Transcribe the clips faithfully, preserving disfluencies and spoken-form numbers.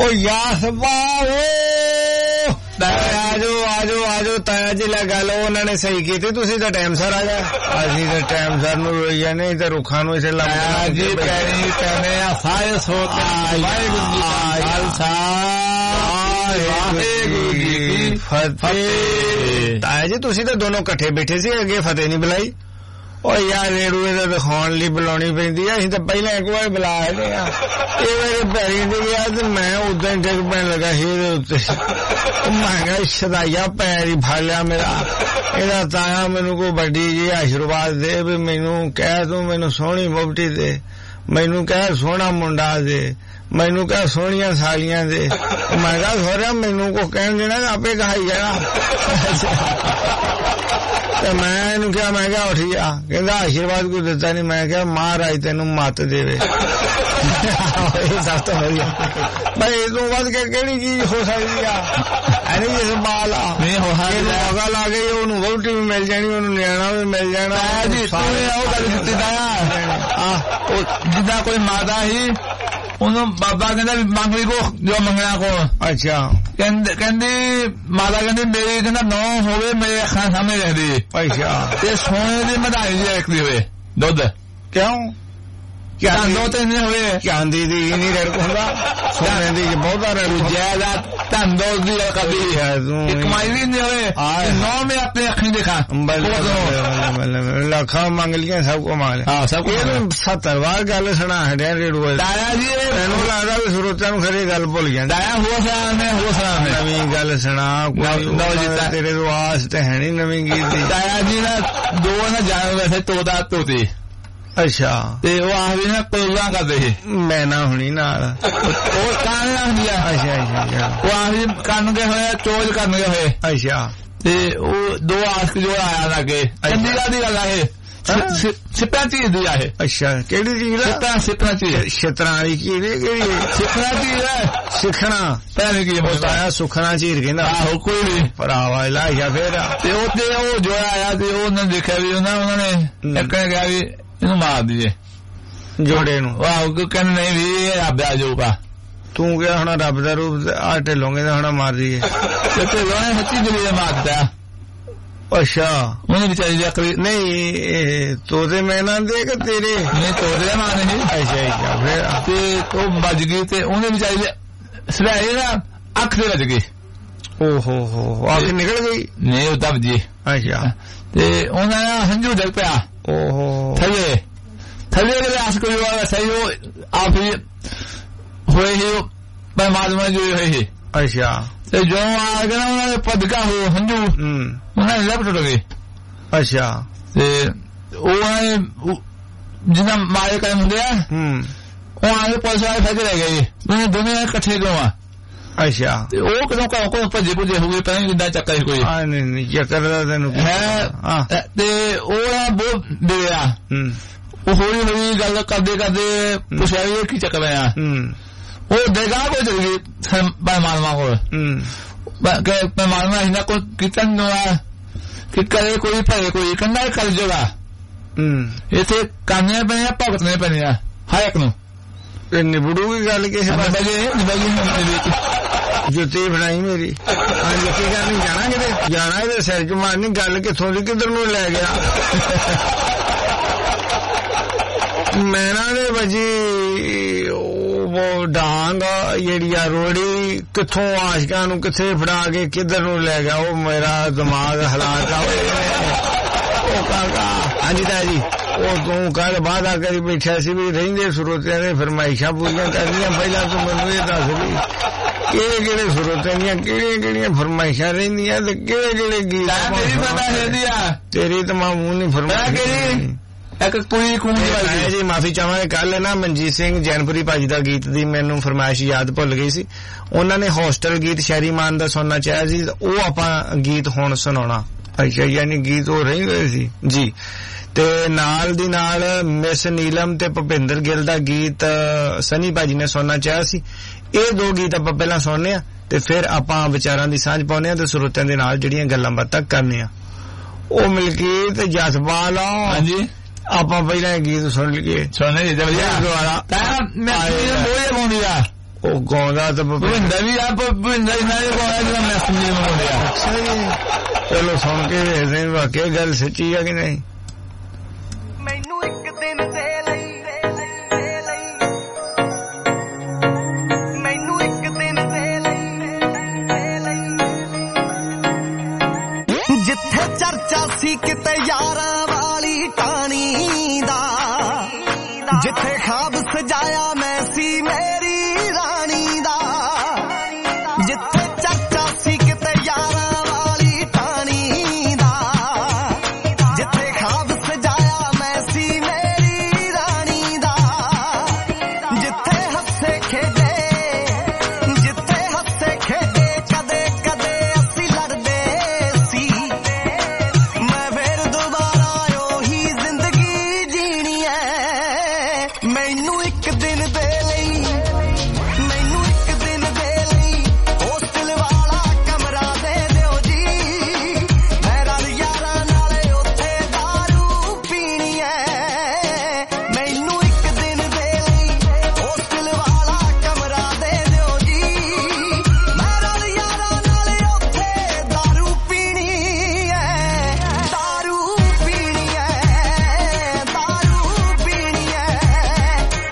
ਉਹ ਯਾਸ ਬਾਓ ਆਜੋ ਆਜੋ ਆਜੋ ਤਾਇਆ ਜੀ ਲੈ ਗੱਲ ਉਹਨਾਂ ਨੇ ਸਹੀ ਕੀਤੀ ਤੁਸੀਂ ਤਾਂ ਟਾਈਮ ਸਰ ਆ ਜਾ ਅਸੀਂ ਤਾਂ ਟਾਈਮ ਸਰ ਨੂੰ ਰੋਈਆ ਨਹੀਂ ਤੇ ਰੁੱਖਾਂ ਨੂੰ ਇਸੇ ਲਾਇਆ ਜੀ ਪੈਣੀ ਪੈਣੇ ਆ ਸਾਰੇ ਸੋ ਵਾਹਿਗੁਰੂ ਜੀ ਕਾ ਖਾਲਸਾ ਵਾਹਿਗੁਰੂ ਜੀ ਕੀ ਫਤਿਹ। ਤਾਇਆ ਜੀ ਤੁਸੀਂ ਤਾਂ ਦੋਨੋਂ ਇਕੱਠੇ ਬੈਠੇ ਸੀ ਅੱਗੇ ਫਤਿਹ ਨਹੀਂ ਬੁਲਾਈ। ਉਹ ਯਾਰ ਰੇੜੂਏ ਦਾ ਦਿਖਾਉਣ ਲਈ ਬੁਲਾਉਣੀ ਪੈਂਦੀ ਆ ਅਸੀਂ ਤਾਂ ਪਹਿਲਾਂ ਇੱਕ ਵਾਰ ਬੁਲਾ ਆਏ ਆ ਇਹ ਮੇਰੇ ਪੈਰੀ ਤੇ ਗਿਆ ਤੇ ਮੈਂ ਉਦਾਂ ਹੀ ਡਿੱਗ ਪੈਣ ਲੱਗਾ ਸੀ ਇਹਦੇ ਉੱਤੇ ਮੈਂ ਕਿਹਾ ਸ਼ਦਾਈਆ ਪੈਰ ਹੀ ਫੜ ਲਿਆ ਮੇਰਾ। ਇਹਦਾ ਤਾਇਆ ਮੈਨੂੰ ਕੋਈ ਵੱਡੀ ਜੀ ਆਸ਼ੀਰਵਾਦ ਦੇ ਵੀ ਮੈਨੂੰ ਕਹਿ ਤੂੰ ਮੈਨੂੰ ਸੋਹਣੀ ਮੁਫਤੀ ਦੇ ਮੈਨੂੰ ਕਹਿ ਸੋਹਣਾ ਮੁੰਡਾ ਦੇ ਮੈਨੂੰ ਕਹਿ ਸੋਹਣੀਆਂ ਸਾਲੀਆਂ ਦੇ। ਮੈਂ ਕਿਹਾ ਸੋਹਰਿਆ ਮੈਨੂੰ ਕੋ ਕਹਿਣ ਦੇਣਾ ਆਪੇ ਕਹਾਈ ਜਾਣਾ ਤੇ ਮੈਂ ਇਹਨੂੰ ਕਿਹਾ ਮੈਂ ਕਿਹਾ ਉੱਠ ਜਾ ਕਹਿੰਦਾ ਆਸ਼ੀਰਵਾਦ ਕੋਈ ਦਿੱਤਾ ਨਹੀਂ। ਮੈਂ ਕਿਹਾ ਮਹਾਰਾਜ ਤੈਨੂੰ ਮੱਤ ਦੇਵੇ। ਇਹ ਸਭ ਤੋਂ ਵਧੀਆ ਭਾਈ ਇਹ ਤੋਂ ਵੱਧ ਕੇ ਕਿਹੜੀ ਚੀਜ਼ ਹੋ ਸਕਦੀ ਆ ਐਨੀ ਜਿਸ ਬਾਲ ਆ ਨਹੀਂ ਹੋ ਸਕਦਾ ਲਾ ਗਈ ਉਹਨੂੰ ਵਹੁਟੀ ਵੀ ਮਿਲ ਜਾਣੀ ਉਹਨੂੰ ਨਿਆਣਾ ਵੀ ਮਿਲ ਜਾਣਾ ਜੀ। ਤੂੰ ਉਹ ਗੱਲ ਕੀਤੀ ਆ ਜਿੱਦਾਂ ਕੋਈ ਮਾਤਾ ਸੀ ਉਹਨੂੰ ਬਾਬਾ ਕਹਿੰਦਾ ਵੀ ਮੰਗ ਲਈ ਕੋ ਜੋ ਮੰਗਣਾ ਕੋ। ਅੱਛਾ ਕਹਿੰਦੇ ਕਹਿੰਦੀ ਮਾਤਾ ਕਹਿੰਦੀ ਮੇਰੀ ਕਹਿੰਦਾ ਨੌ ਹੋਵੇ ਮੇਰੇ ਅੱਖਾਂ ਸਾਹਮਣੇ ਰਹਿੰਦੀ। ਅੱਛਾ ਤੇ ਸੋਨੇ ਦੀ ਮਧਾਈ ਜੀ ਇੱਕ ਦੀ ਹੋਵੇ ਦੁੱਧ ਕਿਉਂ ਚਾਂਦੋ ਤੇ ਨਹੀਂ ਹੋਵੇ ਚਾਂਦੀ ਦੀ ਨਹੀਂ ਰੜਕ ਹੁੰਦਾ ਸੋਨੇ ਦੀ ਬਹੁਤਾ ਰੜਕ ਜ਼ਿਆਦਾ ਧੰਦੋ ਦੀ ਕਦੀ ਹੈ ਤੂੰ ਕਮਾਈ ਵੀ ਨਹੀਂ ਹੋਵੇ ਨੌ ਮੈਂ ਆਪਣੇ ਅੱਖੀਂ ਦੇਖਾ ਲੱਖਾਂ ਮੰਗ ਲੀਆਂ ਸਭ ਕੋ ਮਾਲ ਹਾਂ ਸਭ ਕੋ ਸੱਤਰ ਵਾਰ ਗੱਲ ਸੁਣਾ ਹੜਿਆ ਰੇੜੂ ਦਾਇਆ ਜੀ ਮੈਨੂੰ ਲੱਗਦਾ ਵੀ ਸਰੋਤਿਆਂ ਨੂੰ ਖਰੇ ਗੱਲ ਭੁੱਲ ਜਾਂਦਾ ਦਾਇਆ ਹੋ ਸਕਦਾ ਮੈਂ ਹੋ ਸਕਦਾ ਨਵੀਂ ਗੱਲ ਸੁਣਾ ਕੋਈ ਤੇਰੇ ਤੋਂ ਆਸ ਤੇ ਹੈ ਨਹੀਂ ਨਵੀਂ ਗੀਤ ਦੀ। ਦਾਇਆ ਜੀ ਨਾ ਦੋ ਨਾ ਜਾਣ ਵੈਸੇ ਤੋਤਾ ਤੋਤੇ ਅੱਛਾ ਤੇ ਉਹ ਆਖਦੇ ਨਾ ਕੋਲਾਂ ਕਰਦੇ ਸੀ ਮੈਂ ਨਾ ਹੁਣੀ ਨਾਲ ਉਹ ਕੰਨ ਹੁੰਦੀ ਆ। ਅੱਛਾ ਅੱਛਾ ਉਹ ਆਖਦੇ ਕੰਨ ਗਏ ਹੋਏ ਚੋਜ ਕਰਨ ਗਏ ਹੋਏ। ਅੱਛਾ ਤੇ ਉਹ ਦੋ ਆਸ਼ਕ ਜੋ ਆਇਆ ਲਾਗੇ ਚੰਡੀਗੜ੍ਹ ਦੀ ਗੱਲ ਆ ਇਹ ਸਿੱਪਾਂ ਚੀਜ਼ ਦੀ ਆ ਇਹ। ਅੱਛਾ ਕਿਹੜੀ ਚੀਜ਼ ਸਿੱਪਾਂ ਸਿੱਪਾਂ ਚੀਜ਼ ਛਿੱਤਰਾਂ ਵਾਲੀ ਚੀਜ਼ ਕਿਹੜੀ ਸਿੱਖਣਾ ਚੀਜ਼ ਹੈ ਸਿੱਖਣਾ ਭੈਣ ਕੀ ਬੋਲਦਾ ਸੁਖਣਾ ਚੀਜ਼ ਕਹਿੰਦਾ ਆਹੋ ਕੋਈ ਨਹੀਂ ਭਰਾਵਾ ਲਾਇਆ ਫੇਰ ਤੇ ਉਹ ਤੇ ਉਹ ਜੋ ਆਇਆ ਤੇ ਉਹਨਾਂ ਦੇਖਿਆ ਵੀ ਉਹਨਾਂ ਉਹਨਾਂ ਨੇ ਇੱਕ ਨੇ ਕਿਹਾ ਵੀ ਇਹਨੂੰ ਮਾਰ ਦਈਏ ਜੋੜੇ ਨੂੰ। ਆਹੋ ਕਹਿੰਦੇ ਨਹੀਂ ਵੀ ਇਹ ਰੱਬ ਆ ਜਾਊਗਾ। ਤੂੰ ਕਿਹਾ ਹੁਣ ਰੱਬ ਦਾ ਰੂਪ ਆ ਢਿੱਲੋਂਗੇ ਦਾ ਹੁਣ ਮਾਰ ਦਈਏ ਤੇ ਢਿੱਲੋਂ ਨੇ ਸੱਚੀ ਦਿਲੀ ਮਾਰਦਾ। ਅੱਛਾ ਉਹਨੇ ਵਿਚਾਰੀ ਦੀ ਅਕਲ ਨਹੀਂ ਤੋਤੇ ਮੈਂ ਨਾ ਦੇ ਕਿ ਤੇਰੇ ਨਹੀਂ ਤੋਤੇ ਮਾਰ ਨਹੀਂ। ਅੱਛਾ ਅੱਛਾ ਫਿਰ ਤੇ ਉਹ ਵੱਜ ਗਈ ਤੇ ਉਹਨੇ ਵਿਚਾਰੀ ਦੇ ਸਰਾਏ ਨਾ ਅੱਖ ਦੇ ਵੱਜ ਗਈ। ਓ ਹੋ ਹੋ ਅੱਖ ਨਿਕਲ ਗਈ ਨਹੀਂ ਉਹ ਦਬ ਜੀ। ਅੱਛਾ ਤੇ ਉਹਨਾਂ ਦਾ ਹੰਝੂ ਡਿੱਗ ਪਿਆ। ਓਹੋ ਥੱਲੇ ਥੱਲੇ ਦੇ ਆਸ ਕੋਈ ਵਾਲਾ ਸਹੀ ਉਹ ਆਪ ਹੀ ਹੋਏ ਹੀ ਪਰਮਾਤਮਾ ਜੋ ਹੋਏ ਹੀ। ਅੱਛਾ ਤੇ ਜੋ ਆ ਗਿਆ ਉਹਨਾਂ ਦੇ ਪਦਕਾ ਹੋ ਹੰਝੂ ਉਹਨਾਂ ਨੇ ਲੱਭ ਟੁੱਟ ਗਏ। ਅੱਛਾ ਤੇ ਉਹ ਜਿੰਨਾ ਮਾਰੇ ਕਾਇਮ ਹੁੰਦੇ ਆ ਉਹ ਆਏ ਪੁਲਿਸ ਵਾਲੇ ਫੜ ਕੇ ਲੈ ਗਏ ਉਹਨੇ ਦੋਨੇ ਇਕੱਠੇ ਕਿਉਂ ਆ। ਅੱਛਾ ਤੇ ਉਹ ਕਦੋਂ ਕੋ ਕੋ ਭੱਜੇ ਭੁੱਜੇ ਹੋ ਗਏ ਪਤਾ ਨਹੀਂ ਕਿੱਦਾਂ ਚੱਕਰ ਸੀ ਕੋਈ ਹਾਂ ਨਹੀਂ ਨਹੀਂ ਚੱਕਰ ਦਾ ਤੈਨੂੰ ਹੈ ਤੇ ਉਹ ਬਹੁਤ ਡਰਿਆ ਉਹ ਹੌਲੀ ਹੌਲੀ ਗੱਲ ਕਰਦੇ ਕਰਦੇ ਪੁੱਛਿਆ ਵੀ ਕੀ ਚੱਕਰ ਆ ਉਹ ਦੇਗਾ ਕੋਈ ਚਲ ਗਈ ਪਰਮਾਤਮਾ ਕੋਲ ਕਿ ਪਰਮਾਤਮਾ ਇਹਨਾਂ ਕੋਲ ਕੀਰਤਨ ਹੋਇਆ ਕਿ ਕਰੇ ਕੋਈ ਭਰੇ ਕੋਈ ਕੰਨਾ ਕਰ ਜਗਾ ਇੱਥੇ ਕਾਨੀਆਂ ਪੈਣੀਆਂ ਭੁਗਤਣੇ ਪੈਣੀਆਂ ਹਰ ਇੱਕ ਨੂੰ ਨਿਬੜੂਗੀ ਗੱਲ ਕਿਸੇ ਪਾਸੇ ਨਿਬੜੀ ਜੁੱਤੀ ਬਣਾਈ ਮੇਰੀ ਹਾਂ ਜੁੱਤੀ ਕਰਨੀ ਜਾਣਾ ਕਿਤੇ ਜਾਣਾ ਇਹਦੇ ਸਿਰ ਚ ਮਾਰਨੀ ਗੱਲ ਕਿੱਥੋਂ ਦੀ ਕਿੱਧਰ ਨੂੰ ਲੈ ਗਿਆ। ਮੈਨਾਂ ਦੇ ਵਜੀ ਉਹ ਡਾਂਗ ਜਿਹੜੀ ਆ ਰੋੜੀ ਕਿੱਥੋਂ ਆਸ਼ਕਾਂ ਨੂੰ ਕਿੱਥੇ ਫੜਾ ਕੇ ਕਿੱਧਰ ਨੂੰ ਲੈ ਗਿਆ ਉਹ ਮੇਰਾ ਦਿਮਾਗ ਹਲਾਕ ਆ। ਉਹ ਕਾਕਾ ਹਾਂਜੀ ਤਾਇਆ ਜੀ ਉਹ ਤੂੰ ਕੱਲ ਵਾਅਦਾ ਕਰੀ ਬੈਠਾ ਸੀ ਵੀ ਰਹਿੰਦੇ ਸਰੋਤਿਆਂ ਦੇ ਫਰਮਾਇਸ਼ਾਂ ਪੂਰੀਆਂ ਕਰਨੀਆਂ ਪਹਿਲਾਂ ਤੂੰ ਮੈਨੂੰ ਇਹ ਦੱਸ ਵੀ ਕਿਹੜੇ ਕਿਹੜੇ ਸਰੋਤਿਆਂ ਦੀਆਂ ਕਿਹੜੀਆਂ ਕਿਹੜੀਆਂ ਫਰਮਾਇਸ਼ਾਂ ਰਹਿੰਦੀਆਂ ਤੇ ਕਿਹੜੇ ਕਿਹੜੇ ਗੀਤ ਤੇਰੀ ਪਤਾ ਰਹਿੰਦੀ ਆ ਤੇਰੀ ਤਾਂ ਮਾਮੂ ਨਹੀਂ ਫਰਮਾਇਸ਼ ਇੱਕ ਕੁੜੀ ਕੁੜੀ ਜੀ ਮਾਫੀ ਚਾਹਾਂਗੇ ਕੱਲ ਨਾ ਮਨਜੀਤ ਸਿੰਘ ਜੈਨਪੁਰੀ ਭਾਜੀ ਦਾ ਗੀਤ ਦੀ ਮੈਨੂੰ ਫਰਮਾਇਸ਼ ਯਾਦ ਭੁੱਲ ਗਈ ਸੀ ਉਹਨਾਂ ਨੇ ਹੋਸਟਲ ਗੀਤ ਸ਼ਹਿਰੀ ਮਾਨ ਦਾ ਸੁਣਨਾ ਚਾਹਿਆ ਸੀ ਉਹ ਆਪਾਂ ਗੀਤ ਹੁਣ ਸੁਣਾਉਣਾ। ਅੱਛਾ ਯਾਨੀ ਗੀਤ ਉਹ ਰਹਿ ਗਏ ਸੀ ਜੀ ਤੇ ਨਾਲ ਦੀ ਨਾਲ ਮਿਸ ਨੀਲਮ ਤੇ ਭੁਪਿੰਦਰ ਗਿੱਲ ਦਾ ਗੀਤ ਸਨੀ ਭਾਜੀ ਨੇ ਸੁਣਨਾ ਚਾਹਿਆ ਸੀ। ਇਹ ਦੋ ਗੀਤ ਆਪਾਂ ਪਹਿਲਾਂ ਸੁਣਨੇ ਆ ਤੇ ਫਿਰ ਆਪਾਂ ਵਿਚਾਰਾਂ ਦੀ ਸਾਂਝ ਪਾਉਂਦੇ ਆ ਤੇ ਸਰੋਤਿਆਂ ਦੇ ਨਾਲ ਜਿਹੜੀਆਂ ਗੱਲਾਂ ਬਾਤਾਂ ਕਰਨੇ ਆ। ਉਹ ਮਲਕੀਤ ਜਸਪਾਲ ਆ ਹਾਂਜੀ ਆਪਾਂ ਪਹਿਲਾਂ ਗੀਤ ਸੁਣ ਲਈਏ ਸੁਣਨੇ ਜੀ ਵਧੀਆ ਦੁਆਰਾ ਤਾਂ ਮੈਂ ਮੋਏ ਪਾਉਂਦੀ ਆ ਉਹ ਗਾਉਂਦਾ ਤਾਂ ਭਵਿੰਦਰ ਵੀ ਆ ਭਵਿੰਦਰ ਇਹਨਾਂ ਦੇ ਗਾਉਂਦਾ ਜਿਹੜਾ ਮੈਸੇਜ ਨੂੰ ਮੁੰਡਿਆ। ਅੱਛਾ ਜੀ, ਚਲੋ ਸੁਣ ਕੇ ਵੇਖਦੇ ਵਾਕਿਆ ਗੱਲ ਸੱਚੀ ਆ ਕਿ ਨਹੀਂ। ਮੈਨੂੰ ਇੱਕ ਦਿਨ ਦੇ ਲਈ ਮੈਨੂੰ ਇੱਕ ਦਿਨ ਦੇ ਲਈ ਜਿੱਥੇ ਚਰਚਾ ਸੀ ਕਿਤੇ ਯਾਰਾਂ ਵਾਲੀ ਟਾਣੀ ਦਾ, ਜਿੱਥੇ ਖਾਬ ਸਜਾਇਆ ਮੈਂ ਸੀ ਮੇਰੀ ਰਾਣੀ ਦਾ, ਜਿੱਥੇ ਚਰਚਾ ਸੀ ਕਿਤੇ ਯਾਰਾਂ ਵਾਲੀ ਟਾਣੀ ਦਾ, ਜਿੱਥੇ ਖਾਬ ਸਜਾਇਆ ਮੈਂ ਸੀ ਮੇਰੀ ਰਾਣੀ ਦਾ, ਜਿੱਥੇ ਹੱਸੇ ਖੇਡੇ ਜਿੱਥੇ ਹੱਸੇ ਖੇਡੇ ਕਦੇ ਕਦੇ ਅਸੀਂ ਲੜਦੇ ਸੀ, ਮੈਂ ਫੇਰ ਦੁਬਾਰਾ ਉਹੀ ਜ਼ਿੰਦਗੀ ਜੀਣੀ ਐ। ਮੈਨੂੰ ਇੱਕ ਦਿਨ ਦੇ ਲਈ ਮੈਨੂੰ ਇੱਕ ਦਿਨ ਦੇ ਲਈ ਹੋਸਟਲ ਵਾਲਾ ਕਮਰਾ ਦੇ ਦਿਓ ਜੀ, ਮੈਂ ਰਲ ਯਾਰਾਂ ਨਾਲ ਉੱਥੇ ਦਾਰੂ ਪੀਣੀ ਐ। ਮੈਨੂੰ ਇੱਕ ਦਿਨ ਦੇ ਲਈ ਹੋਸਟਲ ਵਾਲਾ ਕਮਰਾ ਦੇ ਦਿਓ ਜੀ, ਮੈਂ ਰਲ ਯਾਰਾਂ ਨਾਲ ਉੱਥੇ ਦਾਰੂ ਪੀਣੀ ਐ। ਦਾਰੂ ਪੀਣੀ ਐ ਦਾਰੂ ਪੀਣੀ ਐ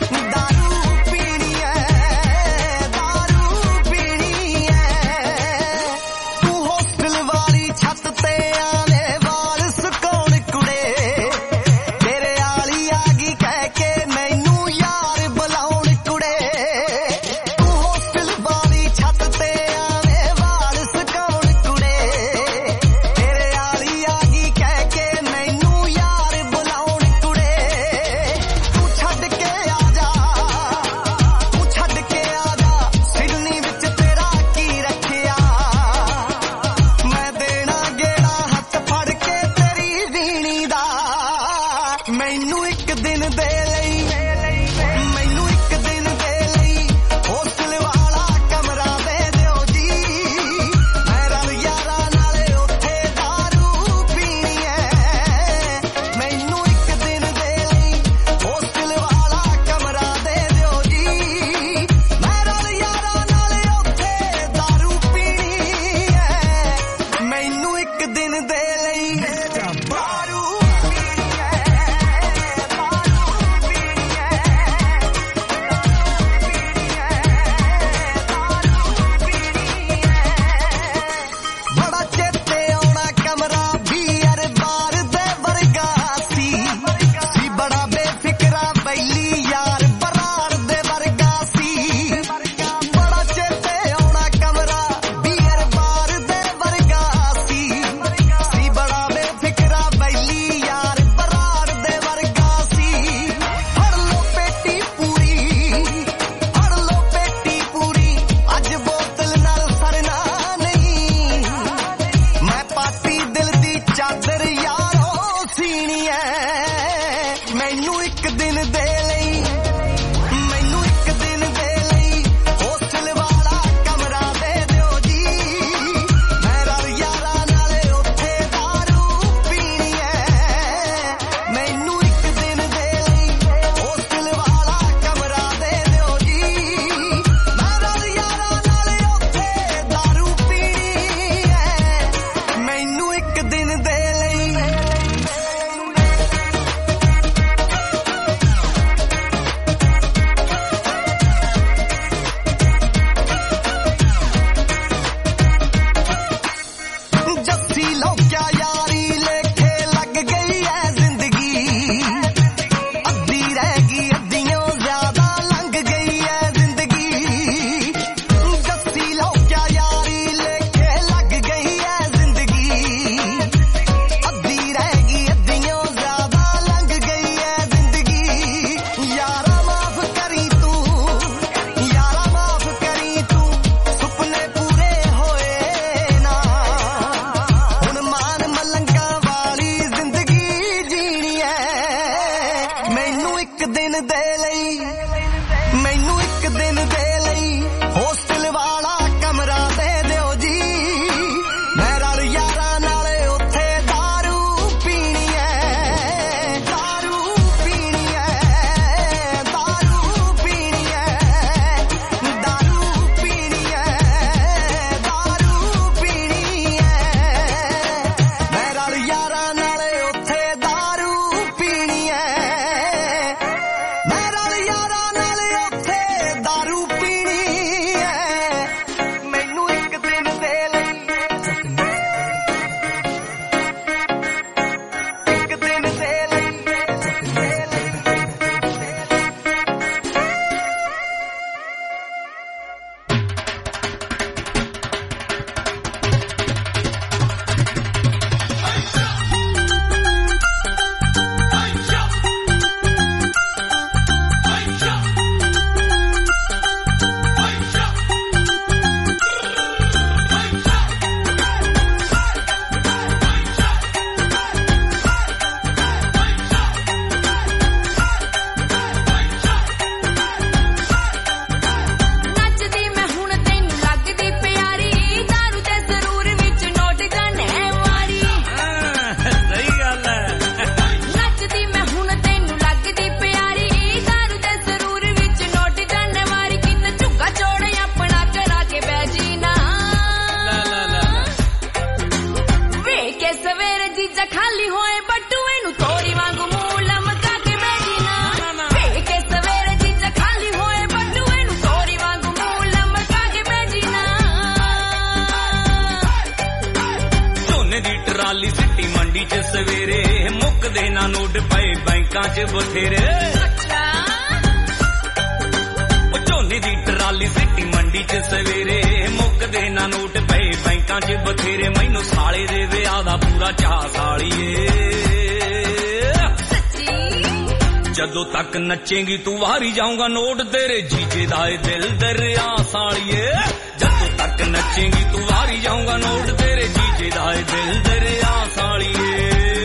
ਮੁੱਕਦੇ ਨਾ ਨੋਟ ਪਏ ਬੈਂਕਾਂ 'ਚ ਬਥੇਰੇ ਉਹ ਝੋਨੇ ਦੀ ਟਰਾਲੀ ਸਿੱਟੀ ਮੰਡੀ 'ਚ ਸਵੇਰੇ ਮੁੱਕਦੇ ਨਾ ਨੋਟ ਪਏ ਬੈਂਕਾਂ 'ਚ ਬਥੇਰੇ ਮੈਨੂੰ ਸਾਲੇ ਦੇ ਵਿਆਹ ਦਾ ਪੂਰਾ ਚਾਅ ਸਾਲੀਏ ਜਦੋਂ ਤੱਕ ਨੱਚੇਂਗੀ ਤੂੰ ਵਾਰੀ ਜਾਊਂਗਾ ਨੋਟ ਤੇਰੇ ਜੀਜੇ ਦਾ ਏ ਦਿਲ ਦਰਿਆ ਸਾਲੀਏ ਜਦੋਂ ਤੱਕ ਨੱਚੇਂਗੀ ਤੂੰ ਵਾਰੀ ਜਾਊਂਗਾ ਨੋਟ ਤੇਰੇ ਜੀਜੇ ਦਾ ਏ ਦਿਲ ਦਰਿਆ ਸਾਲੀਏ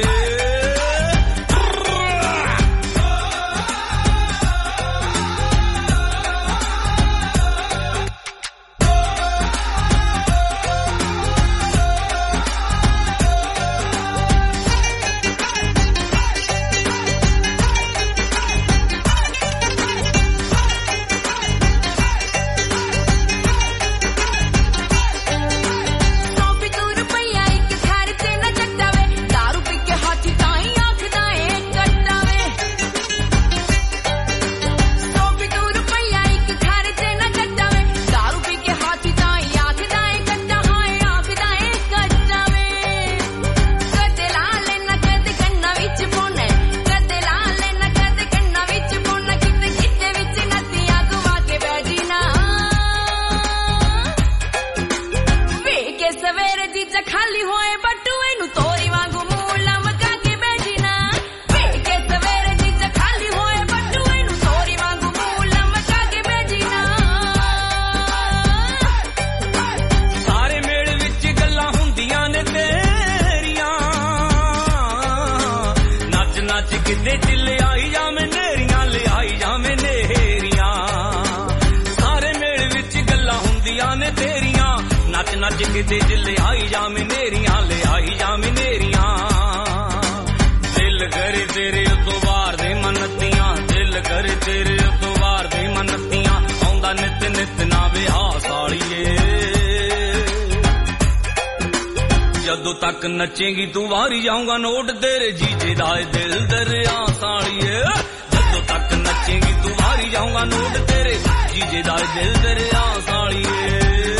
ਕਿਤੇ ਜਿੱਲੇ ਆਈ ਜਾਵੇਂ ਨੇਰੀਆਂ ਲੈ ਆਈ ਜਾਵੇਂ ਨੇਰੀਆਂ ਦਿਲ ਕਰੇ ਤੇਰੇ ਉਤੋਂ ਵਾਰ ਦੇ ਮਨਤੀਆਂ ਦਿਲ ਕਰੇ ਤੇਰੇ ਉਤੋਂ ਵਾਰ ਦੇ ਮਨਤੀਆਂ ਆਉਂਦਾ ਨਿਤ ਨਿਤ ਨਾ ਵਿਆਹ ਸਾਲੀਏ ਜਦੋਂ ਤੱਕ ਨੱਚੇਂਗੀ ਤੂੰ ਵਾਰੀ ਜਾਊਂਗਾ ਨੋਟ ਤੇਰੇ ਜੀਜੇ ਦਾ ਏ ਦਿਲ ਦਰਿਆ ਸਾਲੀਏ ਜਦੋਂ ਤੱਕ ਨੱਚੇਂਗੀ ਤੂੰ ਵਾਰੀ ਜਾਊਂਗਾ ਨੋਟ ਤੇਰੇ ਜੀਜੇ ਦਾ ਏ ਦਿਲ ਦਰਿਆ ਸਾਲੀਏ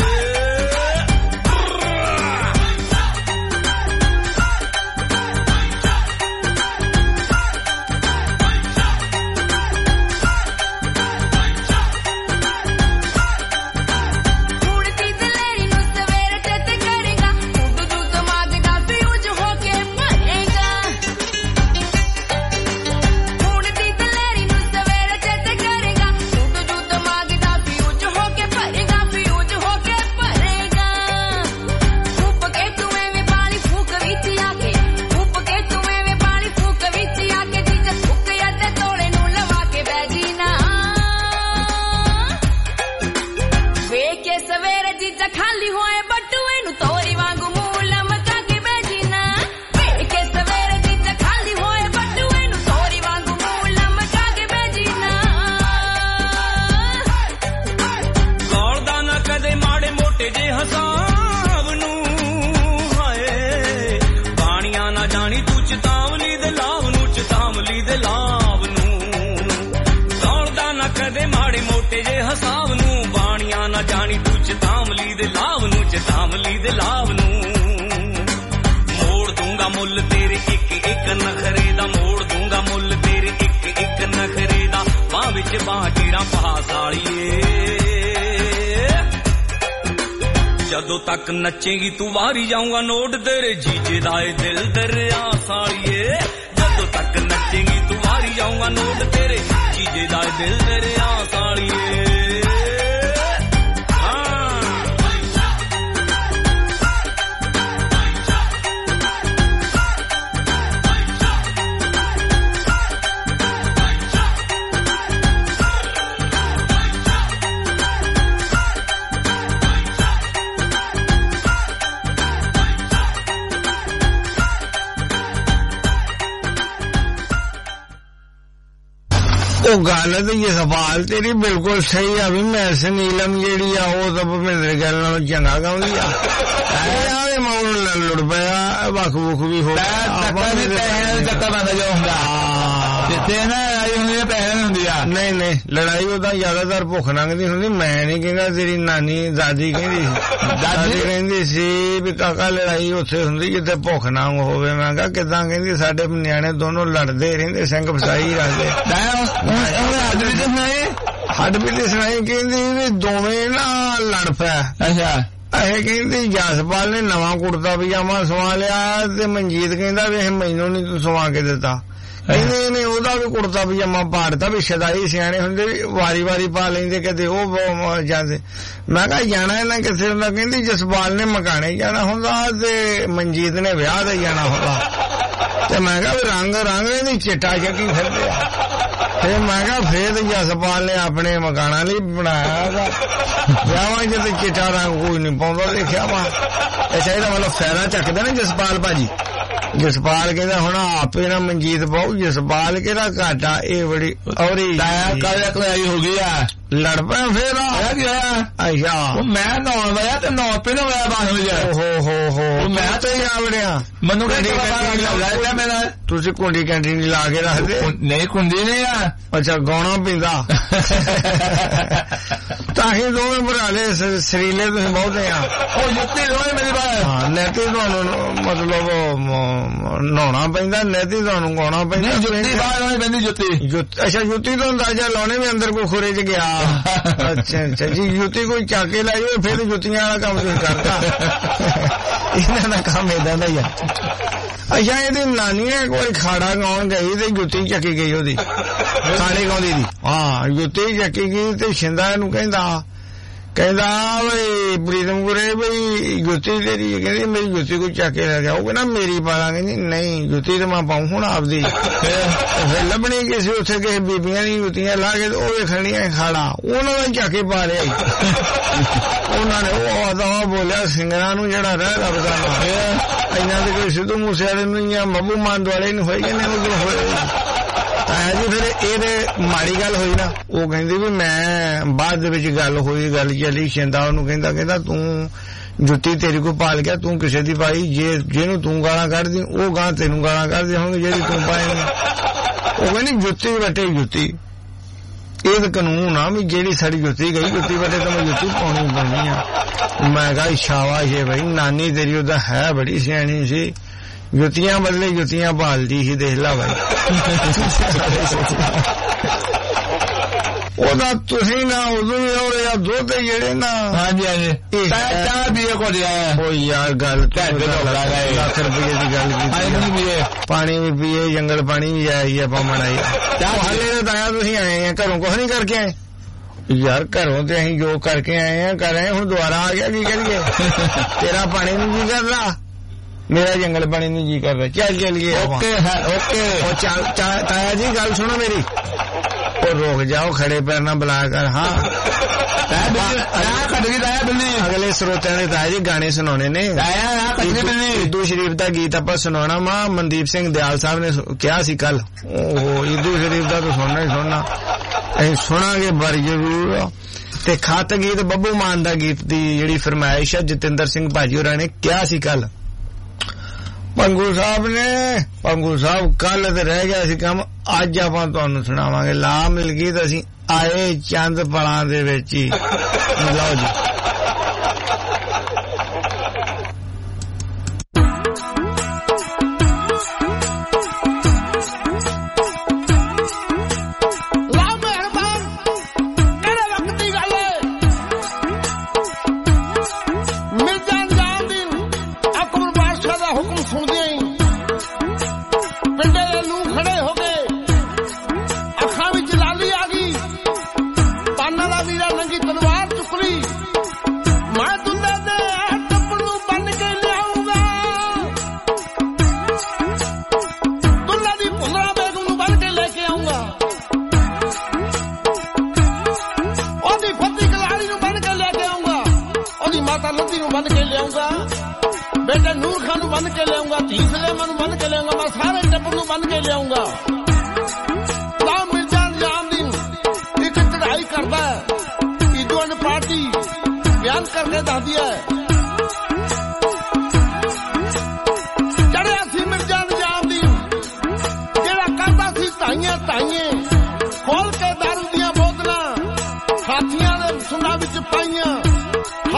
ਜਦੋਂ ਤੱਕ ਨੱਚੇਂਗੀ ਤੂੰ ਵਾਰੀ ਜਾਊਂਗਾ ਨੋਟ ਤੇਰੇ ਜੀਜੇ ਦਾ ਏ ਦਿਲ ਦਰਿਆ ਸਾਲੀਏ ਜਦੋਂ ਤੱਕ ਨੱਚੇਂਗੀ ਤੂੰ ਵਾਰੀ ਜਾਊਂਗਾ ਨੋਟ ਤੇਰੇ ਜੀਜੇ ਦਾ ਏ ਦਿਲ ਦਰਿਆ ਸਾਲੀਏ ਉਹ ਗੱਲ ਤੇ ਇਹ ਸਵਾਲ ਤੇਰੀ ਬਿਲਕੁਲ ਸਹੀ ਆ ਵੀ ਮੈਂ ਨੀਲਮ ਜਿਹੜੀ ਆ ਉਹ ਤਾਂ ਭਵਿੰਦਰ ਗੱਲ ਨਾਲੋਂ ਚੰਗਾ ਗਾਉਂਦੀ ਆ ਆਵੇ ਮੌਨ ਨਾਲ ਲੁੜ ਪਿਆ ਵੱਖ ਵੁੱਖ ਵੀ ਹੋ ਗਿਆ ਚੱਕਾ ਬੰਦਾ ਜੋ ਹੁੰਦਾ ਤੇ ਨਾ ਲੜਾਈ ਹੁੰਦੀ ਪੈਸੇ ਨਹੀਂ ਹੁੰਦੀ ਆ। ਨਹੀਂ ਨਹੀਂ ਲੜਾਈ ਉਹਦਾ ਜ਼ਿਆਦਾਤਰ ਭੁੱਖ ਲੰਘਦੀ ਹੁੰਦੀ। ਮੈਂ ਨਹੀਂ ਕਹਿੰਦਾ, ਤੇਰੀ ਨਾਨੀ ਦਾਦੀ ਕਹਿੰਦੀ ਦਾਦੀ ਕਹਿੰਦੀ ਸੀ ਵੀ ਕਾਕਾ ਲੜਾਈ ਉੱਥੇ ਹੁੰਦੀ ਜਿੱਥੇ ਭੁੱਖ ਨੰਗ ਹੋਵੇ। ਮੈਂ ਕਿਹਾ ਕਿੱਦਾਂ? ਕਹਿੰਦੀ ਸਾਡੇ ਨਿਆਣੇ ਦੋਨੋਂ ਲੜਦੇ ਰਹਿੰਦੇ, ਸਿੰਘ ਫਸਾਈ ਰੱਖਦੇ। ਹੱਡ ਵੀ ਤੇ ਸੁਣਾਈ ਕਹਿੰਦੀ ਵੀ ਦੋਵੇਂ ਨਾ ਲੜ ਪਿਆ। ਅੱਛਾ ਇਹ ਕਹਿੰਦੀ ਜਸਪਾਲ ਨੇ ਨਵਾਂ ਕੁੜਤਾ ਪਜਾਮਾ ਸਵਾ ਲਿਆ ਤੇ ਮਨਜੀਤ ਕਹਿੰਦਾ ਵੀ ਇਹ ਮੈਨੂੰ ਨੀ ਤੂੰ ਸਵਾ ਕੇ ਦਿੱਤਾ। ਕਹਿੰਦੇ ਨੇ ਉਹਦਾ ਵੀ ਕੁੜਤਾ ਪਜਾਮਾ ਪਾੜਤਾ ਵੀ ਸ਼ਦਾਈ ਸਿਆਣੇ ਹੁੰਦੇ ਵੀ ਵਾਰੀ ਵਾਰੀ ਪਾ ਲੈਂਦੇ, ਕਦੇ ਉਹ ਜਾਂਦੇ। ਮੈਂ ਕਿਹਾ ਜਾਣਾ ਇਹਨਾਂ ਕਿੱਥੇ ਹੁੰਦਾ? ਕਹਿੰਦੀ ਜਸਪਾਲ ਨੇ ਮਕਾਣੇ ਜਾਣਾ ਹੁੰਦਾ ਤੇ ਮਨਜੀਤ ਨੇ ਵਿਆਹ ਤੇ ਜਾਣਾ ਹੁੰਦਾ। ਤੇ ਮੈਂ ਕਿਹਾ ਵੀ ਰੰਗ ਰੰਗ ਇਹਦੀ ਚਿੱਟਾ ਚੱਕੀ ਫਿਰਦੇ ਆ। ਫਿਰ ਮੈਂ ਕਿਹਾ ਫੇਰ ਜਸਪਾਲ ਨੇ ਆਪਣੇ ਮਕਾਨਾਂ ਲਈ ਬਣਾਇਆ ਵਿਆਹਾਂ ਚ ਤੇ ਚਿੱਟਾ ਰੰਗ ਕੋਈ ਨੀ ਪਾਉਂਦਾ ਦੇਖਿਆ ਵਾ। ਅੱਛਾ ਇਹਦਾ ਮਤਲਬ ਫੈਰਾ ਚੱਕਦੇ ਨਾ ਜਸਪਾਲ ਭਾਜੀ। ਜਸਪਾਲ ਕਹਿੰਦਾ ਹੁਣ ਆਪੇ ਨਾ ਮਨਜੀਤ ਪਾਉ। ਜਸਪਾਲ ਕਿਹੜਾ ਘਾਟਾ, ਇਹ ਬੜੀ ਔਰੀ ਕੱਲ ਲੜਾਈ ਹੋ ਗਈ ਆ, ਲੜ ਪਿਆ ਫੇਰ ਆ ਕੀ ਹੋਇਆ? ਅੱਛਾ ਮੈਂ ਨੌਣ ਵਜਾ ਤੇ ਨੌ ਪੇ ਨਾ ਹੋਇਆ ਬਾਹਰ ਵਜਾ। ਹੋ ਹੋ ਹੋ ਮੈਂ ਤਾਂ ਹੀ ਆਵੜਿਆ। ਮੈਨੂੰ ਕਹਿੰਦਾ ਮੇਰਾ ਤੁਸੀਂ ਕੁੰਡੀ ਕੈਂਟੀਨ ਲਾ ਕੇ ਰੱਖਦੇ? ਨਹੀਂ ਕੁੰਡੀ ਨਹੀਂ ਆ। ਅੱਛਾ ਗਾਉਣਾ ਪੈਂਦਾ ਤਾਂ ਹੀ ਦੋਵੇਂ ਭਰਾਲੇ ਸਰੀਲੇ ਤੁਸੀਂ ਬਹੁਤੇ ਆ। ਉਹ ਜੁੱਤੀ ਦੋਵੇਂ ਮੇਰੀ ਬਾਤ। ਹਾਂ ਨੈਤੀ ਤੁਹਾਨੂੰ ਮਤਲਬ ਨਹਾਉਣਾ ਪੈਂਦਾ, ਨੈਤੀ ਤੁਹਾਨੂੰ ਗਾਉਣਾ ਪੈਂਦਾ। ਜੁੱਤੀ ਬਾਹਰ ਹੋਣੀ ਪੈਂਦੀ ਜੁੱਤੀ। ਅੱਛਾ ਜੁੱਤੀ ਤੋਂ ਅੰਦਾਜ਼ਾ ਲਾਉਣੇ ਵੀ ਅੰਦਰ ਕੋਈ ਖੁਰੇ ਚ ਗਿਆ। ਅੱਛਾ ਅੱਛਾ ਜੀ ਜੁੱਤੀ ਕੋਈ ਚੱਕ ਕੇ ਲਾਈ ਹੋਏ ਫਿਰ ਜੁੱਤੀਆਂ ਵਾਲਾ ਕੰਮ ਤੁਸੀਂ ਕਰਦਾ। ਇਹਨਾਂ ਦਾ ਕੰਮ ਏਦਾਂ ਦਾ ਹੀ ਆ। ਅੱਛਾ ਇਹਦੀ ਨਾਨੀ ਨੇ ਇੱਕ ਵਾਰੀ ਖਾੜਾ ਗਾਉਣ ਗਈ ਤੇ ਜੁੱਤੀ ਚੱਕੀ ਗਈ ਉਹਦੀ, ਖਾੜੇ ਗਾਉਂਦੀ ਦੀ। ਹਾਂ ਜੁੱਤੀ ਚੱਕੀ ਗਈ ਤੇ ਸ਼ਿੰਦਾ ਇਹਨੂੰ ਕਹਿੰਦਾ ਕਹਿੰਦਾ ਬਈ ਪ੍ਰੀਤਮ ਗੁਰੇ ਬਈ ਜੁੱਤੀ ਤੇਰੀ। ਕਹਿੰਦੀ ਮੇਰੀ ਜੁੱਤੀ ਕੋਈ ਚੱਕ ਕੇ ਲੈ ਗਿਆ। ਉਹ ਕਹਿੰਦਾ ਮੇਰੀ ਪਾ ਲਾ। ਕਹਿੰਦੀ ਨਹੀਂ ਜੁੱਤੀ ਤੇ ਮੈਂ ਪਾਉਂ ਹੁਣ ਆਪਦੀ। ਫਿਰ ਲੱਭਣੀ ਕਿਸੇ ਉੱਥੇ ਕਿਸੇ ਬੀਬੀਆਂ ਦੀ ਜੁੱਤੀਆਂ ਲਾ ਕੇ ਉਹ ਵੇਖਣੀਆਂ ਖਾੜਾ, ਉਹਨਾਂ ਦਾ ਚੱਕ ਕੇ ਪਾ ਲਿਆ। ਉਹਨਾਂ ਨੇ ਉਹ ਆਦਾ ਬੋਲਿਆ ਸਿੰਗਰਾਂ ਨੂੰ ਜਿਹੜਾ ਰਹਿ ਰੱਬ ਦਾ ਨਾਮ ਇਹਨਾਂ ਦੇ ਕੋਈ ਸਿੱਧੂ ਮੂਸੇ ਵਾਲੇ ਨੂੰ ਜਾਂ ਬੱਬੂ ਮਾਨ ਦੁਆਲੇ ਨੂੰ ਹੋਏਗੇ ਨੇ ਉਹ ਹੋਏ। ਤਾਇਆ ਜੀ ਫਿਰ ਇਹਦੇ ਮਾੜੀ ਗੱਲ ਹੋਈ ਨਾ। ਉਹ ਕਹਿੰਦੀ ਵੀ ਮੈਂ ਬਾਅਦ ਦੇ ਵਿੱਚ ਗੱਲ ਹੋਈ, ਗੱਲ ਚੱਲੀ। ਸ਼ਿੰਦਾ ਉਹਨੂੰ ਕਹਿੰਦਾ ਕਹਿੰਦਾ ਤੂੰ ਜੁੱਤੀ ਤੇਰੀ ਕੋ ਪਾਲ ਗਿਆ, ਤੂੰ ਕਿਸੇ ਦੀ ਪਾਈ। ਜੇ ਜਿਹਨੂੰ ਤੂੰ ਗਾਲਾਂ ਕੱਢਦੀ ਉਹ ਗਾਂ ਤੈਨੂੰ ਗਾਲਾਂ ਕੱਢਦੇ ਹੋਣਗੇ ਜਿਹੜੀ ਤੂੰ ਪਾਏਂਗੀ। ਉਹ ਕਹਿੰਦੀ ਜੁੱਤੀ ਵੱਟੇ ਜੁੱਤੀ। ਇਹ ਤਾਂ ਕਾਨੂੰਨ ਆ ਵੀ ਜਿਹੜੀ ਸਾਡੀ ਜੁੱਤੀ ਗਈ ਜੁੱਤੀ ਵੱਟੇ ਤਾਂ ਮੈਂ ਜੁੱਤੀ ਪਾਉਣੀ ਪਾਉਣੀ ਆ। ਮੈਂ ਕਿਹਾ ਸ਼ਾਬਾਸ਼ ਏ ਬਈ ਨਾਨੀ ਤੇਰੀ ਉਹਦਾ ਹੈ ਬੜੀ ਸਿਆਣੀ ਸੀ। ਜੁੱਤੀਆਂ ਬਦਲੇ ਜੁੱਤੀਆਂ ਭਾਲਦੀ ਸੀ। ਦੇਖ ਲਾ ਬਾਈ ਉਹਦਾ ਤੁਸੀਂ ਨਾ ਉਦੋਂ ਵੀ ਹੋ ਰਿਹਾ ਦੁੱਧ ਜਿਹੜੇ ਨਾ। ਹਾਂਜੀ ਹਾਂਜੀ ਚਾਹ ਪੀਏ ਕੋ ਲਿਆ। ਉਹ ਯਾਰ ਗੱਲ ਲੱਖ ਰੁਪਏ ਦੀ ਗੱਲ ਕੀਤੀ। ਪਾਣੀ ਵੀ ਪੀਏ, ਜੰਗਲ ਪਾਣੀ ਵੀ ਆਇਆ ਆਪਾਂ ਮਨਾਈ। ਹਾਲੇ ਤਾਂ ਆਇਆ ਤੁਸੀਂ ਆਏ ਆ ਘਰੋਂ ਕੁਛ ਨੀ ਕਰਕੇ ਆਏ? ਯਾਰ ਘਰੋਂ ਤੇ ਅਸੀਂ ਜੋ ਕਰਕੇ ਆਏ ਆ ਕਰ ਆਏ, ਹੁਣ ਦੁਬਾਰਾ ਆ ਗਿਆ ਕੀ ਕਰੀਏ? ਤੇਰਾ ਪਾਣੀ ਨੂੰ ਜੀ ਕਰਦਾ, ਮੇਰਾ ਜੰਗਲ ਪਾਣੀ ਨੂੰ ਜੀ ਕਰਦਾ। ਚੱਲ ਚੱਲੀਏ। ਓਕੇ ਓਕੇ ਉਹ ਚੱਲ ਤਾਇਆ ਜੀ ਗੱਲ ਸੁਣੋ ਮੇਰੀ। ਉਹ ਰੁਕ ਜਾਓ, ਖੜੇ ਪੈਰ ਨਾ ਬੁਲਾ ਕਰ। ਹਾਂ ਅਗਲੇ ਸਰੋਤਿਆਂ ਨੇ ਤਾਇਆ ਜੀ ਗਾਣੇ ਸੁਣਾਉਣੇ ਨੇ। ਈਦੂ ਸ਼ਰੀਫ ਦਾ ਗੀਤ ਆਪਾਂ ਸੁਣਾਉਣਾ ਵਾ। ਮਨਦੀਪ ਸਿੰਘ ਦਿਆਲ ਸਾਹਿਬ ਨੇ ਕਿਹਾ ਸੀ ਕੱਲ। ਓਹੋ ਈਦੂ ਸ਼ਰੀਫ ਦਾ ਤਾਂ ਸੁਣਨਾ ਹੀ ਸੁਣਨਾ, ਅਸੀਂ ਸੁਣਾਂਗੇ ਬੜੀ ਜ਼ਰੂਰ। ਤੇ ਖਤ ਗੀਤ ਬੱਬੂ ਮਾਨ ਦਾ ਗੀਤ ਦੀ ਜਿਹੜੀ ਫਰਮਾਇਸ਼ ਹੈ ਜਤਿੰਦਰ ਸਿੰਘ ਭਾਜੀ ਹੋਰਾਂ ਨੇ ਕਿਹਾ ਸੀ ਕੱਲ। ਪੰਗੂ ਸਾਹਿਬ ਨੇ ਪੰਗੂ ਸਾਹਿਬ ਕੱਲ ਤੇ ਰਹਿ ਗਿਆ ਸੀ ਕੰਮ, ਅੱਜ ਆਪਾਂ ਤੁਹਾਨੂੰ ਸੁਣਾਵਾਂਗੇ। ਲਾ ਮਿਲ ਗਈ ਤਾਂ ਅਸੀਂ ਆਏ ਚੰਦ ਪਲਾਂ ਦੇ ਵਿੱਚ ਹੀ। ਲਓ ਜੀ ਚੜਿਆ ਸੀ ਮਿਰਜ਼ਾ ਨਿਜ਼ਾਮ ਦੀ ਜਿਹੜਾ ਕਰਦਾ ਸੀ ਧਾਈਆਂ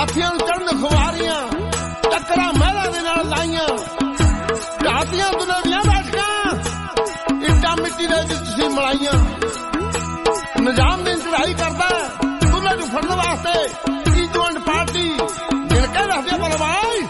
ਹਾਥੀਆਂ ਨੂੰ ਚੜ੍ਹਨ ਖਵਾਰੀਆਂ ਟੱਕਰਾਂ ਮਹਿਲਾਂ ਦੇ ਨਾਲ ਲਾਈਆਂ ਢਾਤੀਆਂ ਦੁਨੀਆਂ ਬੈਠਕਾਂ ਇੱਟਾਂ ਮਿੱਟੀ ਦੇ ਵਿੱਚ ਤੁਸੀਂ ਮਲਾਈਆਂ ਨਿਜ਼ਾਮ ਦੀ ਚੜ੍ਹਾਈ ਕਰਦਾ ਦੁਨੀਆਂ ਨੂੰ ਫੜਨ ਵਾਸਤੇ ਕੀ ਜੁਆਇੰਟ ਪਾਰਟੀ ਜਿਣ ਕੇ ਰੱਖਦੇ ਬਲਵਾਈ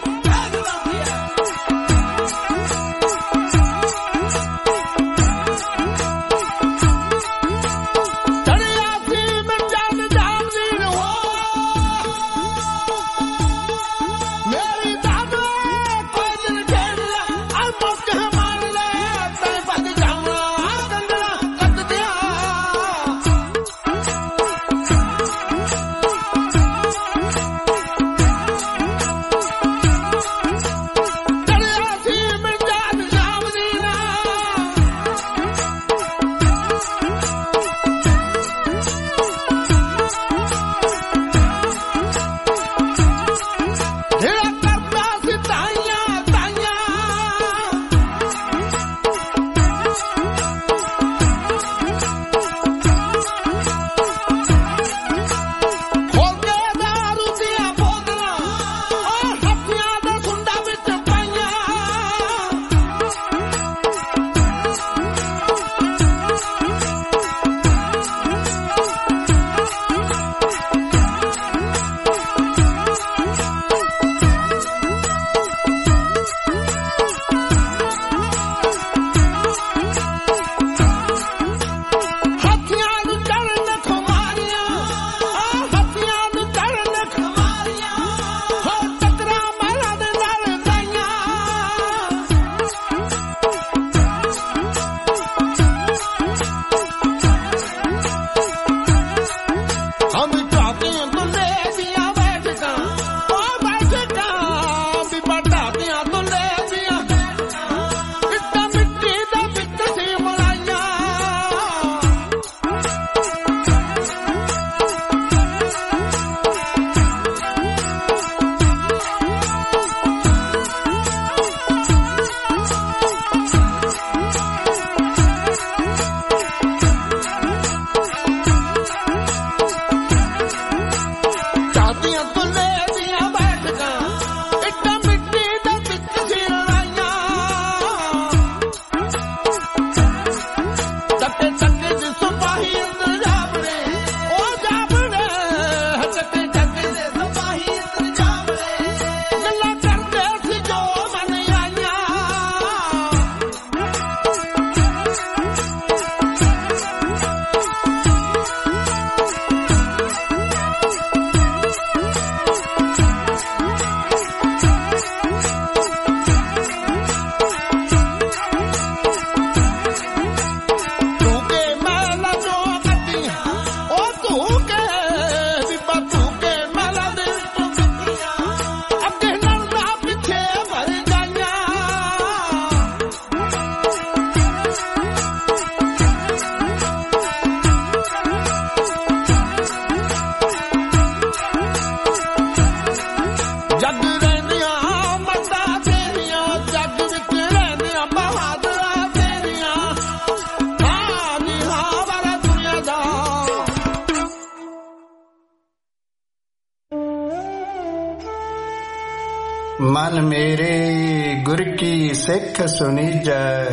मन मेरे गुर की सिख सुनीज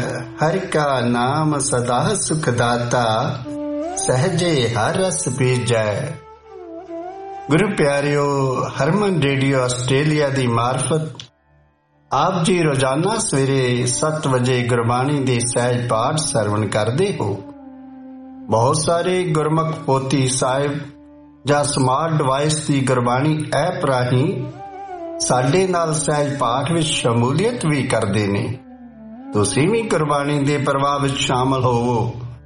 हर का नाम सदा सुखदाता सहजे हर रस पीजै। गुरु प्यारियो, हरमन रेडियो आस्ट्रेलिया दी मार्फत आप जी रोजाना सवेरे सत्त बजे गुरबाणी दे सहज पाठ सरवण करते हो। बहुत सारे गुरमुख पोती साहिब ਜਾਂ ਸਮਾਰਟ ਡਿਵਾਈਸ ਦੀ ਗੁਰਬਾਣੀ ਐਪ ਰਾਹੀਂ ਸਾਡੇ ਨਾਲ ਸਹਿਜ ਪਾਠ ਵਿੱਚ ਸ਼ਮੂਲੀਅਤ ਵੀ ਕਰਦੇ ਨੇ। ਤੁਸੀਂ ਵੀ ਗੁਰਬਾਣੀ ਦੇ ਪ੍ਰਵਾਹ ਵਿੱਚ ਸ਼ਾਮਲ ਹੋਵੋ।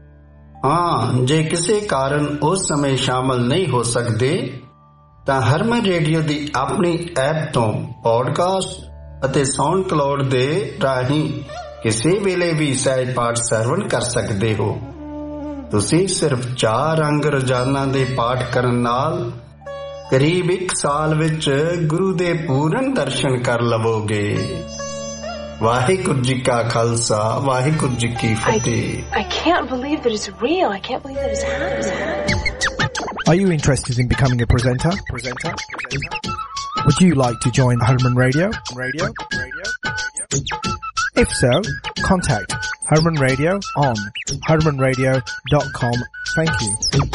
ਹਾਂ, ਜੇ ਕਿਸੇ ਕਾਰਨ ਉਸ ਸਮੇਂ ਸ਼ਾਮਲ ਨਹੀਂ ਹੋ ਸਕਦੇ ਤਾਂ ਹਰਮਨ ਰੇਡੀਓ ਦੀ ਆਪਣੀ ਐਪ ਤੋਂ ਪੌਡਕਾਸਟ ਅਤੇ ਸਾਊਂਡ ਕਲਾਉਡ ਦੇ ਰਾਹੀਂ ਕਿਸੇ ਵੇਲੇ ਵੀ ਸਹਿਜ ਪਾਠ ਸਰਵਣ ਕਰ ਸਕਦੇ ਹੋ। ਤੁਸੀਂ ਸਿਰਫ ਚਾਰ ਅੰਗ ਰੋਜ਼ਾਨਾ ਦੇ ਪਾਠ ਕਰਨ ਨਾਲ ਕਰੀਬ ਇੱਕ ਸਾਲ ਵਿੱਚ ਗੁਰੂ ਦੇ ਪੂਰਨ ਦਰਸ਼ਨ ਕਰ ਲਵੋਗੇ। ਵਾਹਿਗੁਰੂ ਜੀ ਕਾ ਖਾਲਸਾ, ਵਾਹਿਗੁਰੂ ਜੀ ਕੀ ਫਤਿਹ। I can't believe that it's real. I can't believe that it's happening. Are you interested in becoming a presenter? Presenter? Presenter? Would you like to join Harman Radio? Radio? Radio? Radio? If so, contact Harman Radio on harman radio dot com. Thank you.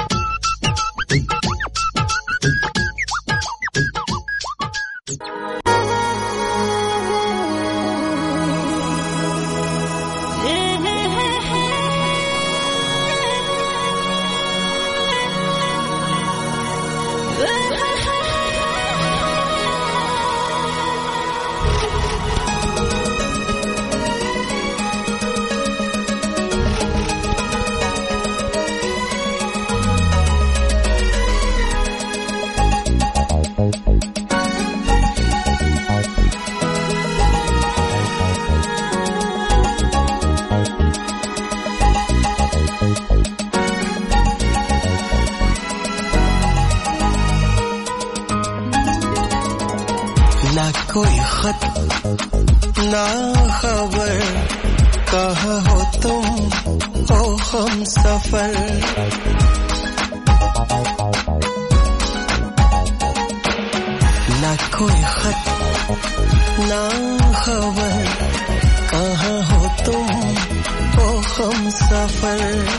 कोई खत ना खबर कहाँ हो तुम ओ हम सफर ना कोई खत ना खबर कहाँ हो तुम ओ हम सफर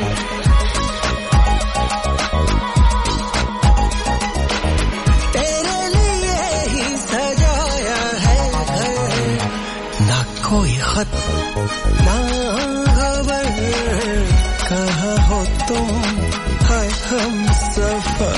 कोई खत ना खबर कहाँ हो तुम हाय हम सफर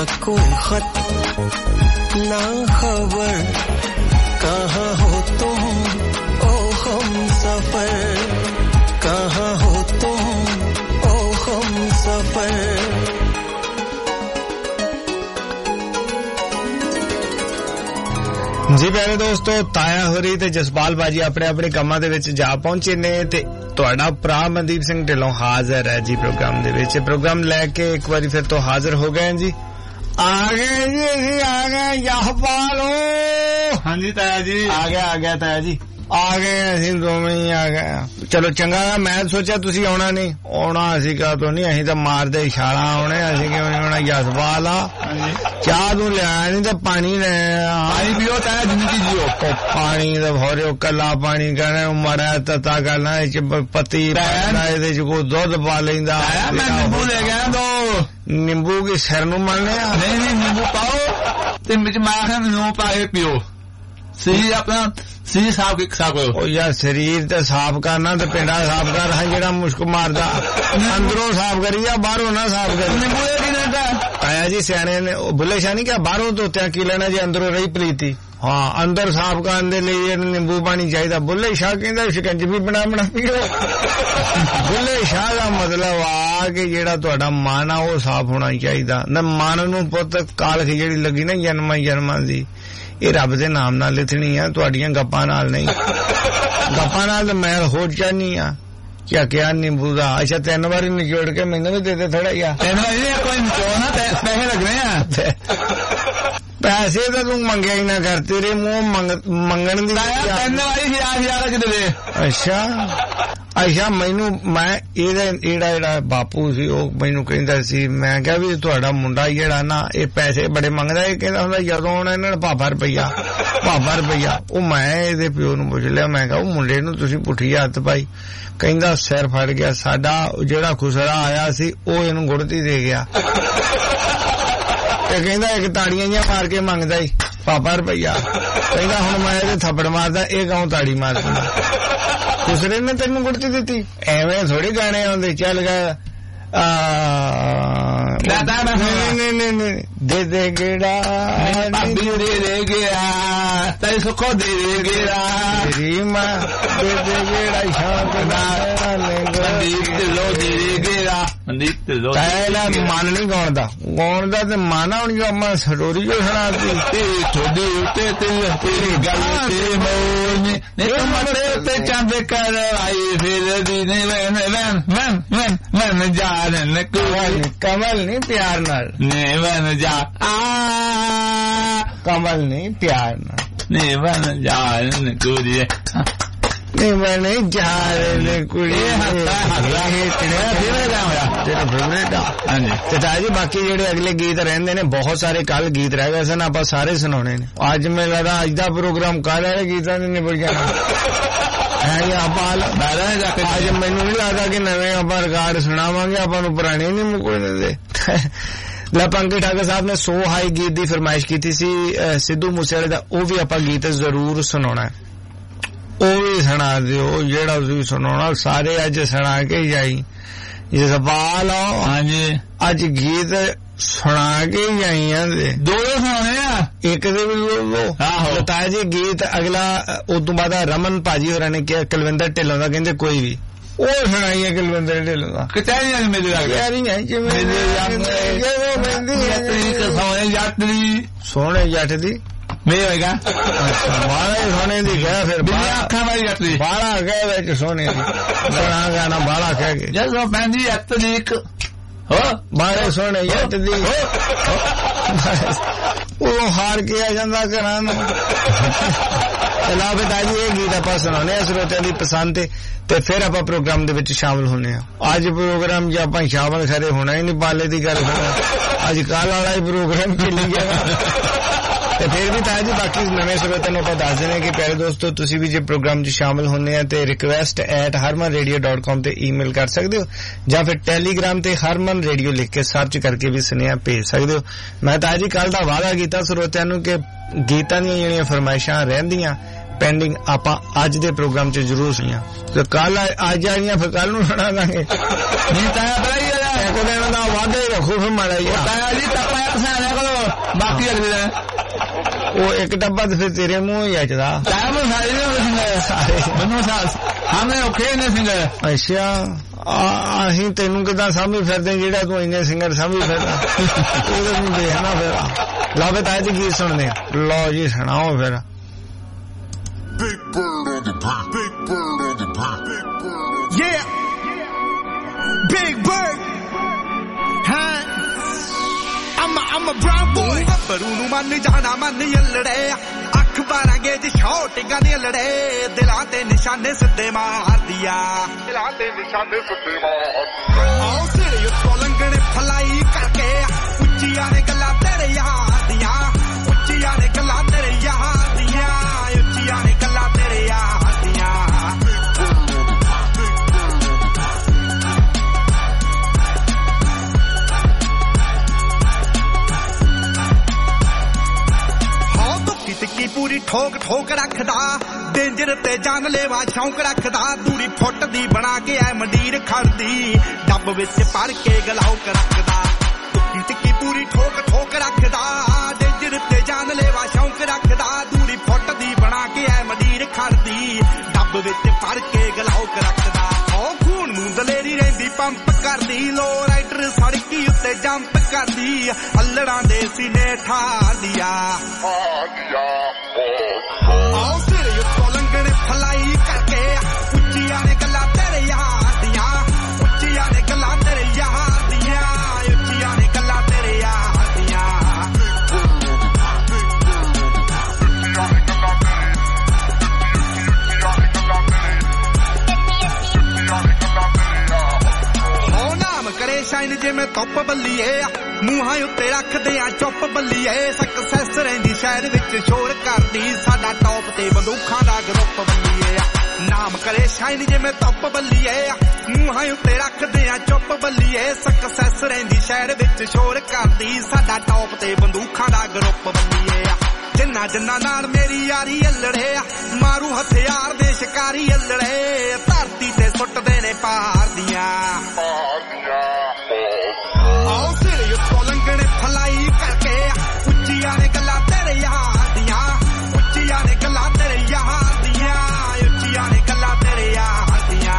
कोई खत ना खबर कहाँ हो तुम ओ हम सफर कहाँ हो तुम ओ हम सफर जी प्यारे दोस्तों ताया होरी ते जसपाल बाजी अपने अपने कामां दे विच जा पहुंचे ने ते ਤੁਹਾਡਾ ਭਰਾ ਮਨਦੀਪ ਸਿੰਘ ਢਿੱਲੋਂ ਹਾਜ਼ਰ ਹੈ ਜੀ ਪ੍ਰੋਗਰਾਮ ਦੇ ਵਿੱਚ ਪ੍ਰੋਗਰਾਮ ਲੈ ਕੇ ਇੱਕ ਵਾਰੀ ਫਿਰ ਤੋਂ ਹਾਜ਼ਰ ਹੋ ਗਏ ਜੀ ਆ ਗਏ ਜੀ ਅਸੀਂ ਆ ਗਏ ਜਸਪਾਲੋ ਹਾਂਜੀ ਤਾਇਆ ਜੀ ਆ ਗਿਆ ਆ ਗਿਆ ਤਾਇਆ ਜੀ ਆ ਗਏ ਅਸੀਂ ਦੋਵੇਂ ਹੀ ਆ ਗਏ ਚਲੋ ਚੰਗਾ ਮੈਂ ਸੋਚਿਆ ਤੁਸੀਂ ਆਉਣਾ ਨਹੀਂ ਆਉਣਾ ਅਸੀਂ ਕਾ ਤੋਂ ਨਹੀਂ ਅਸੀਂ ਤਾਂ ਮਾਰਦੇ ਇਸ਼ਾਰਾ ਆਉਣੇ ਅਸੀਂ ਕਿਉਂ ਨਹੀਂ ਆਉਣਾ ਜਸਪਾਲ ਆ ਚਾਹ ਤੂੰ ਲਿਆ ਨਹੀਂ ਤੇ ਪਾਣੀ ਲੈ ਪਾਣੀ ਪੀਓ ਤਾਇਆ ਜ਼ਿੰਦਗੀ ਜੀਓ ਪਾਣੀ ਦਾ ਭੋਰਿਓ ਕੱਲਾ ਪਾਣੀ ਕਹਿੰਦੇ ਮਰਾ ਤਤਾ ਕਰਨਾ ਇਹ ਚ ਪਤੀ ਪੈਣਾ ਇਹਦੇ ਚ ਕੋਈ ਦੁੱਧ ਪਾ ਲੈਂਦਾ ਮੈਂ ਨਿੰਬੂ ਲੈ ਗਿਆ ਦੋ ਨਿੰਬੂ ਕੀ ਸਿਰ ਨੂੰ ਮਲਨੇ ਆ ਨਹੀਂ ਨਹੀਂ ਨਿੰਬੂ ਪਾਓ ਤੇ ਵਿੱਚ ਮਾਖਣ ਨੂੰ ਪਾ ਕੇ ਪੀਓ ਸਹੀ ਆਪਣਾ ਸਹੀ ਸਾਫ ਕੇ ਸਾਫ ਕਰੋ ਉਹ ਯਾਰ ਸਰੀਰ ਤੇ ਸਾਫ ਕਰਨਾ ਤੇ ਪਿੰਡਾ ਸਾਫ ਕਰ ਹਾਂ ਜਿਹੜਾ ਮੁਸ਼ਕ ਮਾਰਦਾ ਅੰਦਰੋਂ ਸਾਫ ਕਰੀਆ ਬਾਹਰੋਂ ਨਾ ਸਾਫ ਕਰੀ ਨਿੰਬੂ ਇਹ ਕੀ ਲੈਂਦਾ ਆਇਆ ਜੀ ਸਿਆਣੇ ਨੇ ਬੁੱਲੇ ਸ਼ਾਹ ਨਹੀਂ ਕਿਹਾ ਬਾਹਰੋਂ ਧੋਤਿਆਂ ਕੀ ਲੈਣਾ ਜੇ ਅੰਦਰੋਂ ਰਹੀ ਪਲੀਤੀ ਹਾਂ ਅੰਦਰ ਸਾਫ ਕਰਨ ਦੇ ਲਈ ਇਹ ਨਿੰਬੂ ਪਾਣੀ ਚਾਹੀਦਾ ਬੁੱਲੇ ਸ਼ਾਹ ਕਹਿੰਦਾ ਸ਼ਿਕੰਜਵੀ ਬਣਾ ਬਣਾ ਪੀਓ ਬੁੱਲੇ ਸ਼ਾਹ ਦਾ ਮਤਲਬ ਆ ਕਿ ਜਿਹੜਾ ਤੁਹਾਡਾ ਮਨ ਆ ਉਹ ਸਾਫ ਹੋਣਾ ਚਾਹੀਦਾ ਨਾ ਮਨ ਨੂੰ ਪੁੱਤ ਕਾਲਖ ਜਿਹੜੀ ਲੱਗੀ ਨਾ ਜਨਮਾਂ ਜਨਮਾਂ ਦੀ ਇਹ ਰੱਬ ਦੇ ਨਾਮ ਨਾਲ ਲਿਖਣੀ ਆ ਤੁਹਾਡੀਆਂ ਗੱਪਾਂ ਨਾਲ ਨਹੀਂ ਗੱਪਾਂ ਨਾਲ ਤਾਂ ਮੈਂ ਹੋਰ ਚਾਹਨੀ ਆ ਕਿਆ ਕਿਆ ਨਿੰਬੂ ਦਾ ਅੱਛਾ ਤਿੰਨ ਵਾਰੀ ਨਿਚੋੜ ਕੇ ਮੈਨੂੰ ਵੀ ਦੇ ਦੇ ਥੋੜਾ ਜਿਹਾ ਤਿੰਨ ਵਾਰੀ ਕੋਈ ਨਿਚੋੜਨਾ ਪੈਸੇ ਲੱਗਣੇ ਆ ਪੈਸੇ ਤਾਂ ਤੂੰ ਮੰਗਿਆ ਹੀ ਨਾ ਕਰ ਤੇਰੇ ਮੂੰਹ ਮੰਗਣ ਦੀ ਤਿੰਨ ਵਾਰੀ ਹਜ਼ਾਰ ਹਜ਼ਾਰ ਕਿਤੇ ਦੇ ਅੱਛਾ ਅੱਛਾ ਮੈਨੂੰ ਮੈਂ ਇਹਦਾ ਜਿਹੜਾ ਜਿਹੜਾ ਬਾਪੂ ਸੀ ਉਹ ਮੈਨੂੰ ਕਹਿੰਦਾ ਸੀ ਮੈਂ ਕਿਹਾ ਵੀ ਤੁਹਾਡਾ ਮੁੰਡਾ ਜਿਹੜਾ ਨਾ ਇਹ ਪੈਸੇ ਬੜੇ ਮੰਗਦਾ ਇਹ ਕਹਿੰਦਾ ਹੁੰਦਾ ਜਦੋਂ ਹੁਣ ਇਹਨਾਂ ਨੇ ਭਾਬਾ ਰੁਪਈਆ ਭਾਬਾ ਰੁਪਈਆ ਉਹ ਮੈਂ ਇਹਦੇ ਪਿਓ ਨੂੰ ਪੁੱਛ ਲਿਆ ਮੈਂ ਕਿਹਾ ਉਹ ਮੁੰਡੇ ਨੂੰ ਤੁਸੀਂ ਪੁੱਠੀ ਹੱਥ ਪਾਈ ਕਹਿੰਦਾ ਸਿਰ ਫੜ ਗਿਆ ਸਾਡਾ ਜਿਹੜਾ ਖੁਸਰਾ ਆਇਆ ਸੀ ਉਹ ਇਹਨੂੰ ਗੁੜਤੀ ਦੇ ਗਿਆ ਤੇ ਕਹਿੰਦਾ ਇੱਕ ਤਾੜੀਆਂ ਜਿਹਾ ਮਾਰ ਕੇ ਮੰਗਦਾ ਈ ਭਾਬਾ ਰੁਪਈਆ ਕਹਿੰਦਾ ਹੁਣ ਮੈਂ ਇਹਦੇ ਥੱਪੜ ਮਾਰਦਾ ਇਹ ਗਾਉਂ ਤਾੜੀ ਮਾਰ ਦਿੰਦਾ ਖੁਸਰੇ ਨੇ ਤੈਨੂੰ ਗੁੜਤੀ ਦਿੱਤੀ ਐਵੇਂ ਥੋੜੇ ਗਾਣੇ ਆਉਂਦੇ ਚੱਲ ਗਾ ਦਾਦਾ ਨਹੀਂ ਨਹੀਂ ਨਹੀਂ ਦੇ ਦੇ ਗੇੜਾ ਭਾਬੀ ਦੇ ਦੇ ਗਿਆ ਤੈ ਸੁਖੋ ਦੇ ਦੇ ਗੇੜਾ ਤੇਰੀ ਮਾਂ ਦੇ ਦੇ ਗੇੜਾ ਸ਼ਾਂਤ ਨਾਲ ਮਨਦੀਪ ਢਿੱਲੋਂ ਦੇ ਦੇ ਗੇੜਾ ਮਨਦੀਪ ਢਿੱਲੋਂ ਤੈਲਾ ਮਨ ਨਹੀਂ ਗਾਉਣ ਦਾ ਗਾਉਣ ਦਾ ਤੇ ਮਨ ਆਉਣੀ ਅੰਮਾ ਸਟੋਰੀ ਜੋ ਸੁਣਾਤੀ ਤੇ ਤੁਹਾਡੇ ਉੱਤੇ ਤੇ ਤੇਰੀ ਗੱਲ ਤੇ ਮੋਰ ਨੇ ਨੇ ਮਰੇ ਤੇ ਚੰਦ ਕਰ ਆਈ ਫਿਰ ਦੀ ਨੇ ਵੈਨ ਵੈਨ ਵੈਨ ਵੈਨ ਵੈਨ ਜਾਨ ਕੋਲ ਕਮਲ ਨਹੀਂ ਪਿਆਰ ਨਾਲ ਨੇ ਵੈਨ ਜਾ ਆ ਕਮਲ ਨਹੀਂ ਪਿਆਰ ਨਾਲ ਨੇ ਵੈਨ ਜਾਨ ਕੁੜੀ ਨਹੀਂ ਮੈਂ ਨਹੀਂ ਜਾ ਰਹੇ ਕੁੜੀ ਤੇਰਾ ਫੇਵਰੇਟ ਆ ਹਾਂਜੀ ਤੇ ਤਾਜੀ ਬਾਕੀ ਜਿਹੜੇ ਅਗਲੇ ਗੀਤ ਰਹਿੰਦੇ ਨੇ ਬਹੁਤ ਸਾਰੇ ਕੱਲ ਗੀਤ ਰਹਿ ਗਏ ਸਨ ਆਪਾਂ ਸਾਰੇ ਸੁਣਾਉਣੇ ਨੇ ਅੱਜ ਮੈਨੂੰ ਲੱਗਦਾ ਅੱਜ ਦਾ ਪ੍ਰੋਗਰਾਮ ਕੱਲ ਵਾਲੇ ਗੀਤਾਂ ਦੇ ਨਿਬੜ ਜਾਣਾ ਹੈ ਜਾਂ ਆਪਾਂ ਦਾਦਾ ਜਾ ਕੇ ਅੱਜ ਮੈਨੂੰ ਨਹੀਂ ਲੱਗਦਾ ਕਿ ਨਵੇਂ ਆਪਾਂ ਰਿਕਾਰਡ ਸੁਣਾਵਾਂਗੇ ਆਪਾਂ ਨੂੰ ਪੁਰਾਣੇ ਨਹੀਂ ਮੁੱਕਣ ਦਿੰਦੇ ਲੈ ਪੰਕਜ ਠਾਕਰ ਸਾਹਿਬ ਨੇ ਸੋ ਹਾਈ ਗੀਤ ਦੀ ਫਰਮਾਇਸ਼ ਕੀਤੀ ਸੀ ਸਿੱਧੂ ਮੂਸੇਵਾਲੇ ਦਾ ਉਹ ਵੀ ਆਪਾਂ ਗੀਤ ਜ਼ਰੂਰ ਸੁਣਾਉਣਾ ਉਹ ਵੀ ਸੁਣਾ ਦਿਓ ਜਿਹੜਾ ਤੁਸੀਂ ਸੁਣਾਉਣਾ ਸਾਰੇ ਅੱਜ ਸੁਣਾ ਕੇ ਜਾਈ ਜਸਪਾਲ ਹਾਂਜੀ ਅੱਜ ਗੀਤ ਸੁਣਾ ਕੇ ਜਾਈਆਂ ਦੇ ਦੋ ਦੋ ਸੁਣਾਉਣੇ ਆ ਇੱਕ ਦੇ ਵੀ ਦੋ ਆਹੋ ਤਾਇਆ ਜੀ ਗੀਤ ਅਗਲਾ ਉਸ ਤੋਂ ਬਾਅਦ ਰਮਨ ਭਾਜੀ ਹੋਰਾਂ ਨੇ ਕਿਹਾ ਕੁਲਵਿੰਦਰ ਢਿੱਲੋਂ ਦਾ ਕਹਿੰਦੇ ਕੋਈ ਵੀ ਉਹ ਸੁਣਾਈਏ ਕੁਲਵਿੰਦਰ ਢਿੱਲੋਂ ਦਾ ਕਚਹਿਰੀਆਂ ਮੇਰੇ ਲੱਗ ਗਿਆ ਨਹੀਂ ਜਿਵੇਂ ਸੋਹਣੇ ਜੱਟ ਦੀ ਸੋਹਣੇ ਜੱਟ ਦੀ ਮੇਰੇ ਹੋਏਗਾ ਬਾਲਾ ਹੀ ਸੋਹਣੇ ਦੀ ਕਹਿ ਫਿਰ ਅੱਖਾਂ ਵਾਲੀ ਜੱਟ ਦੀ ਬਾਲਾ ਕਹਿ ਵਿੱਚ ਸੋਹਣੇ ਦੀ ਸੁਣਾ ਗਾਣਾ ਬਾਲਾ ਕਹਿ ਕੇ ਜਦੋਂ ਪੈਂਦੀ ਅੱਤ ਦੀ ਇੱਕ ਹੋ ਬਾਲੇ ਸੋਹਣੇ ਜੱਟ ਦੀ ਉਹ ਹਾਰ ਕੇ ਆ ਜਾਂਦਾ ਘਰਾਂ ਨੂੰ ਚਲਾ ਬਤਾ ਜੀ ਇਹ ਗੀਤ ਆਪਾਂ ਸੁਣਾਉਣੇ ਆ ਸਰੋਤਿਆਂ ਦੀ ਪਸੰਦ ਤੇ ਤੇ ਫਿਰ ਆਪਾਂ ਪ੍ਰੋਗਰਾਮ ਦੇ ਵਿੱਚ ਸ਼ਾਮਲ ਹੋਣੇ ਆ ਅੱਜ ਪ੍ਰੋਗਰਾਮ ਜੇ ਆਪਾਂ ਸ਼ਾਮਲ ਖਰੇ ਹੋਣਾ ਹੀ ਨਹੀਂ ਪਾਲੇ ਦੀ ਗੱਲ ਅੱਜ ਕੱਲ ਵਾਲਾ ਹੀ ਪ੍ਰੋਗਰਾਮ ਚੱਲੀ ਗਿਆ ਤੇ ਫਿਰ ਵੀ ਤਾਂ ਜੀ ਬਾਕੀ ਨਵੇਂ ਸਰੋਤਿਆਂ ਨੂੰ ਆਪਾਂ ਦੱਸ ਦਿੰਦੇ ਕਿ ਪਿਆਰੇ ਦੋਸਤੋ ਤੁਸੀਂ ਵੀ ਜੇ ਪ੍ਰੋਗਰਾਮ 'ਚ ਸ਼ਾਮਲ ਹੁੰਦੇ ਆ ਤੇ request at harman radio dot com ਤੇ ਈਮੇਲ ਕਰ ਸਕਦੇ ਹੋ ਜਾਂ ਫਿਰ ਟੈਲੀਗ੍ਰਾਮ ਤੇ harman radio ਲਿਖ ਕੇ ਸਰਚ ਕਰਕੇ ਵੀ ਸੁਨੇਹਾ ਭੇਜ ਸਕਦੇ ਹੋ ਮੈਂ ਤਾਂ ਜੀ ਕੱਲ ਦਾ ਵਾਅਦਾ ਕੀਤਾ ਸਰੋਤਿਆਂ ਨੂੰ ਕਿ ਗੀਤਾਂ ਦੀਆਂ ਜਿਹੜੀਆਂ ਫਰਮਾਇਸ਼ਾਂ ਰਹਿੰਦੀਆਂ ਪੈਂਡਿੰਗ ਆਪਾਂ ਅੱਜ ਦੇ ਪ੍ਰੋਗਰਾਮ 'ਚ ਜ਼ਰੂਰ ਸੁਣੀਆਂ ਤੇ ਕੱਲ ਅੱਜ ਆਈਆਂ ਫਿਰ ਕੱਲ ਨੂੰ ਸੁਣਾ ਦਾਂਗੇ ਨਹੀਂ ਤਾਂ ਬਈ ਇੱਕ ਦਿਨ ਦਾ ਵਾਧਾ ਹੀ ਰੱਖੋ ਫਿਰ ਮਾੜਾ ਜੀ ਤਾਇਆ ਜੀ ਟੱਪਾ ਇੱਕ ਸਾਰਿਆ ਕੋਲ ਬਾਕੀ ਅਗਲੇ ਦਿਨ ਉਹ ਇੱਕ ਡੱਬਾ ਤੇ ਫਿਰ ਤੇਰੇ ਮੂੰਹ ਹੀ ਆਚਦਾ ਤਾਇਆ ਨੂੰ ਸਾਰੇ ਨੇ ਸਾਰੇ ਮੈਨੂੰ ਸਾਸ ਹਾਵੇਂ ਔਖੇ ਨੇ ਸਿੰਗਰ ਅੱਛਾ ਅਸੀਂ ਤੈਨੂੰ ਕਿੱਦਾਂ ਸਾਂਭੀ ਫਿਰਦੇ ਜਿਹੜਾ ਤੂੰ ਇੰਨੇ ਸਿੰਗਰ ਸਾਂਭੀ ਫਿਰਦਾ ਉਹਦੇ ਨੂੰ ਦੇਖਣਾ ਫਿਰ ਲਾਵੇ ਤਾਇਆ ਜੀ ਗੀਤ ਸੁਣਦੇ ਆ ਲਓ ਜੀ ਸੁਣਾਓ ਫਿਰ Big bird on the beat. Big bird on the beat. Big bird. Yeah. Big bird. Huh? I'm a, I'm a brown boy. Baru nu man jana man yallade. Akh barange j shootinga de lade. Dilan te nishane siddhe maar diya. Dilan te nishane siddhe maar diya. Aao sire utto langane phalai karke. Uchchiya ne galla tere yaar diya. Uchchiya ne galla tere yaar diya. Uchchiya ne galla tere yaar diya. ਟਿੱਕੀ ਪੂਰੀ ਠੋਕ ਠੋਕ ਰੱਖਦਾ danger ਤੇ ਜਾਨ ਲੈਵਾ ਸ਼ੌਂਕ ਰੱਖਦਾ ਦੂਰੀ ਫੁੱਟ ਦੀ ਬਣਾ ਕੇ ਐ ਮੰਡੀਰ ਖੜਦੀ ਡੱਬ ਵਿੱਚ ਭਰ ਕੇ ਗਲਾਉਕ ਰੱਖਦਾ ਟਿੱਕੀ ਟਿੱਕੀ ਪੂਰੀ ਠੋਕ ਠੋਕ ਰੱਖਦਾ ਡੇਂਜਰ ਤੇ ਜਾਨ ਲੈਵਾ ਸ਼ੌਂਕ ਰੱਖਦਾ ਦੂਰੀ ਫੁੱਟ ਦੀ ਬਣਾ ਕੇ ਐ ਮੰਡੀਰ ਖੜਦੀ ਡੱਬ ਵਿੱਚ ਭਰ ਕੇ ਗਲਾਉਕ ਰੱਖਦਾ ਉਹ ਖੂਨ ਨੂੰ ਦਲੇਰੀ ਰਹਿੰਦੀ ਪੰਪ ਕਰਦੀ ਲੋ ਰਾਈਡਰ ਸੜਕੀ ਉੱਤੇ ਜੰਪ ਕਰਦੀ ਅੱਲੜਾਂ ਦੇ ਸੀਨੇ ਠਾਰਦੀਆਂ ਆਓ ਸਿਰੇ ਉੱਤੋਂ ਲੰਘਣੇ ਫਲਾਈ ਕਰਕੇ ਉੱਚੀਆਂ ਨੇ ਗੱਲਾਂ ਤੇਰੇ ਯਾਰ ਦੀਆਂ ਉੱਚੀਆਂ ਨੇ ਗੱਲਾਂ ਤੇਰੇ ਯਾਰ ਦੀਆਂ ਉੱਚੀਆਂ ਨੇ ਗੱਲਾਂ ਤੇਰੇ ਯਾਰ ਦੀਆਂ ਹੋ ਨਾਮ ਕਰੇ ਸ਼ਾਇਨ ਜਿਵੇਂ ਧੁੱਪ ਬੱਲੀਏ ਮੂੰਹਾਂ ਉੱਤੇ ਰੱਖਦੇ ਆ ਚੁੱਪ ਬੱਲੀਏ ਸਕਸੈਸ ਰਹਿੰਦੀ ਸ਼ਹਿਰ ਵਿੱਚ ਸ਼ੋਰ ਕਰਦੀ ਸਾਡਾ ਟੌਪ ਤੇ ਬੰਦੂਖਾਂ ਦਾ ਗਰੁੱਪ ਬੱਲੀਏ ਨਾਮ ਕਰੇ ਸ਼ਾਇਨ ਜਿਵੇਂ ਧੁੱਪ ਬੱਲੀਏ ਮੂੰਹਾਂ ਉੱਤੇ ਰੱਖਦੇ ਆ ਚੁੱਪ ਬੱਲੀਏ ਸਕਸੈਸ ਰਹਿੰਦੀ ਸ਼ਹਿਰ ਵਿੱਚ ਸ਼ੋਰ ਕਰਦੀ ਸਾਡਾ ਟੌਪ ਤੇ ਬੰਦੂਖਾਂ ਦਾ ਗਰੁੱਪ ਬੱਲੀਏ ਜਿੰਨਾ ਜਿੰਨਾ ਨਾਲ ਮੇਰੀ ਯਾਰੀ ਅਲੜੇ ਮਾਰੂ ਹਥਿਆਰ ਦੇ ਸ਼ਿਕਾਰੀ ਅਲੜੇ ਧਰਤੀ ਤੇ ਸੁੱਟਦੇ ਨੇ ਪਾਰ ਦੀਆਂ ਆਓ ਸਿਰੇ ਉੱਤੋਂ ਲੰਘਣੇ ਫਲਾਈ ਕਰਕੇ ਉੱਚੀਆਂ ਨੇ ਗੱਲਾਂ ਤੇਰੇ ਯਾਰ ਦੀਆਂ ਉੱਚੀਆਂ ਨੇ ਗੱਲਾਂ ਤੇਰੇ ਯਾਰ ਦੀਆਂ ਉੱਚੀਆਂ ਨੇ ਗੱਲਾਂ ਤੇਰੇ ਯਾਰ ਦੀਆਂ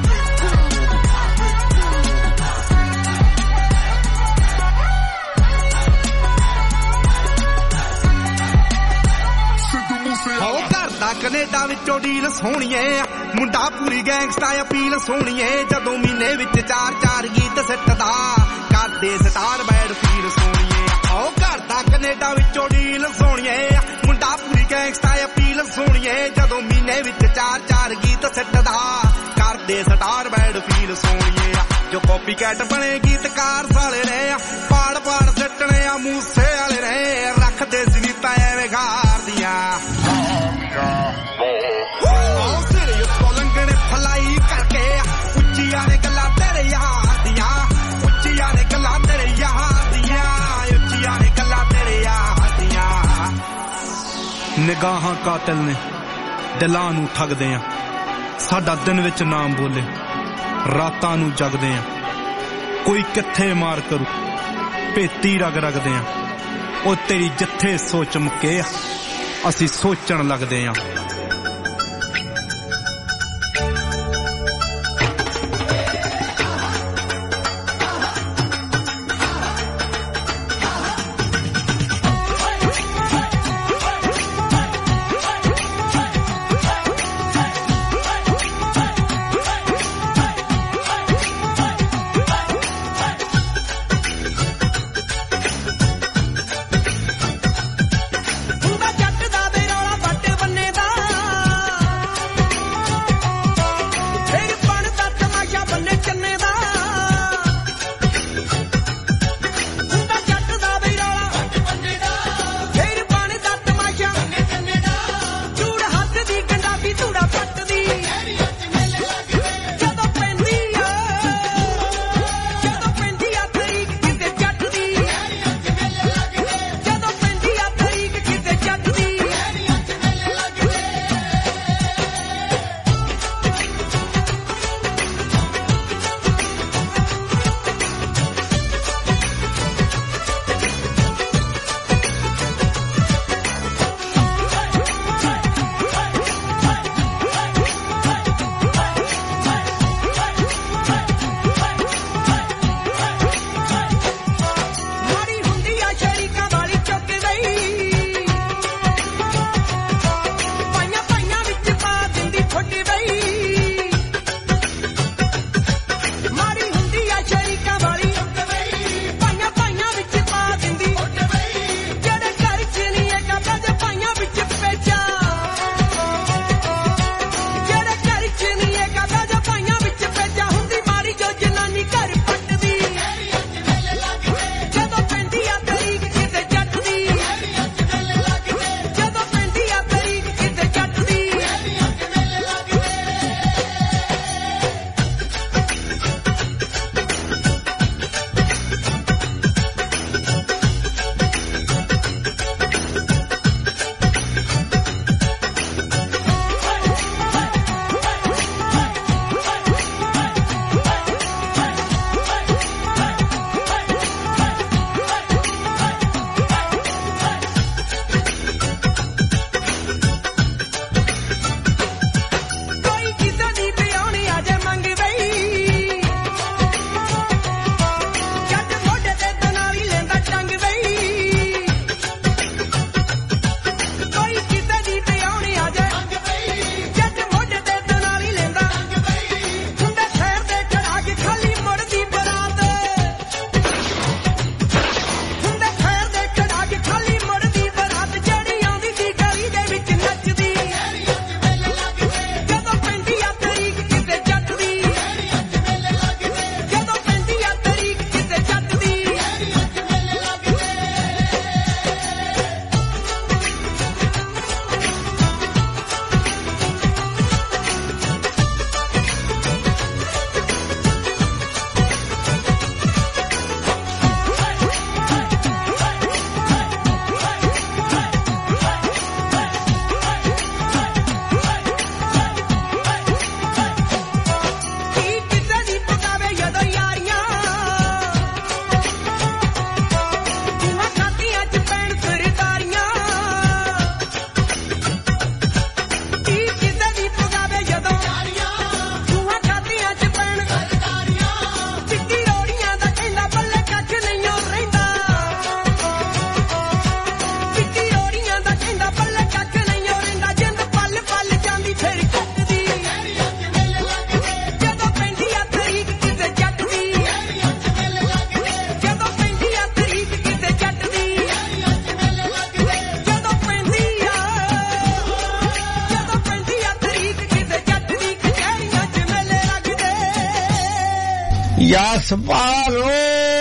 ਹੋ ਕਰਦਾ ਕੈਨੇਡਾ ਵਿੱਚੋਂ ਡੀਲ ਸੋਹਣੀਏ ਮੁੰਡਾ ਪੂਰੀ ਗੈਂਗਸਟਾ ਅਪੀਲ ਸੋਹਣੀਏ ਜਦੋਂ ਮਹੀਨੇ ਵਿੱਚ ਚਾਰ ਚਾਰ ਗੀਤ ਸਿੱਟਦਾ ਕਰਦੇ ਸਟਾਰ ਬੈਡ ਫੀਲ ਸੋਹਣੀਏ ਹੋ ਕਰਦਾ ਕੈਨੇਡਾ ਵਿੱਚੋਂ ਡੀਲ ਸੋਹਣੀਏ ਮੁੰਡਾ ਪੂਰੀ ਗੈਂਗਸਟਾ ਅਪੀਲ ਸੋਹਣੀਏ ਜਦੋਂ ਮਹੀਨੇ ਵਿੱਚ ਚਾਰ ਚਾਰ ਗੀਤ ਸਿੱਟਦਾ ਕਰਦੇ ਸਟਾਰ ਬੈਡ ਫੀਲ ਸੋਹਣੀਏ ਜੋ ਕਾਪੀ ਕੈਟ ਬਣੇ ਗੀਤਕਾਰ ਸਾਲੇ ਨੇ ਪਾੜ ਪਾੜ ਸਿੱਟਣੇ ਆ ਮੂਸੇ ਵਾਲੇ ਨੇ ਰੱਖਦੇ ਜਨੀਤਾ ਐਵੇਂ ਘਾਰਦੀਆਂ ਆਓ ਸਿਰੇ ਉੱਤੋਂ ਲੰਘਣੇ ਫਲਾਈ ਕਰਕੇ ਉੱਚੀਆਂ ਨੇ ਗੱਲਾਂ ਤੇਰੇ ਯਾਰ ਦੀਆਂ ਉੱਚੀਆਂ ਨੇ ਗੱਲਾਂ ਤੇਰੇ ਯਾਰ ਦੀਆਂ ਉੱਚੀਆਂ ਨੇ ਗੱਲਾਂ ਤੇਰੇ ਯਾਰ ਦੀਆਂ ਨਿਗਾਹਾਂ ਕਾਤਲ ਨੇ ਦਿਲਾਂ ਨੂੰ ਠੱਗਦੇ ਆ ਸਾਡਾ ਦਿਨ ਵਿੱਚ ਨਾਮ ਬੋਲੇ ਰਾਤਾਂ ਨੂੰ ਜਗਦੇ ਆ ਕੋਈ ਕਿੱਥੇ ਮਾਰ ਕਰੂ ਭੇਤੀ ਰਗ ਰਗਦੇ ਆ ਉਹ ਤੇਰੀ ਜਿੱਥੇ ਸੋਚ ਮੁੱਕੇ ਅਸੀਂ ਸੋਚਣ ਲੱਗਦੇ ਆ ਜੱਟ ਦਾ ਦੇ ਰੌਲਾ ਪੱਟ ਬੰਨੇ ਦਾ ਜਸਪਾਲੋ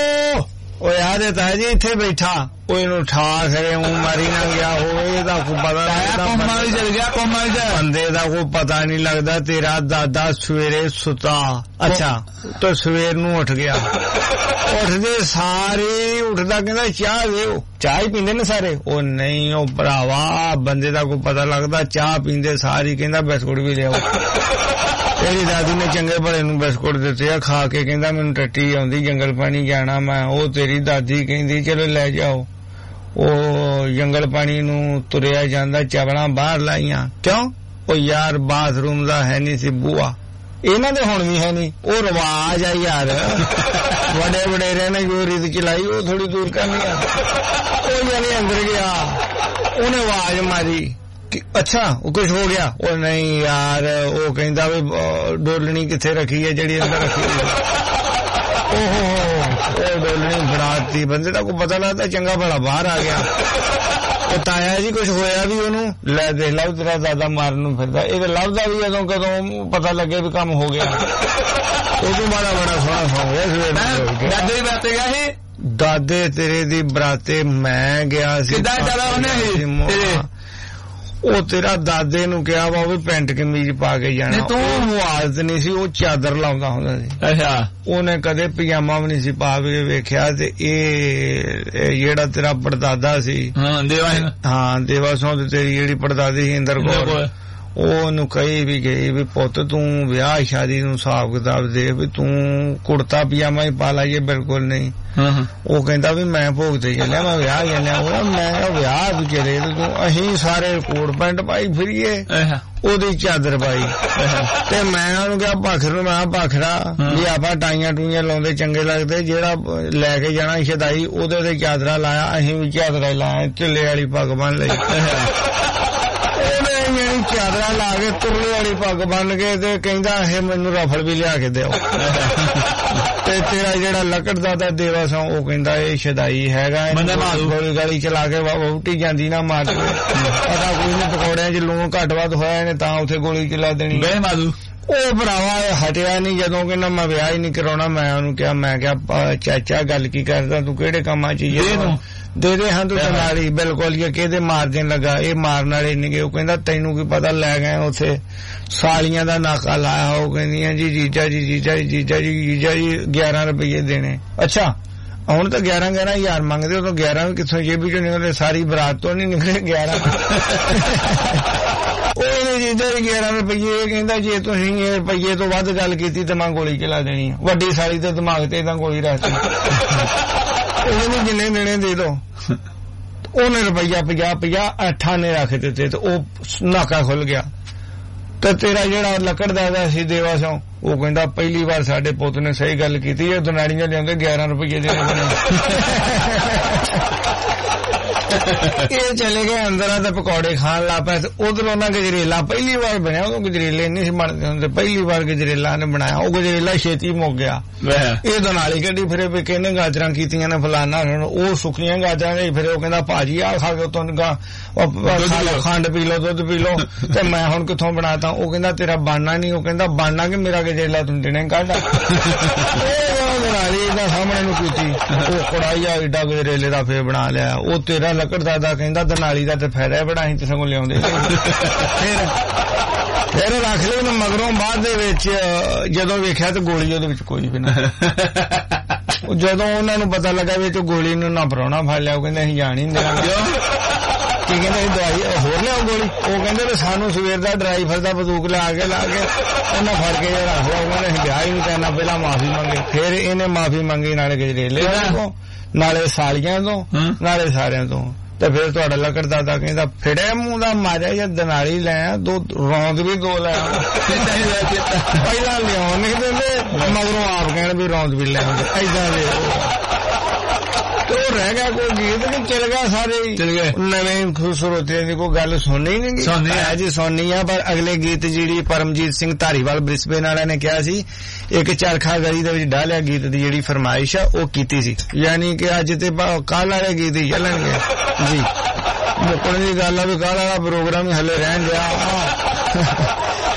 ਓ ਯਾਰ ਇਹ ਤਾਂ ਜੀ ਇੱਥੇ ਬੈਠਾ ਉਹ ਇਹਨੂੰ ਠਾ ਖਰੇ ਉਹ ਮਾਰੀ ਨਾ ਗਿਆ ਹੋਵੇ ਇਹਦਾ ਕੋਈ ਪਤਾ ਨਹੀਂ ਚਲ ਗਿਆ ਕੋਮਾ ਬੰਦੇ ਦਾ ਕੋਈ ਪਤਾ ਨਹੀਂ ਲੱਗਦਾ ਤੇਰਾ ਦਾਦਾ ਸਵੇਰੇ ਸੁਤਾ ਅੱਛਾ ਤਾਂ ਸਵੇਰ ਨੂੰ ਉੱਠ ਗਿਆ ਉੱਠਦੇ ਸਾਰੇ ਉੱਠਦਾ ਕਹਿੰਦਾ ਚਾਹ ਦਿਓ ਚਾਹ ਹੀ ਪੀਂਦੇ ਨੇ ਸਾਰੇ ਉਹ ਨਹੀਂ ਉਹ ਭਰਾਵਾ ਬੰਦੇ ਦਾ ਕੋਈ ਪਤਾ ਲੱਗਦਾ ਚਾਹ ਪੀਂਦੇ ਸਾਰੀ ਕਹਿੰਦਾ ਬਿਸਕੁਟ ਵੀ ਲਿਆਓ ਤੇਰੀ ਦਾਦੀ ਨੇ ਚੰਗੇ ਭਲੇ ਨੂੰ ਬਿਸਕੁਟ ਦਿੱਤੇ ਆ ਖਾ ਕੇ ਕਹਿੰਦਾ ਮੈਨੂੰ ਟੱਟੀ ਆਉਂਦੀ ਜੰਗਲ ਪਾਣੀ ਜਾਣਾ ਮੈਂ ਉਹ ਤੇਰੀ ਦਾਦੀ ਕਹਿੰਦੀ ਚਲੋ ਲੈ ਜਾਓ ਉਹ ਜੰਗਲ ਪਾਣੀ ਨੂੰ ਤੁਰਿਆ ਜਾਂਦਾ ਚਾਵਲਾਂ ਬਾਹਰ ਲਾਈਆਂ ਕਿਉਂ ਉਹ ਯਾਰ ਬਾਥਰੂਮ ਦਾ ਹੈ ਨਹੀਂ ਸੀ ਬੂਆ ਇਹਨਾਂ ਦੇ ਹੁਣ ਵੀ ਹੈ ਨਹੀਂ ਉਹ ਰਿਵਾਜ ਆ ਯਾਰ ਵੱਡੇ ਵਡੇਰਿਆਂ ਨੇ ਜੋ ਰੀਤ ਚਲਾਈ ਉਹ ਥੋੜੀ ਦੂਰ ਕਰਨੀ ਆ ਉਹ ਜਾਨੀ ਅੰਦਰ ਗਿਆ ਉਹਨੇ ਆਵਾਜ਼ ਮਾਰੀ ਅੱਛਾ ਉਹ ਕੁਝ ਹੋ ਗਿਆ ਉਹ ਨਹੀਂ ਯਾਰ ਉਹ ਕਹਿੰਦਾ ਵੀ ਡੋਲਣੀ ਕਿੱਥੇ ਰੱਖੀ ਹੈ ਜਿਹੜੀ ਅੰਦਰ ਰੱਖੀ ਓਹੋ ਉਹ ਡੋਲਣੀ ਬਰਾਤੀ ਬੰਦੇ ਦਾ ਕੋਈ ਪਤਾ ਲੱਗਦਾ ਚੰਗਾ ਭਲਾ ਬਾਹਰ ਆ ਗਿਆ ਉਹ ਤਾਇਆ ਜੀ ਕੁਝ ਹੋਇਆ ਵੀ ਉਹਨੂੰ ਲੈ ਦੇਖ ਲਓ ਤੇਰਾ ਦਾਦਾ ਮਾਰਨ ਨੂੰ ਫਿਰਦਾ ਇਹ ਲੱਭਦਾ ਵੀ ਜਦੋਂ ਕਦੋਂ ਪਤਾ ਲੱਗੇ ਵੀ ਕੰਮ ਹੋ ਗਿਆ ਉਹ ਤੋਂ ਬੜਾ ਬੜਾ ਸੋਹਣਾ ਸੌਂ ਗਿਆ ਸਵੇਰ ਦਾਦੇ ਦੀ ਬਾਤੇ ਗਿਆ ਸੀ ਦਾਦੇ ਤੇਰੇ ਦੀ ਬਰਾਤੇ ਮੈਂ ਗਿਆ ਸੀ ਕਿੱਦਾਂ ਚੱਲਾ ਉਹਨੇ ਤੇਰੇ ਉਹ ਤੇਰਾ ਦਾਦੇ ਨੂੰ ਕਿਹਾ ਵਾ ਵੀ ਪੈਂਟ ਕਮੀਜ਼ ਪਾ ਕੇ ਜਾਣਾ ਤੂੰ ਆਦਤ ਨਹੀਂ ਸੀ ਉਹ ਚਾਦਰ ਲਾਉਂਦਾ ਹੁੰਦਾ ਸੀ ਅੱਛਾ ਉਹਨੇ ਕਦੇ ਪਜਾਮਾ ਵੀ ਨਹੀਂ ਸੀ ਪਾ ਕੇ ਵੇਖਿਆ ਤੇ ਇਹ ਜਿਹੜਾ ਤੇਰਾ ਪੜਦਾਦਾ ਸੀ ਹਾਂ ਦੇਵਾ ਹਾਂ ਦੇਵਾ ਸੋਂ ਤੇਰੀ ਜਿਹੜੀ ਪੜਦਾਦੀ ਸੀ ਇੰਦਰ ਕੌਰ ਉਹਨੂੰ ਕਹੀ ਵੀ ਗਈ ਵੀ ਪੁੱਤ ਤੂੰ ਵਿਆਹ ਸ਼ਾਦੀ ਨੂੰ ਹਿਸਾਬ ਕਿਤਾਬ ਦੇ ਵੀ ਤੂੰ ਕੁੜਤਾ ਪਜਾਮਾ ਹੀ ਪਾ ਲਾਈਏ ਬਿਲਕੁਲ ਨਹੀਂ ਉਹ ਕਹਿੰਦਾ ਵੀ ਮੈਂ ਭੋਗ ਤੇ ਚੱਲਿਆ ਮੈਂ ਵਿਆਹ ਚੱਲਿਆ ਉਹ ਮੈਂ ਵਿਆਹ ਤੂੰ ਚਲੇ ਤੂੰ ਅਸੀਂ ਸਾਰੇ ਕੋਟ ਪੈਂਟ ਪਾਈ ਫਿਰੀਏ ਉਹਦੀ ਚਾਦਰ ਪਾਈ ਤੇ ਮੈਂ ਉਹਨੂੰ ਕਿਹਾ ਭਾਖਰ ਨੂੰ ਮੈਂ ਭਾਖਰਾ ਵੀ ਆਪਾਂ ਟਾਈਆਂ ਟੂਈਆਂ ਲਾਉਂਦੇ ਚੰਗੇ ਲੱਗਦੇ ਜਿਹੜਾ ਲੈ ਕੇ ਜਾਣਾ ਸ਼ਦਾਈ ਉਹਦੇ ਤੇ ਚਾਦਰਾ ਲਾਇਆ ਅਸੀਂ ਵੀ ਚਾਦਰਾ ਲਾਇਆ ਝੱਲੇ ਵਾਲੀ ਪੱਗ ਬੰਨ ਲਈ ਉਹਨੇ ਚਾਦਰਾ ਲਾ ਕੇ ਤੁਰਲੇ ਵਾਲੀ ਪੱਗ ਬੰਨ ਕੇ ਤੇ ਕਹਿੰਦਾ ਇਹ ਮੈਨੂੰ ਰਫਲ ਵੀ ਲਿਆ ਕੇ ਦਿਓ ਤੇ ਤੇਰਾ ਜਿਹੜਾ ਲੱਕੜ ਦਾ ਦੇਵਾ ਸਾ ਉਹ ਕਹਿੰਦਾ ਇਹ ਸ਼ਦਾਈ ਹੈਗਾ ਗੋਲੀ ਗਾਲੀ ਚਲਾ ਕੇ ਵਹੁਟੀ ਜਾਂਦੀ ਨਾ ਮਾਰ ਕੇ ਪਤਾ ਕੋਈ ਨਹੀਂ ਪਕੌੜਿਆਂ 'ਚ ਲੂਣ ਘੱਟ ਵੱਧ ਹੋਇਆ ਇਹਨੇ ਤਾਂ ਉੱਥੇ ਗੋਲੀ ਚਲਾ ਦੇਣੀ ਗਏ ਮਾਦੂ ਉਹ ਭਰਾਵਾ ਹਟਿਆ ਨਹੀਂ ਜਦੋਂ ਕਹਿੰਦਾ ਮੈਂ ਵਿਆਹ ਹੀ ਨਹੀਂ ਕਰਾਉਣਾ ਮੈਂ ਉਹਨੂੰ ਕਿਹਾ ਮੈਂ ਕਿਹਾ ਚਾਚਾ ਗੱਲ ਕੀ ਕਰਦਾ ਤੂੰ ਕਿਹੜੇ ਕੰਮਾਂ 'ਚ ਇਹ ਨੂੰ ਦੇ ਦੇ ਹਾਂ ਤੂੰ ਨਾਲੀ ਬਿਲਕੁਲ ਇਹ ਕਿਹਦੇ ਮਾਰ ਦੇਣ ਲੱਗਾ ਇਹ ਮਾਰਨ ਵਾਲੇ ਨਹੀਂ ਗਏ ਉਹ ਕਹਿੰਦਾ ਤੈਨੂੰ ਕੀ ਪਤਾ ਲੈ ਗਏ ਉੱਥੇ ਸਾਲੀਆਂ ਦਾ ਨਾਕਾ ਲਾਇਆ ਉਹ ਕਹਿੰਦੀਆਂ ਜੀ ਜੀਜਾ ਜੀ ਜੀਜਾ ਜੀ ਜੀਜਾ ਜੀ ਜੀਜਾ ਜੀ ਗਿਆਰਾਂ ਰੁਪਏ ਦੇਣੇ ਅੱਛਾ ਹੁਣ ਤਾਂ ਗਿਆਰਾਂ ਗਿਆਰਾਂ ਹਜ਼ਾਰ ਮੰਗਦੇ ਉਦੋਂ ਗਿਆਰਾਂ ਵੀ ਕਿੱਥੋਂ ਜੇਬੀ ਚੋਂ ਨਿਕਲੇ ਸਾਰੀ ਬਰਾਤ ਤੋਂ ਨਹੀਂ ਨਿਕਲੇ ਗਿਆਰਾਂ ਉਹਨੇ ਜੀਜਾ ਜੀ ਗਿਆਰਾਂ ਰੁਪਏ ਕਹਿੰਦਾ ਜੇ ਤੁਸੀਂ ਇਹ ਰੁਪਈਏ ਤੋਂ ਵੱਧ ਗੱਲ ਕੀਤੀ ਤਾਂ ਮੈਂ ਗੋਲੀ ਚਲਾ ਦੇਣੀ ਵੱਡੀ ਸਾਲੀ ਦੇ ਦਿਮਾਗ ਤੇ ਤਾਂ ਗੋਲੀ ਰੱਖਤੀ ਉਹਨੂੰ ਜਿੰਨੇ ਦੇਣੇ ਦੇ ਦੋ ਉਹਨੇ ਰੁਪਈਆ ਪੰਜਾਹ ਪੰਜਾਹ ਅਠਾਨੇ ਰੱਖ ਦਿੱਤੇ ਤੇ ਉਹ ਨਾਕਾ ਖੁੱਲ ਗਿਆ ਤੇ ਤੇਰਾ ਜਿਹੜਾ ਲੱਕੜ ਦਾ ਸੀ ਦੇਵਾ ਸੋਂ ਉਹ ਕਹਿੰਦਾ ਪਹਿਲੀ ਵਾਰ ਸਾਡੇ ਪੁੱਤ ਨੇ ਸਹੀ ਗੱਲ ਕੀਤੀ ਇਹ ਦਨਾੜੀਆਂ ਲਿਆਉਂਦੇ ਗਿਆਰਾਂ ਰੁਪਏ ਦੇ ਇਹ ਚਲੇ ਗਏ ਅੰਦਰ ਆ ਤੇ ਪਕੌੜੇ ਖਾਣ ਲੱਗ ਪਏ ਤੇ ਉਧਰ ਉਹਨਾਂ ਗਜਰੇਲਾ ਪਹਿਲੀ ਵਾਰ ਬਣਿਆ ਉਹ ਗਜਰੇਲੇ ਨਹੀਂ ਸੀ ਬਣਦੇ ਹੁੰਦੇ ਪਹਿਲੀ ਵਾਰ ਗਜਰੇਲਾ ਨੇ ਬਣਾਇਆ ਉਹ ਗਜਰੇਲਾ ਛੇਤੀ ਮੁੱਕ ਗਿਆ ਇਹ ਦਨਾਲੀ ਕੱਢੀ ਫਿਰੇ ਵੀ ਕਹਿੰਦੇ ਗਾਜਰਾਂ ਕੀਤੀਆਂ ਨੇ ਫਲਾਨਾ ਉਹ ਸੁੱਕੀਆਂ ਗਾਜਰਾਂ ਦੇ ਫਿਰ ਉਹ ਕਹਿੰਦਾ ਭਾਜੀ ਆ ਖਾ ਕੇ ਤੋਂ ਖੰਡ ਪੀ ਲਓ ਦੁੱਧ ਪੀ ਲਓ ਤੇ ਮੈਂ ਹੁਣ ਕਿੱਥੋਂ ਬਣਾਤਾ ਉਹ ਕਹਿੰਦਾ ਤੇਰਾ ਬਾਨਾ ਨਹੀਂ ਉਹ ਕਹਿੰਦਾ ਬਾਨਾ ਕਿ ਮੇਰਾ ਗਜਰੇਲਾ ਤੂੰ ਦੇਣੇ ਕੱਢ ਦਨਾਲੀ ਦਾ ਸਾਹਮਣੇ ਨੂੰ ਕੀਤੀ ਉਹ ਕੜਾਈ ਆ ਏਡਾ ਗਜਰੇਲੇ ਦਾ ਫੇਰ ਬਣਾ ਲਿਆ ਉਹ ਤੇਰਾ ਲੱਕੜ ਦਾਦਾ ਕਹਿੰਦਾ ਦਨਾਲੀ ਦਾ ਤੇ ਫਾਇਦਾ ਬਣਾਈ ਤੇ ਸਗੋਂ ਲਿਆਉਂਦੇ ਫਿਰ ਫਿਰ ਰੱਖ ਲਿਓ ਨਾ ਮਗਰੋਂ ਬਾਅਦ ਦੇ ਵਿੱਚ ਜਦੋਂ ਵੇਖਿਆ ਤੇ ਗੋਲੀ ਉਹਦੇ ਵਿੱਚ ਕੋਈ ਵੀ ਨਾ ਜਦੋਂ ਉਹਨਾਂ ਨੂੰ ਪਤਾ ਲੱਗਾ ਵੀ ਤੇ ਗੋਲੀ ਨੂੰ ਨਾ ਪਰਾਉਣਾ ਫੜ ਲਿਆ ਉਹ ਕਹਿੰਦੇ ਅਸੀਂ ਜਾਣ ਹੀ ਨਹੀਂ ਦੇਣਾ ਕੀ ਕਹਿੰਦੇ ਦਵਾਈ ਹੋਰ ਲਿਆਓ ਗੋਲੀ ਉਹ ਕਹਿੰਦੇ ਵੀ ਸਾਨੂੰ ਸਵੇਰ ਦਾ ਡਰਾਈਵਰ ਦਾ ਬੰਦੂਕ ਲਾ ਕੇ ਲਾ ਕੇ ਉਹਨਾਂ ਫੜ ਕੇ ਰੱਖ ਲਿਆ ਉਹਨਾਂ ਨੇ ਵਿਆਹ ਹੀ ਨਹੀਂ ਕਰਨਾ ਪਹਿਲਾਂ ਮਾਫੀ ਮੰਗੀ ਫਿਰ ਇਹਨੇ ਮਾਫੀ ਮੰਗੀ ਨਾਲੇ ਗਜਰੇਲੇ ਤੋਂ ਨਾਲੇ ਸਾਲੀਆਂ ਤੋਂ ਨਾਲੇ ਸਾਰਿਆਂ ਤੋਂ ਤੇ ਫਿਰ ਤੁਹਾਡਾ ਲੱਕੜ ਦਾਦਾ ਕਹਿੰਦਾ ਫਿੜੇ ਮੂੰਹ ਦਾ ਮਾਰਿਆ ਜਾਂ ਦਨਾਲੀ ਲੈ ਆ ਦੋ ਰੌਂਦ ਵੀ ਦੋ ਲੈ ਪਹਿਲਾਂ ਲਿਆਉਣ ਨਹੀਂ ਦਿੰਦੇ ਮਗਰੋਂ ਆਪ ਕਹਿਣ ਵੀ ਰੌਂਦ ਵੀ ਲੈ ਆਉਂਦੇ ਏਦਾਂ ਦੇ ਉਹ ਰਹਿ ਗਿਆ ਕੋਈ ਗੀਤ ਨਹੀਂ ਚਲ ਗਿਆ ਸਾਰੇ ਚਲ ਗਏ ਨਵੇਂ ਸਰੋਤਿਆਂ ਦੀ ਕੋਈ ਗੱਲ ਸੁਣਨੀ ਨਹੀਂ ਸੁਣਨੀ ਅੱਜ ਸੁਣਨੀ ਆ ਪਰ ਅਗਲੇ ਗੀਤ ਜਿਹੜੀ ਪਰਮਜੀਤ ਸਿੰਘ ਧਾਰੀਵਾਲ ਬ੍ਰਿਸਬੇਨ ਵਾਲਿਆਂ ਨੇ ਕਿਹਾ ਸੀ ਇੱਕ ਚਰਖਾ ਗਲੀ ਦੇ ਵਿੱਚ ਡਾਲਿਆ ਗੀਤ ਦੀ ਜਿਹੜੀ ਫਰਮਾਇਸ਼ ਆ ਉਹ ਕੀਤੀ ਸੀ ਯਾਨੀ ਕਿ ਅੱਜ ਤੇ ਕੱਲ ਵਾਲੇ ਗੀਤ ਹੀ ਚੱਲਣਗੇ ਜੀ ਮੁੱਕਣ ਦੀ ਗੱਲ ਆ ਵੀ ਕੱਲ ਵਾਲਾ ਪ੍ਰੋਗਰਾਮ ਹੀ ਹਲੇ ਰਹਿਣ ਗਿਆ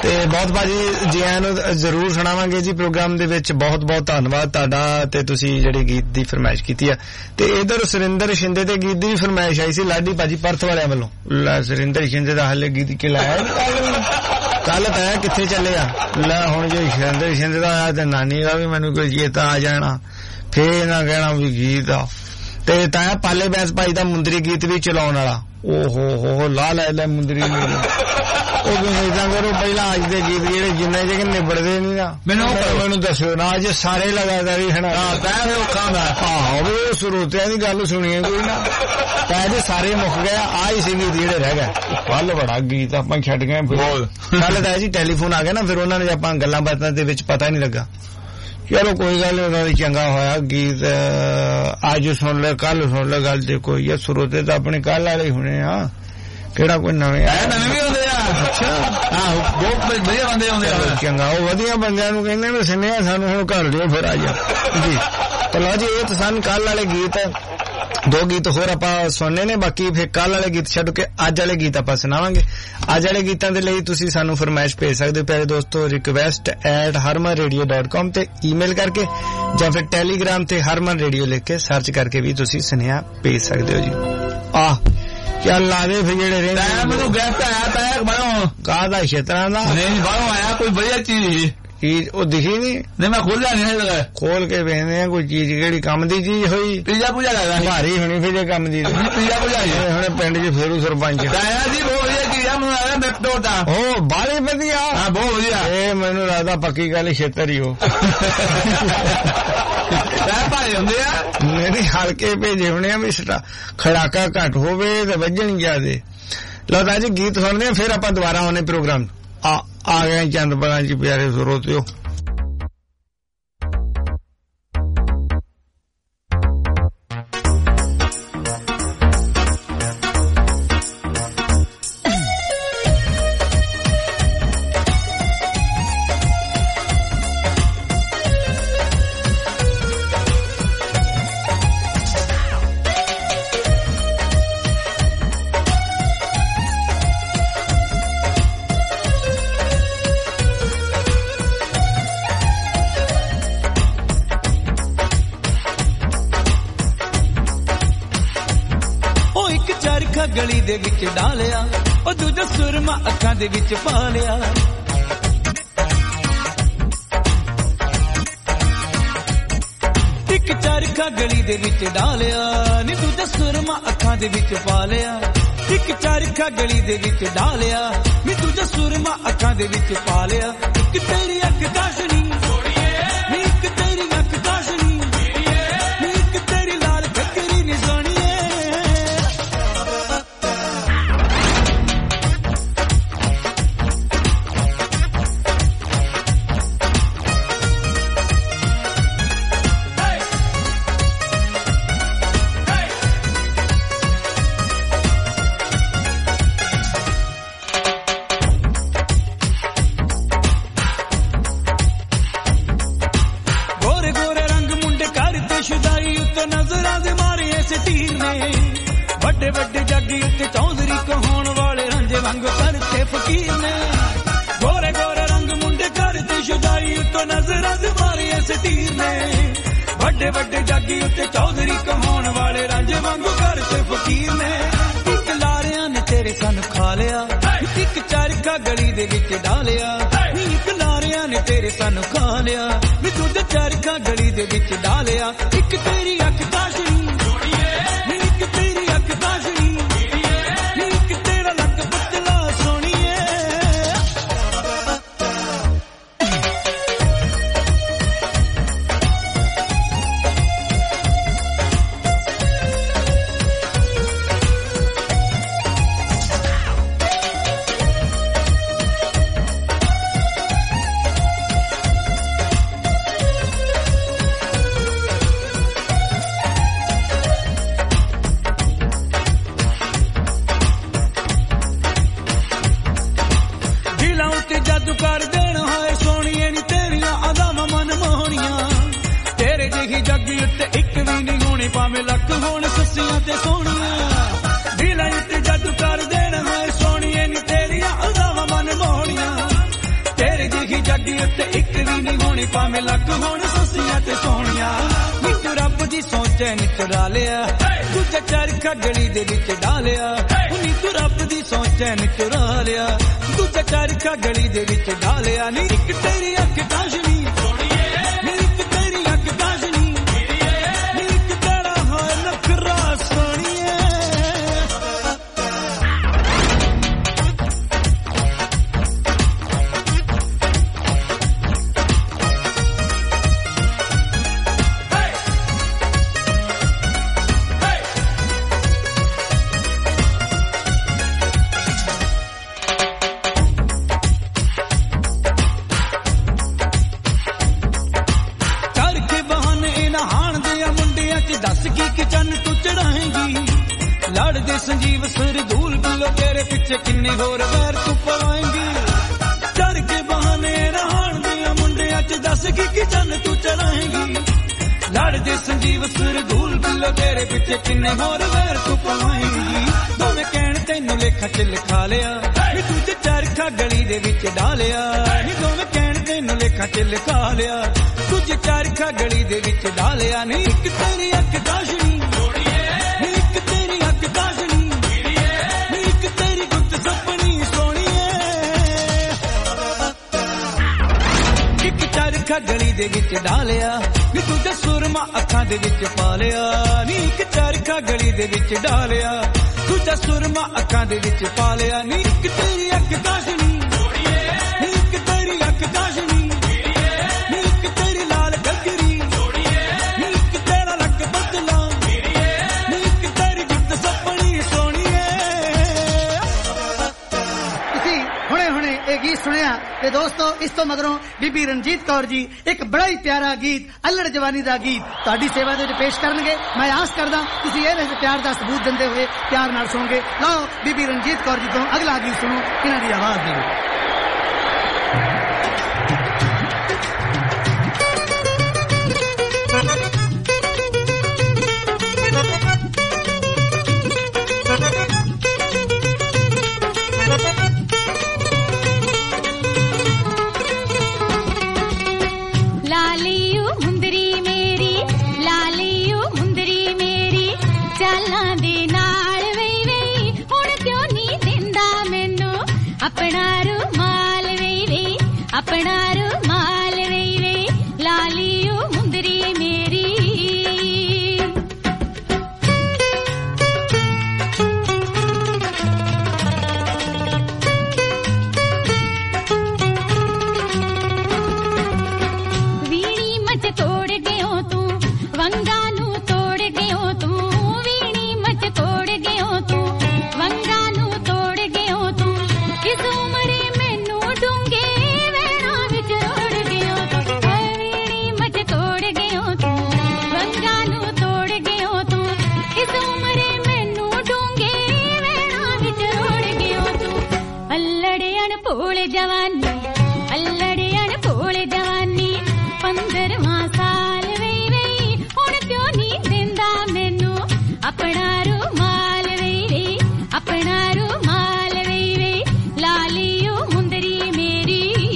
ਤੇ ਬਹੁਤ ਭਾਜੀ ਜੀ ਆਇਆਂ ਨੂੰ ਜ਼ਰੂਰ ਸੁਣਾਵਾਂਗੇ ਜੀ ਪ੍ਰੋਗਰਾਮ ਦੇ ਵਿੱਚ। ਬਹੁਤ ਬਹੁਤ ਧੰਨਵਾਦ ਤੁਹਾਡਾ ਤੇ ਤੁਸੀਂ ਜਿਹੜੀ ਗੀਤ ਦੀ ਫਰਮਾਇਸ਼ ਕੀਤੀ ਆ। ਤੇ ਇਧਰ ਸੁਰਿੰਦਰ ਸ਼ਿੰਦੇ ਦੇ ਗੀਤ ਦੀ ਵੀ ਫਰਮਾਇਸ਼ ਆਈ ਸੀ ਲਾਡੀ ਭਾਜੀ ਪਰਥ ਵਾਲਿਆਂ ਵੱਲੋਂ। ਲੈ ਸੁਰਿੰਦਰ ਸ਼ਿੰਦੇ ਦਾ ਹਾਲੇ ਗੀਤ ਕਿ ਲਾਇਆ ਕੱਲ ਤਾਂ ਕਿੱਥੇ ਚੱਲੇ ਆ ਲੈ ਹੁਣ ਜੇ ਸੁਰਿੰਦਰ ਸ਼ਿੰਦੇ ਦਾ ਆਇਆ ਤੇ ਨਾਨੀ ਦਾ ਵੀ ਮੈਨੂੰ ਕੋਈ ਚੇਤਾ ਆ ਜਾਣਾ ਫੇਰ ਨਾ ਕਹਿਣਾ ਵੀ ਗੀਤ ਆ। ਤੇ ਤਾਂ ਪਾਲੇ ਬੈਸ ਭਾਈ ਦਾ ਮੁੰਦਰੀ ਗੀਤ ਵੀ ਚਲਾਉਣ ਵਾਲਾ। ਓਹੋ ਹੋ ਲਾ ਲੈ ਲੈ ਮੁੰਦਰੀ ਮੇਰੀ ਉਹ ਇਦਾਂ ਕਰੋ ਪਹਿਲਾਂ ਅੱਜ ਦੇ ਗੀਤ ਜਿਹੜੇ ਜਿੰਨੇ ਜੇ ਨਿਬੜਦੇ ਨਹੀਂ ਨਾ ਮੈਨੂੰ ਮੈਨੂੰ ਦੱਸਿਓ ਨਾ ਅੱਜ ਸਾਰੇ ਲਗਾਤਾਰ ਹੀ ਹਨਾ ਤਾਂ ਔਖਾ ਹੁੰਦਾ। ਆਹੋ ਵੀ ਉਹ ਸਰੋਤਿਆਂ ਦੀ ਗੱਲ ਸੁਣੀਏ ਕੋਈ ਨਾ ਤਾਂ ਇਹਦੇ ਸਾਰੇ ਮੁੱਕ ਗਏ ਆ ਹੀ ਸੀ ਗੀਤ ਜਿਹੜੇ ਰਹਿ ਗਏ। ਕੱਲ ਬੜਾ ਗੀਤ ਆਪਾਂ ਛੱਡ ਗਏ ਕੱਲ ਤਾਂ ਜੀ ਟੈਲੀਫੋਨ ਆ ਗਿਆ ਨਾ ਫਿਰ ਉਹਨਾਂ ਨੇ ਆਪਾਂ ਗੱਲਾਂ ਬਾਤਾਂ ਦੇ ਵਿੱਚ ਪਤਾ ਨਹੀਂ ਲੱਗਾ। ਚਲੋ ਕੋਈ ਗੱਲ ਉਹਨਾਂ ਦੀ ਚੰਗਾ ਹੋਇਆ ਗੀਤ ਅੱਜ ਸੁਣ ਲੈ ਕੱਲ ਸੁਣ ਲੈ ਗੱਲ ਤੇ ਕੋਈ ਆ ਸਰੋਤੇ ਤਾਂ ਆਪਣੇ ਕੱਲ ਵਾਲੇ ਹੋਣੇ ਆ ਕਿਹੜਾ ਕੋਈ ਨਵੇਂ ਆ ਨਵੇਂ ਵੀ ਹੁੰਦੇ ਆ। ਅੱਛਾ ਆਹੋ ਬਹੁਤ ਵਧੀਆ ਬੰਦੇ ਹੁੰਦੇ ਆ ਚੰਗਾ ਉਹ ਵਧੀਆ ਬੰਦਿਆਂ ਨੂੰ ਕਹਿੰਦੇ ਨੇ ਸੁਣਿਆ ਸਾਨੂੰ ਹੁਣ ਘਰ ਦਿਓ ਫਿਰ ਆ ਜਾ ਜੀ। ਚਲੋ ਜੀ ਇਹ ਤਾਂ ਸਾਨੂੰ ਕੱਲ ਵਾਲੇ ਗੀਤ ਦੋ ਗੀਤ ਹੋਰ ਆਪਾਂ ਸੁਣਨੇ ਨੇ ਬਾਕੀ ਫਿਰ ਕੱਲ ਵਾਲੇ ਗੀਤ ਛੱਡ ਕੇ ਅੱਜ ਵਾਲੇ ਗੀਤ ਆਪਾਂ ਸੁਣਾਵਾਂਗੇ। ਅੱਜ ਵਾਲੇ ਗੀਤਾਂ ਦੇ ਲਈ ਤੁਸੀਂ ਸਾਨੂੰ ਫਰਮਾਇਸ਼ ਭੇਜ ਸਕਦੇ ਹੋ ਪਿਆਰੇ ਦੋਸਤੋ request at Harman radio dot com ਤੇ ਈਮੇਲ ਕਰਕੇ ਜਾਂ ਫਿਰ ਟੈਲੀਗ੍ਰਾਮ ਤੇ ਹਰਮਨ ਰੇਡੀਓ ਲਿਖ ਕੇ ਸਰਚ ਕਰਕੇ ਵੀ ਤੁਸੀਂ ਸੁਨੇਹਾ ਭੇਜ ਸਕਦੇ ਹੋ ਜੀ। ਆਹ ਚੱਲ ਲਾ ਦੇ ਫਿਰ ਜਿਹੜੇ ਰਹਿੰਦੇ ਮੈਨੂੰ ਗੈਸਟ ਆਇਆ ਤਾਂ ਬਣੋ ਕਾਹਦਾ ਛੇਤਰਾਂ ਦਾ ਨਹੀਂ ਬਾਹਰੋਂ ਆਇਆ ਕੋਈ ਵਧੀਆ ਚੀਜ਼ ਚੀਜ਼ ਉਹ ਦਿਖੀ ਨਹੀਂ ਨਹੀਂ ਮੈਂ ਖੋਲਿਆ ਨਹੀਂ ਖੋਲ ਕੇ ਵੇਖਦੇ ਆ ਕੋਈ ਚੀਜ਼ ਕਿਹੜੀ ਕੰਮ ਦੀ ਚੀਜ਼ ਹੋਈ ਪੀਜ਼ਾ ਪੂਜਾ ਕਰਦਾ ਭਾਰੀ ਹੋਣੀ ਫਿਰ ਜੇ ਕੰਮ ਦੀ ਪੀਜ਼ਾ ਪੂਜਾ ਹੁਣ ਪਿੰਡ 'ਚ ਫੇਰੂ ਸਰਪੰਚ ਆਇਆ ਜੀ ਬਹੁਤ ਵਧੀਆ ਚੀਜ਼ ਆ ਮੈਨੂੰ ਆਇਆ ਮੈਕਡੋ ਦਾ ਉਹ ਬਾਲੀ ਵਧੀਆ ਹਾਂ ਬਹੁਤ ਵਧੀਆ ਇਹ ਮੈਨੂੰ ਲੱਗਦਾ ਪੱਕੀ ਗੱਲ ਛੇਤਰ ਹੀ ਉਹ ਭਾਰੇ ਹੁੰਦੇ ਆ ਨਹੀਂ ਹਲਕੇ ਭੇਜੇ ਹੋਣੇ ਆ ਵੀ ਖੜਾਕਾ ਘੱਟ ਹੋਵੇ ਤੇ ਵੱਜਣ ਜ਼ਿਆਦੇ। ਲਓ ਤਾਂ ਜੀ ਗੀਤ ਸੁਣਦੇ ਆ ਫਿਰ ਆਪਾਂ ਦੁਬਾਰਾ ਆਉਣੇ ਪ੍ਰੋਗਰਾਮ ਆ ਆ ਗਏ ਚੰਦ ਬਲਾਂ ਜੀ ਪਿਆਰੇ ਸਰੋਤਿਓ। ਗਲੀ ਦੇ ਵਿੱਚ ਡਾਲਿਆ ਉਹ ਦੂਜਾ ਸੁਰਮਾ ਅੱਖਾਂ ਦੇ ਵਿੱਚ ਪਾ ਲਿਆ। ਇੱਕ ਚਰਖਾ ਗਲੀ ਦੇ ਵਿੱਚ ਡਾਲਿਆ ਨੀ ਦੂਜਾ ਸੁਰਮਾ ਅੱਖਾਂ ਦੇ ਵਿੱਚ ਪਾ ਲਿਆ। ਇੱਕ ਚਰਖਾ ਗਲੀ ਦੇ ਵਿੱਚ ਡਾਲਿਆ ਨੀ ਦੂਜਾ ਸੁਰਮਾ ਅੱਖਾਂ ਦੇ ਵਿੱਚ ਪਾ ਲਿਆ। ਇੱਕ ਤੇਰੀ ਅੱਖ ਕਾਸ਼ਣੀ ਨੀ ਇੱਕ ਤੇਰੀ ਅੱਖ ਕਾਸ਼ਣੀ ਨੀ ਇੱਕ ਤੇਰੀ ਲਾਲ ਬੱਕਰੀ ਨੀ ਸੋਹਣੀ ਵੱਡੇ ਵੱਡੇ ਜਾਗੀ ਉੱਤੇ ਚੌਧਰੀ ਕਹਾਉਣ ਵਾਲੇ ਰਾਂਝੇ ਵਾਂਗ ਕਰਤੇ ਫਕੀਰ ਨੇ। ਗੋਰੇ ਗੋਰੇ ਰੰਗ ਮੁੰਡੇ ਕਰਤੇ ਸ਼ੁਦਾਈ ਉੱਤੋਂ ਨਜ਼ਰਾਂ ਦੇ ਮਾਰੇ ਇਸ ਟੀਰ ਨੇ। ਵੱਡੇ ਵੱਡੇ ਜਾਗੀ ਉੱਤੇ ਚੌਧਰੀ ਕਹਾਉਣ ਵਾਲੇ ਰਾਂਝੇ ਵਾਂਗ ਕਰਤੇ ਫਕੀਰ ਨੇ। ਇੱਕ ਲਾਰਿਆਂ ਨੇ ਤੇਰੇ ਸਾਨੂੰ ਖਾ ਲਿਆ ਇੱਕ ਚਰਖਾ ਗਲੀ ਦੇ ਵਿੱਚ ਡਾਲਿਆ। ਇੱਕ ਲਾਰਿਆਂ ਨੇ ਤੇਰੇ ਸਾਨੂੰ ਖਾ ਲਿਆ ਵੀ ਤੂੰ ਤੇ ਚਰਖਾ ਗਲੀ ਦੇ ਵਿੱਚ ਡਾਲਿਆ। ਇੱਕ ਤੇਰੀ ਅੱਖ ਕਾਸ਼ਣੀ ਇੱਕ ਤੇਰੀ ਅੱਖ ਕਾਸ਼ਣੀ ਇੱਕ ਤੇਰਾ ਲੱਕ ਪਤਲਾ ਸੋਹਣੀਏ। ਸੋਹਣੀ ਭਾਵੇਂ ਲੱਖ ਹੋਣ ਸੋਸੀਆਂ ਤੇ ਸੋਹਣੀਆਂ ਨੀ ਤੂੰ ਰੱਬ ਦੀ ਸੋਚੇ ਨੀ ਚੁਰਾ ਲਿਆ ਦੂਜਾ ਚਰਖਾ ਗਲੀ ਦੇ ਵਿੱਚ ਡਾਲਿਆ ਨੀ ਤੂੰ ਰੱਬ ਦੀ ਸੋਚੇ ਨੀ ਚੁਰਾ ਲਿਆ ਦੂਜਾ ਚਰਖਾ ਗਲੀ ਦੇ ਵਿੱਚ ਡਾਲਿਆ ਨੀ ਇੱਕ ਤੇਰੀ ਅੱਖ ਕਾਸ਼ਨੀ ਨੀ ਇੱਕ ਤੇਰੀ ਅੱਖ ਕਾਸ਼ਨੀ ਨੀ ਇੱਕ ਤੇਰਾ ਹੋਏ ਨਖਰਾ ਸੋਹਣੀਏ ਲੜਦੇ ਸੰਜੀਵ ਸਰਦੂਲ ਬਿੱਲੋ ਤੇਰੇ ਪਿੱਛੇ ਕਿੰਨੇ ਹੋਰ ਵੈਰ ਤੂੰ ਪਾਏਂਗੀ ਚੜ ਕੇ ਬਹਾਨੇ ਰਹਿਣ ਦੀਆਂ ਮੁੰਡਿਆਂ ਚ ਦੱਸ ਕੀ ਕੀ ਚੰਨ ਤੂੰ ਚੜਾਏਂਗੀ ਲੜਦੇ ਸੰਜੀਵ ਸਰਦੂਲ ਬਿੱਲੋ ਤੇਰੇ ਪਿੱਛੇ ਕਿੰਨੇ ਹੋਰ ਵੈਰ ਤੂੰ ਪਾਏਂਗੀ ਦੋਵੇਂ ਕਹਿਣ ਤੈਨੂੰ ਲੇਖਾ ਚ ਲਿਖਾ ਲਿਆ ਨੀ ਤੂੰ ਤੇ ਚਰਖਾ ਗਲੀ ਦੇ ਵਿੱਚ ਡਾਲਿਆ ਨੀ ਦੋਵੇਂ ਕਹਿਣ ਤੈਨੂੰ ਲੇਖਾ ਚ ਲਿਖਾ ਲਿਆ ਤੂੰ ਤੇ ਚਰਖਾ ਗਲੀ ਦੇ ਵਿੱਚ ਡਾਲਿਆ ਨੀ ਇੱਕ ਤੇਰੀ ਅੱਖ ਕਾਸ਼ਨੀ ਗਲੀ ਦੇ ਵਿੱਚ ਡਾਲਿਆ ਨੀ ਤੂੰ ਸੁਰਮਾ ਅੱਖਾਂ ਦੇ ਵਿੱਚ ਪਾ ਲਿਆ ਨੀ ਇੱਕ ਚਰਖਾ ਗਲੀ ਦੇ ਵਿੱਚ ਡਾਲਿਆ ਤੂੰ ਸੁਰਮਾ ਅੱਖਾਂ ਦੇ ਵਿੱਚ ਪਾ ਲਿਆ ਨੀ ਇੱਕ ਤੇਰੀ ਅੱਖ ਕਾਸ਼ਨੀ ਨੀ ਇੱਕ ਤੇਰੀ ਅੱਖ ਕਾਸ਼ਨੀ ਨੀ ਇੱਕ ਤੇਰੀ ਲਾਲ ਗੱਗਰੀ ਨੀ ਇੱਕ ਤੇਰਾ ਲੱਕ ਬਦਲਾ ਨੀ ਇੱਕ ਤੇਰੀ ਗੁੱਤ ਸੱਪਣੀ ਸੋਹਣੀਏ ਤੁਸੀਂ ਹੁਣੇ ਹੁਣੇ ਇਹ ਗੀਤ ਸੁਣਿਆ ਤੇ ਦੋਸਤੋ ਇਸ ਤੋਂ ਮਗਰੋਂ ਬੀਬੀ ਰਣਜੀਤ ਕੌਰ ਜੀ ਇੱਕ ਬੜਾ ਹੀ ਪਿਆਰਾ ਗੀਤ ਅਲੜ ਜਵਾਨੀ ਦਾ ਗੀਤ ਤੁਹਾਡੀ ਸੇਵਾ ਦੇ ਵਿੱਚ ਪੇਸ਼ ਕਰਨਗੇ ਮੈਂ ਆਸ ਕਰਦਾ ਤੁਸੀਂ ਇਹ ਪਿਆਰ ਦਾ ਸਬੂਤ ਦਿੰਦੇ ਹੋਏ ਪਿਆਰ ਨਾਲ ਸੁਣੋਗੇ ਲਓ ਬੀਬੀ ਰਣਜੀਤ ਕੌਰ ਜੀ ਤੋਂ ਅਗਲਾ ਗੀਤ ਸੁਣੋ ਇਹਨਾਂ ਦੀ ਆਵਾਜ਼ ਦੇ ਵਿੱਚ अपना रुमाल वे वे अपना रुमाल वे वे लालियो मुंदरी मेरी वीणी मच तोड़ गयो तू वंगा नू तोड़ गयो तू वीणी मच तोड़ गयो तू वंगा नू तोड़ गयो तू किस उमरे मैनू डूंगे वैणा विच रोड़ गयो तू वीणी मच तोड़ गयो तू वंगा नू तोड़ गयो तू किस उमरे मैनू डूंगे वैणा विच रोड़ गयो तू अल्लड़े अणभोल जवानी अल्लड़े अणभोल जवानी पंद्रहवां साल वे वे हुण क्यों नहीं दिंदा मैनू अपना रुमाल वे वे अपना रुमाल वे वे लालियो मुंदरी मेरी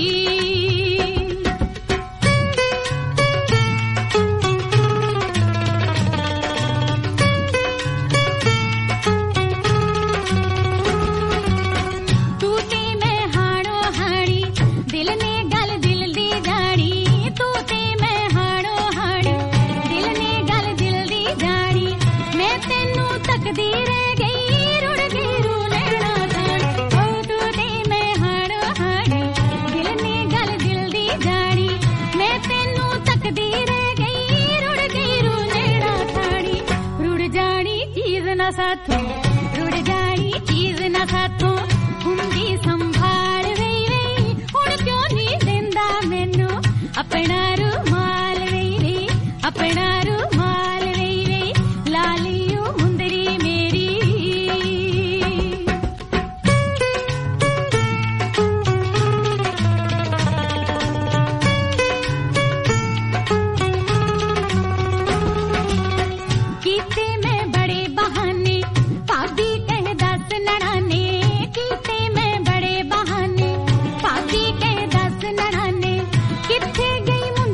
तू ते मैं हाणो हाणी दिल ने गल दिल दी जानी तू ते मैं हाणो हाणी दिल ने गल दिल दी जानी मैं तेनू तकदी रह गई रुड़ गई रू नैना जानी ओ तू ते मैं हाणो हाणी दिल ने गल दिल दी जानी मैं तेनू तकदी रह गई रुड़ गई रू नैना जानी रुड़ जानी चीज ना साथों रुड़ जानी चीज ना साथों हुंदी संभाल वे वे हुण क्यों नहीं दिंदा मैनू अपना रुमाल वे वे अपना रुमाल वे वे लालियो मुंदरी मेरी कीते मैं बड़े बहाने भाभी कह दस नड़ाने कीते मैं बड़े बहाने भाभी कह दस नड़ाने किथे गई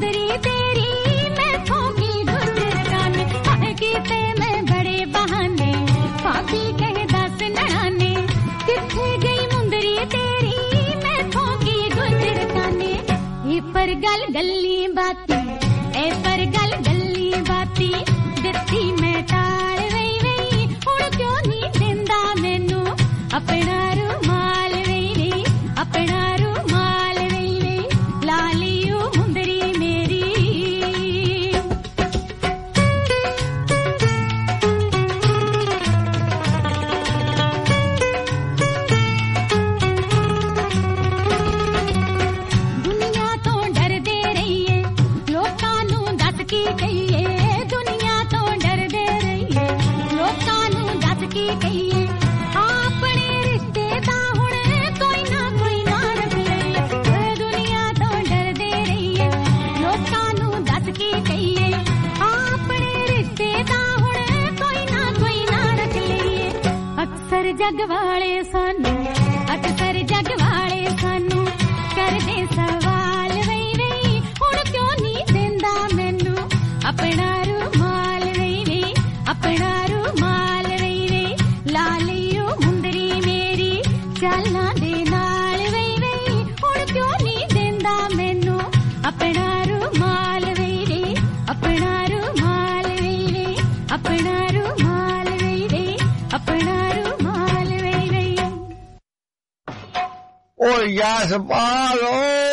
गल्ली बाती ए पर गल गल्ली बाती दित्ती मैं टाल वई वई हुण क्यों नहीं दिंदा मैनू अपना रुमाल वई वई अपना रुमाल वई वई लालियो मुंदरी मेरी जग वाले सानू अक्सर जग वाले सानू करदे सवाल वई वई हुण क्यों नहीं दिंदा मैनू अपना रुमाल वई वई अपना रुमाल वई वई लालियो मुंदरी मेरी चालां दे नाल वई वई हुण क्यों नहीं दिंदा मैनू अपना रुमाल वई वई अपना रुमाल वई वई अपना रुमाल वई वई अपना ओ यासपालो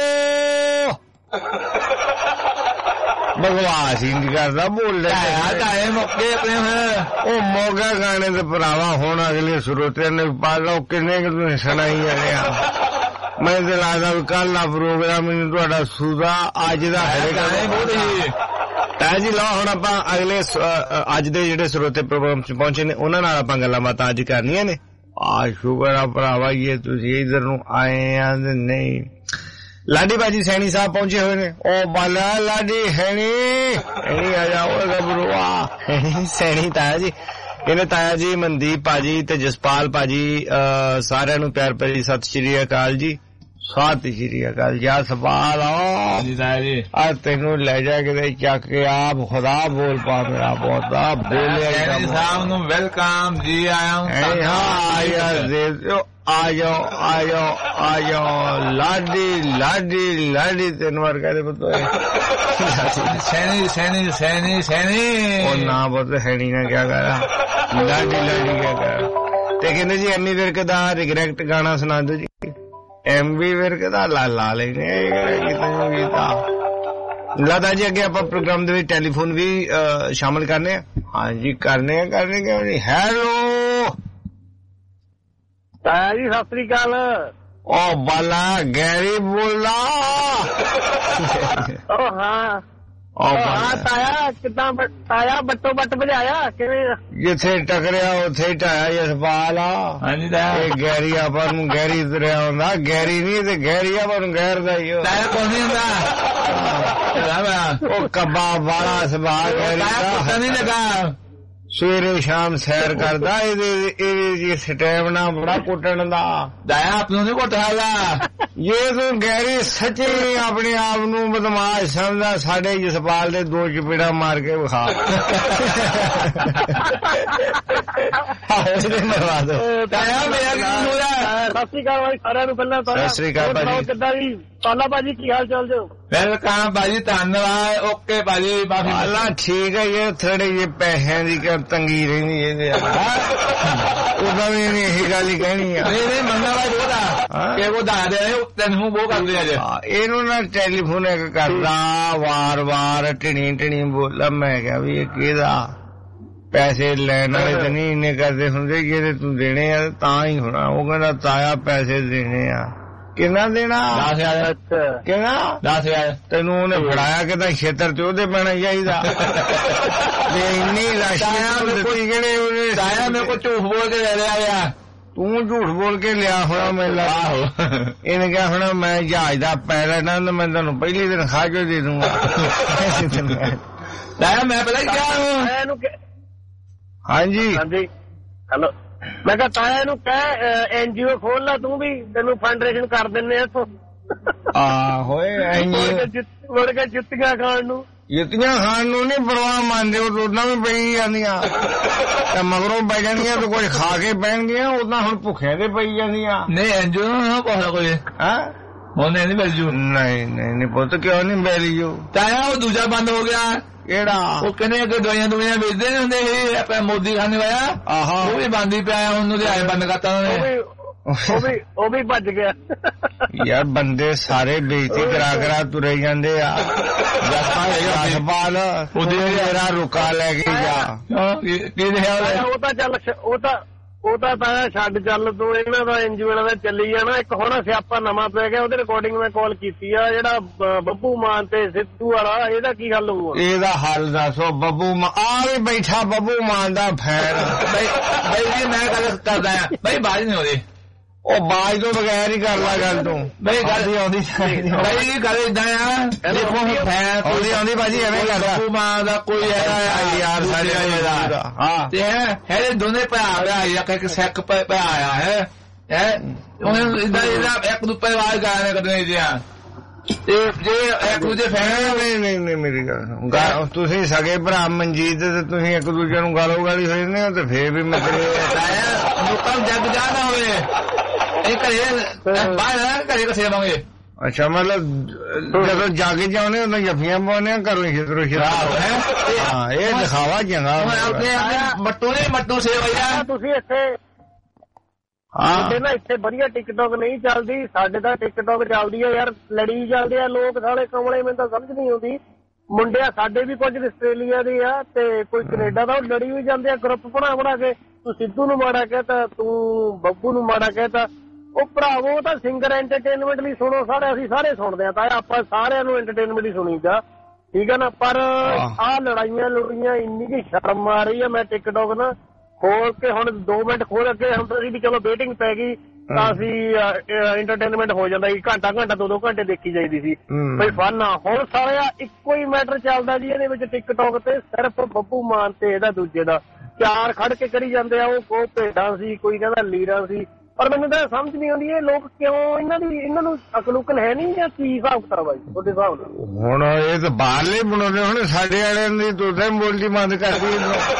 बकवास ही नहीं करता बोल रहा मौके अपने ओ मोगा गाने ते भरावा हुण अगले श्रोते ने पा लो किन्ने कि तुसीं सुनाई जाने आ मैं ते लगदा भी कल दा प्रोग्राम ही तुहाडा सुधा अज दा तां जी लो हुण आपां अगले अज दे जेहड़े श्रोते प्रोग्राम च पहुंचे ने उन्हां नाल आपां गल्लां बातां अज करनियां ने आ शुगर आ भरावा ये तुसी इधर नू आए आ नहीं लाडी बाजी सैनी साहब पहुंचे हुए ने ओ बाला लाडी हैनी हैनी आ जाओ गबरुआ सैनी ताया जी इन्हें ताया जी मनदीप पाजी ते जसपाल पाजी सारे नू प्यार भरी सत श्री अकाल जी सत श्री अकाल जा सवाल आ तेनू ले जाके चक के आप खुदा बोल पा मेरा पोता बोले साहब नू वेलकम जी आया हूं आ जाओ आ जाओ आ जाओ लाडी लाडी लाडी तेन वर्गा दे पता सैनी सैनी सैनी सैनी ओ ना पता सैनी ने क्या करा लाडी लाडी क्या करा ते कहंदे जी एमी विर्क दा रिग्रेट गाना सुना दो जी एमवी विर्क दा ला ला लेने कितने गीता लादा जी अगे आप प्रोग्राम दे विच टेलीफोन भी शामिल करने हां जी करने करने क्यों नहीं हेलो ताया जी सत श्री अकाल ओ बाला गैरी बोला ओ हां ओ हां ताया कितना ताया बट्टो बट बजाया किवें जिथे टकरिया उथे ढाया जसपाल आ हां जी ताया ए गैरी आपन नु गैरी तुरिया हुंदा गैरी नहीं ते गैरी आपन गैर दा ही ताया कोई नहीं हुंदा ओ कब्बा वाला सबा गैरी दा पता नहीं लगा सवेरे शाम सैर करदा ए स्टैमिना बड़ा कुटन दा दाया अपनों ने कोठा ये तो गैरी सच्चे अपने आप नू बदमाश समझदा साडे जसपाल दे दो चपेड़ा मार के विखा मरवा दो दाया मेरा की होया सत श्री अकाल भाई सारे नू पहला सत श्री अकाल भाजी किद्दां जी पाला भाजी की हाल चाल जो वेलकम भाजी धन्यवाद ओके भाजी माफी अल्लाह ठीक है ये थोड़े ये पैसे दी कर तंगी रही है उदा भी नहीं यही गल ही कहनी है नहीं नहीं मंगा भाई बोला के वो दा दे तेनू वो कर दिया जे इन्हों ना टेलीफोन एक करदा वार वार टिणी टिणी बोला मैं क्या भी ये केदा पैसे लेने वाले तो नहीं इन्ने करदे हुंदे जे तू देने आ तां ही होना वो कहंदा ताया पैसे देने आ किन्ना देना दस हजार किन्ना दस हजार तेनू उन्हें फड़ाया कि तां खेतर ते ओदे पैना चाहिदा ते इन्नी राशियां दित्ती किहड़े उन्हें ताया मेरे को झूठ बोल के ले लिया यार तू झूठ बोल के लिया होना मेला आहो इन्हें क्या होना मैं जहाज दा पैरा ना तो मैं तेनू पहली दिन खा के दे दूंगा ताया मैं पता क्या हाँ जी हाँ जी हेलो मैं कहा ताया नू कह एनजीओ खोल ला तू भी तेनू फंडरेशन कर दिन्ने इथों आहो मुड़ के जुत्तियां खाण नू जुत्तियां खाण नू नहीं परवाह मानदे ओ उदां भी पई जांदियां ते मगरों पै जाणियां ते कुछ खा के पैणगियां उदां हुण भुखियां ते पई जांदियां नहीं एनजीओ ना कोई हां ਉਹਨੇ ਨਹੀਂ ਮਿਲ ਜੂ ਨਹੀਂ ਨਹੀਂ ਨਹੀਂ ਪੁੱਤ ਕਿਉਂ ਨਹੀਂ ਮਿਲ ਜੂ ਤਾਇਆ ਉਹ ਦੂਜਾ ਬੰਦ ਹੋ ਗਿਆ ਕਿਹੜਾ ਉਹ ਕਹਿੰਦੇ ਕਿ ਦਵਾਈਆਂ ਦੁਆਈਆਂ ਵੇਚਦੇ ਨੇ ਹੁੰਦੇ ਸੀ ਆਪਾਂ ਮੋਦੀ ਖਾਨੇ ਵਾਇਆ ਆਹਾ ਉਹ ਵੀ ਬੰਦ ਹੀ ਪਿਆ ਉਹਨੂੰ ਤੇ ਆਏ ਬੰਦ ਕਰਤਾ ਉਹਨੇ ਉਹ ਵੀ ਉਹ ਵੀ ਭੱਜ ਗਿਆ ਯਾਰ ਬੰਦੇ ਸਾਰੇ ਬੇਇੱਜ਼ਤੀ ਕਰਾ ਕਰਾ ਤੁਰੇ ਜਾਂਦੇ ਆ ਜਸਪਾਲ ਉਹਦੇ ਮੇਰਾ ਰੁਕਾ ਲੈ ਕੇ ਜਾ ਕੀ ਲਿਖਿਆ ਉਹ ਤਾਂ ਚੱਲ ਉਹ ਤਾਂ ਉਹ ਤਾਂ ਤਾਂ ਛੱਡ ਚੱਲ ਤੂੰ ਇਹਨਾਂ ਦਾ ਇੰਜੀਨ ਦਾ ਚੱਲੀ ਜਾਣਾ ਇੱਕ ਹੁਣ ਸਿਆਪਾ ਨਵਾਂ ਪੈ ਗਿਆ ਉਹਦੇ ਰਿਕਾਰਡਿੰਗ ਮੈਂ ਕਾਲ ਕੀਤੀ ਆ ਜਿਹੜਾ ਬੱਬੂ ਮਾਨ ਤੇ ਸਿੱਧੂ ਵਾਲਾ ਇਹਦਾ ਕੀ ਹੱਲ ਹੋਊਗਾ ਇਹਦਾ ਹੱਲ ਦੱਸੋ ਬੱਬੂ ਮਾਨ ਆ ਵੀ ਬੈਠਾ ਬੱਬੂ ਮਾਨ ਦਾ ਫੈਨ ਬਈ ਬਈ ਜੀ ਮੈਂ ਗੱਲ ਕਰਦਾ ਆ ਬਈ ਬਾਜ ਨਹੀਂ ਹੋਦੀ ਉਹ ਬਾਜ ਤੋਂ ਬਗੈਰ ਹੀ ਕਰ ਲਾ ਗੱਲ ਤੂੰ ਬਈ ਗੱਲ ਆਉਂਦੀ ਬਈ ਗੱਲ ਇਦਾਂ ਆ ਦੇਖੋ ਫੈਨ ਆਉਂਦੀ ਆਉਂਦੀ ਬਾਜੀ ਐਵੇਂ ਕਰਦਾ ਬੱਬੂ ਮਾਨ ਦਾ ਕੋਈ ਹੈ ਯਾਰ ਸਾਰੇ ਦਾ ਹਾਂ ਤੇ ਹੈ ਦੋਨੇ ਭਰਾ ਆ ਇੱਕ ਇੱਕ ਸਿੱਖ ਭਰਾ ਆ ਹੈ ਹੈ ਉਹ ਇਦਾਂ ਇਹਦਾ ਇੱਕ ਦੂਜੇ ਆਵਾਜ਼ ਗਾਣੇ ਕੱਢਣੇ ਜਿਆ ਤੇ ਜੇ ਇੱਕ ਦੂਜੇ ਫੈਨ ਨਹੀਂ ਨਹੀਂ ਨਹੀਂ ਮੇਰੀ ਗੱਲ ਤੁਸੀਂ ਸਗੇ ਭਰਾ ਮਨਜੀਤ ਤੇ ਤੁਸੀਂ ਇੱਕ ਦੂਜੇ ਨੂੰ ਗਾਲੋ ਗਾਲੀ ਹੋ ਜਾਂਦੇ ਹੋ ਤੇ ਫੇਰ ਵੀ ਮਤਲਬ ਲੋਕਾਂ ਨੂੰ ਜੱਗ ਜਾ ਨਾ ਹੋਵੇ ਇਹ ਘਰੇ ਬਾਹਰ ਘਰੇ ਕਸੇ ਮੰਗੇ ਅੱਛਾ ਮਤਲਬ ਜਦੋਂ ਜਾਗੇ ਜਾਉਨੇ ਉਦੋਂ ਜੱਫੀਆਂ ਪਾਉਨੇ ਘਰੋਂ ਸ਼ਿਤਰੋ ਸ਼ਰਾਬ ਹਾਂ ਇਹ ਦਿਖਾਵਾ ਚੰਗਾ ਮੱਟੂ ਨੇ ਮੱਟੂ ਸੇਵਈਆ ਤੁਸੀਂ ਇੱਥੇ ਸਾਡੇ ਨਾ ਇੱਥੇ ਵਧੀਆ ਟਿਕਟੌਕ ਨਹੀਂ ਚੱਲਦੀ ਸਾਡੇ ਤਾਂ ਟਿਕਟੌਕ ਚੱਲਦੀ ਆ ਯਾਰ ਲੜੀ ਜਾਂਦੇ ਆ ਲੋਕ ਸਾਲੇ ਕਮਲੇ ਮੈਨੂੰ ਤਾਂ ਸਮਝ ਨਹੀਂ ਆਉਂਦੀ ਮੁੰਡਿਆ ਸਾਡੇ ਵੀ ਕੁਝ ਆਸਟ੍ਰੇਲੀਆ ਦੇ ਆ ਤੇ ਕੋਈ ਕੈਨੇਡਾ ਦਾ ਉਹ ਲੜੀ ਵੀ ਜਾਂਦੇ ਆ ਗਰੁੱਪ ਬਣਾ ਬਣਾ ਕੇ ਤੂੰ ਸਿੱਧੂ ਨੂੰ ਮਾੜਾ ਕਹਿਤਾ ਤੂੰ ਬੱਬੂ ਨੂੰ ਮਾੜਾ ਕਹਿਤਾ ਉਹ ਭਰਾਵੋ ਤਾਂ ਸਿੰਗਰ ਐਂਟਰਟੇਨਮੈਂਟ ਲਈ ਸੁਣੋ ਸਾਰੇ ਅਸੀਂ ਸਾਰੇ ਸੁਣਦੇ ਆ ਤਾਂ ਆਪਾਂ ਸਾਰਿਆਂ ਨੂੰ ਐਂਟਰਟੇਨਮੈਂਟ ਹੀ ਸੁਣੀਦਾ ਠੀਕ ਆ ਨਾ ਪਰ ਆਹ ਲੜਾਈਆਂ ਲੜਾਈਆਂ ਇੰਨੀ ਕੀ ਸ਼ਰਮ ਆ ਰਹੀ ਆ ਮੈਂ ਟਿਕਟੌਕ ਨਾ ਖੋਲ ਕੇ ਹੁਣ ਦੋ ਮਿੰਟ ਖੋਲ ਕੇ ਹੁਣ ਤਾਂ ਵੀ ਚਲੋ ਵੇਟਿੰਗ ਪੈ ਗਈ ਤਾਂ ਅਸੀਂ ਐਂਟਰਟੇਨਮੈਂਟ ਹੋ ਜਾਂਦਾ ਸੀ ਘੰਟਾ ਘੰਟਾ ਦੋ ਦੋ ਘੰਟੇ ਦੇਖੀ ਜਾਈਦੀ ਸੀ ਬਈ ਫਨ ਆ ਹੁਣ ਸਾਰਿਆ ਇੱਕੋ ਹੀ ਮੈਟਰ ਚੱਲਦਾ ਜੀ ਇਹਦੇ ਵਿੱਚ ਟਿਕਟੌਕ ਤੇ ਸਿਰਫ ਬੱਬੂ ਮਾਨ ਤੇ ਇਹਦਾ ਦੂਜੇ ਦਾ ਚਾਰ ਖੜ ਕੇ ਕਰੀ ਜਾਂਦੇ ਆ ਉਹ ਭੇਡਾਂ ਸੀ ਕੋਈ ਕਹਿੰਦਾ ਲੀਰਾਂ ਸੀ ਪਰ ਮੈਨੂੰ ਤਾਂ ਸਮਝ ਨਹੀਂ ਆਉਂਦੀ ਇਹ ਲੋਕ ਕਿਉਂ ਇਹਨਾਂ ਦੀ ਇਹਨਾਂ ਨੂੰ ਅਕਲ ਉਕਲ ਹੈ ਨਹੀਂ ਜਾਂ ਕੀ ਹਿਸਾਬ ਕਿਤਾਬ ਆ ਜੀ ਤੁਹਾਡੇ ਹਿਸਾਬ ਨਾਲ ਹੁਣ ਇਹ ਤਾਂ ਬਾਹਰਲੇ ਬਣਾਉਂਦੇ ਹੁਣ ਸਾਡੇ ਵਾਲਿਆਂ ਦੀ ਤੁਰਦੇ ਬੋਲਦੀ ਬੰਦ ਕਰਦੀ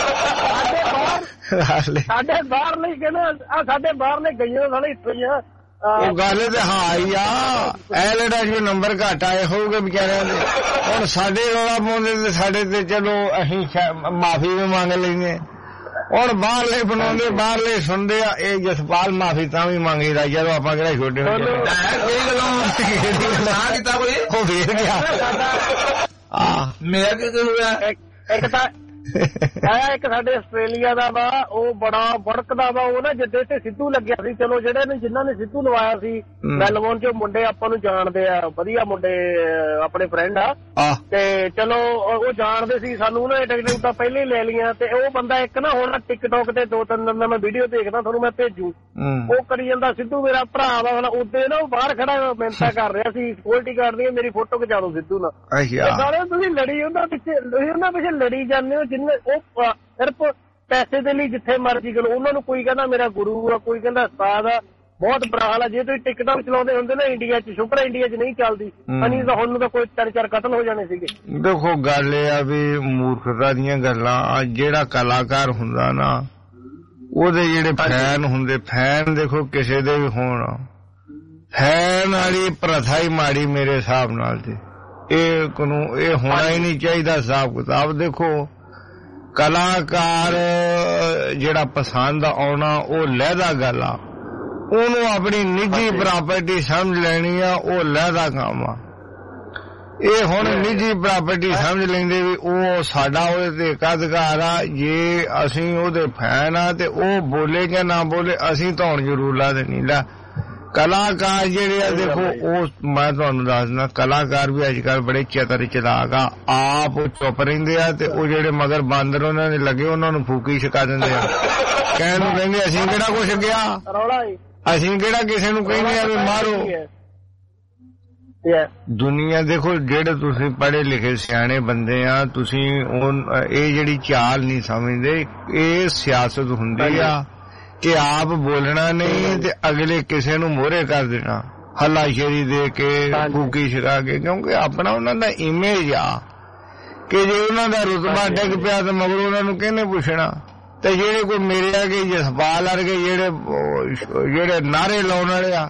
ਸਾਡੇ ਬਾਹਰ ਲਈ ਕਹਿੰਦਾ ਆ ਸਾਡੇ ਬਾਹਰਲੇ ਗਈਆਂ ਨਾਲੇ ਇੱਥੋਂ ਹੀ ਆ ਉਹ ਗੱਲ ਤੇ ਹਾਂ ਹੀ ਆ ਇਹ ਲੜਾ ਜੀ ਨੰਬਰ ਘੱਟ ਆਏ ਹੋਊਗੇ ਵਿਚਾਰਿਆਂ ਦੇ ਹੁਣ ਸਾਡੇ ਰੌਲਾ ਪਾਉਂਦੇ ਤੇ ਸਾਡੇ ਤੇ ਚਲੋ ਅਸੀਂ ਮਾਫੀ ਵੀ ਮੰਗ ਲੈਂਦੇ ਹੁਣ ਬਾਹਰਲੇ ਬਣਾਉਂਦੇ ਬਾਹਰਲੇ ਸੁਣਦੇ ਆ ਇਹ ਜਸਪਾਲ ਮਾਫੀ ਤਾਂ ਵੀ ਮੰਗੀਦਾ ਜਦੋਂ ਆਪਾਂ ਕਿਹੜਾ ਛੋਟੇ ਹੋ ਉਹ ਵੇਰ ਗਿਆ ਆ ਮੇਰਾ ਕੀ ਹੋਇਆ ਇੱਕ ਤਾਂ ਆਇਆ ਇੱਕ ਸਾਡੇ ਆਸਟ੍ਰੇਲੀਆ ਦਾ ਵਾ ਉਹ ਬੜਾ ਵੜਕਦਾ ਵਾ ਉਹ ਨਾ ਜਿੱਦੇ ਤੇ ਸਿੱਧੂ ਲੱਗਿਆ ਸੀ ਚਲੋ ਜਿਹੜੇ ਨੇ ਜਿਨ੍ਹਾਂ ਨੇ ਸਿੱਧੂ ਲਵਾਇਆ ਸੀ ਮੈਲਬੌਰਨ ਚ ਮੁੰਡੇ ਆਪਾਂ ਨੂੰ ਜਾਣਦੇ ਆ ਵਧੀਆ ਮੁੰਡੇ ਆਪਣੇ ਫਰੈਂਡ ਆ ਤੇ ਚਲੋ ਉਹ ਜਾਣਦੇ ਸੀ ਸਾਨੂੰ ਉਹਨਾਂ ਨੇ ਟਿਕਟ ਤਾਂ ਪਹਿਲੇ ਹੀ ਲੈ ਲਈਆਂ ਤੇ ਉਹ ਬੰਦਾ ਇੱਕ ਨਾ ਹੁਣ ਟਿਕਟੌਕ ਤੇ ਦੋ ਤਿੰਨ ਦਿਨ ਦਾ ਮੈਂ ਵੀਡੀਓ ਦੇਖਦਾ ਤੁਹਾਨੂੰ ਮੈਂ ਭੇਜੂ ਉਹ ਕਰੀ ਜਾਂਦਾ ਸਿੱਧੂ ਮੇਰਾ ਭਰਾ ਵਾ ਉਦੇ ਨਾ ਉਹ ਬਾਹਰ ਖੜਾ ਮਿਹਨਤਾਂ ਕਰ ਰਿਹਾ ਸੀ ਸਿਕਿਉਰਿਟੀ ਗਾਰਡ ਦੀ ਮੇਰੀ ਫੋਟੋ ਖਿਚਾ ਦਿਓ ਸਿੱਧੂ ਨਾਲ ਤੁਸੀਂ ਲੜੀ ਉਹਨਾਂ ਪਿੱਛੇ ਉਹਨਾਂ ਪਿੱਛੇ ਲੜੀ ਜਾਂਦੇ ਹੋ ਉਹ ਸਿਰਫ ਪੈਸੇ ਦੇ ਲਈ ਜਿੱਥੇ ਮਰਜ਼ੀ ਕਰੋ ਉਹਨਾਂ ਨੂੰ ਕੋਈ ਕਹਿੰਦਾ ਮੇਰਾ ਗੁਰੂ ਆ ਕੋਈ ਕਹਿੰਦਾ ਉਸਤਾਦ ਆ ਬਹੁਤ ਬੁਰਾ ਹਾਲ ਆ ਜੇ ਤੁਸੀਂ ਟਿਕਟਾਂ ਚਲਾਉਂਦੇ ਹੁੰਦੇ ਨਾ ਇੰਡੀਆ ਚ ਸ਼ੁਕਰ ਇੰਡੀਆ ਚ ਨਹੀਂ ਚੱਲਦੀ ਅਨੀ ਤਾਂ ਹੁਣ ਤਾਂ ਕੋਈ ਤਿੰਨ ਚਾਰ ਕਤਲ ਹੋ ਜਾਣੇ ਸੀਗੇ ਦੇਖੋ ਗੱਲ ਇਹ ਆ ਵੀ ਮੂਰਖਤਾ ਦੀਆਂ ਗੱਲਾਂ ਜਿਹੜਾ ਕਲਾਕਾਰ ਹੁੰਦਾ ਨਾ ਉਹਦੇ ਜਿਹੜੇ ਫੈਨ ਹੁੰਦੇ ਫੈਨ ਦੇਖੋ ਕਿਸੇ ਦੇ ਵੀ ਹੋਣ ਫੈਨ ਵਾਲੀ ਪ੍ਰਥਾ ਹੀ ਮਾੜੀ ਮੇਰੇ ਹਿਸਾਬ ਨਾਲ ਤੇ ਇਹ ਕੋਨੂੰ ਇਹ ਹੋਣਾ ਹੀ ਨਹੀਂ ਚਾਹੀਦਾ ਹਿਸਾਬ ਕਿਤਾਬ ਦੇਖੋ ਕਲਾਕਾਰ ਜਿਹੜਾ ਪਸੰਦ ਆਉਣਾ ਉਹ ਲਹਿਦਾ ਗੱਲ ਆ ਉਹਨੂੰ ਆਪਣੀ ਨਿੱਜੀ ਪ੍ਰਾਪਰਟੀ ਸਮਝ ਲੈਣੀ ਆ ਉਹ ਲਹਿਦਾ ਕੰਮ ਆ ਇਹ ਹੁਣ ਨਿੱਜੀ ਪ੍ਰਾਪਰਟੀ ਸਮਝ ਲੈਂਦੇ ਵੀ ਉਹ ਸਾਡਾ ਉਹਦੇ ਤੇ ਇੱਕ ਅਧਿਕਾਰ ਆ ਜੇ ਅਸੀਂ ਉਹਦੇ ਫੈਨ ਆ ਤੇ ਉਹ ਬੋਲੇ ਜਾਂ ਨਾ ਬੋਲੇ ਅਸੀਂ ਤਾਂ ਹੁਣ ਜ਼ਰੂਰ ਲਾ ਦੇਣੀ ਲੈ ਕਲਾਕਾਰ ਜਿਹੜੇ ਆ ਦੇਖੋ ਉਹ ਮੈਂ ਤੁਹਾਨੂੰ ਦੱਸਦਾ ਕਲਾਕਾਰ ਵੀ ਅੱਜ ਕੱਲ੍ਹ ਬੜੇ ਚਤਰ ਚਲਾਕ ਆ ਆਪ ਚੁੱਪ ਰਹਿੰਦੇ ਆ ਤੇ ਉਹ ਜਿਹੜੇ ਮਗਰ ਬਾਂਦਰ ਉਹਨਾਂ ਦੇ ਲੱਗੇ ਉਹਨਾਂ ਨੂੰ ਫੂਕੀ ਛਕਾ ਦਿੰਦੇ ਆ ਕਹਿਣ ਨੂੰ ਕਹਿੰਦੇ ਅਸੀਂ ਕਿਹੜਾ ਕੁਛ ਗਿਆ ਅਸੀਂ ਕਿਹੜਾ ਕਿਸੇ ਨੂੰ ਕਹਿੰਦੇ ਆ ਵੀ ਮਾਰੋ ਦੁਨੀਆ ਦੇਖੋ ਜਿਹੜੇ ਤੁਸੀਂ ਪੜ੍ਹੇ ਲਿਖੇ ਸਿਆਣੇ ਬੰਦੇ ਆ ਤੁਸੀਂ ਇਹ ਜਿਹੜੀ ਚਾਲ ਨਹੀਂ ਸਮਝਦੇ ਇਹ ਸਿਆਸਤ ਹੁੰਦੀ ਆ ਕਿ ਆਪ ਬੋਲਣਾ ਨਹੀਂ ਤੇ ਅਗਲੇ ਕਿਸੇ ਨੂੰ ਮੋਹਰੇ ਕਰ ਦੇਣਾ ਹੱਲਾਸ਼ੇਰੀ ਦੇ ਕੇ ਫੂਕੀ ਛਕਾ ਕੇ ਕਿਉਂਕਿ ਆਪਣਾ ਉਹਨਾਂ ਦਾ ਇਮੇਜ ਆ ਕਿ ਜੇ ਉਹਨਾਂ ਦਾ ਰੁਤਬਾ ਡਿੱਗ ਪਿਆ ਤਾਂ ਮਗਰ ਉਹਨਾਂ ਨੂੰ ਕਿਹਨੇ ਪੁੱਛਣਾ ਤੇ ਜਿਹੜੇ ਕੋਈ ਮੇਰੇ ਆ ਕੇ ਜਸਪਾਲ ਵਰਗੇ ਜਿਹੜੇ ਜਿਹੜੇ ਨਾਰੇ ਲਾਉਣ ਵਾਲੇ ਆ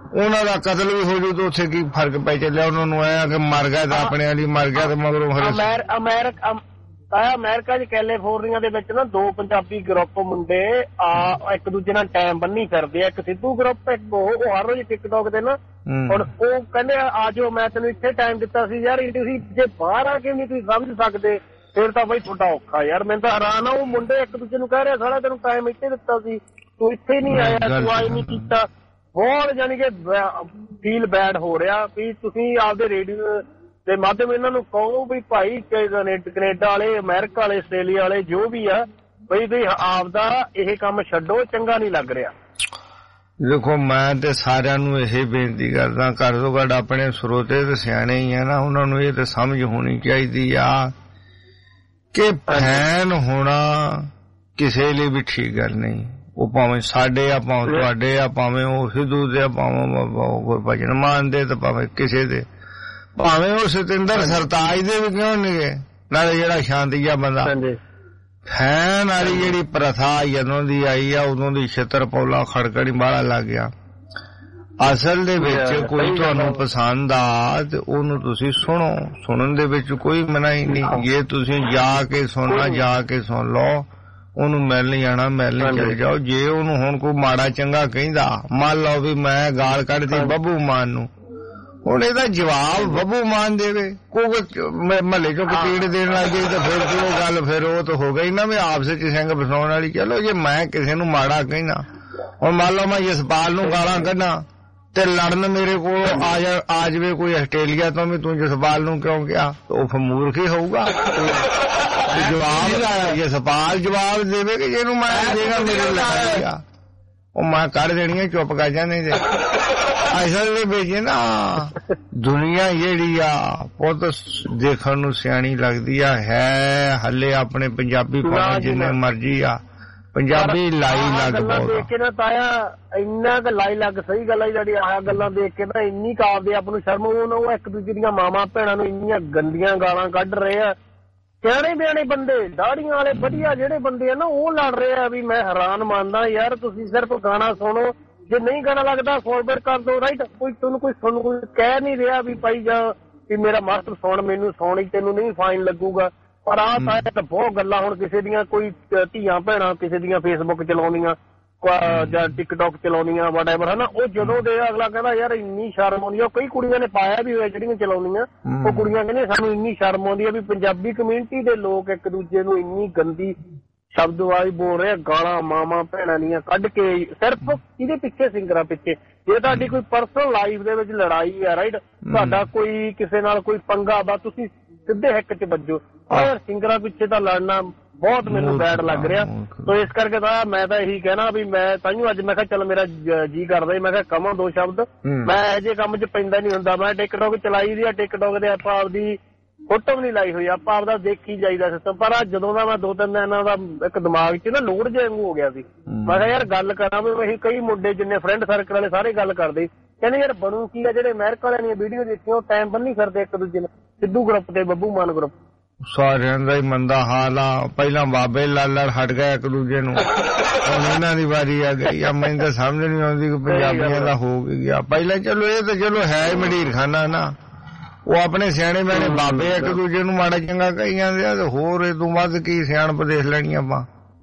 ਉਹਨਾਂ ਦਾ ਕਤਲ ਵੀ ਹੋ ਜੂ ਤਾਂ ਉੱਥੇ ਕੀ ਫਰਕ ਪੈ ਚੱਲਿਆ ਉਹਨਾਂ ਨੂੰ ਆਇਆ ਕਿ ਮਰ ਗਿਆ ਤਾਂ ਆਪਣੇ ਵਾਲੀ ਮਰ ਗਿਆ ਤੇ ਮਗਰੋਂ ਅਮਰੀਕਾ ਅਮਰੀਕਾ ਚ ਕੈਲੀਫੋਰਨੀਆ ਦੇ ਵਿੱਚ ਨਾ ਦੋ ਪੰਜਾਬੀ ਗਰੁੱਪ ਮੁੰਡੇ ਆ ਇੱਕ ਦੂਜੇ ਨਾਲ ਟਾਈਮ ਬੰਨੀ ਫਿਰਦੇ ਆ। ਇੱਕ ਸਿੱਧੂ ਗਰੁੱਪ ਇੱਕ ਉਹ ਹਰ ਰੋਜ਼ ਟਿਕਟੋਕ ਤੇ ਨਾ ਹੁਣ ਉਹ ਕਹਿੰਦੇ ਆ ਜਾਓ ਮੈਂ ਤੈਨੂੰ ਇੱਥੇ ਟਾਈਮ ਦਿੱਤਾ ਸੀ ਯਾਰ ਤੁਸੀਂ ਜੇ ਬਾਹਰ ਆ ਕੇ ਨਹੀਂ ਤੁਸੀਂ ਸਮਝ ਸਕਦੇ ਫਿਰ ਤਾਂ ਬਈ ਤੁਹਾਡਾ ਔਖਾ ਯਾਰ। ਮੈਨੂੰ ਤਾਂ ਹੈਰਾਨ ਆ ਉਹ ਮੁੰਡੇ ਇੱਕ ਦੂਜੇ ਨੂੰ ਕਹਿ ਰਿਹਾ ਸਾਲਾ ਤੈਨੂੰ ਟਾਈਮ ਇੱਥੇ ਦਿੱਤਾ ਸੀ ਤੂੰ ਇੱਥੇ ਨਹੀਂ ਆਇਆ ਤੂੰ ਆਈ ਨਹੀਂ ਕੀਤਾ। ਬਹੁਤ ਜਾਨੀ ਕਿ ਫੀਲ ਬੈਡ ਹੋ ਰਿਹਾ ਵੀ ਤੁਸੀਂ ਆਪਦੇ ਰੇਡੀਓ ਦੇ ਮਾਧਿਅਮ ਇਹਨਾਂ ਨੂੰ ਕਹੋ ਵੀ ਭਾਈ ਕੈਨੇਡਾ ਵਾਲੇ ਅਮਰੀਕਾ ਵਾਲੇ ਆਸਟ੍ਰੇਲੀਆ ਵਾਲੇ ਜੋ ਵੀ ਆ ਬਈ ਤੁਸੀਂ ਆਪਦਾ ਇਹ ਕੰਮ ਛੱਡੋ ਚੰਗਾ ਨਹੀਂ ਲੱਗ ਰਿਹਾ। ਦੇਖੋ ਮੈਂ ਤੇ ਸਾਰਿਆਂ ਨੂੰ ਇਹ ਬੇਨਤੀ ਕਰਦਾ ਘੱਟ ਤੋਂ ਘੱਟ ਆਪਣੇ ਸਰੋਤੇ ਤੇ ਸਿਆਣੇ ਹੀ ਆ ਨਾ ਉਹਨਾਂ ਨੂੰ ਇਹ ਤੇ ਸਮਝ ਹੋਣੀ ਚਾਹੀਦੀ ਆ ਕਿ ਫੈਨ ਹੋਣਾ ਕਿਸੇ ਲਈ ਵੀ ਠੀਕ ਗੱਲ ਨਹੀਂ। ਉਹ ਭਾਵੇਂ ਸਾਡੇ ਆ ਭਾਵੇਂ ਤੁਹਾਡੇ ਆ ਭਾਵੇਂ ਉਹ ਸਿੱਧੂ ਦੇ ਭਾਵੇਂ ਭਜਨ ਮਾਨ ਦੇ ਤੇ ਭਾਵੇਂ ਕਿਸੇ ਦੇ ਭਾਵੇਂ ਉਹ ਸਤਿੰਦਰ ਸਰਤਾਜ ਦੇ ਵੀ ਕਿਉਂ ਨਹੀਂਗੇ ਨਾਲੇ ਜਿਹੜਾ ਸ਼ਾਂਤੀਆ ਬੰਦਾ ਫੈਨ ਵਾਲੀ ਜਿਹੜੀ ਪ੍ਰਥਾ ਜਦੋਂ ਦੀ ਆਈ ਆ ਉਦੋਂ ਦੀ ਛਿੱਤਰ ਪੌਲਾ ਖੜਕੜੀ ਬਾਹਲਾ ਲੱਗ ਗਿਆ। ਅਸਲ ਦੇ ਵਿੱਚ ਕੋਈ ਤੁਹਾਨੂੰ ਪਸੰਦ ਆ ਤੇ ਉਹਨੂੰ ਤੁਸੀਂ ਸੁਣੋ ਸੁਣਨ ਦੇ ਵਿੱਚ ਕੋਈ ਮਨਾਹੀ ਨਹੀਂ। ਜੇ ਤੁਸੀਂ ਜਾ ਕੇ ਸੁਣਨਾ ਜਾ ਕੇ ਸੁਣ ਲਓ ਉਹਨੂੰ ਮਿਲ ਨਹੀਂ ਜਾਣਾ ਮਿਲ ਨਹੀਂ ਚਲੇ ਜਾਓ। ਜੇ ਉਹਨੂੰ ਹੁਣ ਕੋਈ ਮਾੜਾ ਚੰਗਾ ਕਹਿੰਦਾ ਮੰਨ ਲਓ ਵੀ ਮੈਂ ਗਾਲ ਕੱਢਦੀ ਬੱਬੂ ਮਾਨ ਨੂੰ ਹੁਣ ਇਹਦਾ ਜਵਾਬ ਬੱਬੂ ਮਾਨ ਦੇਵੇ ਕੋਈ ਮਹੱਲੇ ਚੋਂ ਕਤੀੜ ਦੇਣ ਲੱਗ ਗਈ ਤਾਂ ਫਿਰ ਉਹ ਗੱਲ ਫਿਰ ਉਹ ਤਾਂ ਹੋ ਗਈ ਨਾ ਵੀ ਆਪਸ ਵਿੱਚ ਸਿੰਘ ਫਸਾਉਣ ਵਾਲੀ। ਚਲੋ ਜੇ ਮੈਂ ਕਿਸੇ ਨੂੰ ਮਾੜਾ ਕਹਿਣਾ ਹੁਣ ਮੰਨ ਲਓ ਮੈਂ ਜਸਪਾਲ ਨੂੰ ਗਾਲਾਂ ਕੱਢਾਂ ਤੇ ਲੜਨ ਮੇਰੇ ਕੋਲ ਆ ਜਾ ਆ ਜਾਵੇ ਕੋਈ ਆਸਟ੍ਰੇਲੀਆ ਤੋਂ ਵੀ ਤੂੰ ਜਸਪਾਲ ਨੂੰ ਕਿਉਂ ਕਿਹਾ ਉਹ ਫਿਰ ਮੂਰਖ ਹੀ ਹੋਊਗਾ। ਜਵਾਬ ਜਸਪਾਲ ਜਵਾਬ ਦੇਵੇ ਕਿ ਜਿਹਨੂੰ ਮੈਂ ਦੇਗਾ ਮੇਰੇ ਲੜਾਈਆ ਉਹ ਮੈਂ ਕਰ ਦੇਣੀ ਹੈ ਚੁੱਪ ਕਰ ਜਾਂਦੇ ਜੇ। ਅਸਲ ਦੇ ਵਿੱਚ ਨਾ ਦੁਨੀਆ ਜਿਹੜੀ ਆ ਪੁੱਤ ਦੇਖਣ ਨੂੰ ਸਿਆਣੀ ਲੱਗਦੀ ਆ ਹੈ ਹਲੇ ਆਪਣੇ ਪੰਜਾਬੀ ਭਾਵੇਂ ਜਿੰਨੇ ਮਰਜੀ ਆ ਪੰਜਾਬੀ ਲਾਈ ਲੱਗ ਬਹੁਤ ਦੇਖ ਕੇ ਨਾ ਤਾਇਆ ਇੰਨਾ ਕੁ ਲਾਈ ਲੱਗ ਸਹੀ ਗੱਲ ਆ ਜਿਹੜੀ ਆਹ ਗੱਲਾਂ ਦੇਖ ਕੇ ਨਾ ਇੰਨੀ ਕਾਬਦੇ ਆਪ ਨੂੰ ਸ਼ਰਮ ਉਹ ਇੱਕ ਦੂਜੇ ਦੀਆਂ ਮਾਵਾਂ ਭੈਣਾਂ ਨੂੰ ਇੰਨੀਆਂ ਗੰਦੀਆਂ ਗਾਲਾਂ ਕੱਢ ਰਹੇ ਆ। ਸਿਆਣੇ ਬਿਆਣੇ ਬੰਦੇ ਦਾੜੀਆਂ ਵਾਲੇ ਵਧੀਆ ਜਿਹੜੇ ਬੰਦੇ ਆ ਨਾ ਉਹ ਲੜ ਰਹੇ ਆ ਵੀ ਮੈਂ ਹੈਰਾਨ ਮੰਨਦਾ ਯਾਰ ਤੁਸੀਂ ਸਿਰਫ ਗਾਣਾ ਸੁਣੋ ਜੇ ਨਹੀਂ ਗਾਣਾ ਲੱਗਦਾ ਫੋਰਵਰਡ ਕਰ ਦੋ ਰਾਈਟ ਕੋਈ ਤੁਹਾਨੂੰ ਕੋਈ ਤੁਹਾਨੂੰ ਕੋਈ ਕਹਿ ਨਹੀਂ ਰਿਹਾ ਵੀ ਭਾਈ ਜਾਂ ਵੀ ਮੇਰਾ ਮਾਸਟਰ ਸੁਣ ਮੈਨੂੰ ਸੁਣ ਹੀ ਤੈਨੂੰ ਨਹੀਂ ਫਾਈਨ ਲੱਗੂਗਾ। ਪਰ ਆਹ ਤਾਂ ਬਹੁਤ ਗੱਲਾਂ ਹੁਣ ਕਿਸੇ ਦੀਆਂ ਕੋਈ ਧੀਆਂ ਭੈਣਾਂ ਕਿਸੇ ਦੀਆਂ ਫੇਸਬੁੱਕ ਚਲਾਉਂਦੀਆਂ ਜਾਂ ਟਿਕਟੋਕ ਚਲਾਉਂਦੀਆਂ ਵਟਐਵਰ ਹਨਾ ਉਹ ਜਦੋਂ ਦੇ ਅਗਲਾ ਕਹਿੰਦਾ ਯਾਰ ਇੰਨੀ ਸ਼ਰਮ ਆਉਂਦੀ ਆ। ਕਈ ਕੁੜੀਆਂ ਨੇ ਪਾਇਆ ਵੀ ਹੋਇਆ ਜਿਹੜੀਆਂ ਚਲਾਉਂਦੀਆਂ ਉਹ ਕੁੜੀਆਂ ਕਹਿੰਦੀਆਂ ਸਾਨੂੰ ਇੰਨੀ ਸ਼ਰਮ ਆਉਂਦੀ ਆ ਵੀ ਪੰਜਾਬੀ ਕਮਿਊਨਿਟੀ ਦੇ ਲੋਕ ਇੱਕ ਦੂਜੇ ਨੂੰ ਇੰਨੀ ਗੰਦੀ ਸ਼ਬਦਵਾਈ ਬੋਲ ਰਹੇ ਗਾਲਾਂ ਮਾਵਾਂ ਭੈਣਾਂ ਦੀਆਂ ਕੱਢ ਕੇ ਸਿਰਫ ਇਹਦੇ ਪਿੱਛੇ ਸਿੰਗਰਾਂ ਪਿੱਛੇ। ਜੇ ਤੁਹਾਡੀ ਕੋਈ ਪਰਸਨਲ ਲਾਈਫ ਦੇ ਵਿੱਚ ਲੜਾਈ ਆ ਰਾਈਟ ਤੁਹਾਡਾ ਕੋਈ ਕਿਸੇ ਨਾਲ ਕੋਈ ਪੰਗਾ ਵਾ ਤੁਸੀਂ ਸਿੱਧੇ ਹਿੱਕ ਚ ਵੱਜੋ ਪਰ ਸਿੰਗਰਾਂ ਪਿੱਛੇ ਤਾਂ ਲੜਨਾ ਬਹੁਤ ਮੈਨੂੰ ਬੈਡ ਲੱਗ ਰਿਹਾ। ਸੋ ਇਸ ਕਰਕੇ ਤਾਂ ਮੈਂ ਤਾਂ ਇਹੀ ਕਹਿਣਾ ਵੀ ਮੈਂ ਤਾਂਹੀਓ ਅੱਜ ਮੈਂ ਕਿਹਾ ਚੱਲ ਮੇਰਾ ਜੀ ਕਰਦਾ ਮੈਂ ਕਿਹਾ ਕਵਾਂ ਦੋ ਸ਼ਬਦ। ਮੈਂ ਇਹੋ ਜਿਹੇ ਕੰਮ ਚ ਪੈਂਦਾ ਨਹੀਂ ਹੁੰਦਾ। ਮੈਂ ਟਿਕਟੋਕ ਚਲਾਈ ਦੀ ਆ ਟਿਕਟੋਕ ਦੇ ਆਪਾਂ ਆਪਦੀ ਫੋਟੋ ਵੀ ਨਹੀਂ ਲਾਈ ਹੋਈ ਆਪਾਂ ਆਪਦਾ ਦੇਖੀ ਜਾਈਦਾ ਸਿਸਟਮ। ਪਰ ਅੱਜ ਜਦੋਂ ਦਾ ਮੈਂ ਦੋ ਤਿੰਨ ਦਿਨਾਂ ਦਾ ਇੱਕ ਦਿਮਾਗ ਚ ਨਾ ਲੋੜ ਜਿਹਾ ਹੋ ਗਿਆ ਸੀ ਮੈਂ ਕਿਹਾ ਯਾਰ ਗੱਲ ਕਰਾਂ ਵੀ ਅਸੀਂ ਕਈ ਮੁੰਡੇ ਜਿੰਨੇ ਫਰੈਂਡ ਸਰਕਲ ਵਾਲੇ ਸਾਰੇ ਗੱਲ ਕਰਦੇ ਕਹਿੰਦੇ ਯਾਰ ਬਣੂ ਕੀ ਆ ਜਿਹੜੇ ਅਮਰੀਕਾ ਵਾਲਿਆਂ ਦੀਆਂ ਵੀਡੀਓ ਦੇਖੀਆਂ ਉਹ ਟਾਈਮ ਬੰਨੀ ਫਿਰਦੇ ਇੱਕ ਦੂਜੇ ਨੂੰ ਸਿੱਧੂ ਗਰੁੱਪ ਤੇ ਬੱਬੂ ਮਾਨ ਗਰੁੱਪ ਸਾਰਿਆਂ ਦਾ ਹੀ ਮੰਦਾ ਹਾਲ ਆ। ਪਹਿਲਾਂ ਬਾਬੇ ਲੜ ਲੜ ਹਟ ਗਏ ਇੱਕ ਦੂਜੇ ਨੂੰ ਹੁਣ ਇਹਨਾਂ ਦੀ ਵਾਰੀ ਆ ਗਈ ਆ। ਮੈਨੂੰ ਤਾਂ ਸਮਝ ਨਹੀਂ ਆਉਂਦੀ ਕਿ ਪੰਜਾਬੀਆਂ ਦਾ ਹੋ ਗਿਆ ਪਹਿਲਾਂ। ਚਲੋ ਇਹ ਤਾਂ ਚਲੋ ਹੈ ਮੰਡੀਰ ਖਾਨਾ ਨਾ ਉਹ ਆਪਣੇ ਸਿਆਣੇ ਬਿਆਣੇ ਬਾਬੇ ਇੱਕ ਦੂਜੇ ਨੂੰ ਮਾੜਾ ਚੰਗਾ ਕਹੀ ਜਾਂਦੇ ਆ ਤੇ ਹੋਰ ਇਹ ਤੋਂ ਵੱਧ ਕੀ ਸਿਆਣਪ ਦੇਖ ਲੈਣੀ ਆਪਾਂ।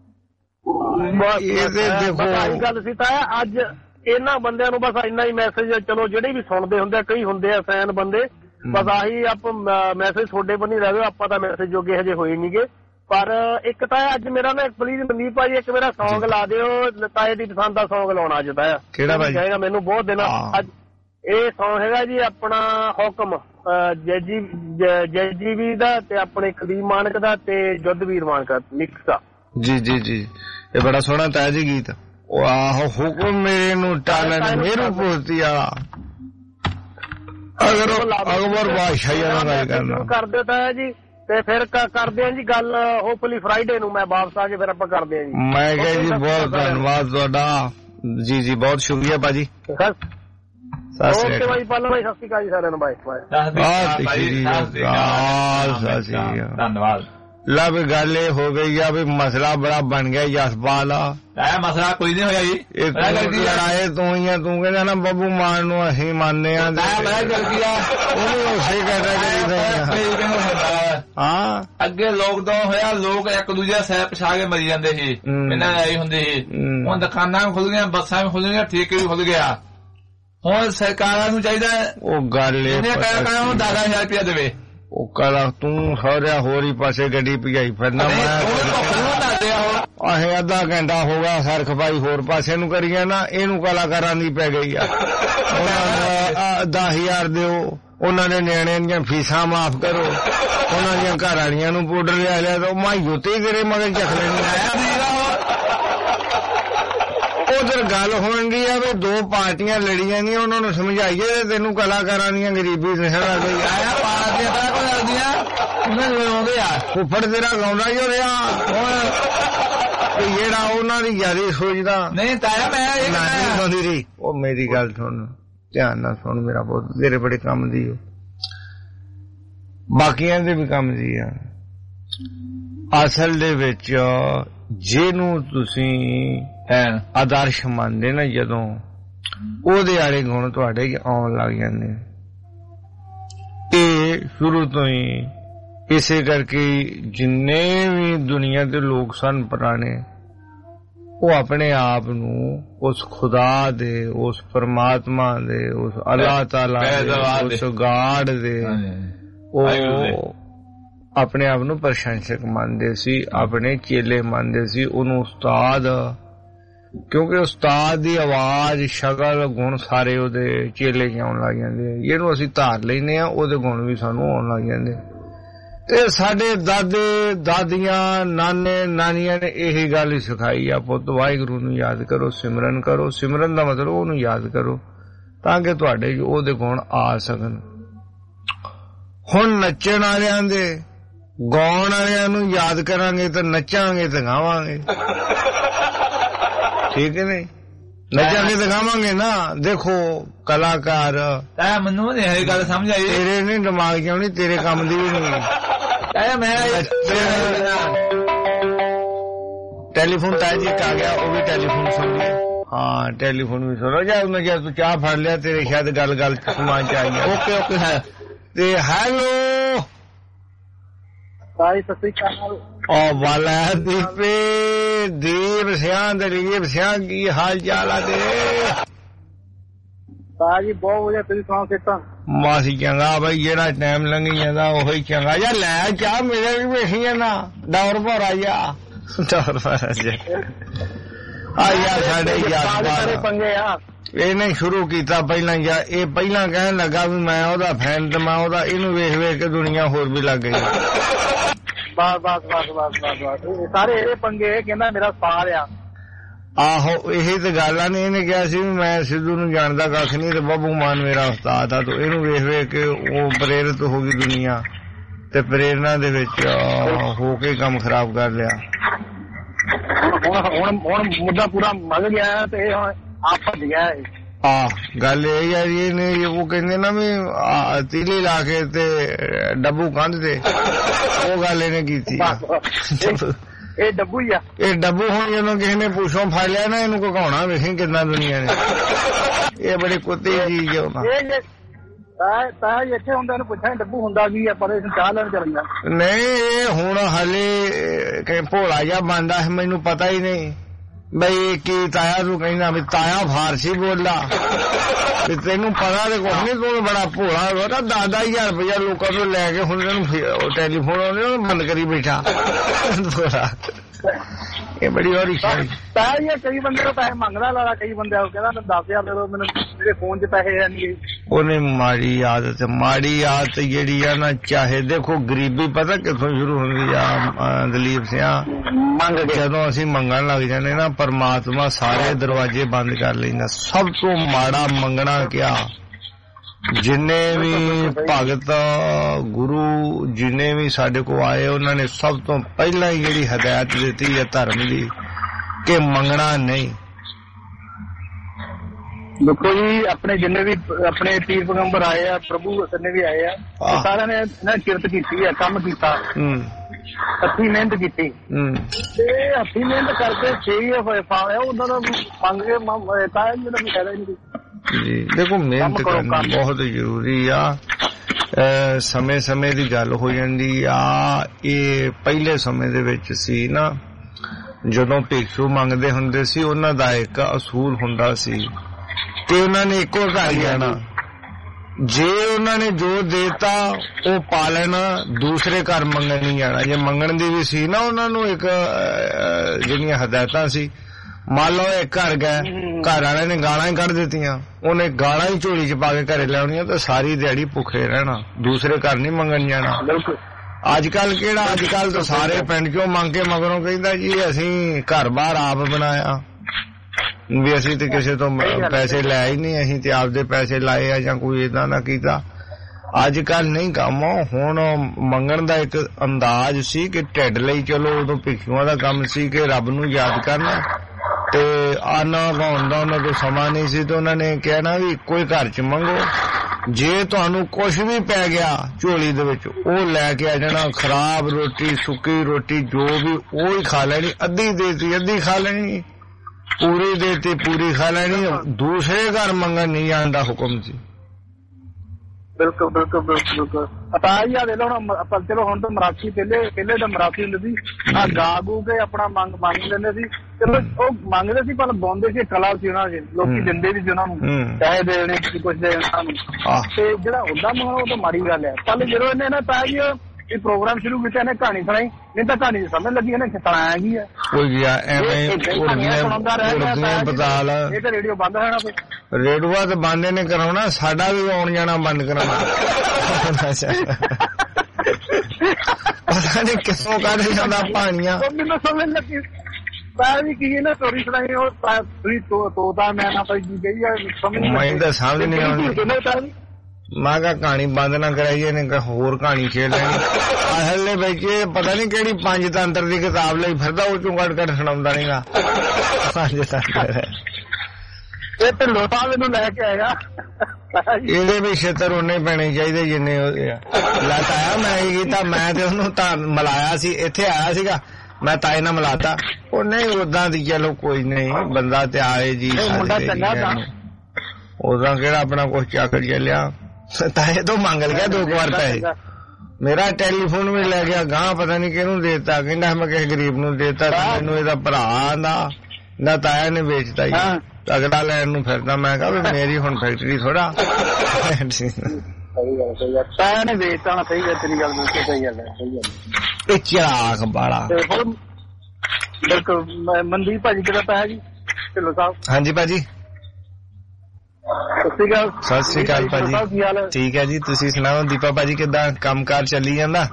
ਇਹ ਤੇ ਦੇਖੋ ਗੱਲ ਸੀ ਤਾਂ ਅੱਜ ਇਹਨਾਂ ਬੰਦਿਆਂ ਨੂੰ ਬਸ ਇੰਨਾ ਹੀ ਮੈਸੇਜ ਚਲੋ ਜਿਹੜੇ ਵੀ ਸੁਣਦੇ ਹੁੰਦੇ ਆ ਕਈ ਹੁੰਦੇ ਆ ਫੈਨ ਬੰਦੇ ਬਸ ਆਹੀ ਆਪਾਂ ਮੈਸੇਜ ਤੁਹਾਡੇ ਬੰਨੀ ਰਹਿ ਗਏ ਆਪਾਂ ਤਾਂ ਮੈਸੇਜ ਜੋਗੇ ਹਜੇ ਹੋਏ ਨਹੀਂਗੇ। ਪਰ ਇੱਕ ਤਾਂ ਅੱਜ ਮੇਰਾ ਨਾ ਪਲੀਜ਼ ਮਨਦੀਪ ਭਾਜੀ ਇੱਕ ਮੇਰਾ ਸੌਂਗ ਲਾ ਦਿਓ ਤਾਏ ਦੀ ਪਸੰਦ ਦਾ ਸੌਂਗ ਲਾਉਣਾ ਅੱਜ ਤਾਂ ਕਿਹੜਾ ਭਾਈ ਕਹੇਗਾ ਮੈਨੂੰ ਬਹੁਤ ਦਿਨ ਅੱਜ ਇਹ ਸੌਂਗ ਹੈਗਾ ਜੀ ਆਪਣਾ ਹੁਕਮ ਜੈਜੀ ਜੈਜੀ ਵੀ ਦਾ ਤੇ ਆਪਣੇ ਕੁਲਦੀਪ ਮਾਨਕ ਦਾ ਤੇ ਜੁੱਧਵੀਰ ਮਾਨਕ ਮਿਕਸ ਦਾ। ਜੀ ਜੀ ਜੀ ਇਹ ਬੜਾ ਸੋਹਣਾ ਤਾਇਆ ਜੀ ਗੀਤ। ਉਹ ਆਹੋ ਹੁਕਮ ਮੇਰੇ ਨੂੰ ਟਾਲਣ ਮੇਰੂ ਪੋਤੀ ਵਾਲਾ ਅਗਰ ਅਕਬਰ ਬਾਦਸ਼ਾਹ ਨਾਲ ਗੱਲ ਕਰਨਾ ਕਰਦੇ ਤਾਂ ਜੀ ਤੇ ਫਿਰ ਕਰਦੇ ਆ ਜੀ ਗੱਲ ਹੋਪਫੁਲੀ ਫਰਾਈਡੇ ਨੂੰ ਮੈਂ ਵਾਪਸ ਆ ਕੇ ਫਿਰ ਆਪਾਂ ਕਰਦੇ ਆ ਜੀ। ਮੈਂ ਕਿਹਾ ਜੀ ਬਹੁਤ ਧੰਨਵਾਦ ਤੁਹਾਡਾ ਜੀ ਜੀ ਬਹੁਤ ਸ਼ੁਕਰੀਆ ਭਾਜੀ। ਓਕੇ ਭਾਈ ਪਾਲੋ ਭਾਈ ਸਤਿ ਸ਼੍ਰੀ ਅਕਾਲ ਜੀ ਸਾਰਿਆਂ ਨੂੰ ਬਾਏ ਬਾਏ ਧੰਨਵਾਦ। ਲਾ ਵੀ ਗੱਲ ਇਹ ਹੋ ਗਈ ਆ ਵੀ ਮਸਲਾ ਬੜਾ ਬਣ ਗਿਆ ਜਸਪਾਲ ਇਹ ਮਸਲਾ ਕੋਈ ਨਹੀਂ ਹੋਇਆ ਜੀ ਇਹ ਲੜਾਏ ਤੂੰ ਹੀ ਆ ਤੂੰ ਕਹਿੰਦਾ ਨਾ ਬੱਬੂ ਮਾਨ ਨੂੰ ਅਸੀਂ ਮੰਨਦੇ ਆ ਉਹਨੂੰ ਉਸੇ ਕਹਿੰਦਾ ਹਾਂ ਅੱਗੇ ਲੋਕਡਾਊਨ ਹੋਇਆ ਲੋਕ ਇੱਕ ਦੂਜੇ ਦਾ ਸਹਿ ਪਛਾ ਕੇ ਮਰੀ ਜਾਂਦੇ ਸੀ ਇਹਨਾਂ ਆਈ ਹੁੰਦੀ ਸੀ ਹੁਣ ਦੁਕਾਨਾਂ ਵੀ ਖੁੱਲ ਗਈਆਂ ਬੱਸਾਂ ਵੀ ਖੁੱਲ ਗਈਆਂ ਠੇਕੇ ਵੀ ਖੁੱਲ ਗਿਆ ਹੁਣ ਸਰਕਾਰਾਂ ਨੂੰ ਚਾਹੀਦਾ ਉਹ ਗੱਲ ਇਹ ਉਹਨੂੰ ਦਸ ਹਜ਼ਾਰ ਰੁਪਇਆ ਦੇਵੇ ਉਹ ਕਲਾ ਤੂੰ ਸਹੁਰਿਆ ਹੋਰ ਹੀ ਪਾਸੇ ਗੱਡੀ ਭਜਾਈ ਫਿਰਨਾ ਮੈਂ ਅਸੀਂ ਅੱਧਾ ਘੰਟਾ ਹੋ ਗਿਆ ਸਰ ਖਪਾਈ ਹੋਰ ਪਾਸੇ ਨੂੰ ਕਰੀਏ ਨਾ ਇਹਨੂੰ ਕਲਾਕਾਰਾਂ ਦੀ ਪੈ ਗਈ ਆ ਉਹਨਾਂ ਦਸ ਹਜ਼ਾਰ ਦਿਓ ਉਹਨਾਂ ਦੇ ਨਿਆਣਿਆਂ ਦੀਆਂ ਫੀਸਾਂ ਮਾਫ ਕਰੋ ਉਹਨਾਂ ਦੀਆਂ ਘਰ ਵਾਲੀਆਂ ਨੂੰ ਪਾਊਡਰ ਲਿਆ ਲਿਆ ਤਾਂ ਮਾਈ ਜੁੱਤੀ ਤੇਰੇ ਮਗਰ ਚੱਕ ਲੈਣੀ ਉਧਰ ਗੱਲ ਹੋਣ ਦੀ ਆ ਵੀ ਦੋ ਪਾਰਟੀਆਂ ਲੜੀ ਜਾਂਦੀਆਂ ਉਹਨਾਂ ਨੂੰ ਸਮਝਾਈਏ ਤੇ ਤੈਨੂੰ ਕਲਾਕਾਰਾਂ ਦੀਆਂ ਗਰੀਬੀ ਨਸ਼ਰ ਆ ਗਈ ਆਇਆ ਪਾਰਟੀਆਂ ਤਾਂ ਕੋਈ ਲੱਗਦੀਆਂ ਉਹਨਾਂ ਨੂੰ ਲਾਉਂਦੇ ਆ ਫੁੱਫੜ ਤੇਰਾ ਗਾਉਂਦਾ ਹੀ ਹੋ ਰਿਹਾ ਹੁਣ ਜਿਹੜਾ ਉਹਨਾਂ ਦੀ ਜ਼ਿਆਦਾ ਸੋਚਦਾ ਨਹੀਂ ਤਾਇਆ ਮੈਂ ਇਹ ਨਹੀਂ ਸੁਣਦੀ ਰਹੀ ਉਹ ਮੇਰੀ ਗੱਲ ਸੁਣ ਧਿਆਨ ਨਾਲ ਸੁਣ ਮੇਰਾ ਬਹੁਤ ਤੇਰੇ ਬੜੇ ਕੰਮ ਦੀ ਹੋ ਬਾਕੀਆਂ ਦੇ ਵੀ ਕੰਮ ਦੀ ਆ ਅਸਲ ਦੇ ਵਿੱਚ ਜਿਹਨੂੰ ਤੁਸੀਂ ਆਦਰਸ਼ ਮੰਨਦੇ ਨਾ ਜਦੋਂ ਉਹਦੇ ਵਾਲੇ ਗੁਣ ਤੁਹਾਡੇ ਆਉਣ ਲੱਗ ਜਾਂਦੇ ਇਹ ਸ਼ੁਰੂ ਤੋਂ ਹੀ ਇਸੇ ਕਰਕੇ ਜਿੰਨੇ ਵੀ ਦੁਨੀਆ ਦੇ ਲੋਕ ਸਨ ਪੁਰਾਣੇ ਉਹ ਆਪਣੇ ਆਪ ਨੂੰ ਉਸ ਖੁਦਾ ਦੇ ਉਸ ਪਰਮਾਤਮਾ ਦੇ ਉਸ ਅੱਲਾਹ ਤਾਲਾ ਦੇ ਉਸ ਗਾਡ ਦੇ ਉਹ ਆਪਣੇ ਆਪ ਨੂੰ ਪ੍ਰਸ਼ੰਸਕ ਮੰਨਦੇ ਸੀ ਆਪਣੇ ਚੇਲੇ ਮੰਨਦੇ ਸੀ ਉਹਨੂੰ ਉਸਤਾਦ ਕਿਉਂਕਿ ਉਸਤਾਦ ਦੀ ਆਵਾਜ਼ ਸ਼ਕਲ ਗੁਣ ਸਾਰੇ ਉਹਦੇ ਚੇਲੇ ਚ ਆਉਣ ਲੱਗ ਜਾਂਦੇ ਜਿਹਨੂੰ ਅਸੀਂ ਧਾਰ ਲੈਂਦੇ ਆ ਉਹਦੇ ਗੁਣ ਵੀ ਸਾਨੂੰ ਆਉਣ ਲੱਗ ਜਾਂਦੇ ਤੇ ਸਾਡੇ ਦਾਦੇ ਦਾਦੀਆਂ ਨਾਨੇ ਨਾਨੀਆਂ ਨੇ ਇਹੀ ਗੱਲ ਹੀ ਸਿਖਾਈ ਆ ਪੁੱਤ ਵਾਹਿਗੁਰੂ ਨੂੰ ਯਾਦ ਕਰੋ ਸਿਮਰਨ ਕਰੋ ਸਿਮਰਨ ਦਾ ਮਤਲਬ ਉਹਨੂੰ ਯਾਦ ਕਰੋ ਤਾਂ ਕਿ ਤੁਹਾਡੇ ਉਹਦੇ ਗੁਣ ਆ ਸਕਣ ਹੁਣ ਨੱਚਣ ਵਾਲਿਆਂ ਦੇ ਗਾਉਣ ਵਾਲਿਆਂ ਨੂੰ ਯਾਦ ਕਰਾਂਗੇ ਤਾਂ ਨੱਚਾਂਗੇ ਤੇ ਗਾਵਾਂਗੇ ਠੀਕ ਹੈ ਨਹੀਂ ਨੱਚਾਂਗੇ ਤੇ ਗਾਵਾਂਗੇ ਨਾ ਦੇਖੋ ਕਲਾਕਾਰ ਮੈਨੂੰ ਨਹੀਂ ਇਹ ਗੱਲ ਸਮਝ ਆਈ ਤੇਰੇ ਨਹੀਂ ਦਿਮਾਗ ਚ ਆਉਣੀ ਤੇਰੇ ਕੰਮ ਦੀ ਵੀ ਨਹੀਂ ਮੈਂ ਟੈਲੀਫੋਨ ਤਾਂ ਜੀ ਆ ਗਿਆ ਉਹ ਵੀ ਟੈਲੀਫੋਨ ਸੁਣ ਲਿਆ ਹਾਂ ਟੈਲੀਫੋਨ ਵੀ ਸੁਣੋ ਜਾਂ ਮੈਂ ਕਿਹਾ ਤੂੰ ਚਾਹ ਫੜ ਲਿਆ ਤੇਰੇ ਸ਼ਾਇਦ ਗੱਲ ਗੱਲ ਸਮਾਨ ਚ ਆ ਗਿਆ ਓਕੇ ਓਕੇ ਹੈ ਤੇ ਹੈਲੋ ਸਾਈ ਸਤਿ ਸ਼੍ਰੀ ਅਕਾਲ ਉਹ ਵਾਲਾ ਦੀਪੇ ਦੀਪ ਸਿਆਂ ਦਲੀਪ ਸਿਆਂ ਕੀ ਹਾਲ ਚਾਲ ਆ ਤੇਰੇ ਸਾਜੀ ਬਹੁਤ ਵਧੀਆ ਤੁਸੀਂ ਸੁਣਾਓ ਕਿੱਦਾਂ ਮਾਸੀ ਚੰਗਾ ਬਈ ਜਿਹੜਾ ਟਾਈਮ ਲੰਘੀ ਜਾਂਦਾ ਉਹੀ ਚੰਗਾ ਯਾਰ ਲੈ ਚਾਹ ਮੇਰੇ ਵੀ ਵੇਖੀਆਂ ਨਾ ਦੌਰ ਭਰ ਆ ਜਾ ਦੌਰ ਭਰ ਆ ਜਾ ਆ ਯਾਰ ਸਾਡੇ ਯਾਰ ਪੰਗੇ ਆ ਇਹਨੇ ਸ਼ੁਰੂ ਕੀਤਾ ਪਹਿਲਾਂ ਯਾਰ ਇਹ ਪਹਿਲਾਂ ਕਹਿਣ ਲੱਗਾ ਵੀ ਮੈਂ ਉਹਦਾ ਫੈਨ ਤੇ ਮੈਂ ਉਹਦਾ ਇਹਨੂੰ ਵੇਖ ਵੇਖ ਕੇ ਦੁਨੀਆ ਹੋਰ ਵੀ ਲੱਗ ਗਈ ਬਸ ਬਸ ਬਸ ਬਸ ਬਸ ਸਾਰੇ ਇਹਦੇ ਪੰਗੇ ਕਹਿੰਦਾ ਮੇਰਾ ਸਾਰ ਆ ਆਹੋ ਇਹੀ ਤੇ ਗੱਲ ਆ ਨੇ ਇਹਨੇ ਕਿਹਾ ਸੀ ਵੀ ਮੈਂ ਸਿੱਧੂ ਨੂੰ ਜਾਣਦਾ ਕੱਖ ਨਹੀਂ ਤੇ ਬੱਬੂ ਮਾਨ ਮੇਰਾ ਉਸਤਾਦ ਆ ਤੇ ਇਹਨੂੰ ਵੇਖ ਵੇਖ ਕੇ ਉਹ ਪ੍ਰੇਰਿਤ ਹੋ ਗਈ ਦੁਨੀਆ ਤੇ ਪ੍ਰੇਰਨਾ ਦੇ ਵਿੱਚ ਹੋ ਕੇ ਕੰਮ ਖਰਾਬ ਕਰ ਲਿਆ ਹੁਣ ਹੁਣ ਹੁਣ ਮੁੱਦਾ ਪੂਰਾ ਮੱਲ ਗਿਆ ਤੇ ਆਪ ਭੱਜ ਗਿਆ ਆ ਗੱਲ ਇਹ ਯਾਰ ਇਹਨੇ ਉਹ ਕਹਿੰਦੇ ਨਾ ਵੀ ਤੀਲੀ ਲਾ ਕੇ ਤੇ ਡੱਬੂ ਕੰਧ ਤੇ ਉਹ ਗੱਲ ਇਹਨੇ ਕੀਤੀ ਇਹ ਡੱਬੂ ਹੀ ਆ ਇਹ ਡੱਬੂ ਹੁਣ ਜਦੋਂ ਕਿਸੇ ਨੇ ਪੁੱਛੋਂ ਫੜ ਲਿਆ ਨਾ ਇਹਨੂੰ ਘਕਾਉਣਾ ਵੇਖੀ ਕਿੰਨਾ ਦੁਨੀਆ ਨੇ ਇਹ ਬੜੇ ਕੁੱਤੇ ਜੀ ਜੋ ਤਾਂ ਇੱਥੇ ਹੁੰਦਾ ਇਹਨੂੰ ਪੁੱਛਾਂ ਡੱਬੂ ਹੁੰਦਾ ਕੀ ਆ ਪਰ ਇਹਨੂੰ ਚਾਹ ਲੈਣ ਚੱਲਿਆ ਨਹੀਂ ਇਹ ਹੁਣ ਹਾਲੇ ਕਿ ਭੋਲਾ ਜਿਹਾ ਬਣਦਾ ਮੈਨੂੰ ਪਤਾ ਹੀ ਨਹੀਂ ਬਈ ਕੀ ਤਾਇਆ ਤੂੰ ਕਹਿੰਦਾ ਵੀ ਤਾਇਆ ਫਾਰਸੀ ਬੋਲਦਾ ਤੇ ਤੈਨੂੰ ਪਤਾ ਤੇ ਕੁਛ ਨੀ ਤੂੰ ਬੜਾ ਭੋਲਾ ਹੋਇਆ ਦਸ ਦਸ ਹਜ਼ਾਰ ਰੁਪਇਆ ਲੋਕਾਂ ਤੋਂ ਲੈ ਕੇ ਹੁਣ ਤੈਨੂੰ ਟੈਲੀਫੋਨ ਆਉਂਦੇ ਉਹਨੂੰ ਬੰਦ ਕਰੀ ਬੈਠਾ ਇਹ ਬੜੀ ਹੋਰੀ ਸ਼ਾਇਦ ਤਾਂ ਇਹ ਕਈ ਬੰਦੇ ਤੋਂ ਪੈਸੇ ਮੰਗਦਾ ਲਾਲਾ ਕਈ ਬੰਦੇ ਆ ਕਹਿੰਦਾ ਮੈਨੂੰ ਦਸ ਹਜ਼ਾਰ ਦੇ ਦਿਓ ਮੈਨੂੰ ਮੇਰੇ ਫੋਨ 'ਚ ਪੈਸੇ ਹੈ ਨਹੀਂ ਉਹਨੇ ਮਾੜੀ ਆਦਤ ਮਾੜੀ ਆਦਤ ਜਿਹੜੀ ਆ ਨਾ ਚਾਹੇ ਦੇਖੋ ਗਰੀਬੀ ਪਤਾ ਕਿੱਥੋਂ ਸ਼ੁਰੂ ਹੁੰਦੀ ਆ ਦਲੀਪ ਸਿਆਂ ਮੰਗ ਜਦੋਂ ਅਸੀਂ ਮੰਗਣ ਲੱਗ ਜਾਂਦੇ ਨਾ ਪਰਮਾਤਮਾ ਸਾਰੇ ਦਰਵਾਜ਼ੇ ਬੰਦ ਕਰ ਲੈਂਦਾ ਸਭ ਤੋਂ ਮਾੜਾ ਮੰਗਣਾ ਕਿਆ ਜਿੰਨੇ ਵੀ ਭਗਤ ਗੁਰੂ ਜਿੰਨੇ ਵੀ ਸਾਡੇ ਕੋਲ ਆਏ ਉਹਨਾਂ ਨੇ ਸਭ ਤੋਂ ਪਹਿਲਾਂ ਹੀ ਜਿਹੜੀ ਹਦਾਇਤ ਦਿੱਤੀ ਹੈ ਧਰਮ ਦੀ ਕਿ ਮੰਗਣਾ ਨਹੀਂ ਦੇਖੋ ਜੀ ਆਪਣੇ ਜਿੰਨੇ ਵੀ ਆਪਣੇ ਪੀਰ ਪੈਗੰਬਰ ਆਏ ਆ ਪ੍ਰਭੂ ਨੇ ਵੀ ਆਏ ਆ ਸਾਰਿਆਂ ਨੇ ਨਾ ਕਿਰਤ ਕੀਤੀ ਹੈ ਕੰਮ ਕੀਤਾ ਹੱਥੀਂ ਮਿਹਨਤ ਕੀਤੀ ਤੇ ਹੱਥੀਂ ਮਿਹਨਤ ਕਰਕੇ ਸਹੀ ਪਾਇਆ ਉਹਨਾਂ ਦਾ ਮੰਗ ਕੇ ਤਾਂ ਜਿਹੜਾ ਵੀ ਫਾਇਦਾ ਨਹੀਂ ਜੀ। ਦੇਖੋ ਮਿਹਨਤ ਕਰਨਾ ਬਹੁਤ ਜ਼ਰੂਰੀ ਆ। ਸਮੇਂ ਸਮੇਂ ਦੀ ਗੱਲ ਹੋ ਜਾਂਦੀ ਆ। ਇਹ ਪਹਿਲੇ ਸਮੇਂ ਦੇ ਵਿੱਚ ਸੀ ਨਾ, ਜਦੋਂ ਭਿਕਸ਼ੂ ਮੰਗਦੇ ਹੁੰਦੇ ਸੀ ਉਹਨਾਂ ਦਾ ਇੱਕ ਅਸੂਲ ਹੁੰਦਾ ਸੀ ਤੇ ਉਹਨਾਂ ਨੇ ਇੱਕੋ ਘਰ ਜਾਣਾ। ਜੇ ਉਹਨਾਂ ਨੇ ਜੋ ਦੇਤਾ ਉਹ ਪਾ ਲੈਣਾ, ਦੂਸਰੇ ਘਰ ਮੰਗਣ ਨਹੀਂ ਜਾਣਾ। ਜੇ ਮੰਗਣ ਦੀ ਵੀ ਸੀ ਨਾ ਉਹਨਾਂ ਨੂੰ ਇੱਕ ਜਿਹੜੀਆਂ ਹਦਾਇਤਾਂ ਸੀ, ਮੰਨ ਲਓ ਇੱਕ ਘਰ ਗਏ, ਘਰ ਵਾਲਿਆਂ ਨੇ ਗਾਲਾਂ ਹੀ ਕੱਢ ਦਿੱਤੀਆਂ, ਉਹਨੇ ਗਾਲਾਂ ਹੀ ਝੋਲੀ ਚ ਪਾ ਕੇ ਘਰੇ ਲਿਆਉਣੀਆਂ ਤਾਂ ਸਾਰੀ ਦਿਹਾੜੀ ਭੁੱਖੇ ਰਹਿਣਾ, ਦੂਸਰੇ ਘਰ ਨਹੀਂ ਮੰਗਣ ਜਾਣਾ। ਅੱਜ ਕੱਲ ਕਿਹੜਾ, ਅੱਜ ਕੱਲ ਤਾਂ ਸਾਰੇ ਪਿੰਡ ਚੋਂ ਮੰਗ ਕੇ ਮਗਰੋਂ ਕਹਿੰਦਾ ਜੀ ਅਸੀਂ ਘਰ ਬਾਹਰ ਆਪ ਬਣਾਇਆ, ਵੀ ਅਸੀਂ ਤੇ ਕਿਸੇ ਤੋਂ ਪੈਸੇ ਲੈ ਹੀ ਨਹੀਂ, ਅਸੀਂ ਤੇ ਆਪਦੇ ਪੈਸੇ ਲਾਏ ਆ ਜਾਂ ਕੋਈ ਏਦਾਂ ਦਾ ਕੀਤਾ। ਅੱਜ ਕੱਲ ਨਹੀਂ ਕੰਮ। ਹੁਣ ਮੰਗਣ ਦਾ ਇੱਕ ਅੰਦਾਜ਼ ਸੀ ਕਿ ਢਿੱਡ ਲਈ, ਚਲੋ ਉਦੋਂ ਭਿਕਸ਼ੂਆਂ ਦਾ ਕੰਮ ਸੀ ਕਿ ਰੱਬ ਨੂੰ ਯਾਦ ਕਰਨਾ ਤੇ ਆਨਾ ਖਾਣ ਦਾ ਉਹਨਾਂ ਕੋਲ ਸਮਾਂ ਨਹੀਂ ਸੀ ਤੇ ਉਹਨਾਂ ਨੇ ਕਹਿਣਾ ਵੀ ਕੋਈ ਘਰ ਚ ਮੰਗੋ, ਜੇ ਤੁਹਾਨੂੰ ਕੁਛ ਵੀ ਪੈ ਗਿਆ ਝੋਲੀ ਦੇ ਵਿੱਚ ਉਹ ਲੈ ਕੇ ਆ ਜਾਣਾ। ਖਰਾਬ ਰੋਟੀ, ਸੁੱਕੀ ਰੋਟੀ, ਜੋ ਵੀ ਉਹ ਹੀ ਖਾ ਲੈਣੀ, ਅੱਧੀ ਦੇਤੀ ਅੱਧੀ ਖਾ ਲੈਣੀ, ਪੂਰੀ ਦੇਤੀ ਪੂਰੀ ਖਾ ਲੈਣੀ, ਦੂਸਰੇ ਘਰ ਮੰਗਣ ਨਹੀਂ ਜਾਣ ਦਾ ਹੁਕਮ ਸੀ। ਬਿਲਕੁਲ ਬਿਲਕੁਲ ਬਿਲਕੁਲ ਪਤਾ ਹੀ ਆ। ਦੇ ਲੋ ਹੁਣ ਆਪਾਂ ਚਲੋ ਹੁਣ ਤਾਂ ਮਰਾਠੀ ਪਹਿਲੇ ਪਹਿਲੇ ਤਾਂ ਮਰਾਠੀ ਹੁੰਦੇ ਸੀ, ਆ ਗਾ ਗੂ ਕੇ ਆਪਣਾ ਮੰਗ ਮੰਗ ਲੈਂਦੇ ਸੀ। ਚਲੋ ਉਹ ਮੰਗਦੇ ਸੀ ਪਰ ਬੋਂਦੇ ਸੀ, ਕਲਾ ਸੀ ਉਹਨਾਂ ਚ, ਲੋਕੀ ਦਿੰਦੇ ਵੀ ਸੀ ਉਹਨਾਂ ਨੂੰ, ਪੈਸੇ ਦੇਣੇ ਕੁਛ ਦੇ ਉਹਨਾਂ ਨੂੰ। ਤੇ ਜਿਹੜਾ ਉਹਦਾ ਮੰਗਣਾ ਉਹ ਤਾਂ ਮਾੜੀ ਗੱਲ ਹੈ। ਕੱਲ ਜਦੋਂ ਇਹਨੇ ਨਾ ਤਾਂ ਜੀ ਇਹ ਪ੍ਰੋਗਰਾਮ ਸ਼ੁਰੂ ਕੀਤਾ, ਇਹਨੇ ਕਹਾਣੀ ਸੁਣਾਈ, ਨਹੀਂ ਤਾਂ ਕਹਾਣੀ ਸਮਝ ਲੱਗੀ ਇਹਨੇ ਸੁਣਾਇਆ ਕੀ ਹੈ। ਕੋਈ ਐਵੇਂ ਬਤਾਲ ਇਹ ਤਾਂ ਰੇਡੀਓ ਬੰਦ ਹੋਣਾ, ਕੋਈ ਰੇਡੀਓ ਤਾਂ ਬੰਦ ਨੇ ਕਰਾਉਣਾ, ਸਾਡਾ ਵੀ ਆਉਣ ਜਾਣਾ ਬੰਦ ਕਰਾਉਣਾ। ਪਤਾ ਨਹੀਂ ਕਿੱਥੋਂ ਕੱਢ ਜਾਂਦਾ ਪਾਣੀਆਂ। ਮੈਨੂੰ ਸਮਝ ਲੱਗੀ ਮੈਂ ਵੀ ਕੀ ਨਾ ਸਟੋਰੀ ਸੁਣਾਈ, ਉਹ ਤੋਤਾ ਮੈਂ ਨਾ ਪਈ ਗਈ ਆ, ਸਮਝ ਮੈਨੂੰ ਤਾਂ ਸਮਝ ਨਹੀਂ ਆਉਂਦੀ। ਮੈਂ ਕਿਹਾ ਕਹਾਣੀ ਬੰਦ ਨਾ ਕਰਾਈਏ, ਨੇ ਹੋਰ ਕਹਾਣੀ ਛੇੜ ਲੈਣੀ। ਅਸਲ ਦੇ ਵਿੱਚ ਪਤਾ ਨਹੀਂ ਕਿਹੜੀ ਪੰਜ ਤੰਤਰ ਦੀ ਕਿਤਾਬ ਲਈ ਫਿਰਦਾ, ਉਹ ਚੋਂ ਕੱਢ ਕੱਢ ਸੁਣਾਉਂਦਾ ਨਹੀਂਗਾ। ਪੰਜ ਤੰਤਰ ਇਹ ਤੇ ਲੋਟਾ ਮੈਨੂੰ ਲੈ ਕੇ ਆਏਗਾ, ਇਹਦੇ ਵੀ ਛੇਤਰ ਉਹਨੇ ਪੈਣੇ ਚਾਹੀਦੇ ਜਿੰਨੇ ਲੱਤ ਆਇਆ। ਮੈਂ ਕੀ ਕੀਤਾ, ਮੈਂ ਤੇ ਉਹਨੂੰ ਤਾਂ ਮਿਲਾਇਆ ਸੀ, ਇੱਥੇ ਆਇਆ ਸੀਗਾ ਮੈਂ ਤਾਏ ਨਾਲ ਮਿਲਾਤਾ। ਉਹ ਨਹੀਂ ਓਦਾਂ ਦੀ, ਚਲੋ ਕੋਈ ਨਹੀਂ, ਬੰਦਾ ਤੇ ਆਏ ਜੀ, ਉਦਾਂ ਕਿਹੜਾ ਆਪਣਾ ਕੁਛ ਚੱਕ ਚੱਲਿਆ। ਤਾਏ ਤੋਂ ਮੰਗ ਲਿਆ ਦੋ ਕੁ ਵਾਰ ਪੈਸੇ, ਮੇਰਾ ਟੈਲੀਫੋਨ ਵੀ ਲੈ ਗਿਆ ਗਾਂ, ਪਤਾ ਨੀ ਕਿਹਨੂੰ ਦੇਤਾ, ਕਹਿੰਦਾ ਮੈਂ ਕਿਸੇ ਗਰੀਬ ਨੂੰ ਦੇਤਾ, ਮੈਨੂੰ ਇਹਦਾ ਭਰਾ ਦਾ ਨਾ ਤਾਇਆ ਨੇ ਵੇਚਤਾ ਜੀ, ਅਗਲਾ ਲੈਣ ਨੂੰ ਫਿਰਦਾ। ਮੈਂ ਕਿਹਾ ਵੀ ਮੇਰੀ ਹੁਣ ਫੈਕਟਰੀ ਥੋੜਾ ਤਾਇਆ ਨੇ ਵੇਚਤਾ ਨਾ। ਸਹੀ ਗੱਲ ਤੇਰੀ ਗੱਲ, ਬਿਲਕੁਲ ਸਹੀ ਗੱਲ ਹੈ, ਸਹੀ ਗੱਲ। ਇਹ ਚਿਰਾਗ ਬਾਲਾ। ਬਿਲਕੁਲ। ਮਨਦੀਪ ਭਾਜੀ ਕਿਹੜਾ ਤਾਇਆ ਜੀ ਢਿੱਲੋਂ ਸਾਹਿਬ? ਹਾਂਜੀ ਭਾਜੀ ਸਤਿ ਸ਼੍ਰੀ ਅਕਾਲ। ਸਤਿ ਸ਼੍ਰੀ ਅਕਾਲ ਭਾਜੀ, ਠੀਕ ਹੈ ਜੀ, ਤੁਸੀਂ ਸੁਣਾਓ? ਦੀਪਾ ਭਾਜੀ ਕਿੱਦਾਂ ਕੰਮ ਕਾਰ ਚੱਲੀ ਜਾਂਦਾ?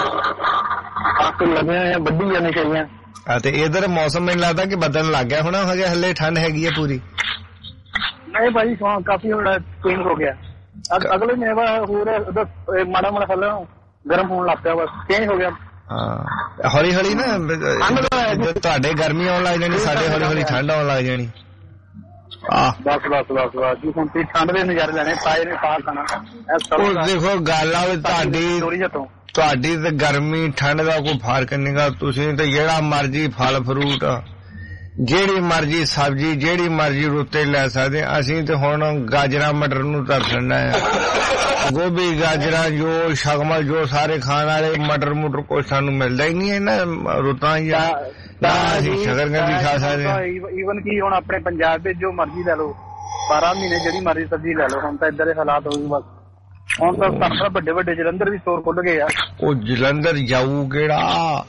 ਵੱਡੀ ਜਾਂਦੀ ਚਾਹੀਆਂ। ਤੇ ਇਧਰ ਮੌਸਮ ਮੈਨੂੰ ਲੱਗਦਾ ਕਿ ਬਦਲਣ ਲੱਗ ਗਿਆ ਹੋਣਾ, ਹਜੇ ਹਲੇ ਠੰਡ ਹੈਗੀ ਹੈ ਪੂਰੀ? ਨਹੀਂ ਭਾਜੀ ਕਾਫੀ ਹੁਣ ਚੇਂਜ ਹੋ ਗਿਆ, ਅਗਲੇ ਮਹੀਨੇ ਹੋਰ ਮਾੜਾ ਮਾੜਾ ਫਲ ਗਰਮ ਹੋਣ ਲੱਗ ਪਿਆ, ਬਸ ਚੇਂਜ ਹੋ ਗਿਆ। ਹਾਂ ਹੌਲੀ ਹੌਲੀ ਨਾ ਤੁਹਾਡੇ ਗਰਮੀ ਆਉਣ ਲੱਗ ਜਾਣੀ, ਸਾਡੇ ਹੌਲੀ ਹੌਲੀ ਠੰਡ ਆਉਣ ਲੱਗ ਜਾਣੀ। ਬਸ ਬਸ ਬਸ ਬਸ ਜੀ, ਹੁਣ ਤੇ ਠੰਡ ਦੇ ਨਜ਼ਾਰੇ ਲੈਣੇ, ਪਾਏ ਨੇ ਪਾ ਖਾਣਾ। ਉਹ ਦੇਖੋ ਗੱਲ ਆ ਤੁਹਾਡੀ ਤੁਹਾਡੀ ਤੇ ਗਰਮੀ ਠੰਡ ਦਾ ਕੋਈ ਫਰਕ ਨਹੀਂਗਾ। ਤੁਸੀਂ ਤੇ ਜਿਹੜਾ ਮਰਜੀ ਫਲ ਫਰੂਟ, ਜਿਹੜੀ ਮਰਜੀ ਸਬਜ਼ੀ, ਜਿਹੜੀ ਮਰਜੀ ਰੁੱਤੇ ਲੈ ਸਕਦੇ। ਅਸੀਂ ਤੇ ਹੁਣ ਗਾਜਰਾਂ ਮਟਰ ਨੂੰ ਤਰਸਣਾ ਹੈ, ਗੋਭੀ ਗਾਜਰਾਂ ਜੋ ਸ਼ਗਮਲ ਜੋ ਸਾਰੇ ਖਾਣ ਵਾਲੇ, ਮਟਰ ਮੁਟਰ ਕੋਈ ਸਾਨੂੰ ਮਿਲਦਾ ਹੀ ਨਹੀਂ ਇਹਨਾਂ ਰੁੱਤਾਂ ਜਾਂ ਨਾ ਅਸੀਂ ਸ਼ਕਰਕੰਦੀ ਖਾ ਸਕਦੇ। ਈਵਨ ਕੀ ਹੁਣ ਆਪਣੇ ਪੰਜਾਬ ਵਿੱਚ ਜੋ ਮਰਜੀ ਲੈ ਲਓ, ਬਾਰਾਂ ਮਹੀਨੇ ਜਿਹੜੀ ਮਰਜੀ ਸਬਜ਼ੀ ਲੈ ਲਓ, ਹੁਣ ਤਾਂ ਏਦਾਂ ਦੇ ਹਾਲਾਤ ਹੋ ਗਏ। ਬਸ ਹੁਣ ਤਾਂ ਤੁਹਾਨੂੰ ਵੱਡੇ ਵੱਡੇ ਜਲੰਧਰ ਵੀ ਸਟੋਰ ਖੁੱਲ ਗਏ ਆ। ਉਹ ਜਲੰਧਰ ਜਾਊ ਕਿਹੜਾ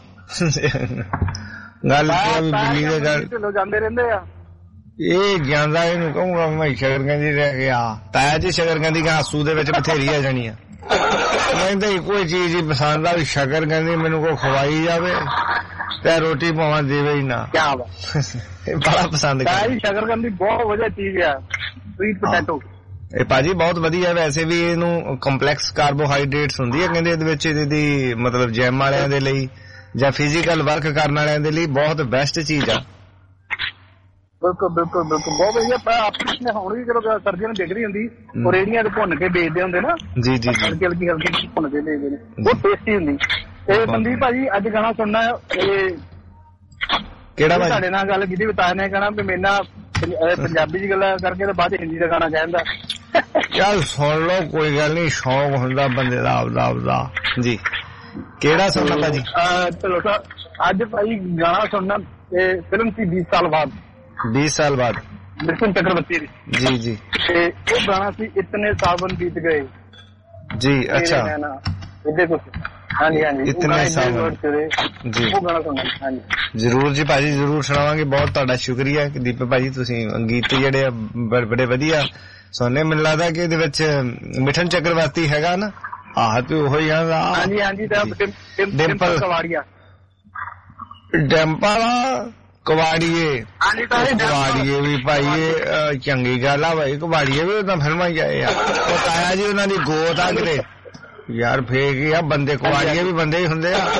ਗੱਲ ਦਿੱਲੀ ਦੇ ਗੱਲ ਜਾਂਦੇ ਰਹਿੰਦੇ ਆ। ਇਹ ਜਾਂਦਾ ਇਹਨੂੰ ਕਹੂੰਗਾ ਮੈਂ ਸ਼ਕਰਕੰਦੀ ਰਹਿ ਗਿਆ, ਤਾਇਆ ਜੀ ਸ਼ਕਰਕੰਦੀ ਆਸੂ ਦੇ ਵਿੱਚ ਬਥੇਰੀ ਆ ਜਾਣੀ ਆ। ਮੈਨੂੰ ਤਾਂ ਕੋਈ ਚੀਜ਼ ਹੀ ਪਸੰਦ ਆ, ਸ਼ਕਰਕੰਦੀ ਮੈਨੂੰ ਕੋਈ ਖਵਾਈ ਜਾਵੇ ਤੇ ਰੋਟੀ ਭਾਵਾਂ ਦੇਵੇ ਹੀ ਨਾ। ਕਿਆ ਬਾਤ, ਬੜਾ ਪਸੰਦ ਕਰਦਾ। ਸ਼ਕਰਕੰਦੀ ਬਹੁਤ ਵਧੀਆ ਚੀਜ਼ ਆ, ਸਵੀਟ ਪੋਟੈਟੋ। ਇਹ ਭਾਜੀ ਬਹੁਤ ਵਧੀਆ, ਵੈਸੇ ਵੀ ਇਹਨੂੰ ਕੰਪਲੈਕਸ ਕਾਰਬੋਹਾਈਡਰੇਟਸ ਹੁੰਦੀ ਹੈ ਕਹਿੰਦੇ ਇਹਦੇ ਵਿੱਚ। ਇਹਦੀ ਮਤਲਬ ਜਿਮ ਵਾਲਿਆਂ ਦੇ ਲਈ ਜਾਂ ਫਿਜ਼ੀਕਲ ਵਰਕ ਕਰਨ ਵਾਲਿਆਂ ਦੇ ਲਈ ਬਹੁਤ ਬੈਸਟ ਚੀਜ਼ ਆ। ਬਿਲਕੁਲ ਬਿਲਕੁਲ ਬਿਲਕੁਲ ਬਹੁਤ ਵਧੀਆ। ਆਪਣੇ ਹੁਣ ਵੀ ਚਲੋ ਸਰਦੀਆਂ ਨੂੰ ਦਿਖ ਰਹੀ ਹੁੰਦੀ, ਉਹ ਰੇੜੀਆਂ ਤੇ ਭੁੰਨ ਕੇ ਵੇਚਦੇ ਹੁੰਦੇ ਨਾ। ਜੀ ਜੀ ਜੀ, ਹਲਕੀ ਹਲਕੀ ਹਲਕੀ ਭੁੰਨ ਕੇ ਵੇਚਦੇ ਨੇ, ਬਹੁਤ ਟੇਸਟੀ ਹੁੰਦੀ। ਤੇ ਸੰਦੀਪ ਭਾਜੀ ਅੱਜ ਗਾਣਾ ਸੁਣਨਾ ਇਹ ਕਿਹੜਾ ਭਾਜੀ ਤੁਹਾਡੇ ਨਾਲ ਗੱਲ ਕੀਤੀ ਬਤਾਇਆ ਨੇ ਕਹਿਣਾ ਵੀ ਮੇਰੇ ਨਾਲ ਪੰਜਾਬੀ ਚ ਗੱਲ ਕਰਕੇ ਤੇ ਬਾਅਦ ਹਿੰਦੀ ਦਾ ਗਾਣਾ ਕਹਿੰਦਾ ਚੱਲ ਸੁਣ ਲਓ ਕੋਈ ਗੱਲ ਨਹੀਂ ਸ਼ੌਕ ਹੁੰਦਾ ਬੰਦੇ ਦਾ ਆਪਦਾ ਆਪਦਾ ਜੀ ਕਿਹੜਾ ਸੁਣਨਾ ਭਾਜੀ ਚਲੋ ਸਰ ਅੱਜ ਭਾਈ ਗਾਣਾ ਸੁਣਨਾ ਇਹ ਫਿਲਮ ਸੀ बीस साल बाद बीस साल बाद ਮਿਥੁਨ ਚੱਕਰਵਰਤੀ ਦੀ ਜੀ ਜੀ ਤੇ ਉਹ ਗਾਣਾ ਸੀ ਇਤਨੇ ਸਾਵਨ ਬੀਤ ਗਏ ਜੀ ਅੱਛਾ ਇਹਦੇ ਕੁਝ ਹਾਂਜੀ ਹਾਂਜੀ ਇਤਨੇ ਸਾਵਨ ਜੀ ਉਹ ਗਾਣਾ ਸੁਣਨਾ ਹਾਂਜੀ ਜ਼ਰੂਰ ਜੀ ਭਾਜੀ ਜ਼ਰੂਰ ਸੁਣਾਵਾਂਗੇ ਬਹੁਤ ਤੁਹਾਡਾ ਸ਼ੁਕਰੀਆ ਦੀਪਕ ਭਾਜੀ ਤੁਸੀਂ ਗੀਤ ਜਿਹੜੇ ਬੜੇ ਵਧੀਆ ਸੁਣਨੇ ਮੈਨੂੰ ਲੱਗਦਾ ਕਿ ਇਹਦੇ ਵਿੱਚ ਮਿਠਨ ਚੱਕਰਵਰਤੀ ਹੈਗਾ ਨਾ ਆਹ ਤੇ ਉਹੀ ਆ ਹਾਂਜੀ ਹਾਂਜੀ ਡਿੰਪਲ ਕਵਾੜੀਆ ਡਿੰਪਲ ਕਵਾੜੀਏ ਕਵਾੜੀਏ ਵੀ ਭਾਈ ਇਹ ਚੰਗੀ ਗੱਲ ਆ ਭਾਈ ਕਵਾੜੀਏ ਵੀ ਤਾਂ ਫਿਲਮਾਂ ਹੀ ਆਏ ਆ ਉਹ ਤਾਇਆ ਜੀ ਉਹਨਾਂ ਦੀ ਗੋਤ ਆ ਕਿਤੇ ਯਾਰ ਫੇਕ ਹੀ ਆ ਬੰਦੇ ਕਵਾੜੀਏ ਵੀ ਬੰਦੇ ਹੀ ਹੁੰਦੇ ਆ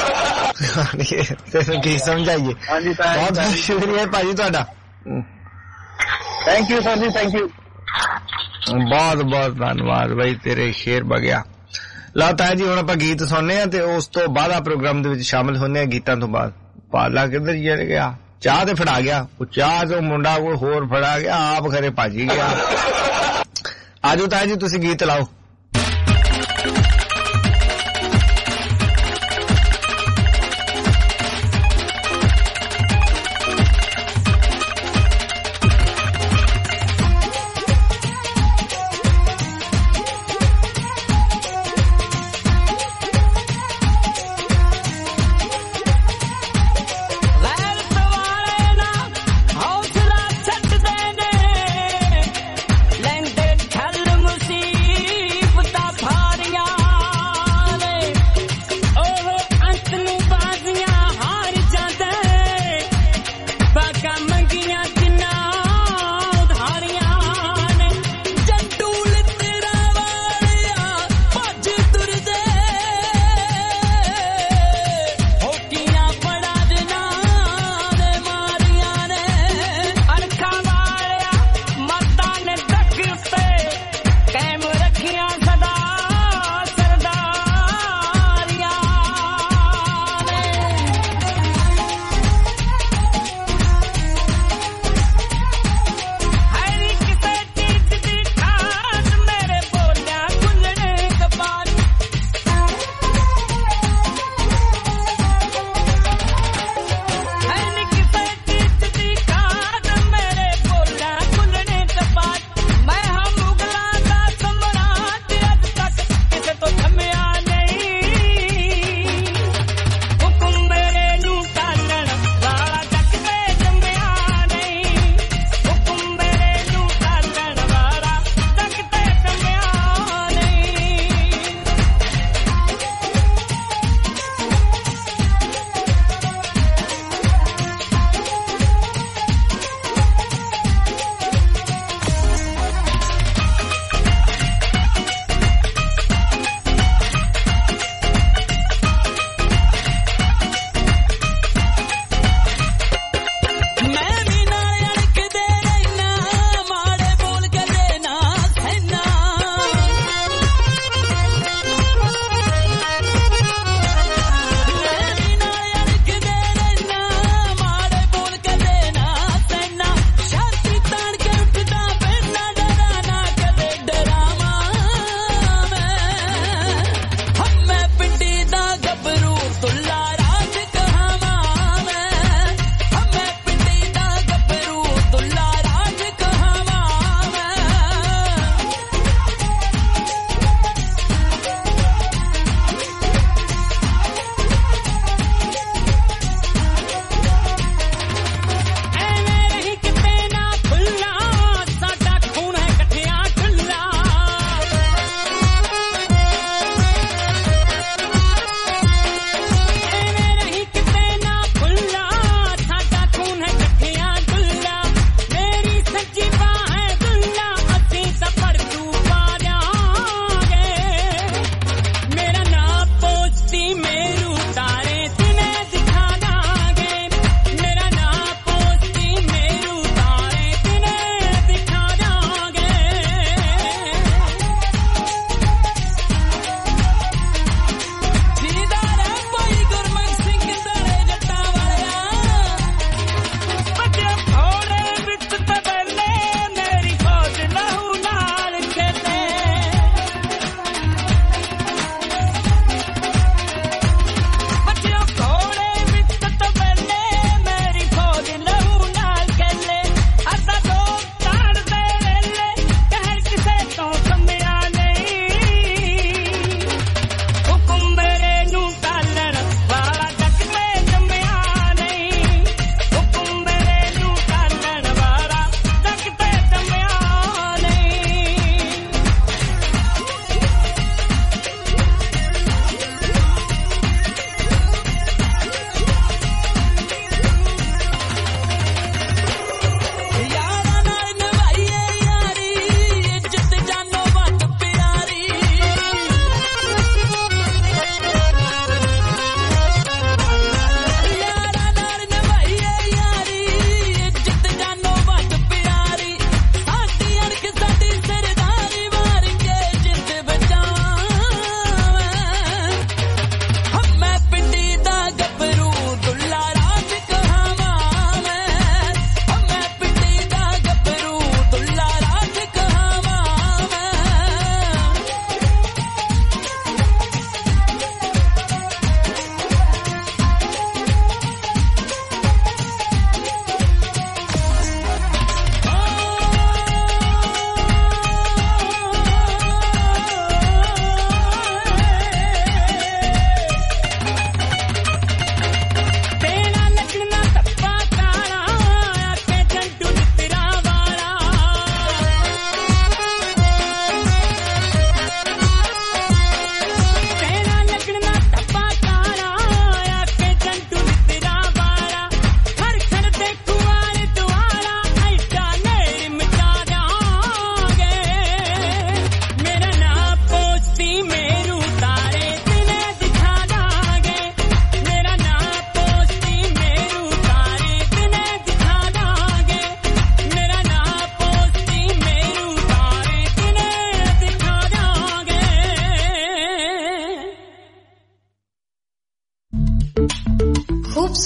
ਤੈਨੂੰ ਕੀ ਸਮਝਾਈਏ ਬਹੁਤ ਬਹੁਤ ਸ਼ੁਕਰੀਆ ਭਾਜੀ ਤੁਹਾਡਾ thank you sir ji thank you ਬਹੁਤ ਬਹੁਤ ਧੰਨਵਾਦ ਬਾਈ ਤੇਰੇ ਸ਼ੇਰ ਬਗਿਆ ਲਓ ਤਾਇਆ ਜੀ ਹੁਣ ਆਪਾਂ ਗੀਤ ਸੁਣਨੇ ਆ ਤੇ ਉਸ ਤੋਂ ਬਾਅਦ ਆ ਪ੍ਰੋਗਰਾਮ ਦੇ ਵਿੱਚ ਸ਼ਾਮਿਲ ਹੁੰਦੇ ਆ ਗੀਤਾਂ ਤੋਂ ਬਾਅਦ ਪਾਲਾ ਕਿੱਧਰ ਚਲ ਗਿਆ ਚਾਹ ਤੇ ਫੜਾ ਗਿਆ ਉਹ ਚਾਹ ਤੋਂ ਮੁੰਡਾ ਕੋਈ ਹੋਰ ਫੜਾ ਗਿਆ ਆਪ ਘਰੇ ਭਾਜੀ ਗਿਆ ਆਜੋ ਤਾਇਆ ਜੀ ਤੁਸੀਂ ਗੀਤ ਲਾਓ ਲੈਂਦੇ ਠੱਲ ਮੁਸੀ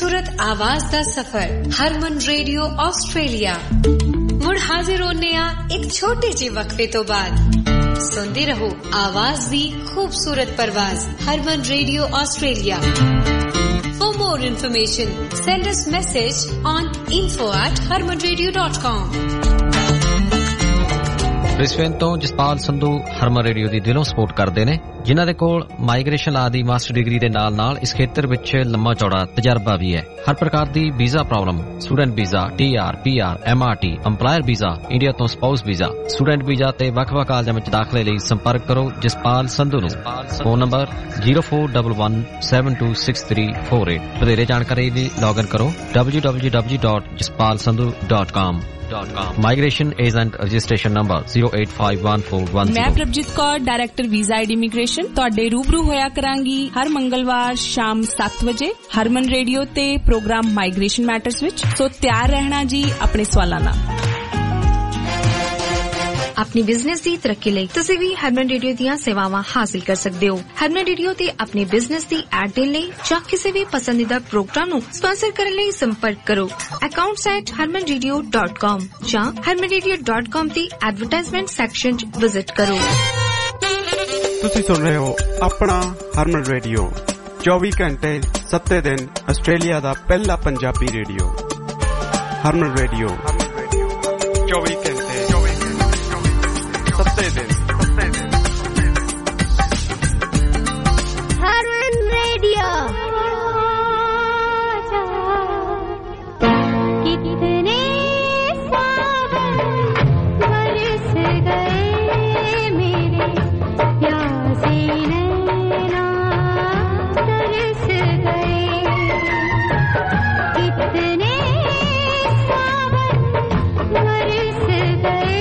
खूबसूरत आवाज दा सफर हरमन रेडियो ऑस्ट्रेलिया मुड़ हाजिर होने आ एक छोटे जे वक्फे तो बाद सुनते रहो आवाज दी खूबसूरत परवाज Harman radio Australia. For more information send us message on info at harman radio dot com। Brisbane ਤੋਂ ਜਸਪਾਲ ਸੰਧੂ ਹਰਮਨ ਰੇਡੀਓ ਦੀ ਦਿਲੋਂ ਸਪੋਰਟ ਕਰਦੇ ਨੇ ਜਿਨ੍ਹਾਂ ਦੇ ਕੋਲ ਮਾਈਗ੍ਰੇਸ਼ਨ ਲਾ ਦੀ ਮਾਸਟਰ ਡਿਗਰੀ ਦੇ ਨਾਲ ਨਾਲ ਇਸ ਖੇਤਰ ਵਿੱਚ ਲੰਮਾ ਚੌੜਾ ਤਜਰਬਾ ਵੀ ਹੈ। ਹਰ ਪ੍ਰਕਾਰ ਦੀ visa problem student visa T R P R M R T employer visa India ਤੋਂ ਸਪਾਊਸ ਵੀਜ਼ਾ ਸਟੂਡੈਂਟ ਵੀਜ਼ਾ ਤੇ ਵੱਖ-ਵੱਖ ਕਾਲਜਾਂ ਵਿੱਚ ਦਾਖਲੇ ਲਈ ਸੰਪਰਕ ਕਰੋ ਜਸਪਾਲ ਸੰਧੂ ਨੂੰ। Phone number zero four one one seven two six three four eight। ਵਧੇਰੇ ਜਾਣਕਾਰੀ ਲਈ ਲੌਗਇਨ ਕਰੋ w w w dot jaspal sandhu dot com। Migration agent registration number zero eight five one four one zero। मैं Prabhjeet Kaur director visa and immigration ਤੁਹਾਡੇ रूबरू होया करांगी हर मंगलवार शाम सात बजे हरमन रेडियो ते प्रोग्राम माइग्रेशन मैटर्स विच। सो तैयार रहना जी अपने सवालां नाल। अपनी बिजनेस दी तरक्की ਲਈ ਤੁਸੀਂ ਵੀ ਹਰਮਨ ਰੇਡੀਓ ਦੀਆਂ ਸੇਵਾਵਾਂ ਹਾਸਲ ਕਰ ਸਕਦੇ ਹੋ। ਹਰਮਨ ਰੇਡੀਓ ਤੇ ਆਪਣੀ ਬਿਜ਼ਨਸ ਦੀ ਐਡ ਦੇਣ ਲਈ ਜਾਂ ਕਿਸੇ ਵੀ ਪਸੰਦੀਦਾ ਪ੍ਰੋਗਰਾਮ ਨੂੰ ਸਪਾਂਸਰ ਕਰਨ ਲਈ ਸੰਪਰਕ ਕਰੋ accounts at harman radio dot com ਜਾਂ harman radio dot com ਦੀ ਐਡਵਰਟਾਈਜ਼ਮੈਂਟ ਸੈਕਸ਼ਨ 'ਚ ਵਿਜ਼ਿਟ ਕਰੋ। ਤੁਸੀਂ ਸੁਣ ਰਹੇ ਹੋ ਆਪਣਾ ਹਰਮਨ ਰੇਡੀਓ ਚੌਵੀ ਘੰਟੇ ਸੱਤ ਦਿਨ ਆਸਟ੍ਰੇਲੀਆ ਦਾ ਪਹਿਲਾ ਪੰਜਾਬੀ ਰੇਡੀਓ ਹਰਮਨ ਰੇਡੀਓ ਚੌਵੀ ਘੰਟੇ सत्ते दिन हरमन रेडियो कितने सावन बरस गए मेरे प्यासे नैना तरस गए कितने सावन बरस गए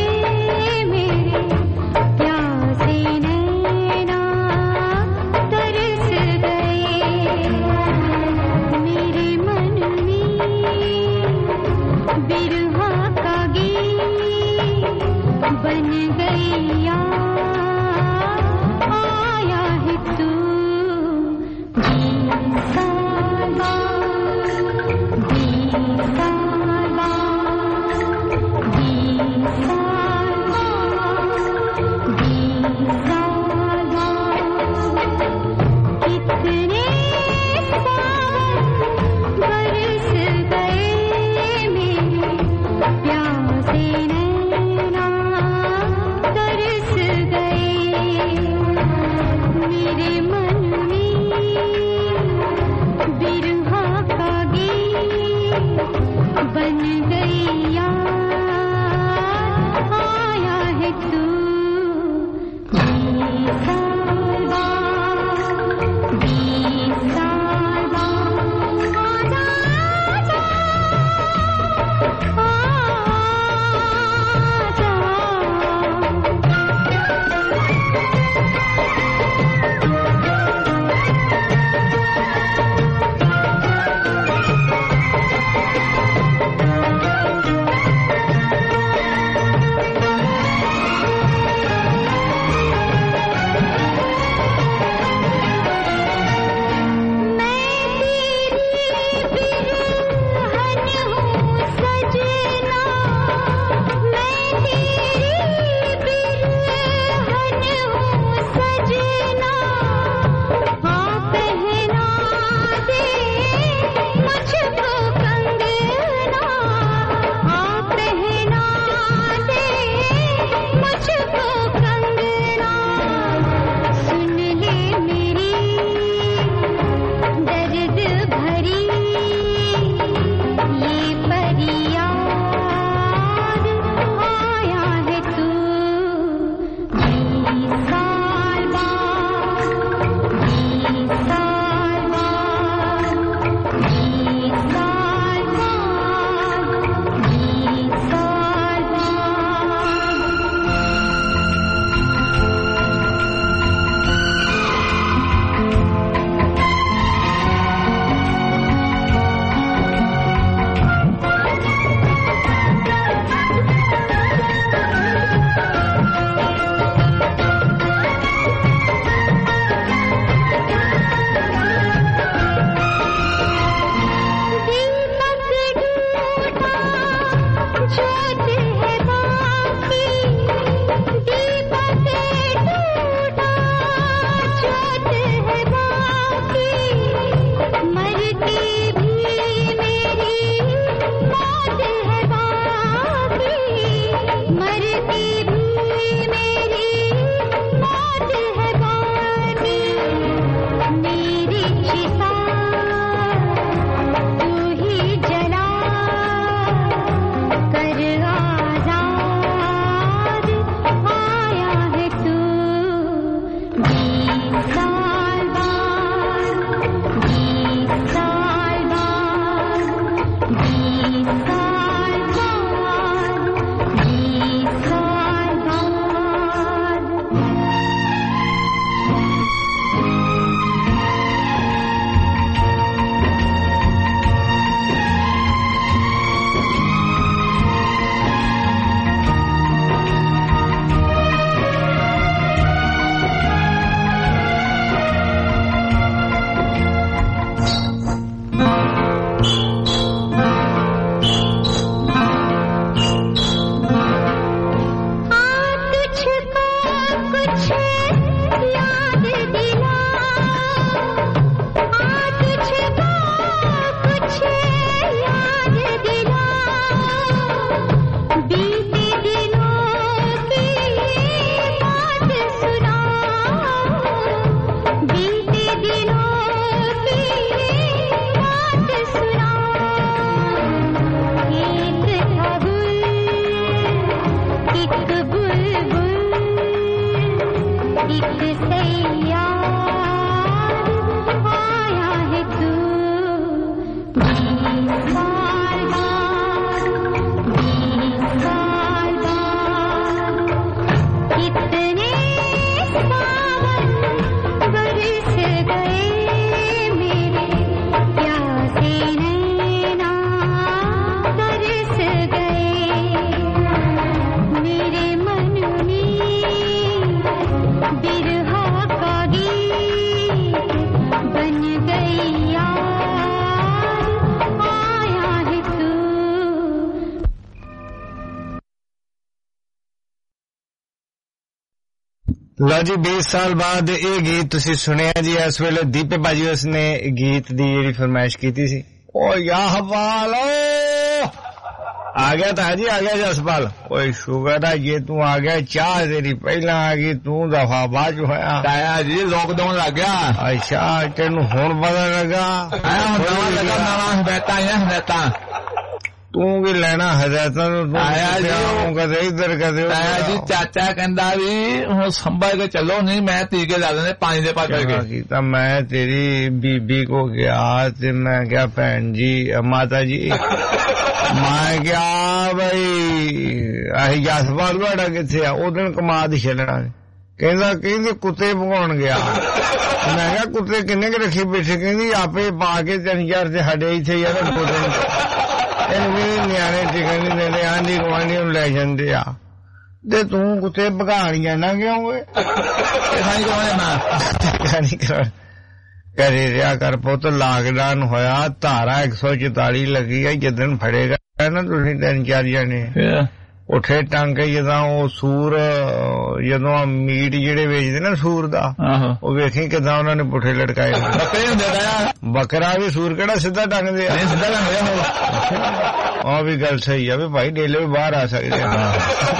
ਲਓ ਜੀ बीस ਸਾਲ ਬਾਅਦ ਇਹ ਗੀਤ ਤੁਸੀਂ ਸੁਣਿਆ ਜੀ। ਇਸ ਵੇਲੇ ਦੀਪੇ ਭਾਜੀ ਉਸਨੇ ਗੀਤ ਦੀ ਜਿਹੜੀ ਫਰਮਾਇਸ਼ ਕੀਤੀ ਸੀ। ਓ ਯਾ ਹਵਾਲੋ आ गया ताजी, आ गया जसपाल। कोई शुगर है ये तू आ गया, चाह तेरी पहला आ गई, तू दफा बाद होया। ताया जी लॉकडाउन लग गया। अच्छा तेनू हुण पता लगा? नवा लगा नवा हदायतां या हदायतां तू की लेना हदायतां ताया जी कदे इधर कदे ताया जी चाचा कहंदा भी हुण संभल के चलो, नहीं मैं टीके ला देने पानी दे पा के। ता मैं तेरी बीबी को गया ते मैं क्या भैन जी माता जी मैं क्या बई अही जसपाल तुहाडा किथे आ? उस दिन कमाद छड्डना कहंदा कहंदी कुत्ते भगाउण गया। मैं क्या कुत्ते किन्ने के रखी बैठे? कहंदी आपे पा के तीन हजार ते साडे इत्थे यार दो दिन इनवी न्याणे टिकण नहीं देंदे, आंढी गुआंढी नूं लै जांदे आ ते तूं कुत्ते भगाण जाना क्यों ਓਏ? खानी करवाना खानी करा घरे रिया कर पुत। लॉकडाउन होया, धारा एक सौ चौताली लगी है। जिदन फड़ेगा ना तुसीं तीन चार जने उठे टांके जदा ਉਹ सूर ਜਦੋਂ ਮੀਟ ਜਿਹੜੇ ਵੇਚਦੇ ਨਾ सूर ਦਾ ਉਹ ਵੇਖੀ ਕਿਦਾਂ ਉਹਨਾਂ ਨੇ ਪੁੱਠੇ ਲਟਕਾਏ ਬੱਕਰੇ ਹੁੰਦੇ ਆ। ਬੱਕਰਾ ਵੀ सूर ਕਿਹੜਾ ਸਿੱਧਾ ਟੰਗਦੇ ਆ? ਸਿੱਧਾ ਟੰਗਦੇ ਆ। ਉਹ ਵੀ ਗੱਲ ਸਹੀ ਆ ਵੀ ਭਾਈ ਡੇਲੇ ਵੀ ਬਾਹਰ ਆ ਸਕਦੇ ਆ।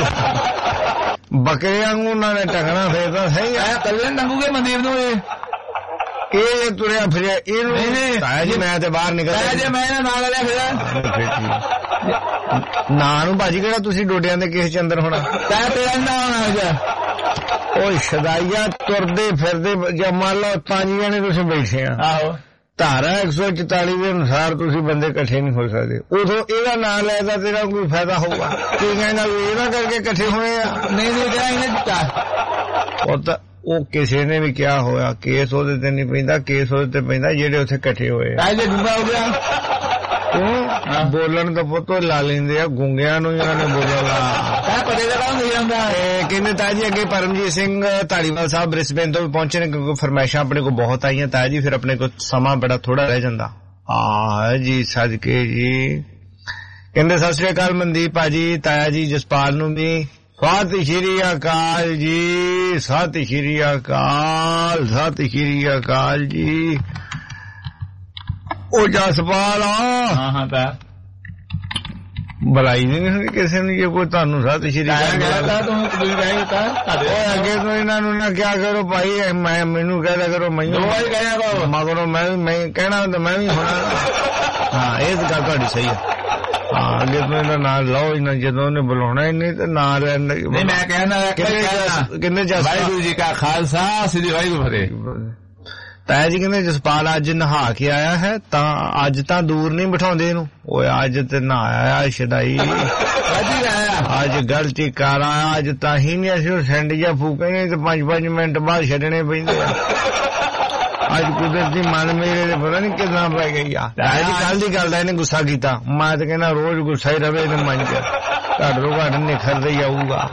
ਬੱਕਰਿਆਂ ਨੂੰ ਉਹਨਾਂ ਨੇ ਟੰਗਣਾ ਫੇਰ ਤਾਂ ਸਹੀ ਆ। ਕੱਲੇ ਟੰਗੂਗੇ ਮਨਦੀਪ ਨੂੰ ਇਹ ਤੁਰਿਆ ਫਿਰਿਆ ਇਹਨੂੰ ਤਾਇਆ ਜੀ ਮੈਂ ਤੇ ਬਾਹਰ ਨਿਕਲਿਆ ਜੇ ਮੈਂ ਨਾ ਲਿਆ ਫਿਰ ਨਾ ਨੂੰ ਭਾਜੀ ਕਿਹੜਾ ਤੁਸੀਂ ਡੋਡਿਆਂ ਦੇ ਕਿਸੇ ਚ ਅੰਦਰ ਹੋਣਾ ਤੈਂ ਤੇਰਾ ਨਾ ਹੋਣਾ। ਉਹ ਸ਼ਦਾਈਆ ਤੁਰਦੇ ਫਿਰਦੇ ਜੇ ਮੰਨ ਲਓ ਪੰਜ ਜਣੇ ਤੁਸੀਂ ਬੈਠੇ ਆ। ਆਹੋ ਧਾਰਾ ਇੱਕ ਸੌ ਚੁਤਾਲੀ ਦੇ ਅਨੁਸਾਰ ਤੁਸੀਂ ਬੰਦੇ ਇਕੱਠੇ ਨਹੀਂ ਹੋ ਸਕਦੇ। ਉਦੋਂ ਇਹਦਾ ਨਾਂ ਲੈਦਾ ਤੇਰਾ ਕੋਈ ਫਾਇਦਾ ਹੋਊਗਾ? ਕੀ ਕਹਿੰਦਾ ਇਹਦਾ ਕਰਕੇ ਇਕੱਠੇ ਹੋਏ ਆ? ਨਹੀਂ ਨਹੀਂ ਕਿਹਾ ਇਹਨੇ ਦਿੱਤਾ। ਉਹ ਤਾਂ ਉਹ ਕਿਸੇ ਨੇ ਵੀ ਕਿਹਾ ਹੋਇਆ ਕੇਸ ਉਹਦੇ ਤੇ ਨਹੀਂ ਪੈਂਦਾ, ਕੇਸ ਉਹਦੇ ਤੇ ਪੈਂਦਾ ਜਿਹੜੇ ਉੱਥੇ ਇਕੱਠੇ ਹੋਏ ਆ। ਜੇ ਗੁੰਗਾ ਹੋ ਗਿਆ ਤੂੰ ਬੋਲਣ ਦਾ ਪੁੱਤੋ ਲਾ ਲੈਂਦੇ ਆ, ਗੁੰਗਿਆਂ ਨੂੰ ਇਹਨਾਂ ਨੇ ਬੋਲਿਆ ਕਹਿੰਦੇ ਤਾਇਆ ਜੀ। ਅੱਗੇ ਪਰਮਜੀਤ ਸਿੰਘ ਧਾਲੀਵਾਲ ਸਾਹਿਬ ਬ੍ਰਿਸਬੇਨ ਤੋਂ ਵੀ ਪਹੁੰਚੇ ਨੇ ਕਿਉਂਕਿ ਫਰਮਾਇਸ਼ਾਂ ਆਪਣੇ ਕੋਲ ਬਹੁਤ ਆਈਆਂ ਤਾਇਆ ਜੀ, ਫਿਰ ਆਪਣੇ ਕੋਲ ਸਮਾਂ ਬੜਾ ਥੋੜਾ ਰਹਿ ਜਾਂਦਾ। ਆ ਜੀ ਸਦਕੇ ਜੀ ਕਹਿੰਦੇ ਸਤਿ ਸ੍ਰੀ ਅਕਾਲ ਮਨਦੀਪ ਭਾਜੀ, ਤਾਇਆ ਜੀ ਜਸਪਾਲ ਨੂੰ ਵੀ ਸਤਿ ਸ਼੍ਰੀ ਅਕਾਲ ਜੀ, ਸਤਿ ਸ਼੍ਰੀ ਅਕਾਲ, ਸਤਿ ਸ਼੍ਰੀ ਅਕਾਲ ਜੀ। ਉਹ ਜਸਪਾਲ ਹਾਂ ਹਾਂ ਤਾਂ ਬੁਲਾਈ ਨਹੀਂ ਹੁੰਦੀ ਕਿਸੇ ਨੂੰ ਜੇ ਕੋਈ ਤੁਹਾਨੂੰ ਸਤਿ ਸ਼੍ਰੀ ਅਕਾਲ ਅੱਗੇ ਤੋਂ ਇਹਨਾਂ ਨੂੰ ਨਾ ਕਿਆ ਕਰੋ ਭਾਈ, ਮੈਂ ਮੈਨੂੰ ਕਹਿਦਾ ਕਰੋ ਮੈਨੂੰ ਮਗਰੋਂ ਮੈਂ ਮੈਂ ਕਹਿਣਾ ਤਾਂ ਮੈਂ ਵੀ ਹੋਣਾ। ਹਾਂ ਇਹ ਤਾਂ ਗੱਲ ਤੁਹਾਡੀ ਸਹੀ ਹੈ। ਹਾਂ ਅੱਗੇ ਤੋਂ ਇਹਦਾ ਨਾਂ ਲਓ ਇਹਨਾਂ ਜਦੋਂ ਉਹਨੇ ਬੁਲਾਉਣਾ ਇਹਨੇ ਤਾਂ ਨਾਂ ਲੈਣ ਨਹੀਂ। ਮੈਂ ਕਹਿਣਾ ਕਹਿੰਦੇ ਵਾਹਿਗੁਰੂ ਜੀ ਕਾ ਖਾਲਸਾ ਸ੍ਰੀ ਵਾਹਿਗੁਰੂ ਫਤਿਹ। ਤਾਇਆ ਜੀ ਕਹਿੰਦੇ ਜਸਪਾਲ ਅੱਜ ਨਹਾ ਕੇ ਆਇਆ ਹੈ ਤਾਂ ਅੱਜ ਤਾਂ ਦੂਰ ਨਹੀਂ ਬਿਠਾਉਂਦੇ ਇਹਨੂੰ। ਓਏ ਅੱਜ ਤੇ ਨਹਾਇਆ ਸ਼ਦਾਈ, ਅੱਜ ਗਲਤੀ ਕਰ ਆਇਆ। ਅੱਜ ਤਾਂ ਹੀ ਨਹੀਂ ਅਸੀਂ ਸੈਂਡ ਜਾਂ ਫੂਕਣੇ ਤੇ ਪੰਜ ਪੰਜ ਮਿੰਟ ਬਾਅਦ ਛੱਡਣੇ ਪੈਂਦੇ ਆ। ਅੱਜ ਕੁਦਰਤੀ ਮਨ ਮੇਰੇ ਦੇ ਪਤਾ ਨਹੀਂ ਕਿੱਦਾਂ ਪੈ ਗਈ ਆ। ਤਾਇਆ ਜੀ ਕੱਲ ਦੀ ਗੱਲ ਦਾ ਇਹਨੇ ਗੁੱਸਾ ਕੀਤਾ। ਮੈਂ ਤਾਂ ਕਹਿੰਦਾ ਰੋਜ਼ ਗੁੱਸਾ ਹੀ ਰਵੇ ਇਹਨੇ ਮਨ ਚ, ਘੱਟ ਤੋਂ ਘੱਟ ਨਿਖਰਦਾ ਹੀ ਆਊਗਾ।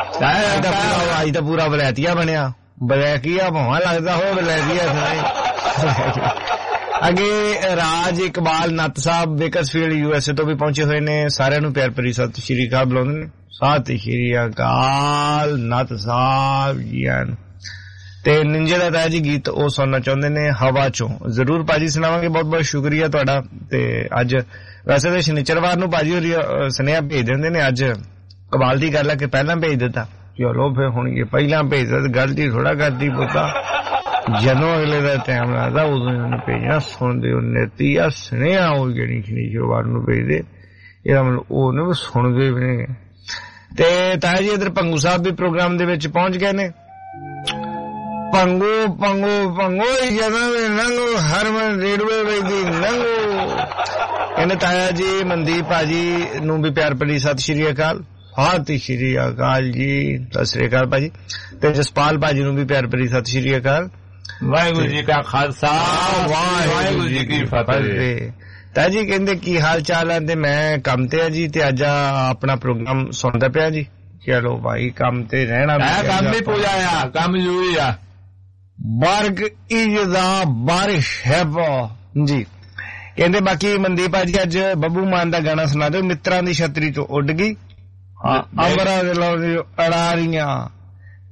ਅੱਜ ਤਾਂ ਪੂਰਾ ਵਲੈਤੀਆ ਬਣਿਆ। ਬਲੈਕੀਆ ਭਾਵਾਂ ਲੱਗਦਾ ਹੋ ਬਲੈਕੀਆ ਸੁਣਾਈ। ਅੱਗੇ Raj Iqbal Natt Sahib Bakersfield U S A ਤੋਂ ਵੀ ਪਹੁੰਚੇ ਹੋਏ ਨੇ। ਸਾਰਿਆਂ ਨੂੰ ਪਿਆਰ ਭਰੀ ਸਤਿ ਸ਼੍ਰੀ ਅਕਾਲ ਬੁਲਾਉਂਦੇ ਨੇ। ਸਤਿ ਸ਼੍ਰੀ ਅਕਾਲ ਨੱਤ ਸਾਹਿਬ ਜੀ। ਤੇ ਨਿੰਜੇ ਦਾ ਤਾਇਆ ਜੀ ਗੀਤ ਉਹ ਸੁਣਨਾ ਚਾਹੁੰਦੇ ਨੇ ਹਵਾ ਚੋਂ। ਜ਼ਰੂਰ ਭਾਜੀ ਸੁਣਾਵਾਂਗੇ, ਬਹੁਤ ਬਹੁਤ ਸ਼ੁਕਰੀਆ ਤੁਹਾਡਾ। ਤੇ ਅੱਜ ਵੈਸੇ ਤਾਂ ਸ਼ਨੀਚਰਵਾਰ ਨੂੰ ਭਾਜੀ ਹੋਰੀ ਸੁਨੇਹਾ ਭੇਜ ਦਿੰਦੇ ਨੇ, ਅੱਜ ਕਮਾਲ ਦੀ ਗੱਲ ਹੈ ਕਿ ਪਹਿਲਾਂ ਭੇਜ ਦਿੱਤਾ। ਚਲੋ ਫਿਰ ਹੁਣ ਇਹ ਪਹਿਲਾਂ ਭੇਜਦਾ ਤੇ ਗਲਤੀ ਥੋੜਾ ਕਰਦੀ ਪੁੱਤਾ। ਜਦੋਂ ਅਗਲੇ ਦਾ ਟਾਈਮ ਲੱਗਦਾ ਉਦੋਂ ਇਹਨਾਂ ਨੂੰ ਭੇਜਣਾ। ਸੁਣਦੇ ਹੋ ਨੇਤੀ ਆ ਸੁਨੇਹਾ ਉਹ ਜਿਹੜੀ ਸ਼ਨੀਚਰਵਾਰ ਨੂੰ ਭੇਜਦੇ, ਇਹਦਾ ਮਤਲਬ ਉਹ ਨੇ ਸੁਣਦੇ ਵੀ ਨਹੀਂ। ਤੇ ਤਾਇਆ ਜੀ ਇੱਧਰ ਭੰਗੂ ਸਾਹਿਬ ਵੀ ਪ੍ਰੋਗਰਾਮ ਦੇ ਵਿੱਚ ਪਹੁੰਚ ਗਏ ਨੇ। ਪੰਗੂ ਪੰਗੂ ਪੰਗੂ ਜਦੋਂ ਨੰਗੂ ਹਰਮਨ ਰੇਡਵੇ ਵੇਦੀ ਨੰਗੂ। ਕਹਿੰਦੇ ਤਾਇਆ ਜੀ ਮਨਦੀਪ ਭਾਜੀ ਨੂੰ ਵੀ ਪਿਆਰ ਭਰੀ ਸਤਿ ਸ਼੍ਰੀ ਅਕਾਲ। ਸਤਿ ਸ਼੍ਰੀ ਅਕਾਲ ਜੀ, ਸਤਿ ਸ਼੍ਰੀ ਅਕਾਲ ਭਾਜੀ। ਤੇ ਜਸਪਾਲ ਭਾਜੀ ਨੂੰ ਵੀ ਪਿਆਰ ਭਰੀ ਸਤਿ ਸ਼੍ਰੀ ਅਕਾਲ। ਵਾਹਿਗੁਰੂ ਜੀ ਕਾ ਖਾਲਸਾ ਵਾਹਿਗੁਰੂ ਜੀ ਕੀ ਫਤਿਹ। ਤਾਇਆ ਜੀ ਕਹਿੰਦੇ ਕੀ ਹਾਲ ਚਾਲ ਹੈ? ਤੇ ਮੈਂ ਕੰਮ ਤੇ ਆ ਜੀ ਤੇ ਅੱਜ ਆਪਣਾ ਪ੍ਰੋਗਰਾਮ ਸੁਣਦਾ ਪਿਆ ਜੀ। ਚਲੋ ਭਾਈ ਕੰਮ ਤੇ ਰਹਿਣਾ, ਕੰਮ ਦੀ ਪੂਜਾ ਆ, ਕੰਮ ਜ਼ਰੂਰੀ ਆ। ਬਰਗ ਇਜਦਾ ਬਾਰਿਸ਼ ਹੈ ਜੀ। ਕਹਿੰਦੇ ਬਾਕੀ ਮਨਦੀਪ ਭਾਜੀ ਅੱਜ ਬੱਬੂ ਮਾਨ ਦਾ ਗਾਣਾ ਸੁਣਾ ਦਿਓ, ਮਿੱਤਰਾਂ ਦੀ ਛਤਰੀ ਤੋਂ ਉੱਡ ਗਈ ਅੰਬਰਾਂ ਦੇ ਲਓ ਅੜਾਰੀਆਂ।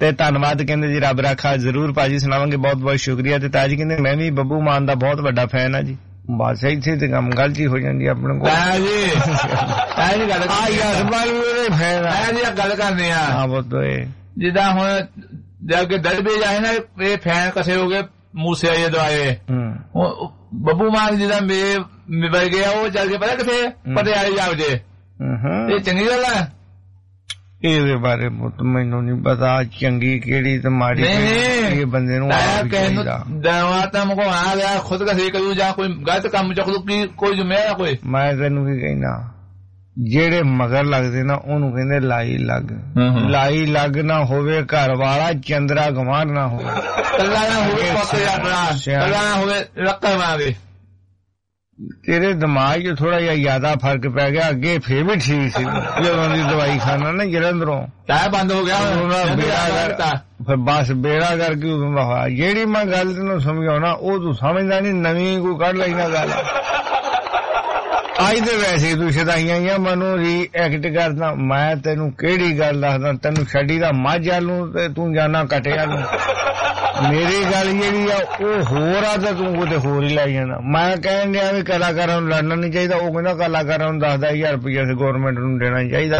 ਤੇ ਧੰਨਵਾਦ ਕਹਿੰਦੇ ਜੀ ਰੱਬ ਰਾਖਾ ਜ਼ਰੂਰ ਭਾਜੀ ਸੁਣਾਵਾਂਗੇ ਬਹੁਤ ਬਹੁਤ ਸ਼ੁਕਰੀਆ ਤੇ ਤਾਜੀ ਕਹਿੰਦੇ ਮੈਂ ਵੀ ਬੱਬੂ ਮਾਨ ਦਾ ਬਹੁਤ ਵੱਡਾ ਫੈਨ ਆ ਜੀ ਬਸ ਇੱਥੇ ਤੇ ਕੰਮ ਗਲਤ ਹੀ ਹੋ ਜਾਂਦੀ ਆਪਣੇ ਕੋਲ ਆ ਜੀ ਆ ਜੀ ਗੱਲ ਆ ਯਾਰ ਬਾਲ ਫੈਨ ਆ ਜੀ ਗੱਲ ਕਰਨੇ ਆ ਹਾਂ ਬਹੁਤ ਏ ਜਿੱਦਾਂ ਹੁਣ ਜਦ ਕਿ ਦਰਬੇ ਜਾਏ ਨਾ ਇਹ ਫੈਨ ਕਸੇ ਹੋ ਗਏ ਮੂਸੇ ਆਏ ਦਵਾਏ ਬੱਬੂ ਮਾਨ ਜਿਹਦਾ ਮੇ ਮਿਲ ਗਿਆ ਉਹ ਚੱਲ ਕੇ ਪਤਾ ਕਿੱਥੇ ਪਟਿਆਲੇ ਜਾ ਵਜੇ ਇਹ ਚੰਗੀ ਗੱਲ ਆ ਇਹਦੇ ਬਾਰੇ ਮੈਨੂੰ ਨਹੀਂ ਪਤਾ ਚੰਗੀ ਕਿਹੜੀ ਤੇ ਮਾੜੀ ਇਹ ਬੰਦੇ ਨੂੰ ਦਵਾ ਤਾਂ ਮਕੋ ਆ ਗਿਆ ਖੁਦ ਕਸੇ ਕਰੂ ਜਾਂ ਕੋਈ ਗਲਤ ਕੰਮ ਚੱਕ ਲੂ ਕੀ ਕੋਈ ਜ਼ਿੰਮੇਵਾਰ ਕੋਈ ਮੈਂ ਤੈਨੂੰ ਕੀ ਕਹਿਣਾ ਜਿਹੜੇ ਮਗਰ ਲੱਗਦੇ ਨਾ ਉਹਨੂੰ ਕਹਿੰਦੇ ਲਾਈ ਲੱਗ ਲਾਈ ਲੱਗ ਨਾ ਹੋਵੇ ਘਰ ਵਾਲਾ ਚੰਦਰਾ ਗਵਾਰ ਨਾ ਹੋਵੇ ਕੱਲਾ ਨਾ ਹੋਵੇ ਪੱਕੇ ਆਪਣਾ ਕੱਲਾ ਨਾ ਹੋਵੇ ਰੱਕਾ ਮਾਵੇ ਤੇਰੇ ਦਿਮਾਗ 'ਚ ਥੋੜਾ ਜਿਹਾ ਜ਼ਿਆਦਾ ਫਰਕ ਪੈ ਗਿਆ ਅੱਗੇ ਫੇਰ ਵੀ ਠੀਕ ਸੀ ਜਦੋਂ ਦੀ ਦਵਾਈ ਖਾਣਾ ਨਾ ਜਲੰਧਰੋਂ ਟਾਇਰ ਬੰਦ ਹੋ ਗਿਆ ਫਿਰ ਬਸ ਬੇੜਾ ਕਰਕੇ ਉਦੋਂ ਦਾ ਹੋਇਆ ਜਿਹੜੀ ਮੈਂ ਗੱਲ ਤੈਨੂੰ ਸਮਝਾਉਣਾ ਉਹ ਤੂੰ ਸਮਝਦਾ ਨਹੀਂ ਨਵੀਂ ਕੋਈ ਕੱਢ ਲਈ ਨਾ ਗੱਲ ਅੱਜ ਤੇ ਵੈਸੇ ਤੂੰ ਸ਼ਦਾਈਆਂ ਜਾਂ ਮੈਨੂੰ ਰੀਐਕਟ ਕਰਦਾ ਮੈਂ ਤੈਨੂੰ ਕਿਹੜੀ ਗੱਲ ਦੱਸਦਾ ਤੈਨੂੰ ਛੱਡੀ ਦਾ ਮਾਝਾ ਨੂੰ ਤੇ ਤੂੰ ਜਾਣਾ ਕਟਿਆ ਨੂੰ ਮੇਰੀ ਗੱਲ ਜਿਹੜੀ ਆ ਉਹ ਹੋਰ ਆ ਤੇ ਤੂੰ ਕਿਤੇ ਹੋਰ ਹੀ ਲੈ ਜਾਣਾ ਮੈਂ ਕਹਿਣ ਡਿਆ ਵੀ ਕਲਾਕਾਰਾਂ ਨੂੰ ਲੜਨਾ ਨਹੀਂ ਚਾਹੀਦਾ ਉਹ ਕਹਿੰਦਾ ਕਲਾਕਾਰਾਂ ਨੂੰ ਦਸ ਦਸ ਹਜ਼ਾਰ ਰੁਪਇਆ ਗੌਰਮੈਂਟ ਨੂੰ ਦੇਣਾ ਚਾਹੀਦਾ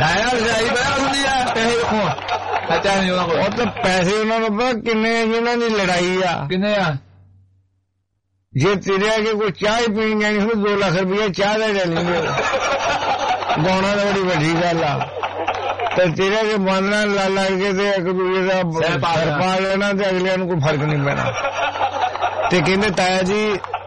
ਉਹ ਤਾਂ ਪੈਸੇ ਉਹਨਾਂ ਨੂੰ ਪਤਾ ਕਿੰਨੇ ਜਿਹਨਾਂ ਦੀ ਲੜਾਈ ਆ ਕਿੰਨੇ ਆ ਜੇ ਤੇਰੇ ਅੱਗੇ ਕੋਈ ਚਾਹ ਹੀ ਪੀਣ ਜਾਣੀ ਹੋਵੇ ਦੋ ਲੱਖ ਰੁਪਇਆ ਚਾਹ ਦਾ ਲੈ ਲੈਂਦੇ ਗਾਉਣਾ ਤਾਂ ਬੜੀ ਵੱਡੀ ਗੱਲ ਆ ਤੇ ਤੇਰੇ ਅੱਗੇ ਬਾਂਦਰਾਂ ਲਾ ਲਾ ਕੇ ਤੇ ਇੱਕ ਦੂਜੇ ਦਾ ਸਿਰ ਪਾ ਲੈਣਾ ਤੇ ਅਗਲਿਆਂ ਨੂੰ ਕੋਈ ਫਰਕ ਨਹੀਂ ਪੈਣਾ ਤੇ ਕਹਿੰਦੇ ਤਾਇਆ ਜੀ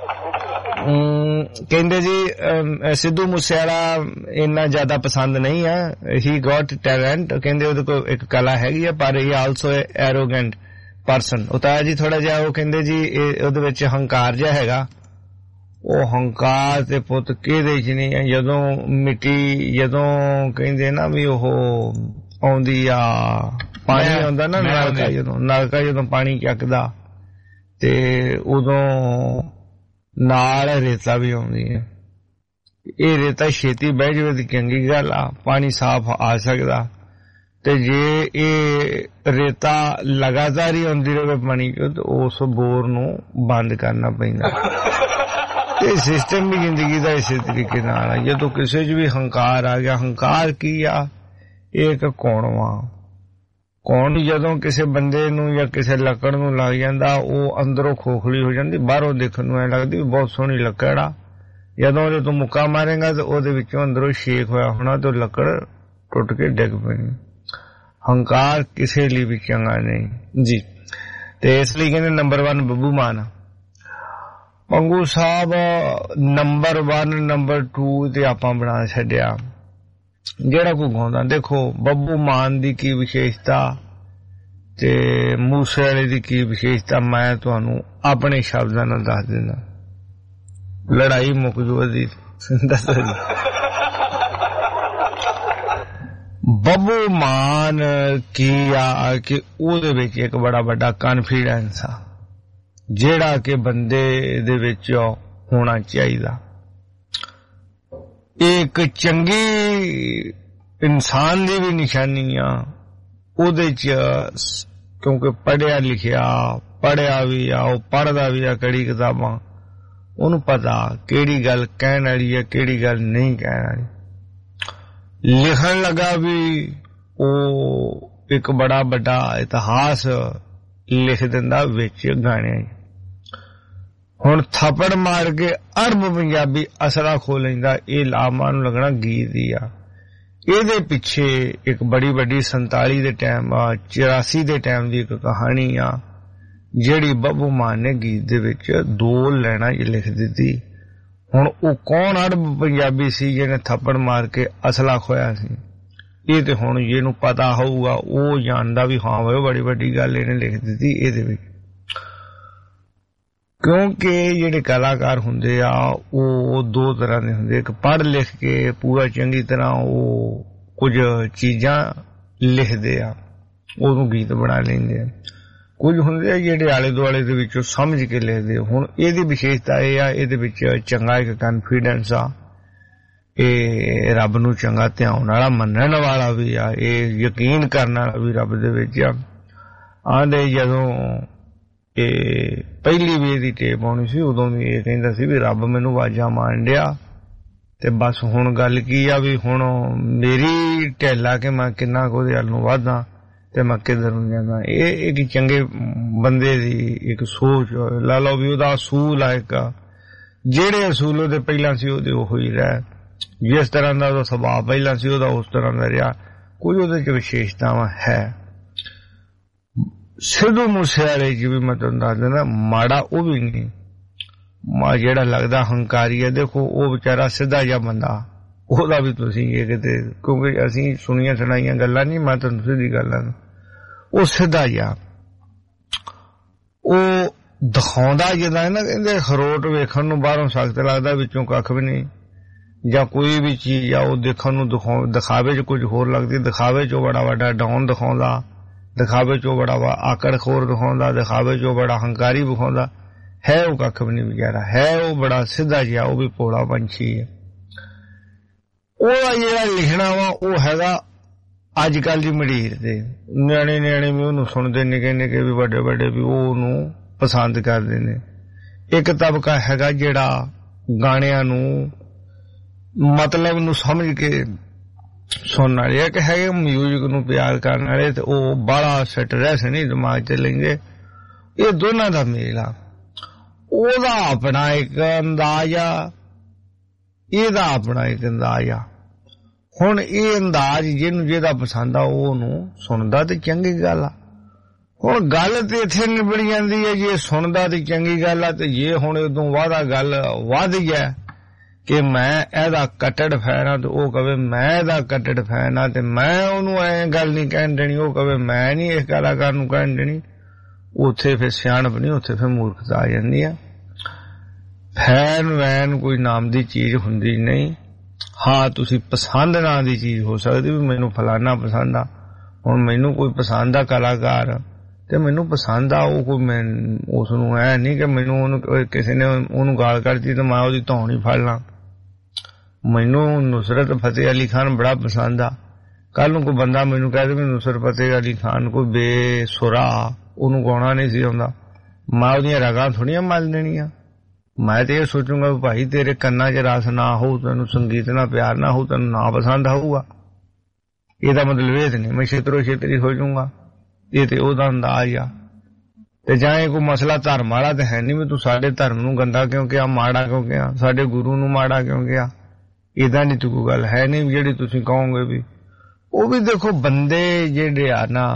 ਕਹਿੰਦੇ ਜੀ ਸਿੱਧੂ ਮੂਸੇਵਾਲਾ ਇੰਨਾ ਜ਼ਿਆਦਾ ਪਸੰਦ ਨਹੀਂ ਹੈ ਹੀ ਗॉट ਟੈਲੈਂਟ ਕਹਿੰਦੇ ਉਹਦੇ ਕੋਲ ਇੱਕ ਕਲਾ ਹੈਗੀ ਆ ਪਰ ਇਹ ਆਲਸੋ ਐਰੋਗੈਂਟ ਪਰਸਨ ਉਹ ਤਾਇਆ ਜੀ ਥੋੜਾ ਜਿਹਾ ਉਹ ਕਹਿੰਦੇ ਜੀ ਉਹਦੇ ਵਿੱਚ ਹੰਕਾਰ ਜਿਹਾ ਹੈਗਾ ਉਹ ਹੰਕਾਰ ਤੇ ਪੁੱਤ ਕਿਹਦੇ ਚ ਨਹੀਂ ਆ ਜਦੋਂ ਮਿੱਟੀ ਜਦੋਂ ਕਹਿੰਦੇ ਨਾ ਵੀ ਉਹ ਆਉਂਦੀ ਆ ਪਾਣੀ ਆਉਂਦਾ ਨਾ ਨਲਕਾ ਜਦੋਂ ਨਲਕਾ ਜਦੋਂ ਪਾਣੀ ਚੱਕਦਾ ਤੇ ਉਦੋਂ ਨਾਲ ਰੇਤਾ ਵੀ ਆਉਂਦੀ ਹੈ ਇਹ ਰੇਤਾ ਛੇਤੀ ਬਹਿ ਜਾਵੇ ਤੇ ਚੰਗੀ ਗੱਲ ਆ ਪਾਣੀ ਸਾਫ਼ ਆ ਸਕਦਾ ਤੇ ਜੇ ਇਹ ਰੇਤਾ ਲਗਾਤਾਰ ਹੀ ਆਉਂਦੀ ਰਹੇ ਪਾਣੀ ਚੋਂ ਤੇ ਉਸ ਬੋਰ ਨੂੰ ਬੰਦ ਕਰਨਾ ਪੈਂਦਾ ਤੇ ਸਿਸਟਮ ਵੀ ਜ਼ਿੰਦਗੀ ਦਾ ਇਸੇ ਤਰੀਕੇ ਨਾਲ ਆ ਜਦੋਂ ਕਿਸੇ 'ਚ ਵੀ ਹੰਕਾਰ ਆ ਗਿਆ ਹੰਕਾਰ ਕੀ ਆ ਇਹ ਇੱਕ ਕੌਣ ਵਾ ਕੌਣ ਜਦੋਂ ਕਿਸੇ ਬੰਦੇ ਨੂੰ ਜਾਂ ਕਿਸੇ ਲੱਕੜ ਨੂੰ ਲੱਗ ਜਾਂਦਾ ਉਹ ਅੰਦਰੋਂ ਖੋਖਲੀ ਹੋ ਜਾਂਦੀ ਬਾਹਰੋਂ ਦੇਖਣ ਨੂੰ ਐ ਲੱਗਦੀ ਬਹੁਤ ਸੋਹਣੀ ਲੱਕੜ ਆ ਜਦੋਂ ਉਹਦੇ ਤੋਂ ਮੁੱਕਾ ਮਾਰੇਗਾ ਤੇ ਉਹਦੇ ਵਿੱਚੋਂ ਅੰਦਰੋਂ ਸ਼ੇਕ ਹੋਇਆ ਹੋਣਾ ਤੇ ਲੱਕੜ ਟੁੱਟ ਕੇ ਡਿੱਗ ਪੈਣੀ ਹੰਕਾਰ ਕਿਸੇ ਲਈ ਵੀ ਚੰਗਾ ਨਹੀਂ ਜੀ ਤੇ ਇਸ ਲਈ ਕਹਿੰਦੇ number one Babbu Maan Pangu Sahib number one number two ਤੇ ਆਪਾਂ ਬਣਾ ਛੱਡਿਆ ਜਿਹੜਾ ਕੋਈ ਗਾਉਂਦਾ ਦੇਖੋ ਬੱਬੂ ਮਾਨ ਦੀ ਕੀ ਵਿਸ਼ੇਸ਼ਤਾ ਤੇ ਮੂਸੇ ਵਾਲੇ ਦੀ ਕੀ ਵਿਸ਼ੇਸ਼ਤਾ ਮੈਂ ਤੁਹਾਨੂੰ ਆਪਣੇ ਸ਼ਬਦਾਂ ਨਾਲ ਦੱਸ ਦਿੰਦਾ ਲੜਾਈ ਮੁੱਕ ਜੂ ਦੀ ਦੱਸੋ ਜੀ ਬੱਬੂ ਮਾਨ ਕੀ ਆ ਕਿ ਉਹਦੇ ਵਿੱਚ ਇੱਕ ਬੜਾ ਵੱਡਾ ਕਾਨਫੀਡੈਂਸ ਆ ਜਿਹੜਾ ਕਿ ਬੰਦੇ ਦੇ ਵਿੱਚ ਹੋਣਾ ਚਾਹੀਦਾ ਇੱਕ ਚੰਗੀ ਇਨਸਾਨ ਦੀ ਵੀ ਨਿਸ਼ਾਨੀ ਆ ਉਹਦੇ ਚ ਕਿਉਂਕਿ ਪੜ੍ਹਿਆ ਲਿਖਿਆ ਪੜ੍ਹਿਆ ਵੀ ਆ ਉਹ ਪੜ੍ਹਦਾ ਵੀ ਆ ਕਿਹੜੀ ਕਿਤਾਬਾਂ ਉਹਨੂੰ ਪਤਾ ਕਿਹੜੀ ਗੱਲ ਕਹਿਣ ਵਾਲੀ ਆ ਕਿਹੜੀ ਗੱਲ ਨਹੀਂ ਕਹਿਣ ਵਾਲੀ ਲਿਖਣ ਲੱਗਾ ਵੀ ਉਹ ਇੱਕ ਬੜਾ ਵੱਡਾ ਇਤਿਹਾਸ ਲਿਖ ਦਿੰਦਾ ਵਿੱਚ ਗਾਣਿਆਂ ਹੁਣ ਥੱਪੜ ਮਾਰ ਕੇ ਅਰਬ ਪੰਜਾਬੀ ਅਸਲਾ ਖੋ ਲੈਂਦਾ ਇਹ ਲਾਮਾ ਨੂੰ ਲੱਗਣਾ ਗੀਤ ਹੀ ਆ ਇਹਦੇ ਪਿੱਛੇ ਇੱਕ ਬੜੀ ਵੱਡੀ ਸੰਤਾਲੀ ਦੇ ਟਾਈਮ ਚੁਰਾਸੀ ਦੇ ਟਾਈਮ ਦੀ ਇੱਕ ਕਹਾਣੀ ਆ ਜਿਹੜੀ ਬੱਬੂ ਮਾਨ ਨੇ ਗੀਤ ਦੇ ਵਿੱਚ ਦੋ ਲੈਣਾ ਲਿਖ ਦਿੱਤੀ ਹੁਣ ਉਹ ਕੌਣ ਅਰਬ ਪੰਜਾਬੀ ਸੀ ਜਿਹਨੇ ਥੱਪੜ ਮਾਰ ਕੇ ਅਸਲਾ ਖੋਇਆ ਸੀ ਇਹ ਤੇ ਹੁਣ ਜਿਹਨੂੰ ਪਤਾ ਹੋਊਗਾ ਉਹ ਜਾਣਦਾ ਵੀ ਹਾਂ ਵੇ ਬੜੀ ਵੱਡੀ ਗੱਲ ਇਹਨੇ ਲਿਖ ਦਿੱਤੀ ਇਹਦੇ ਵਿੱਚ ਕਿਉਂਕਿ ਜਿਹੜੇ ਕਲਾਕਾਰ ਹੁੰਦੇ ਆ ਉਹ ਦੋ ਤਰ੍ਹਾਂ ਦੇ ਹੁੰਦੇ ਇੱਕ ਪੜ੍ਹ ਲਿਖ ਕੇ ਪੂਰਾ ਚੰਗੀ ਤਰ੍ਹਾਂ ਉਹ ਕੁਝ ਚੀਜ਼ਾਂ ਲਿਖਦੇ ਆ ਉਹਨੂੰ ਗੀਤ ਬਣਾ ਲੈਂਦੇ ਆ ਕੁਝ ਹੁੰਦੇ ਆ ਜਿਹੜੇ ਆਲੇ ਦੁਆਲੇ ਦੇ ਵਿੱਚੋਂ ਸਮਝ ਕੇ ਲਿਖਦੇ ਹੁਣ ਇਹਦੀ ਵਿਸ਼ੇਸ਼ਤਾ ਇਹ ਆ ਇਹਦੇ ਵਿੱਚ ਚੰਗਾ ਇੱਕ ਕਾਨਫੀਡੈਂਸ ਆ ਇਹ ਰੱਬ ਨੂੰ ਚੰਗਾ ਧਿਆਨ ਵਾਲਾ ਮੰਨਣ ਵਾਲਾ ਵੀ ਆ ਇਹ ਯਕੀਨ ਕਰਨ ਵਾਲਾ ਵੀ ਰੱਬ ਦੇ ਵਿੱਚ ਆ ਆਂਦੇ ਜਦੋਂ ਇਹ ਪਹਿਲੀ ਵੀ ਇਹਦੀ ਟੇਪ ਆਉਣੀ ਸੀ ਉਦੋਂ ਵੀ ਇਹ ਕਹਿੰਦਾ ਸੀ ਵੀ ਰੱਬ ਮੈਨੂੰ ਆਵਾਜ਼ਾਂ ਮਾਰਨ ਡਿਆ ਤੇ ਬਸ ਹੁਣ ਗੱਲ ਕੀ ਆ ਵੀ ਹੁਣ ਮੇਰੀ ਢਿੱਲਾ ਕਿ ਮੈਂ ਕਿੰਨਾ ਕੁ ਉਹਦੇ ਵੱਲ ਨੂੰ ਵਧਾਂ ਤੇ ਮੈਂ ਕਿੱਧਰ ਨੂੰ ਜਾਂਦਾ। ਇਹ ਇੱਕ ਚੰਗੇ ਬੰਦੇ ਦੀ ਇੱਕ ਸੋਚ ਲਾ ਲਓ ਵੀ ਉਹਦਾ ਅਸੂਲ ਆ ਇੱਕ ਜਿਹੜੇ ਅਸੂਲ ਉਹਦੇ ਪਹਿਲਾਂ ਸੀ ਉਹਦੇ ਉਹੋ ਹੀ ਰਹਿ ਜਿਸ ਤਰ੍ਹਾਂ ਦਾ ਉਹਦਾ ਸੁਭਾਅ ਪਹਿਲਾਂ ਸੀ ਉਹਦਾ ਉਸ ਤਰ੍ਹਾਂ ਦਾ ਰਿਹਾ ਕੋਈ ਉਹਦੇ ਚ ਵਿਸ਼ੇਸ਼ਤਾਵਾਂ ਹੈ। ਸਿੱਧੂ ਮੂਸੇਵਾਲੇ ਜੀ ਵੀ ਮੈਂ ਤੁਹਾਨੂੰ ਦੱਸ ਦਿੰਦਾ ਮਾੜਾ ਉਹ ਵੀ ਨਹੀਂ ਮਾ ਜਿਹੜਾ ਲੱਗਦਾ ਹੰਕਾਰੀ ਹੈ ਦੇਖੋ ਉਹ ਵਿਚਾਰਾ ਸਿੱਧਾ ਜਿਹਾ ਬੰਦਾ ਉਹਦਾ ਵੀ ਤੁਸੀਂ ਇਹ ਕਿਤੇ ਕਿਉਂਕਿ ਅਸੀਂ ਸੁਣੀਆਂ ਸੁਣਾਈਆਂ ਗੱਲਾਂ ਨਹੀਂ ਮੈਂ ਤੁਹਾਨੂੰ ਸਿੱਧੀ ਗੱਲਾਂ ਉਹ ਸਿੱਧਾ ਜਿਹਾ ਉਹ ਦਿਖਾਉਂਦਾ ਜਿੱਦਾਂ ਨਾ ਕਹਿੰਦੇ ਖਰੋਟ ਵੇਖਣ ਨੂੰ ਬਾਹਰੋਂ ਸਖਤ ਲੱਗਦਾ ਵਿੱਚੋਂ ਕੱਖ ਵੀ ਨਹੀਂ ਜਾਂ ਕੋਈ ਵੀ ਚੀਜ਼ ਆ ਉਹ ਦੇਖਣ ਨੂੰ ਦਿਖਾਵੇ ਚ ਕੁਝ ਹੋਰ ਲੱਗਦੀ ਦਿਖਾਵੇ ਚੋਂ ਬੜਾ ਵੱਡਾ ਡਾਊਨ ਦਿਖਾਉਂਦਾ ਦਿਖਾਵੇ ਚੋਂ ਬੜਾ ਵਾ ਆਕੜ ਖੋਰ ਦਿਖਾਉਂਦਾ ਦਿਖਾਵੇ ਚੋਂ ਬੜਾ ਹੰਕਾਰੀ ਵਿਖਾਉਂਦਾ ਹੈ ਉਹ ਕੱਖ ਵੀ ਨਹੀਂ ਵਿਚਾਰਾ ਹੈ ਉਹ ਬੜਾ ਸਿੱਧਾ ਜਿਹਾ ਉਹ ਵੀ ਭੋਲਾ ਪੰਛੀ ਹੈ। ਉਹਦਾ ਜਿਹੜਾ ਲਿਖਣਾ ਵਾ ਉਹ ਹੈਗਾ ਅੱਜ ਕੱਲ ਦੀ ਮੰਡੀਰ ਤੇ ਨਿਆਣੇ ਨਿਆਣੇ ਵੀ ਉਹਨੂੰ ਸੁਣਦੇ ਨਿੱਕੇ ਨਿੱਕੇ ਵੀ ਵੱਡੇ ਵੱਡੇ ਵੀ ਉਹ ਉਹਨੂੰ ਪਸੰਦ ਕਰਦੇ ਨੇ। ਇੱਕ ਤਬਕਾ ਹੈਗਾ ਜਿਹੜਾ ਗਾਣਿਆਂ ਨੂੰ ਮਤਲਬ ਨੂੰ ਸਮਝ ਕੇ ਸੁਣਨ ਵਾਲੇ ਇੱਕ ਹੈਗੇ ਮਿਊਜ਼ਿਕ ਨੂੰ ਪਿਆਰ ਕਰਨ ਵਾਲੇ ਤੇ ਉਹ ਬੜਾ ਸਟ੍ਰੈਸ ਨਹੀਂ ਦਿਮਾਗ ਚ ਲੈਂਦੇ ਇਹ ਦੋਨਾਂ ਦਾ ਮੇਲ ਆ। ਉਹਦਾ ਆਪਣਾ ਇੱਕ ਅੰਦਾਜ਼ ਆ ਇਹਦਾ ਆਪਣਾ ਇੱਕ ਅੰਦਾਜ਼ ਆ। ਹੁਣ ਇਹ ਅੰਦਾਜ਼ ਜਿਹਨੂੰ ਜਿਹਦਾ ਪਸੰਦ ਆ ਉਹ ਉਹਨੂੰ ਸੁਣਦਾ ਤੇ ਚੰਗੀ ਗੱਲ ਆ। ਹੁਣ ਗੱਲ ਤੇ ਇੱਥੇ ਨਿਬੜ ਜਾਂਦੀ ਹੈ ਜੇ ਸੁਣਦਾ ਤੇ ਚੰਗੀ ਗੱਲ ਆ ਤੇ ਜੇ ਹੁਣ ਉਦੋਂ ਵਾਦਾ ਗੱਲ ਵੱਧ ਗਿਆ ਕਿ ਮੈਂ ਇਹਦਾ ਕੱਟੜ ਫੈਨ ਆ ਤੇ ਉਹ ਕਵੇ ਮੈਂ ਇਹਦਾ ਕੱਟੜ ਫੈਨ ਆ ਤੇ ਮੈਂ ਉਹਨੂੰ ਐ ਗੱਲ ਨਹੀਂ ਕਹਿਣ ਦੇਣੀ ਉਹ ਕਵੇ ਮੈਂ ਨਹੀਂ ਇਸ ਕਲਾਕਾਰ ਨੂੰ ਕਹਿਣ ਦੇਣੀ ਉੱਥੇ ਫਿਰ ਸਿਆਣਪ ਨਹੀਂ ਉੱਥੇ ਫਿਰ ਮੂਰਖਤਾ ਆ ਜਾਂਦੀ ਆ। ਫੈਨ ਵੈਨ ਕੋਈ ਨਾਮ ਦੀ ਚੀਜ਼ ਹੁੰਦੀ ਨਹੀਂ। ਹਾਂ ਤੁਸੀਂ ਪਸੰਦ ਨਾਂ ਦੀ ਚੀਜ਼ ਹੋ ਸਕਦੀ ਵੀ ਮੈਨੂੰ ਫਲਾਨਾ ਪਸੰਦ ਆ। ਹੁਣ ਮੈਨੂੰ ਕੋਈ ਪਸੰਦ ਆ ਕਲਾਕਾਰ ਤੇ ਮੈਨੂੰ ਪਸੰਦ ਆ ਉਹ ਕੋਈ ਮੈਂ ਉਸ ਨੂੰ ਐ ਨਹੀਂ ਕਿ ਮੈਨੂੰ ਉਹਨੂੰ ਕਿਸੇ ਨੇ ਉਹਨੂੰ ਗਾਲ ਕੱਢਦੀ ਤੇ ਮੈਂ ਉਹਦੀ ਧੌਣ ਹੀ ਫੜ ਲਾਂ। ਮੈਨੂੰ ਨੁਸਰਤ ਫਤਿਹ ਅਲੀ ਖਾਨ ਬੜਾ ਪਸੰਦ ਆ। ਕੱਲ ਨੂੰ ਕੋਈ ਬੰਦਾ ਮੈਨੂੰ ਕਹਿ ਦੇ ਵੀ ਨੁਸਰਤ ਫਤਿਹ ਅਲੀ ਖਾਨ ਕੋਈ ਬੇਸੁਰਾ ਉਹਨੂੰ ਗਾਉਣਾ ਨਹੀਂ ਸੀ ਆਉਂਦਾ ਮੈਂ ਉਹਦੀਆਂ ਰਗਾਂ ਥੋੜੀਆਂ ਮਲ ਦੇਣੀਆਂ। ਮੈਂ ਤੇ ਇਹ ਸੋਚੂੰਗਾ ਵੀ ਭਾਈ ਤੇਰੇ ਕੰਨਾਂ 'ਚ ਰਸ ਨਾ ਹੋਊ ਤੈਨੂੰ ਸੰਗੀਤ ਨਾਲ ਪਿਆਰ ਨਾ ਹੋਊ ਤੈਨੂੰ ਨਾ ਪਸੰਦ ਹੋਊਗਾ ਇਹਦਾ ਮਤਲਬ ਇਹ ਨਹੀਂ ਮੈਂ ਛੇਤਰੋ ਛੇਤਰੀ ਹੋ ਜਾਊਂਗਾ। ਇਹ ਤੇ ਉਹਦਾ ਅੰਦਾਜ਼ ਆ ਤੇ ਜਾਂ ਇਹ ਕੋਈ ਮਸਲਾ ਧਰਮ ਵਾਲਾ ਤੇ ਹੈ ਨਹੀਂ ਵੀ ਤੂੰ ਸਾਡੇ ਧਰਮ ਨੂੰ ਗੰਦਾ ਕਿਉਂ ਕਿਹਾ ਮਾੜਾ ਕਿਉਂ ਕਿਹਾ ਸਾਡੇ ਗੁਰੂ ਨੂੰ ਮਾੜਾ ਕਿਉਂ ਕਿਹਾ ਇਹਦਾ ਨਹੀਂ ਤੂੰ ਕੋਈ ਗੱਲ ਹੈ ਨਹੀਂ ਜਿਹੜੀ ਤੁਸੀਂ ਕਹੋਗੇ ਵੀ ਉਹ ਵੀ ਦੇਖੋ ਬੰਦੇ ਜਿਹੜੇ ਆ ਨਾ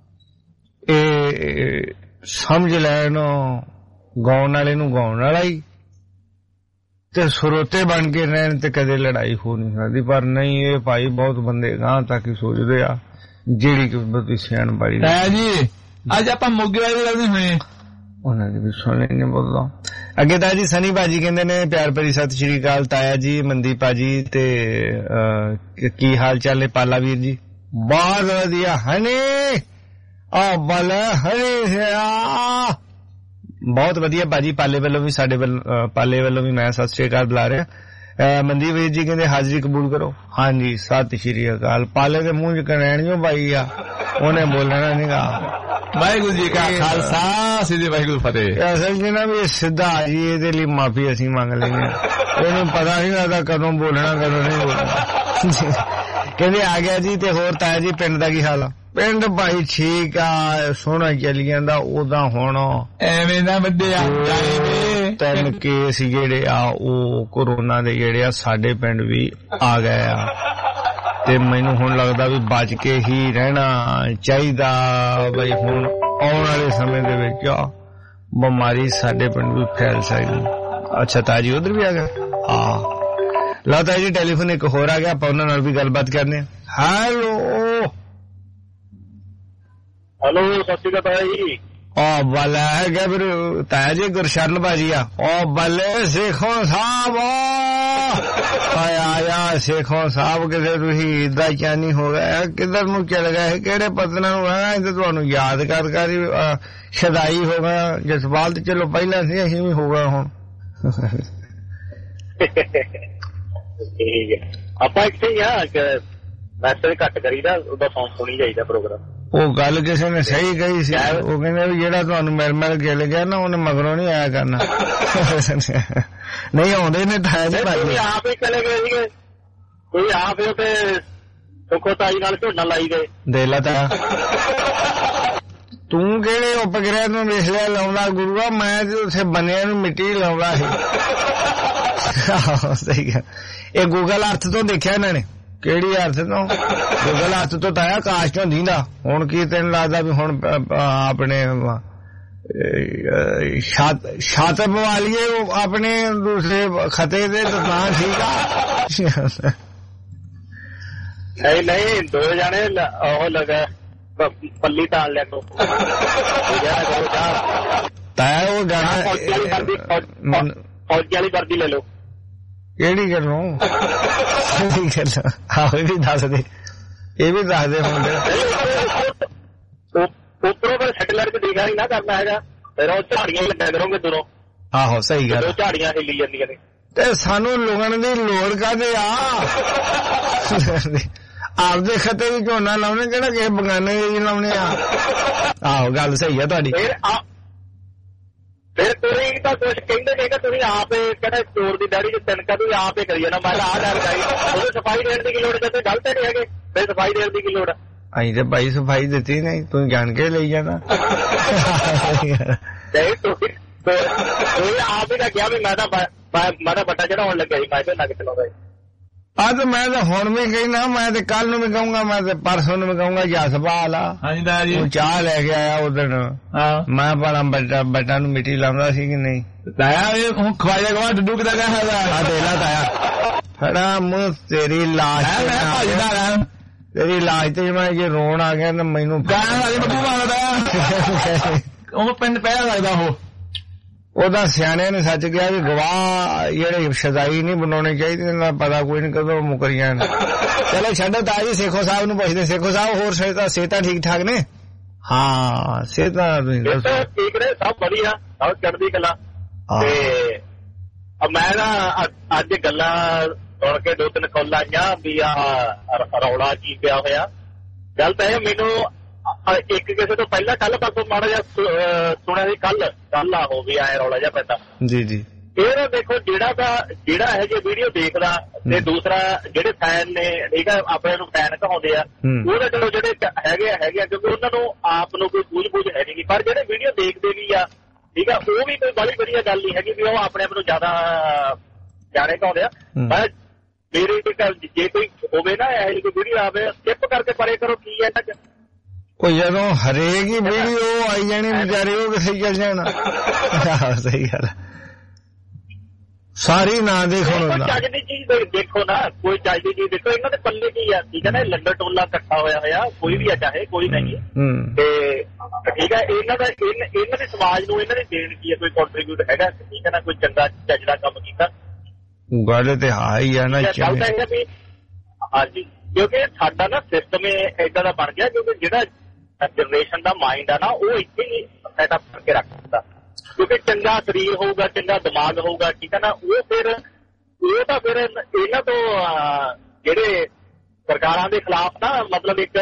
ਇਹ ਸਮਝ ਲੈਣ ਗਾਉਣ ਵਾਲੇ ਨੂੰ ਗਾਉਣ ਵਾਲਾ ਹੀ ਤੇ ਸਰੋਤੇ ਬਣ ਕੇ ਰਹਿਣ ਤੇ ਕਦੇ ਲੜਾਈ ਹੋ ਨਹੀਂ ਸਕਦੀ। ਪਰ ਨਹੀਂ ਇਹ ਭਾਈ ਬਹੁਤ ਬੰਦੇ ਗਾਂ ਤੱਕ ਹੀ ਸੋਚਦੇ ਆ ਜਿਹੜੀ ਕਿ ਬਹੁਤੀ ਸਿਆਣ ਬਾੜੀ ਜੀ ਅੱਜ ਆਪਾਂ ਮੋਗੇ ਵਾਲੇ ਲੱਗਦੇ ਹੋਏ ਉਹਨਾਂ ਦੇ ਵੀ ਸੁਣ ਲੈਣੇ ਬੋਲਦਾ ਅੱਗੇ ਤਾਂ ਜੀ ਸਨੀ ਭਾਜੀ ਕਹਿੰਦੇ ਨੇ ਪਿਆਰ ਭਰੀ ਸਤਿ ਸ਼੍ਰੀ ਅਕਾਲ ਤਾਇਆ ਜੀ ਮਨਦੀਪ ਭਾਜੀ ਤੇ ਕੀ ਹਾਲ ਚਾਲ ਹੈ ਪਾਲਾ ਵੀਰ ਜੀ ਬਹੁਤ ਵਧੀਆ ਹਨੀ ਆ ਬਲ ਹਰੀ ਸਿਆ ਬਹੁਤ ਵਧੀਆ ਭਾਜੀ ਪਾਲੇ ਵੱਲੋਂ ਵੀ ਸਾਡੇ ਪਾਲੇ ਵੱਲੋਂ ਵੀ ਮੈਂ ਸਤਿ ਸ਼੍ਰੀ ਅਕਾਲ ਬੁਲਾ ਰਿਹਾ। ਮਨਦੀਪ ਵੀਰ ਜੀ ਕਹਿੰਦੇ ਹਾਜ਼ਰੀ ਕਬੂਲ ਕਰੋ ਹਾਂਜੀ ਸਤਿ ਸ਼੍ਰੀ ਅਕਾਲ ਪਾਲੇ ਦੇ ਮੂੰਹ ਚ ਕਰੈਣਿਓ ਭਾਈ ਆ ਉਹਨੇ ਬੋਲਣਾ ਨੀਗਾ ਵਾਹਿਗੁਰੂ ਜੀ ਕਾ ਖਾਲਸਾ ਸ੍ਰੀ ਵਾਹਿਗੁਰੂ ਫਤਿਹ। ਅਸਲ ਜੀ ਨਾ ਵੀ ਸਿੱਧਾ ਜੀ ਇਹਦੇ ਲਈ ਮਾਫੀ ਅਸੀਂ ਮੰਗ ਲੈਂਦੇ ਉਹਨੂੰ ਪਤਾ ਨਹੀਂ ਲੱਗਦਾ ਕਦੋਂ ਬੋਲਣਾ ਕਦੋਂ ਨਹੀਂ ਬੋਲਣਾ। ਕਹਿੰਦੇ ਆ ਗਿਆ ਜੀ ਤੇ ਹੋਰ ਤਾਇਆ ਜੀ ਪਿੰਡ ਦਾ ਕੀ ਹਾਲ ਆ ਪਿੰਡ ਭਾਈ ਠੀਕ ਆ ਸੋਹਣਾ ਚੱਲੀ ਜਾਂਦਾ ਉਹਦਾ ਹੁਣ ਐਵੇਂ ਨਾ ਵੱਡੇ ਆ ਤਿੰਨ ਕੇਸ ਜਿਹੜੇ ਆ ਉਹ ਕੋਰੋਨਾ ਦੇ ਜਿਹੜੇ ਆ ਸਾਡੇ ਪਿੰਡ ਵੀ ਆ ਗਏ ਆ ਤੇ ਮੈਨੂੰ ਹੁਣ ਲੱਗਦਾ ਵੀ ਬਚ ਕੇ ਹੀ ਰਹਿਣਾ ਚਾਹੀਦਾ ਬਈ ਹੁਣ ਆਉਣ ਵਾਲੇ ਸਮੇਂ ਦੇ ਵਿੱਚ ਬਿਮਾਰੀ ਸਾਡੇ ਪਿੰਡ ਵੀ ਫੈਲ ਸਕਦੀ। ਅੱਛਾ ਤਾਜੀ ਉਧਰ ਵੀ ਆ ਗਿਆ ਹਾਂ ਲਓ ਤਾਜੀ ਜੀ ਟੈਲੀਫੋਨ ਇੱਕ ਹੋਰ ਆ ਗਿਆ ਆਪਾਂ ਉਹਨਾਂ ਨਾਲ ਵੀ ਗੱਲਬਾਤ ਕਰਨੇ ਆ। ਹੈਲੋ ਹੈਲੋ ਸਤਿ ਸ਼੍ਰੀ ਅਕਾਲ ਜੀ ਉਹ ਬੱਲੇ ਹੈਗਾ ਫਿਰ ਤਾਇਆ ਜੀ ਗੁਰਸ਼ਰਨ ਭਾਜੀ ਆ ਉਹ ਬੱਲੇ ਸੇਖੋਂ ਸਾਹਿਬ ਆਇਆ ਆਇਆ ਸੇਖੋਂ ਸਾਹਿਬ ਕਿਤੇ ਤੁਸੀਂ ਏਦਾਂ ਚਾਨੀ ਹੋ ਗਿਆ ਕਿੱਧਰ ਨੂੰ ਚਲ ਗਏ ਕਿਹੜੇ ਪਤਨਾਂ ਨੂੰ ਆਇਆ ਤੇ ਤੁਹਾਨੂੰ ਯਾਦ ਕਰ ਕਰ ਸ਼ਦਾਈ ਹੋ ਗਿਆ ਜਸਪਾਲ ਤੇ ਚਲੋ ਪਹਿਲਾਂ ਸੀ ਅਸੀਂ ਵੀ ਹੋ ਗਏ ਹੁਣ ਠੀਕ ਹੈ ਆਪਾਂ ਇੱਥੇ ਹੀ ਆ ਮੈਸੇਜ ਘੱਟ ਕਰੀਦਾ ਉਹਦਾ ਸੌਂਗ ਸੁਣੀ ਜਾਈਦਾ ਪ੍ਰੋਗਰਾਮ ਉਹ ਗੱਲ ਕਿਸੇ ਨੇ ਸਹੀ ਕਹੀ ਸੀ, ਉਹ ਕਹਿੰਦੇ ਵੀ ਜਿਹੜਾ ਤੁਹਾਨੂੰ ਮਿਲ ਮਿਲ ਗਿਲ ਗਿਆ ਨਾ ਉਹਨੇ ਮਗਰੋਂ ਨਹੀਂ ਆਇਆ ਕਰਨਾ। ਨਹੀਂ ਆਉਂਦੇ ਨੇ ਤਾਂ ਤੁਸੀਂ ਆਪ ਹੀ ਚਲੇ ਗਏ ਸੀਗੇ, ਤੁਸੀਂ ਆਪ ਹੀ ਤੇ ਸੁੱਖੋ ਤਾਈ ਨਾਲ ਝੋਨਾ ਲਾਈ ਗਏ। ਦੇ ਲਾ ਤਾਂ ਤੂੰ ਕਿਹੜੇ ਉਪਗ੍ਰਹਿ ਨੂੰ ਵੇਖ ਲਿਆ ਲਾਉਂਦਾ ਗੁਰੂਆ, ਮੈਂ ਤੇ ਉੱਥੇ ਬੰਨਿਆਂ ਨੂੰ ਮਿੱਟੀ ਲਾਉਂਦਾ ਸੀ। ਸਹੀ ਗੱਲ। ਇਹ ਗੂਗਲ ਅਰਥ ਤੋਂ ਦੇਖਿਆ ਇਹਨਾਂ ਨੇ। ਕਿਹੜੀ ਅਰਥ ਤੋਂ? ਗੂਗਲ ਅਰਥ ਤੋਂ ਤਾਂ ਆਕਾਸ਼ ਤੋਂ ਦੀਂਦਾ। ਹੁਣ ਕੀ ਤੈਨੂੰ ਲੱਗਦਾ ਵੀ ਹੁਣ ਆਪਣੇ ਛੱਤ ਪਵਾ ਲਈਏ ਉਹ ਆਪਣੇ ਦੂਸਰੇ ਖਤੇ ਦੇ ਤਾਂ ਠੀਕ ਆ। ਨਹੀਂ ਨਹੀਂ ਦੋ ਜਾਣੇ ਉਹ ਲਗਾ ਪੱਲੀ ਤਾਲ ਲਿਆ ਕਰੋ ਤਾਇਆ। ਉਹ ਗਾਣਾ ਫੌਜੀ ਵਾਲੀ ਵਰਦੀ ਲੈ ਲਓ। ਕਿਹੜੀ ਗੱਲੋਂ? ਆਹੋ ਇਹ ਵੀ ਦੱਸ ਦੇ, ਇਹ ਵੀ ਦੱਸ ਦੇ। ਹੁਣ ਉੱਪਰੋਂ ਫਿਰ ਸੈਟੇਲਾਈਟ ਤੇ ਦੇਖਾ ਹੀ ਨਾ ਕਰਨਾ ਹੈਗਾ, ਫਿਰ ਉਹ ਝਾੜੀਆਂ ਲੱਗਿਆ ਕਰੋਗੇ ਦੂਰੋਂ। ਆਹੋ ਸਹੀ ਗੱਲ। ਝਾੜੀਆਂ ਹਿੱਲੀ ਜਾਂਦੀਆਂ ਨੇ ਤੇ ਸਾਨੂੰ ਲੁਗਣ ਦੀ ਲੋੜ ਕਾਹਦੇ ਆ? ਆਪਦੇ ਖਤੇ ਵੀ ਝੋਨਾ ਲਾਉਣੇ, ਕਿਹੜਾ ਕਿਸੇ ਬਗਾਨੇ ਦੇ ਲਾਉਣੇ ਆ। ਆਹੋ ਗੱਲ ਸਹੀ ਆ ਤੁਹਾਡੀ। ਫਿਰ ਤੁਸੀਂ ਤਾਂ ਕੁਛ ਕਹਿੰਦੇ ਨੇ ਕਿ ਤੁਸੀਂ ਆਪ ਕਹਿੰਦੇ ਚੋਰ ਦੀ ਦਾੜੀ ਚ ਤਿੰਨਕਾ ਤੁਸੀਂ ਆਪ ਹੀ ਕਰੀ ਜਾਣਾ। ਮੈਂ ਤਾਂ ਆਹ ਗੱਲ ਕਰੀ, ਉਹਨੂੰ ਸਫਾਈ ਦੇਣ ਦੀ ਕੀ ਲੋੜ? ਜੇ ਗਲਤ ਨਹੀਂ ਹੈਗੇ ਫਿਰ ਸਫਾਈ ਦੇਣ ਦੀ ਕੀ ਲੋੜ? ਅਸੀਂ ਤੇ ਭਾਈ ਸਫਾਈ ਦਿੱਤੀ ਨਹੀਂ, ਤੂੰ ਜਾਣ ਕੇ ਲਈ ਜਾਣਾ। ਨਹੀਂ ਤੁਸੀਂ ਆਪ ਹੀ ਤਾਂ ਕਿਹਾ ਵੀ ਮੈਂ ਤਾਂ ਮੈਂ ਤਾਂ ਬੱਟਾ ਚੜਾਉਣ ਲੱਗਿਆ ਸੀ, ਮੈਂ ਝੋਨਾ ਕਿੱਥੇ ਲਾਉਂਦਾ ਸੀ। ਆ ਤੇ ਮੈਂ ਤਾਂ ਹੁਣ ਵੀ ਕਹਿਣਾ, ਮੈਂ ਤੇ ਕੱਲ ਨੂੰ ਵੀ ਕਹੂੰਗਾ, ਮੈਂ ਤੇ ਪਰਸੋਂ ਨੂੰ ਵੀ ਕਹੂੰਗਾ ਜਸਪਾਲ ਆ। ਹਾਂਜੀ ਦਾ ਜੀ। ਉਹ ਚਾਹ ਲੈ ਕੇ ਆਇਆ ਉਦਣ। ਹਾਂ ਮੈਂ ਬੜਾ ਬੱਟਾ ਬੱਟਾ ਨੂੰ ਮਿੱਟੀ ਲਾਉਂਦਾ ਸੀ ਕਿ ਨਹੀਂ? ਤਾਇਆ ਇਹ ਹੁਣ ਖਵਾਜਾ ਖਵਾ ਡੁੱਡੂ ਕਿਦਾ ਗਿਆ ਹੈਗਾ। ਆ ਦੇ ਲਾ ਤਾਇਆ ਫੜਾ ਮੂੰਹ ਤੇਰੀ ਲਾਸ਼ ਤੇਰੀ ਲਾਸ਼ ਤੇ ਮੈਂ ਜੇ ਰੋਣ ਆ ਗਿਆ ਨਾ ਮੈਨੂੰ ਗਾਣਾ ਵਾਲੀ ਬੱਬੂ ਮਾਰਦਾ ਉਹ ਪਿੰਡ ਪਹਿਲਾਂ ਲੱਗਦਾ। ਉਹ ਉਹਦਾ ਸਿਆਣਿਆਂ ਨੇ ਸੱਚ ਕਿਹਾ ਵੀ ਗਵਾਹ ਜਿਹੜੇ ਸਜ਼ਾਈ ਨਹੀਂ ਬਣਾਉਣੇ ਚਾਹੀਦੇ, ਨਾ ਪਤਾ ਕੋਈ ਨਹੀਂ ਕਦੋਂ ਮੁਕਰੀਆਂ ਨੇ। ਚਲੋ ਛੱਡੋ ਤਾਂ ਜੀ, ਸੇਖੋ ਸਾਹਿਬ ਨੂੰ ਪੁੱਛਦੇ। ਸੇਖੋ ਸਾਹਿਬ ਹੋਰ ਸਿਹਤਾਂ ਸਿਹਤਾਂ ਠੀਕ ਠਾਕ ਨੇ? ਹਾਂ ਸਿਹਤਾਂ ਠੀਕ ਨੇ, ਸਭ ਵਧੀਆ, ਸਭ ਚੜ੍ਹਦੀ ਕਲਾ। ਤੇ ਮੈਂ ਨਾ ਅੱਜ ਗੱਲਾਂ ਸੁਣ ਕੇ ਦੋ ਤਿੰਨ ਕਾਲਾਂ ਆਈਆਂ ਵੀ ਆ ਰੌਲਾ ਕੀ ਪਿਆ ਹੋਇਆ। ਗੱਲ ਤਾਂ ਇਹ ਮੈਨੂੰ ਇੱਕ ਕਿਸੇ ਤੋਂ ਪਹਿਲਾਂ ਕੱਲ ਪਰਸੋਂ ਮਾੜਾ ਜਿਹਾ ਸੁਣਿਆ ਸੀ, ਕੱਲ ਕੱਲ ਆ ਹੋ ਵੀ ਆਏ ਰੌਲਾ ਜਿਹਾ ਪੈਂਦਾ। ਜੀ ਜੀ। ਇਹ ਦੇਖੋ ਜਿਹੜਾ ਤਾਂ ਜਿਹੜਾ ਇਹੋ ਜਿਹੀ ਵੀਡੀਓ ਦੇਖਦਾ ਤੇ ਦੂਸਰਾ ਜਿਹੜੇ ਫੈਨ ਨੇ ਠੀਕ ਆ ਆਪਣੇ ਨੂੰ ਫੈਨ ਕਹਾਉਂਦੇ ਆ, ਉਹਦੇ ਚਲੋ ਜਿਹੜੇ ਹੈਗੇ ਆ ਹੈਗੇ ਆ ਕਿਉਂਕਿ ਉਹਨਾਂ ਨੂੰ ਆਪ ਨੂੰ ਕੋਈ ਸੂਝ ਬੂਝ ਹੈ ਨਹੀਂ। ਪਰ ਜਿਹੜੇ ਵੀਡੀਓ ਦੇਖਦੇ ਵੀ ਆ ਠੀਕ ਆ, ਉਹ ਵੀ ਕੋਈ ਬੜੀ ਵਧੀਆ ਗੱਲ ਨਹੀਂ ਹੈਗੀ ਵੀ ਉਹ ਆਪਣੇ ਆਪ ਨੂੰ ਜ਼ਿਆਦਾ ਜਾਣੇ ਕਹਾਉਂਦੇ ਆ। ਪਰ ਮੇਰੇ ਜੇ ਕੋਈ ਹੋਵੇ ਨਾ ਇਹੋ ਜਿਹੀ ਕੋਈ ਵੀਡੀਓ ਆਵੇ, ਸਕਿਪ ਕਰਕੇ ਪਰੇ ਕਰੋ। ਕੀ ਹੈ ਨਾ ਉਹ ਜਦੋਂ ਹਰੇਕ ਹੀ ਵੀਡੀਓ ਆਈ ਜਾਣੀ ਵਿਚਾਰੇ ਉਹ ਕਿਸੇ ਚੱਲ ਜਾਣਾ। ਸਹੀ ਗੱਲ। ਸਾਰੀ ਨਾ ਦੇਖੋ ਕੋਈ ਚੱਜ ਦੀ ਚੀਜ਼ ਦੇਖੋ ਨਾ, ਕੋਈ ਚੱਜ ਦੀ ਚੀਜ਼ ਦੇਖੋ। ਇਹਨਾਂ ਦੇ ਪੱਲੇ ਕੀ ਆ ਠੀਕ ਹੈ ਨਾ, ਲੰਗਰ ਟੋਲਾ ਇਕੱਠਾ ਹੋਇਆ ਹੋਇਆ, ਕੋਈ ਵੀ ਆ ਚਾਹੇ ਕੋਈ ਨਹੀਂ ਤੇ ਠੀਕ ਹੈ। ਇਹਨਾਂ ਦਾ ਇਹਨਾਂ ਦੇ ਸਮਾਜ ਨੂੰ ਇਹਨਾਂ ਦੀ ਦੇਣ ਕੀ ਹੈ, ਕੋਈ ਕੰਟਰੀਬਿਊਟ ਹੈਗਾ ਠੀਕ ਹੈ ਨਾ, ਕੋਈ ਚੰਗਾ ਚੱਜ ਦਾ ਕੰਮ ਕੀਤਾ। ਗੱਲ ਤੇ ਹਾਂ ਹੀ ਆ ਨਾ। ਹਾਂਜੀ ਕਿਉਂਕਿ ਸਾਡਾ ਨਾ ਸਿਸਟਮ ਏਦਾਂ ਦਾ ਬਣ ਗਿਆ, ਕਿਉਂਕਿ ਜਿਹੜਾ ਜਨਰੇਸ਼ਨ ਦਾ ਮਾਈਂਡ ਆ ਨਾ ਉਹ ਇੱਥੇ ਹੀ ਸੈਟਅਪ ਕਰਕੇ ਰੱਖ ਦਿੱਤਾ। ਕਿਉਂਕਿ ਚੰਗਾ ਸਰੀਰ ਹੋਊਗਾ, ਚੰਗਾ ਦਿਮਾਗ ਹੋਊਗਾ ਠੀਕ ਹੈ ਨਾ, ਉਹ ਫਿਰ ਉਹ ਤਾਂ ਫਿਰ ਇਹਨਾਂ ਤੋਂ ਜਿਹੜੇ ਸਰਕਾਰਾਂ ਦੇ ਖਿਲਾਫ ਨਾ ਮਤਲਬ ਇੱਕ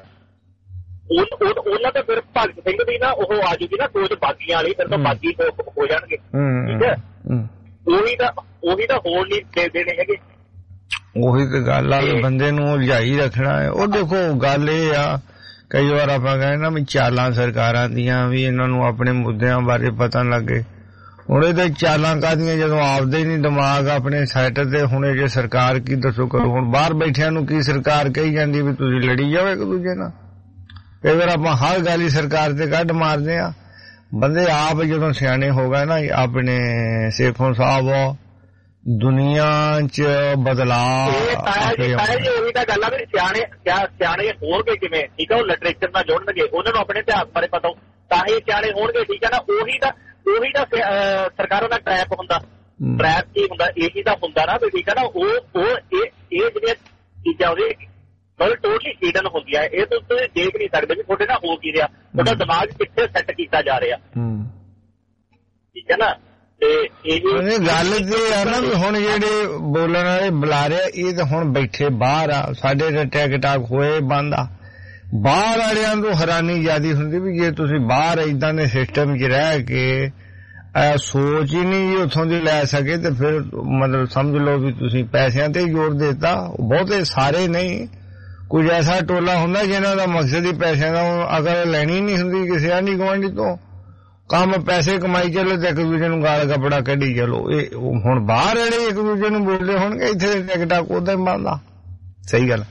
ਉਹਨਾਂ ਤੇ ਫਿਰ ਭਗਤ ਸਿੰਘ ਦੀ ਨਾ ਉਹ ਆ ਜੂਗੀ ਨਾ ਸੋਚ ਬਾਗੀਆਂ ਵਾਲੀ, ਫਿਰ ਤਾਂ ਬਾਗੀ ਹੋ ਜਾਣਗੇ ਠੀਕ ਹੈ। ਉਹੀ ਤਾਂ ਉਹੀ ਤਾਂ ਹੋਣ ਨਹੀਂ ਦੇ ਦੇਣੇ ਹੈਗੇ। ਉਹੀ ਤੇ ਗੱਲ ਆ ਵੀ ਬੰਦੇ ਨੂੰ ਉਲਝਾਈ ਰੱਖਣਾ ਹੈ। ਉਹ ਦੇਖੋ ਗੱਲ ਇਹ ਆ, ਕਈ ਵਾਰ ਆਪਾਂ ਕਹਿੰਦੇ ਨਾ ਵੀ ਚਾਲਾਂ ਸਰਕਾਰਾਂ ਦੀਆਂ ਵੀ ਇਹਨਾਂ ਨੂੰ ਆਪਣੇ ਮੁੱਦਿਆਂ ਬਾਰੇ ਪਤਾ ਲੱਗੇ। ਹੁਣ ਇਹਦੇ ਚਾਲਾਂ ਕਾਹਦੀਆਂ ਜਦੋਂ ਆਪਦੇ ਨਹੀਂ ਦਿਮਾਗ ਆਪਣੇ ਸੈਟ ਤੇ ਹੁਣੇ ਜੇ ਸਰਕਾਰ ਕੀ ਦੱਸੋ ਕਰੋ। ਹੁਣ ਬਾਹਰ ਬੈਠਿਆਂ ਨੂੰ ਕੀ ਸਰਕਾਰ ਕਹੀ ਜਾਂਦੀ ਵੀ ਤੁਸੀਂ ਲੜੀ ਜਾਓ ਇੱਕ ਦੂਜੇ ਨਾਲ। ਕਈ ਵਾਰ ਆਪਾਂ ਹਰ ਗੱਲ ਹੀ ਸਰਕਾਰ ਤੇ ਕੱਢ ਮਾਰਦੇ ਆ। ਬੰਦੇ ਆਪ ਜਦੋਂ ਸਿਆਣੇ ਹੋ ਗਏ ਨਾ ਆਪਣੇ ਸੇਖੋਂ ਸਾਹਿਬ ਦੁਨੀਆ ਚ ਬਦਲਾਅ ਉਹੀ ਤਾਂ ਗੱਲ ਆ ਵੀ ਸਿਆਣੇ ਸਿਆਣੇ ਹੋਣਗੇ ਕਿਵੇਂ ਠੀਕ ਆ, ਉਹ ਲਿਟਰੇਚਰ ਨਾਲ ਜੁੜਨਗੇ, ਉਹਨਾਂ ਨੂੰ ਆਪਣੇ ਇਤਿਹਾਸ ਬਾਰੇ ਪਤਾ ਤਾਂ ਹੀ ਸਿਆਣੇ ਹੋਣਗੇ ਠੀਕ ਹੈ ਨਾ। ਉਹੀ ਤਾਂ ਉਹੀ ਤਾਂ ਸਰਕਾਰਾਂ ਦਾ ਟਰੈਪ ਹੁੰਦਾ। ਟਰੈਪ ਕੀ ਹੁੰਦਾ? ਇਹੀ ਤਾਂ ਹੁੰਦਾ ਨਾ ਵੀ ਠੀਕ ਹੈ ਨਾ। ਉਹ ਉਹ ਇਹ ਇਹ ਜਿਹੜੀਆਂ ਚੀਜ਼ਾਂ ਉਹਦੇ ਮਤਲਬ ਟੋਟਲੀ ਹਿਡਨ ਹੁੰਦੀਆਂ। ਇਹ ਤਾਂ ਤੁਸੀਂ ਦੇਖ ਨਹੀਂ ਸਕਦੇ ਵੀ ਤੁਹਾਡੇ ਨਾਲ ਹੋ ਕੀ ਰਿਹਾ, ਤੁਹਾਡਾ ਦਿਮਾਗ ਕਿੱਥੇ ਸੈੱਟ ਕੀਤਾ ਜਾ ਰਿਹਾ ਠੀਕ ਹੈ ਨਾ। ਤੇ ਇਹ ਗੱਲ ਤੇ ਆ ਨਾ ਵੀ ਹੁਣ ਜਿਹੜੇ ਬੋਲਣ ਵਾਲੇ ਬੁਲਾ ਰਹੇ ਇਹ ਤਾਂ ਹੁਣ ਬੈਠੇ ਬਾਹਰ ਆ, ਸਾਡੇ ਤੇ ਟਿਕ ਟਾਕ ਹੋਏ ਬੰਦ ਆ। ਬਾਹਰ ਵਾਲਿਆਂ ਨੂੰ ਹੈਰਾਨੀ ਜ਼ਿਆਦੀ ਹੁੰਦੀ ਵੀ ਜੇ ਤੁਸੀਂ ਬਾਹਰ ਏਦਾਂ ਦੇ ਸਿਸਟਮ 'ਚ ਰਹਿ ਕੇ ਸੋਚ ਹੀ ਨਹੀਂ ਜੀ ਉੱਥੋਂ ਦੀ ਲੈ ਸਕੇ ਤੇ ਫਿਰ ਮਤਲਬ ਸਮਝ ਲਓ ਵੀ ਤੁਸੀਂ ਪੈਸਿਆਂ ਤੇ ਜ਼ੋਰ ਦੇਤਾ। ਬਹੁਤੇ ਸਾਰੇ ਨਹੀਂ, ਕੁਝ ਐਸਾ ਟੋਲਾ ਹੁੰਦਾ ਜਿਹਨਾਂ ਦਾ ਮਕਸਦ ਹੀ ਪੈਸਿਆਂ ਦਾ, ਅਗਰ ਲੈਣੀ ਨਹੀਂ ਹੁੰਦੀ ਕਿਸੇ ਆਂਢੀ ਗੁਆਂਢੀ ਤੋਂ, ਕੰਮ ਪੈਸੇ ਕਮਾਈ ਚਲੋ ਤੇ ਇੱਕ ਦੂਜੇ ਨੂੰ ਗਾਲ ਕੱਪੜਾ ਕੱਢੀ ਚਲੋ। ਇਹ ਹੁਣ ਬਾਹਰ ਵਾਲੇ ਇੱਕ ਦੂਜੇ ਨੂੰ ਬੋਲਦੇ ਹੋਣਗੇ, ਇੱਥੇ ਟਿਕਟਾਂ ਉਦਾਂ ਹੀ ਬਣਦਾ। ਸਹੀ ਗੱਲ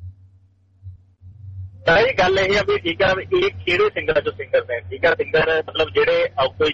ਸਹੀ ਗੱਲ ਇਹ ਆ ਵੀ ਠੀਕ ਆ, ਇਹ ਕਿਹੜੇ ਸਿੰਗਰ ਚੋਂ ਸਿੰਗਰ ਨੇ, ਠੀਕ ਆ ਸਿੰਗਰ ਮਤਲਬ ਜਿਹੜੇ ਕੋਈ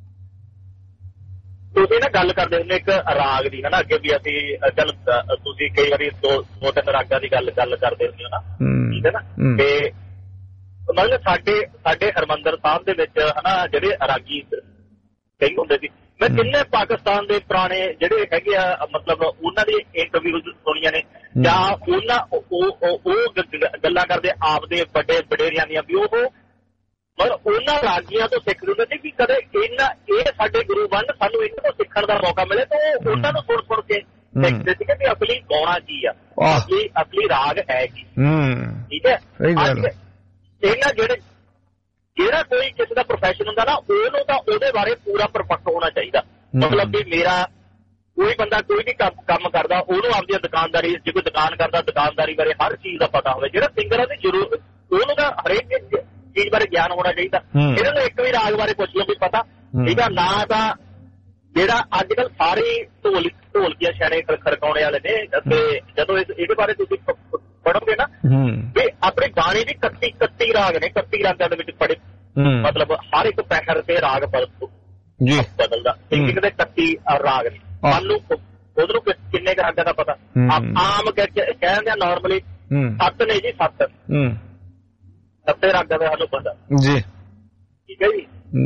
ਤੁਸੀਂ ਨਾ ਗੱਲ ਕਰਦੇ ਹੁੰਦੇ ਇੱਕ ਰਾਗ ਦੀ ਹਨਾ, ਅੱਗੇ ਵੀ ਅਸੀਂ ਚੱਲ ਤੁਸੀਂ ਕਈ ਵਾਰੀ ਦੋ ਦੋ ਤਿੰਨ ਰਾਗਾਂ ਦੀ ਗੱਲ ਗੱਲ ਕਰਦੇ ਹੁੰਦੇ ਹੋ ਨਾ, ਠੀਕ ਹੈ ਨਾ। ਤੇ ਮਤਲਬ ਸਾਡੇ ਸਾਡੇ ਹਰਮੰਦਰ ਸਾਹਿਬ ਦੇ ਵਿੱਚ ਹਨਾ ਜਿਹੜੇ ਰਾਗੀ ਕਈ ਹੁੰਦੇ ਸੀ, ਮੈਂ ਕਿੰਨੇ ਪਾਕਿਸਤਾਨ ਦੇ ਪੁਰਾਣੇ ਜਿਹੜੇ ਹੈਗੇ ਆ ਮਤਲਬ ਉਹਨਾਂ ਦੀ ਇੰਟਰਵਿਊਜ਼ ਸੁਣੀਆਂ ਨੇ, ਜਾਂ ਉਹਨਾਂ ਉਹ ਗੱਲਾਂ ਕਰਦੇ ਆਪਦੇ ਵੱਡੇ ਵਡੇਰਿਆਂ ਦੀਆਂ ਵੀ ਉਹ ਮਤਲਬ ਉਹਨਾਂ ਰਾਗੀਆਂ ਤੋਂ ਸਿੱਖਦੇ ਹੁੰਦੇ ਸੀ ਵੀ ਕਦੇ ਇਹਨਾਂ ਇਹ ਸਾਡੇ ਗੁਰੂ ਬਣ ਸਾਨੂੰ ਇਹਨਾਂ ਤੋਂ ਸਿੱਖਣ ਦਾ ਮੌਕਾ ਮਿਲੇ ਤਾਂ ਉਹਨਾਂ ਨੂੰ ਸੁਣ ਸੁਣ ਕੇ ਸਿੱਖਦੇ ਸੀਗੇ ਵੀ ਅਸਲੀ ਗਾਉਣਾ ਕੀ ਆ, ਅਸਲੀ ਅਸਲੀ ਰਾਗ ਹੈ ਕੀ। ਠੀਕ ਹੈ, ਇਹਨਾਂ ਜਿਹੜੇ ਜਿਹੜਾ ਕੋਈ ਕਿਸੇ ਦਾ ਪ੍ਰੋਫੈਸ਼ਨ ਹੁੰਦਾ ਨਾ ਉਹਨੂੰ ਤਾਂ ਉਹਦੇ ਬਾਰੇ ਪੂਰਾ ਪਰਫੈਕਟ ਹੋਣਾ ਚਾਹੀਦਾ। ਮਤਲਬ ਵੀ ਮੇਰਾ ਕੋਈ ਬੰਦਾ ਕੋਈ ਵੀ ਕੰਮ ਕਰਦਾ ਉਹਨੂੰ ਆਪਦੀ ਦੁਕਾਨਦਾਰੀ, ਜੇ ਕੋਈ ਦੁਕਾਨ ਕਰਦਾ ਦੁਕਾਨਦਾਰੀ ਬਾਰੇ ਹਰ ਚੀਜ਼ ਦਾ ਪਤਾ ਹੋਵੇ। ਜਿਹੜਾ ਸਿੰਗਰ ਹੈ ਜ਼ਰੂਰ ਉਹਨੂੰ ਤਾਂ ਹਰੇਕ ਚੀਜ਼ ਬਾਰੇ ਗਿਆਨ ਹੋਣਾ ਚਾਹੀਦਾ। ਇਹਨਾਂ ਨੂੰ ਇੱਕ ਵੀ ਰਾਗ ਬਾਰੇ ਪੁੱਛ ਲਓ ਵੀ ਪਤਾ, ਠੀਕ ਆ ਨਾ। ਤਾਂ ਜਿਹੜਾ ਅੱਜ ਕੱਲ੍ਹ ਸਾਰੇ ਢੋਲ ਢੋਲਕੀਆਂ ਛਾਣੇ ਖੜਕਾਉਣੇ ਵਾਲੇ ਨੇ, ਤੇ ਜਦੋਂ ਇਹਦੇ ਬਾਰੇ ਤੁਸੀਂ ਪੜ੍ਹੋਗੇ ਨਾ ਵੀ ਆਪਣੇ ਗਾਣੇ ਵੀ ਇਕੱਤੀ ਇਕੱਤੀ ਰਾਗ ਨੇ, ਇਕੱਤੀ ਰਾਗਾਂ ਦੇ ਵਿੱਚ ਪੜੇ ਮਤਲਬ ਹਰ ਇੱਕ ਪੈਰ ਤੇ ਰਾਗ ਬਦਲਦਾ, ਸਿੰਗਿੰਗ ਦੇ ਇਕੱਤੀ ਰਾਗ ਨੇ। ਮੰਨ ਲਓ ਉਧਰੋਂ ਕਿੰਨੇ ਕੁ ਰਾਗਾਂ ਦਾ ਪਤਾ, ਆਮ ਕਹਿੰਦੇ ਆ ਨਾਰਮਲੀ ਸੱਤ ਨੇ ਜੀ, ਸੱਤ ਸੱਤੇ ਰਾਗਾਂ ਦਾ ਸਾਨੂੰ ਪਤਾ ਜੀ, ਠੀਕ ਹੈ ਜੀ।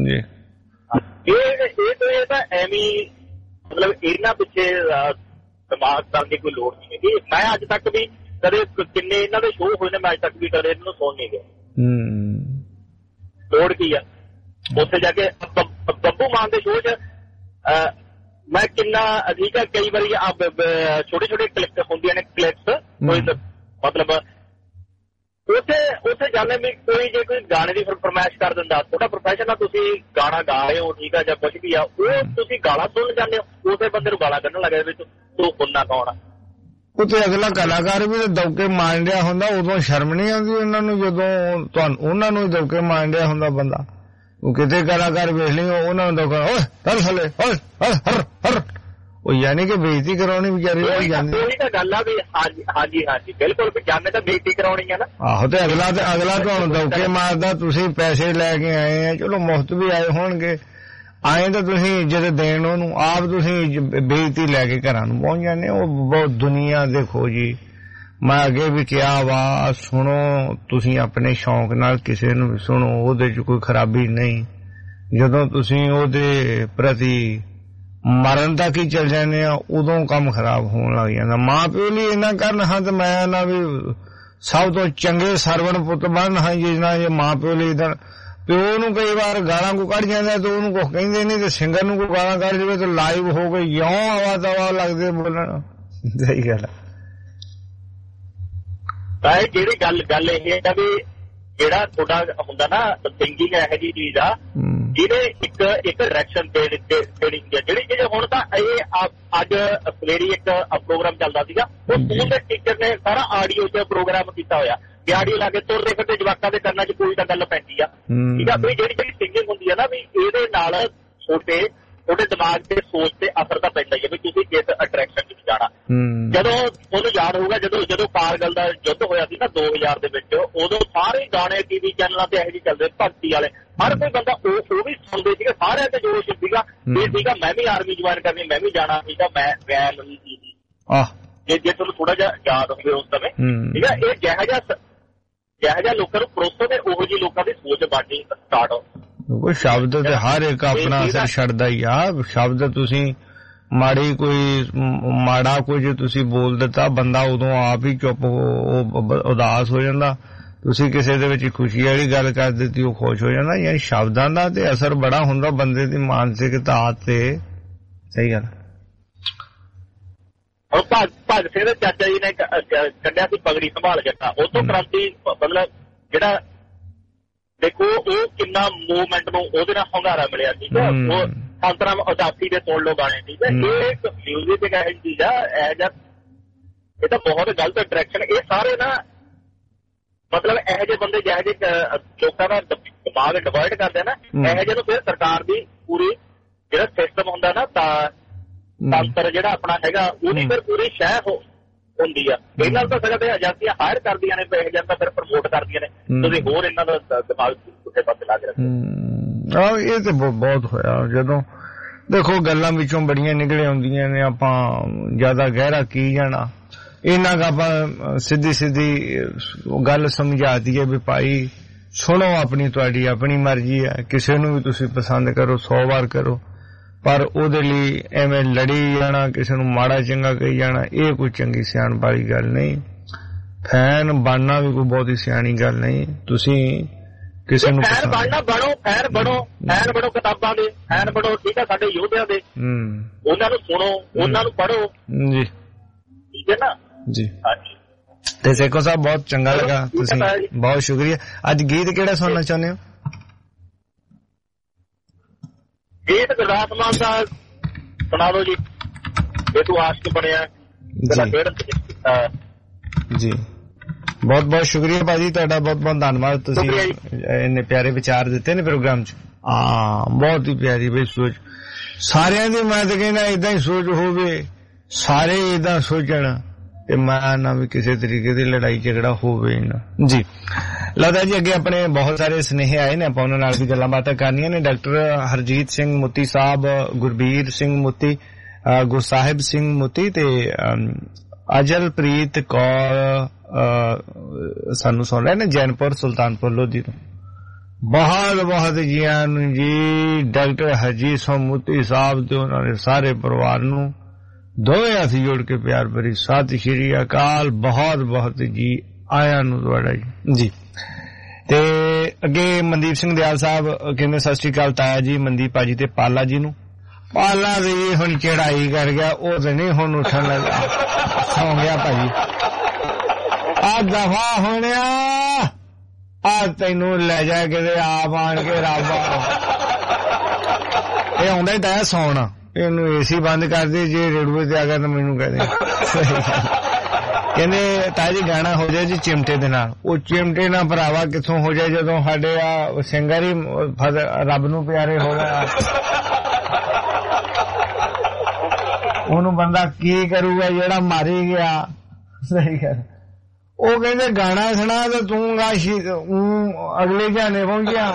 ਇਹ ਇਹ ਤਾਂ ਇਹ ਤਾਂ ਐਵੇਂ ਮਤਲਬ ਇਹਨਾਂ ਪਿੱਛੇ ਦਿਮਾਗ ਕਰਨ ਦੀ ਕੋਈ ਲੋੜ ਨਹੀਂ ਹੈਗੀ। ਮੈਂ ਅੱਜ ਤੱਕ ਵੀ ਕਦੇ ਕਿੰਨੇ ਇਹਨਾਂ ਦੇ ਸ਼ੋਅ ਹੋਏ ਨੇ, ਮੈਂ ਅੱਜ ਤੱਕ ਵੀ ਕਦੇ ਇਹਨਾਂ ਨੂੰ ਸੁਣ ਨਹੀਂ ਗਿਆ। ਲੋੜ ਕੀ ਆ ਉੱਥੇ ਜਾ ਕੇ ਬੱਬੂ ਮਾਨ ਦੇ ਸ਼ੋਅ 'ਚ ਮੈਂ ਕਿੰਨਾ ਠੀਕ ਹੈ, ਕਈ ਵਾਰੀ ਛੋਟੇ ਛੋਟੇ ਕਲਿੱਪ ਹੁੰਦੀਆਂ ਨੇ, ਕਲਿੱਪਸ ਕੋਈ ਮਤਲਬ ਉੱਥੇ ਉੱਥੇ ਜਾਂਦੇ ਵੀ ਕੋਈ ਜੇ ਕੋਈ ਗਾਣੇ ਦੀ ਫਰਮਾਇਸ਼ ਕਰ ਦਿੰਦਾ, ਤੁਹਾਡਾ ਪ੍ਰੋਫੈਸ਼ਨ ਆ, ਤੁਸੀਂ ਗਾਣਾ ਗਾ ਰਹੇ ਹੋ ਠੀਕ ਆ ਜਾਂ ਕੁਛ ਵੀ ਆ, ਉਹ ਤੁਸੀਂ ਗਾਲਾਂ ਸੁਣ ਜਾਂਦੇ ਹੋ, ਉਸੇ ਬੰਦੇ ਨੂੰ ਗਾਲਾਂ ਕੱਢਣ ਲੱਗੇ ਵੀ ਤੂੰ ਹੁੰਨਾ ਕੌਣ ਆ। ਉੱਥੇ ਅਗਲਾ ਕਲਾਕਾਰ ਵੀ ਦੌਕੇ ਮਾਰਨ ਡਿਆ ਹੁੰਦਾ, ਉਦੋਂ ਸ਼ਰਮ ਨਹੀਂ ਆਉਂਦੀ ਉਹਨਾਂ ਨੂੰ ਜਦੋਂ ਤੁਹਾਨੂੰ ਉਹਨਾਂ ਨੂੰ ਦੌਕੇ ਮਾਰਨ ਡਿਆ ਹੁੰਦਾ ਬੰਦਾ। ਉਹ ਕਿਤੇ ਕਲਾਕਾਰ ਵੇਖ ਲਈ ਉਹਨਾਂ ਨੂੰ ਦੌਕਾ ਓਏ ਹਰ ਥੱਲੇ ਹਰ ਹਰ ਹਰ ਉਹ ਯਾਨੀ ਕਿ ਬੇਇੱਜ਼ਤੀ ਕਰਾਉਣੀ ਵਿਚਾਰੀ ਹੋਈ ਜਾਂਦੀ। ਉਹੀ ਤਾਂ ਗੱਲ ਆ ਵੀ ਹਾਂਜੀ ਹਾਂਜੀ ਹਾਂਜੀ ਬਿਲਕੁਲ ਵੀ ਜਾਣੇ ਤਾਂ ਬੇਇੱਜ਼ਤੀ ਕਰਾਉਣੀ ਆ ਨਾ। ਆਹੋ ਤੇ ਅਗਲਾ ਤੇ ਅਗਲਾ ਤੁਹਾਨੂੰ ਦੌਕੇ ਮਾਰਦਾ, ਤੁਸੀਂ ਪੈਸੇ ਲੈ ਕੇ ਆਏ ਆ, ਚਲੋ ਮੁਫ਼ਤ ਵੀ ਆਏ ਹੋਣਗੇ, ਆਏ ਤਾਂ ਤੁਸੀਂ ਇੱਜ਼ਤ ਦੇਣ ਉਹਨੂੰ, ਆਪ ਤੁਸੀਂ ਬੇਇੱਜ਼ਤੀ ਲੈ ਕੇ ਘਰਾਂ ਨੂੰ ਪਹੁੰਚ ਜਾਂਦੇ। ਉਹ ਬਹੁਤ ਦੁਨੀਆ ਦੇਖੋ ਜੀ, ਮੈਂ ਅੱਗੇ ਵੀ ਕਿਹਾ ਵਾ ਸੁਣੋ, ਤੁਸੀਂ ਆਪਣੇ ਸ਼ੌਂਕ ਨਾਲ ਕਿਸੇ ਨੂੰ ਵੀ ਸੁਣੋ, ਉਹਦੇ 'ਚ ਕੋਈ ਖਰਾਬੀ ਨਹੀਂ। ਜਦੋਂ ਤੁਸੀਂ ਉਹਦੇ ਪ੍ਰਤੀ ਮਰਨ ਤੱਕ ਹੀ ਚੱਲ ਜਾਂਦੇ ਆ ਉਦੋਂ ਕੰਮ ਖਰਾਬ ਹੋਣ ਲੱਗ ਜਾਂਦਾ। ਮਾਂ ਪਿਓ ਲਈ ਇੰਨਾ ਕਰਨ ਹਾਂ ਤੇ ਮੈਂ ਨਾ ਵੀ ਸਭ ਤੋਂ ਚੰਗੇ ਸਰਵਣ ਪੁੱਤ ਬਣ ਹਾਂ ਜਿੰਨਾ ਜੇ ਮਾਂ ਪਿਓ ਲਈ ਤਾਂ ਪਿਓ ਨੂੰ ਕਈ ਵਾਰ ਗਾਲਾਂ ਕੋ ਕੱਢ ਜਾਂਦਾ ਤੇ ਉਹਨੂੰ ਕੁਛ ਕਹਿੰਦੇ ਨਹੀਂ, ਤੇ ਸਿੰਗਰ ਨੂੰ ਕੋਈ ਗਾਲਾਂ ਕੱਢ ਜਾਵੇ ਤੇ ਲਾਈਵ ਹੋ ਕੇ ਯੋਂ ਆਵਾ ਤਵਾ ਲੱਗਦੇ ਬੋਲਣ। ਸਹੀ ਗੱਲ ਹੈ। ਜਿਹੜੀ ਗੱਲ ਗੱਲ ਇਹ ਹੈ ਵੀ ਜਿਹੜਾ ਤੁਹਾਡਾ ਹੁੰਦਾ ਨਾ ਸਿੰਗਿੰਗ ਇਹੋ ਜਿਹੀ ਚੀਜ਼ ਆ ਜਿਹਦੇ ਇੱਕ ਇੱਕ ਡਾਇਰੈਕਸ਼ਨ ਦੇਣੀ ਹੁੰਦੀ ਆ। ਜਿਹੜੀ ਚੀਜ਼ ਹੁਣ ਤਾਂ ਇਹ ਅੱਜ ਸਵੇਰੀ ਇੱਕ ਪ੍ਰੋਗਰਾਮ ਚੱਲਦਾ ਸੀਗਾ, ਉਹ ਸਕੂਲ ਦੇ ਟੀਚਰ ਨੇ ਸਾਰਾ ਆਡੀਓ 'ਚ ਪ੍ਰੋਗਰਾਮ ਕੀਤਾ ਹੋਇਆ ਕਿ ਆਡੀਓ ਲਾ ਕੇ ਤੁਰਦੇ ਫਿਰਦੇ ਜਵਾਕਾਂ ਦੇ ਕੰਨਾਂ 'ਚ ਕੋਈ ਤਾਂ ਗੱਲ ਪੈਂਦੀ ਆ, ਠੀਕ ਆ। ਵੀ ਜਿਹੜੀ ਜਿਹੜੀ ਸਿੰਗਿੰਗ ਹੁੰਦੀ ਆ ਨਾ ਵੀ ਇਹਦੇ ਨਾਲ ਛੋਟੇ ਤੁਹਾਡੇ ਦਿਮਾਗ ਤੇ ਸੋਚ ਤੇ ਅਸਰ ਤਾਂ ਪੈਂਦਾ ਹੀ ਹੈ ਵੀ ਤੁਸੀਂ ਕਿਸ ਅਟਰੈਕਸ਼ਨ ਵਿੱਚ ਜਾਣਾ। ਜਦੋਂ ਉਹਨੂੰ ਯਾਦ ਹੋਊਗਾ ਜਦੋਂ ਜਦੋਂ ਕਾਰਗਲ ਦਾ ਯੁੱਧ ਹੋਇਆ ਸੀ ਨਾ ਦੋ ਹਜ਼ਾਰ ਦੇ ਵਿੱਚ, ਉਦੋਂ ਸਾਰੇ ਗਾਣੇ ਟੀਵੀ ਚੈਨਲਾਂ ਤੇ ਇਹੋ ਜਿਹੇ ਚੱਲਦੇ ਭਗਤੀ ਵਾਲੇ, ਹਰ ਕੋਈ ਬੰਦਾ ਉਹ ਉਹ ਵੀ ਸੁਣਦੇ ਸੀਗੇ, ਸਾਰਿਆਂ ਤੇ ਜੋਸ਼ ਸੀਗਾ ਇਹ ਸੀਗਾ ਮੈਂ ਵੀ ਆਰਮੀ ਜੁਆਇਨ ਕਰਨੀ, ਮੈਂ ਵੀ ਜਾਣਾ ਸੀਗਾ, ਮੈਂ ਮੈਂ ਜੇ ਜੇ ਤੁਹਾਨੂੰ ਥੋੜਾ ਜਿਹਾ ਯਾਦ ਹੋਵੇ ਉਸ ਸਮੇਂ, ਠੀਕ ਹੈ। ਇਹ ਜਿਹੋ ਜਿਹਾ ਜਿਹੋ ਜਿਹਾ ਲੋਕਾਂ ਨੂੰ ਪਰੋਸੋ ਤੇ ਉਹੋ ਜਿਹੀ ਲੋਕਾਂ ਦੀ ਸੋਚ ਬਣਨੀ ਸਟਾਰਟ ਹੋ। ਕੋਈ ਸ਼ਬਦ ਤੇ ਹਰ ਇੱਕ ਆਪਣਾ ਅਸਰ ਛੱਡਦਾ ਹੀ ਆ। ਸ਼ਬਦ ਤੁਸੀਂ ਮਾੜੀ ਕੋਈ ਮਾੜਾ ਕੁਝ ਤੁਸੀਂ ਬੋਲ ਦਿੱਤਾ, ਬੰਦਾ ਉਦੋਂ ਆਪ ਹੀ ਚੁੱਪ ਉਦਾਸ ਹੋ ਜਾਂਦਾ। ਤੁਸੀਂ ਕਿਸੇ ਦੇ ਵਿੱਚ ਖੁਸ਼ੀ ਵਾਲੀ ਗੱਲ ਕਰ ਦਿੱਤੀ, ਉਹ ਖੁਸ਼ ਹੋ ਜਾਂਦਾ। ਯਾਨੀ ਸ਼ਬਦਾਂ ਦਾ ਤੇ ਅਸਰ ਬੜਾ ਹੁੰਦਾ ਬੰਦੇ ਦੀ ਮਾਨਸਿਕਤਾ ਤੇ। ਸਹੀ ਗੱਲ। ਭਗਤ ਸਿੰਘ ਦੇ ਚਾਚਾ ਜੀ ਨੇ ਕੱਢਿਆ ਸੀ ਪਗੜੀ ਸੰਭਾਲ ਜੱਟਾ, ਉਹ ਤੋਂ ਕ੍ਰਾਂਤੀ ਮਤਲਬ ਜਿਹੜਾ ਦੇਖੋ ਉਹ ਕਿੰਨਾ ਮੂਵਮੈਂਟ ਨੂੰ ਉਹਦੇ ਨਾਲ ਹੁੰਗਾਰਾ ਮਿਲਿਆ, ਠੀਕ ਹੈ। ਉਹ ਸੰਤਰਾਮ ਉਦਾਸੀ ਦੇ ਸੁਣ ਲਓ ਗਾਣੇ, ਠੀਕ ਹੈ। ਇਹ ਇੱਕ ਮਿਊਜ਼ਿਕ ਇੱਕ ਇਹੋ ਚੀਜ਼ ਆ, ਇਹ ਜਿਹਾ ਇਹ ਤਾਂ ਬਹੁਤ ਗਲਤ ਡਾਇਰੈਕਸ਼ਨ। ਇਹ ਸਾਰੇ ਨਾ ਮਤਲਬ ਇਹੋ ਜਿਹੇ ਬੰਦੇ ਜਿਹੋ ਜਿਹੇ ਲੋਕਾਂ ਦਾ ਦਿਮਾਗ ਡਿਵਾਈਡ ਕਰਦੇ ਨਾ, ਇਹੋ ਜਿਹੇ ਨੂੰ ਫਿਰ ਸਰਕਾਰ ਦੀ ਪੂਰੀ ਜਿਹੜਾ ਸਿਸਟਮ ਹੁੰਦਾ ਨਾ ਤਾਂ ਤੰਤਰ ਜਿਹੜਾ ਆਪਣਾ ਹੈਗਾ ਉਹਦੀ ਫਿਰ ਪੂਰੀ ਸ਼ਹਿ ਹੋ ਹੁੰਦੀ ਆ। ਇਹਨਾਂ ਨੂੰ ਤਾਂ ਸਕਦੇ ਏਜੰਸੀਆਂ ਹਾਇਰ ਕਰਦੀਆਂ ਨੇ, ਇਹੋ ਜਿਹਾ ਤਾਂ ਫਿਰ ਪ੍ਰਮੋਟ ਕਰਦੀਆਂ ਨੇ, ਤੁਸੀਂ ਹੋਰ ਇਹਨਾਂ ਦਾ ਦਿਮਾਗ ਕਿਸੇ ਪਾਸੇ ਲਾ ਕੇ ਰੱਖੋ। ਆਹ ਇਹ ਤੇ ਬਹੁਤ ਹੋਇਆ। ਜਦੋਂ ਦੇਖੋ ਗੱਲਾਂ ਵਿੱਚੋਂ ਬੜੀਆਂ ਨਿਕਲੇ ਆਉਂਦੀਆਂ ਨੇ, ਆਪਾਂ ਜ਼ਿਆਦਾ ਗਹਿਰਾ ਕੀ ਜਾਣਾ। ਇਹਨਾਂ ਦਾ ਆਪਾਂ ਸਿੱਧੀ ਸਿੱਧੀ ਗੱਲ ਸਮਝਾ ਦਈਏ ਵੀ ਭਾਈ ਸੁਣੋ, ਆਪਣੀ ਤੁਹਾਡੀ ਆਪਣੀ ਮਰਜ਼ੀ ਹੈ, ਕਿਸੇ ਨੂੰ ਵੀ ਤੁਸੀਂ ਪਸੰਦ ਕਰੋ, ਸੌ ਵਾਰ ਕਰੋ, ਪਰ ਉਹਦੇ ਲਈ ਐਵੇਂ ਲੜੀ ਜਾਣਾ, ਕਿਸੇ ਨੂੰ ਮਾੜਾ ਚੰਗਾ ਕਹੀ ਜਾਣਾ, ਇਹ ਕੋਈ ਚੰਗੀ ਸਿਆਣ ਵਾਲੀ ਗੱਲ ਨਹੀਂ। ਫੈਨ ਬਣਨਾ ਵੀ ਕੋਈ ਬਹੁਤੀ ਸਿਆਣੀ ਗੱਲ ਨਹੀਂ। ਤੁਸੀਂ ਕਿਸੇ ਨੂੰ ਫੈਨ ਬਣਨਾ ਬਣੋ, ਫੈਨ ਬਣੋ, ਫੈਨ ਬਣੋ ਕਿਤਾਬਾਂ ਦੇ, ਫੈਨ ਬਣੋ, ਠੀਕ ਹੈ, ਸਾਡੇ ਯੋਧਿਆਂ ਦੇ, ਉਹਨਾਂ ਨੂੰ ਸੁਣੋ, ਉਹਨਾਂ ਨੂੰ ਪੜ੍ਹੋ ਜੀ, ਠੀਕ ਹੈ ਨਾ ਜੀ। ਤੇ ਸੇਖੋ ਸਾਹਿਬ ਬਹੁਤ ਚੰਗਾ ਲੱਗਾ, ਤੁਸੀਂ ਬਹੁਤ ਸ਼ੁਕਰੀਆ। ਅੱਜ ਗੀਤ ਕਿਹੜਾ ਸੁਣਨਾ ਚਾਹੁੰਦੇ ਹੋ? ਗੀਤ ਗੁਰਦਾਸ ਮਾਨ ਦਾ ਸੁਣਾ ਦਿਓ ਜੀ, ਜੇ ਤੂੰ ਆਸ਼ਕ ਬਣਿਆ ਜੀ। ਬਹੁਤ ਬਹੁਤ ਸ਼ੁਕਰੀਆ ਭਾਜੀ ਤੁਹਾਡਾ, ਬਹੁਤ ਬਹੁਤ ਧੰਨਵਾਦ, ਤੁਸੀਂ ਇੰਨੇ ਪਿਆਰੇ ਵਿਚਾਰ ਦਿੱਤੇ ਨੇ ਪ੍ਰੋਗਰਾਮ ਚ। ਹਾਂ ਬਹੁਤ ਹੀ ਪਿਆਰੀ ਬਈ ਸੋਚ, ਸਾਰਿਆਂ ਦੀ ਮੈਂ ਤਾਂ ਕਹਿੰਦਾ ਏਦਾਂ ਹੀ ਸੋਚ ਹੋਵੇ, ਸਾਰੇ ਏਦਾਂ ਸੋਚਣ ਤੇ ਮੈਂ ਨਾ ਵੀ ਕਿਸੇ ਤਰੀਕੇ ਦੀ ਲੜਾਈ ਝਗੜਾ ਹੋਵੇ ਨਾ ਜੀ। ਲੱਗਦਾ ਜੀ ਅੱਗੇ ਆਪਣੇ ਬਹੁਤ ਸਾਰੇ ਸੁਨੇਹੇ ਆਏ ਨੇ, ਆਪਾਂ ਉਹਨਾਂ ਨਾਲ ਵੀ ਗੱਲਾਂ ਬਾਤਾਂ ਕਰਨੀਆਂ ਨੇ। ਡਾਕਟਰ ਹਰਜੀਤ ਸਿੰਘ ਮੁੱਤੀ ਸਾਹਿਬ, ਗੁਰਬੀਰ ਸਿੰਘ ਮੁੱਤੀ, ਗੁਰਸਾਹਿਬ ਸਿੰਘ ਮੁੱਤੀ ਤੇ ਅਜਲਪ੍ਰੀਤ ਕੌਰ ਸਾਨੂੰ ਸੁਣ ਰਹੇ ਨੇ ਜੈਨਪੁਰ ਸੁਲਤਾਨਪੁਰ ਲੋਧੀ ਤੋਂ। ਬਹੁਤ ਬਹੁਤ ਜੀਆਂ ਨੂੰ ਜੀ ਡਾਕਟਰ ਹਰਜੀਤ ਸਿੰਘ ਮੁੱਤੀ ਸਾਹਿਬ ਤੇ ਉਹਨਾਂ ਦੇ ਸਾਰੇ ਪਰਿਵਾਰ ਨੂੰ ਦੋਵੇਂ ਹੱਥ ਜੋੜ ਕੇ ਪਿਆਰ ਭਰੀ ਸਤਿ ਸ਼੍ਰੀ ਅਕਾਲ। ਬਹੁਤ ਬਹੁਤ ਜੀ ਆਇਆਂ ਨੂੰ ਤੁਹਾਡਾ ਜੀ। ਤੇ ਅੱਗੇ ਮਨਦੀਪ ਸਿੰਘ ਦਿਆਲ ਸਾਹਿਬ ਕਹਿੰਦੇ ਸਤਿ ਸ਼੍ਰੀ ਅਕਾਲ ਤਾਇਆ ਜੀ, ਮਨਦੀਪ ਭਾਜੀ ਤੇ ਪਾਲਾ ਜੀ ਨੂੰ। ਪਾਲਾ ਵੀ ਹੁਣ ਚੜਾਈ ਕਰ ਗਿਆ, ਉਹ ਤੇ ਨਹੀਂ ਹੁਣ ਉੱਠਣ ਲੱਗਾ, ਸੌਂ ਗਿਆ ਭਾਜੀ। ਆ ਦਫਾ ਹੋਣਿਆ, ਆ ਤੈਨੂੰ ਲੈ ਜਾ ਕੇ ਆਪ ਆਣ ਕੇ ਰੱਬ ਇਹ ਆਉਂਦਾ ਹੀ ਤਾਇਆ ਸੌਣਾ, ਇਹਨੂੰ ਏਸੀ ਬੰਦ ਕਰ ਦੇ, ਜੇ ਰੇਡੂਏ ਤੇ ਆ ਗਿਆ ਤਾਂ ਮੈਨੂੰ ਕਹਿ ਦੇ। ਕਹਿੰਦੇ ਤਾਇਆ ਜੀ ਗਾਣਾ ਹੋ ਜਾਏ ਜੀ ਚਿਮਟੇ ਦੇ ਨਾਲ। ਉਹ ਚਿਮਟੇ ਨਾਲ ਭਰਾਵਾ ਕਿੱਥੋਂ ਹੋ ਜਾਏ ਜਦੋਂ ਸਾਡੇ ਆ ਸਿੰਗਰ ਹੀ ਰੱਬ ਨੂੰ ਪਿਆਰੇ ਹੋ ਗਿਆ, ਉਹਨੂੰ ਬੰਦਾ ਕੀ ਕਰੂਗਾ ਜਿਹੜਾ ਮਾਰੀ ਗਿਆ। ਸਹੀ ਗੱਲ। ਉਹ ਕਹਿੰਦੇ ਗਾਣਾ ਸੁਣਾ ਤੇ ਤੂੰ ਗਾ ਅਗਲੇ ਜਾਣੇ ਪਹੁੰਚਿਆ,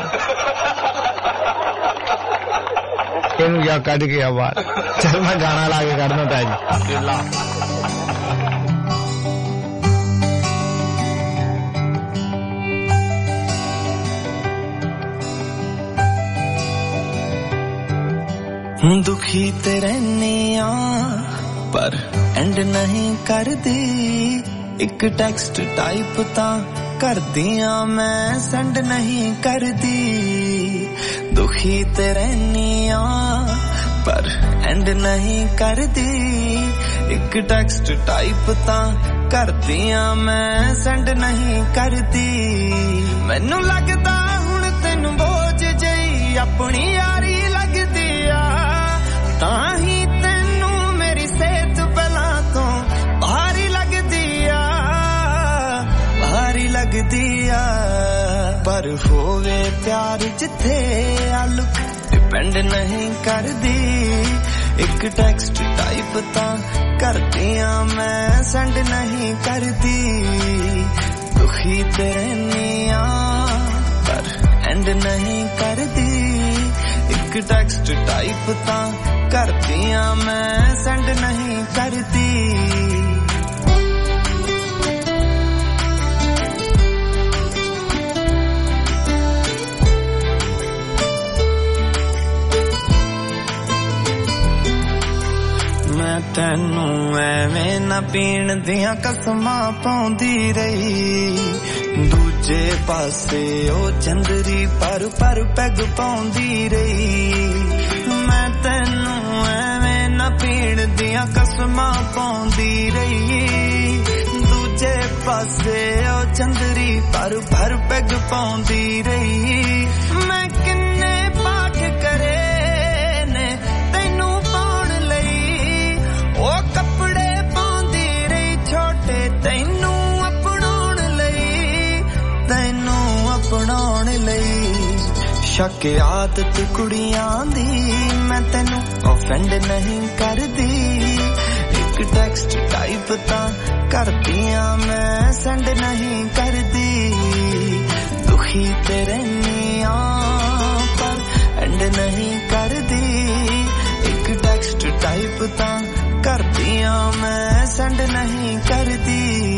ਇਹਨੂੰ ਜਾ ਕੱਢ ਕੇ ਆ ਬਾਹਰ। ਚੱਲ ਮੈਂ ਗਾਣਾ ਲਾ ਕੇ ਕੱਢਦਾ ਤਾਇਆ ਜੀ। दुखी ते रहने पर एंड नहीं कर दी, एक टेक्स्ट टाइप ता कर दिया मैं सेंड नहीं कर दी। दुखी ते रहने पर एंड नहीं कर दी, एक टेक्स्ट टाइप ता कर दिया मैं सेंड नहीं कर दी। मैनू लगदा हुण तैनू बोझ जई अपनी यारी लगदी आ, ताही तैनू मेरी सेहत पहला तो भारी लगदी आ, भारी लगदी आ। पर होवे प्यार जिथे आलुक डिपेंड नहीं करदी, एक टेक्स्ट टाइप ता करदियां मैं सेंड नहीं करदी। दुखी ते रहनिया पर एंड नहीं करदी, एक टेक्स्ट टाइप ता करदियां मैं सेंड नहीं करदी। मैं तैनू एवें ना पीण दियां कसमां पाउंदी रही, दूजे पासे ओ चंदरी पर पर पैग पाउंदी रही। मैं तैनू एवें ना पीण दियां कसमां पाउंदी रही, दूजे ਪਾਸੇ ਉਹ ਚੰਦਰੀ ਪਰ ਭਰ ਪੈਗ ਪਾਉਂਦੀ ਰਹੀ ਮੈਂ ਕਿੰਨੇ ਪਾਠ ਕਰੇ ਨੇ ਤੈਨੂੰ ਪਾਉਣ ਲਈ ਉਹ ਕੱਪੜੇ ਪਾਉਂਦੀ ਰਹੀ ਛੋਟੇ ਤੈਨੂੰ ਅਪਣਾਉਣ ਲਈ ਤੈਨੂੰ ਅਪਣਾਉਣ ਲਈ ਸ਼ੱਕ ਆਦਤ ਕੁੜੀਆਂ ਦੀ ਮੈਂ ਤੈਨੂੰ offend ਨਹੀਂ ਕਰਦੀ ਇੱਕ ਟੈਕਸਟ ਟਾਈਪ ਤਾਂ ਕਰਦੀਆਂ ਮੈਂ ਸੈਂਡ ਨਹੀਂ ਕਰਦੀ ਦੁਖੀ ਤੇ ਰਹਿੰਦੀਆਂ ਪਰ ਐਂਡ ਨਹੀਂ ਕਰਦੀ ਇੱਕ ਟੈਕਸਟ ਟਾਈਪ ਤਾਂ ਕਰਦੀਆਂ ਮੈਂ ਸੈਂਡ ਨਹੀਂ ਕਰਦੀ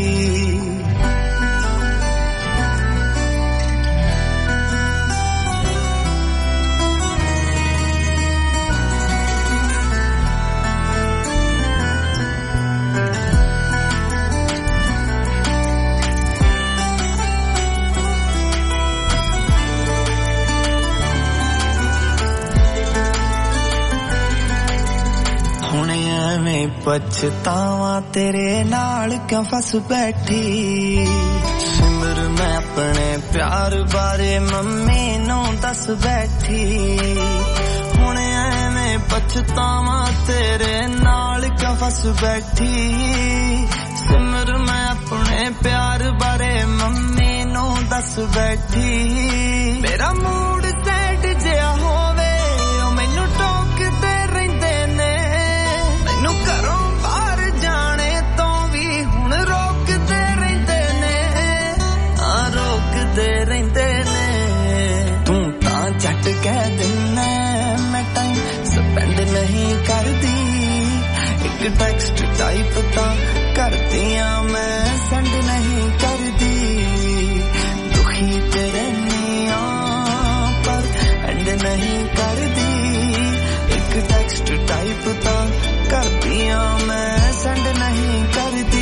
ਐਵੇਂ ਪਛਤਾਵਾਂ ਤੇਰੇ ਨਾਲ ਕਿਉਂ ਫਸ ਬੈਠੀ ਸਿਮਰ ਮੈਂ ਆਪਣੇ ਪਿਆਰ ਬਾਰੇ ਮੰਮੀ ਨੂੰ ਦੱਸ ਬੈਠੀ ਹੁਣ ਐਵੇਂ ਪਛਤਾਵਾਂ ਤੇਰੇ ਨਾਲ ਕਿਉਂ ਫਸ ਬੈਠੀ ਸਿਮਰ ਮੈਂ ਆਪਣੇ ਪਿਆਰ ਬਾਰੇ ਮੰਮੀ ਨੂੰ ਦੱਸ ਬੈਠੀ ਮੇਰਾ ਮੂਡ ਸੈਡ ਜਿਹਾ ਹੋਵੇ ਉਹ ਮੈਨੂੰ ਟੋਕਦੇ ਰਹਿੰਦੇ ਨੇ ਮੈਨੂੰ ਘਰੋਂ ਬਾਹਰ ਜਾਣੇ ਤੋਂ ਵੀ ਹੁਣ ਰੋਕਦੇ ਰਹਿੰਦੇ ਨੇ ਆ ਰੋਕਦੇ ਰਹਿੰਦੇ ਨੇ ਤੂੰ ਤਾਂ ਝੱਟ ਕਹਿ ਦਿੰਨਾ ਮੈਂ ਟਾਈਮ ਸਪੈਂਡ ਨਹੀਂ ਕਰਦੀ ਇੱਕ ਟੈਕਸਟ ਟਾਈਪ ਤਾਂ ਕਰਦੀਆਂ ਮੈਂ ਸੈਂਡ ਨਹੀਂ ਕਰਦੀ ਦੁਖੀ ਤੇ ਰਹਿੰਦੀਆਂ ਪਰ ਐਂਡ ਨਹੀਂ ਕਰਦੀ ਇੱਕ ਟੈਕਸਟ ਟਾਈਪ ਤਾਂ ਕਰਦੀਆਂ ਮੈਂ ਸੈਂਡ ਨਹੀਂ ਕਰਦੀ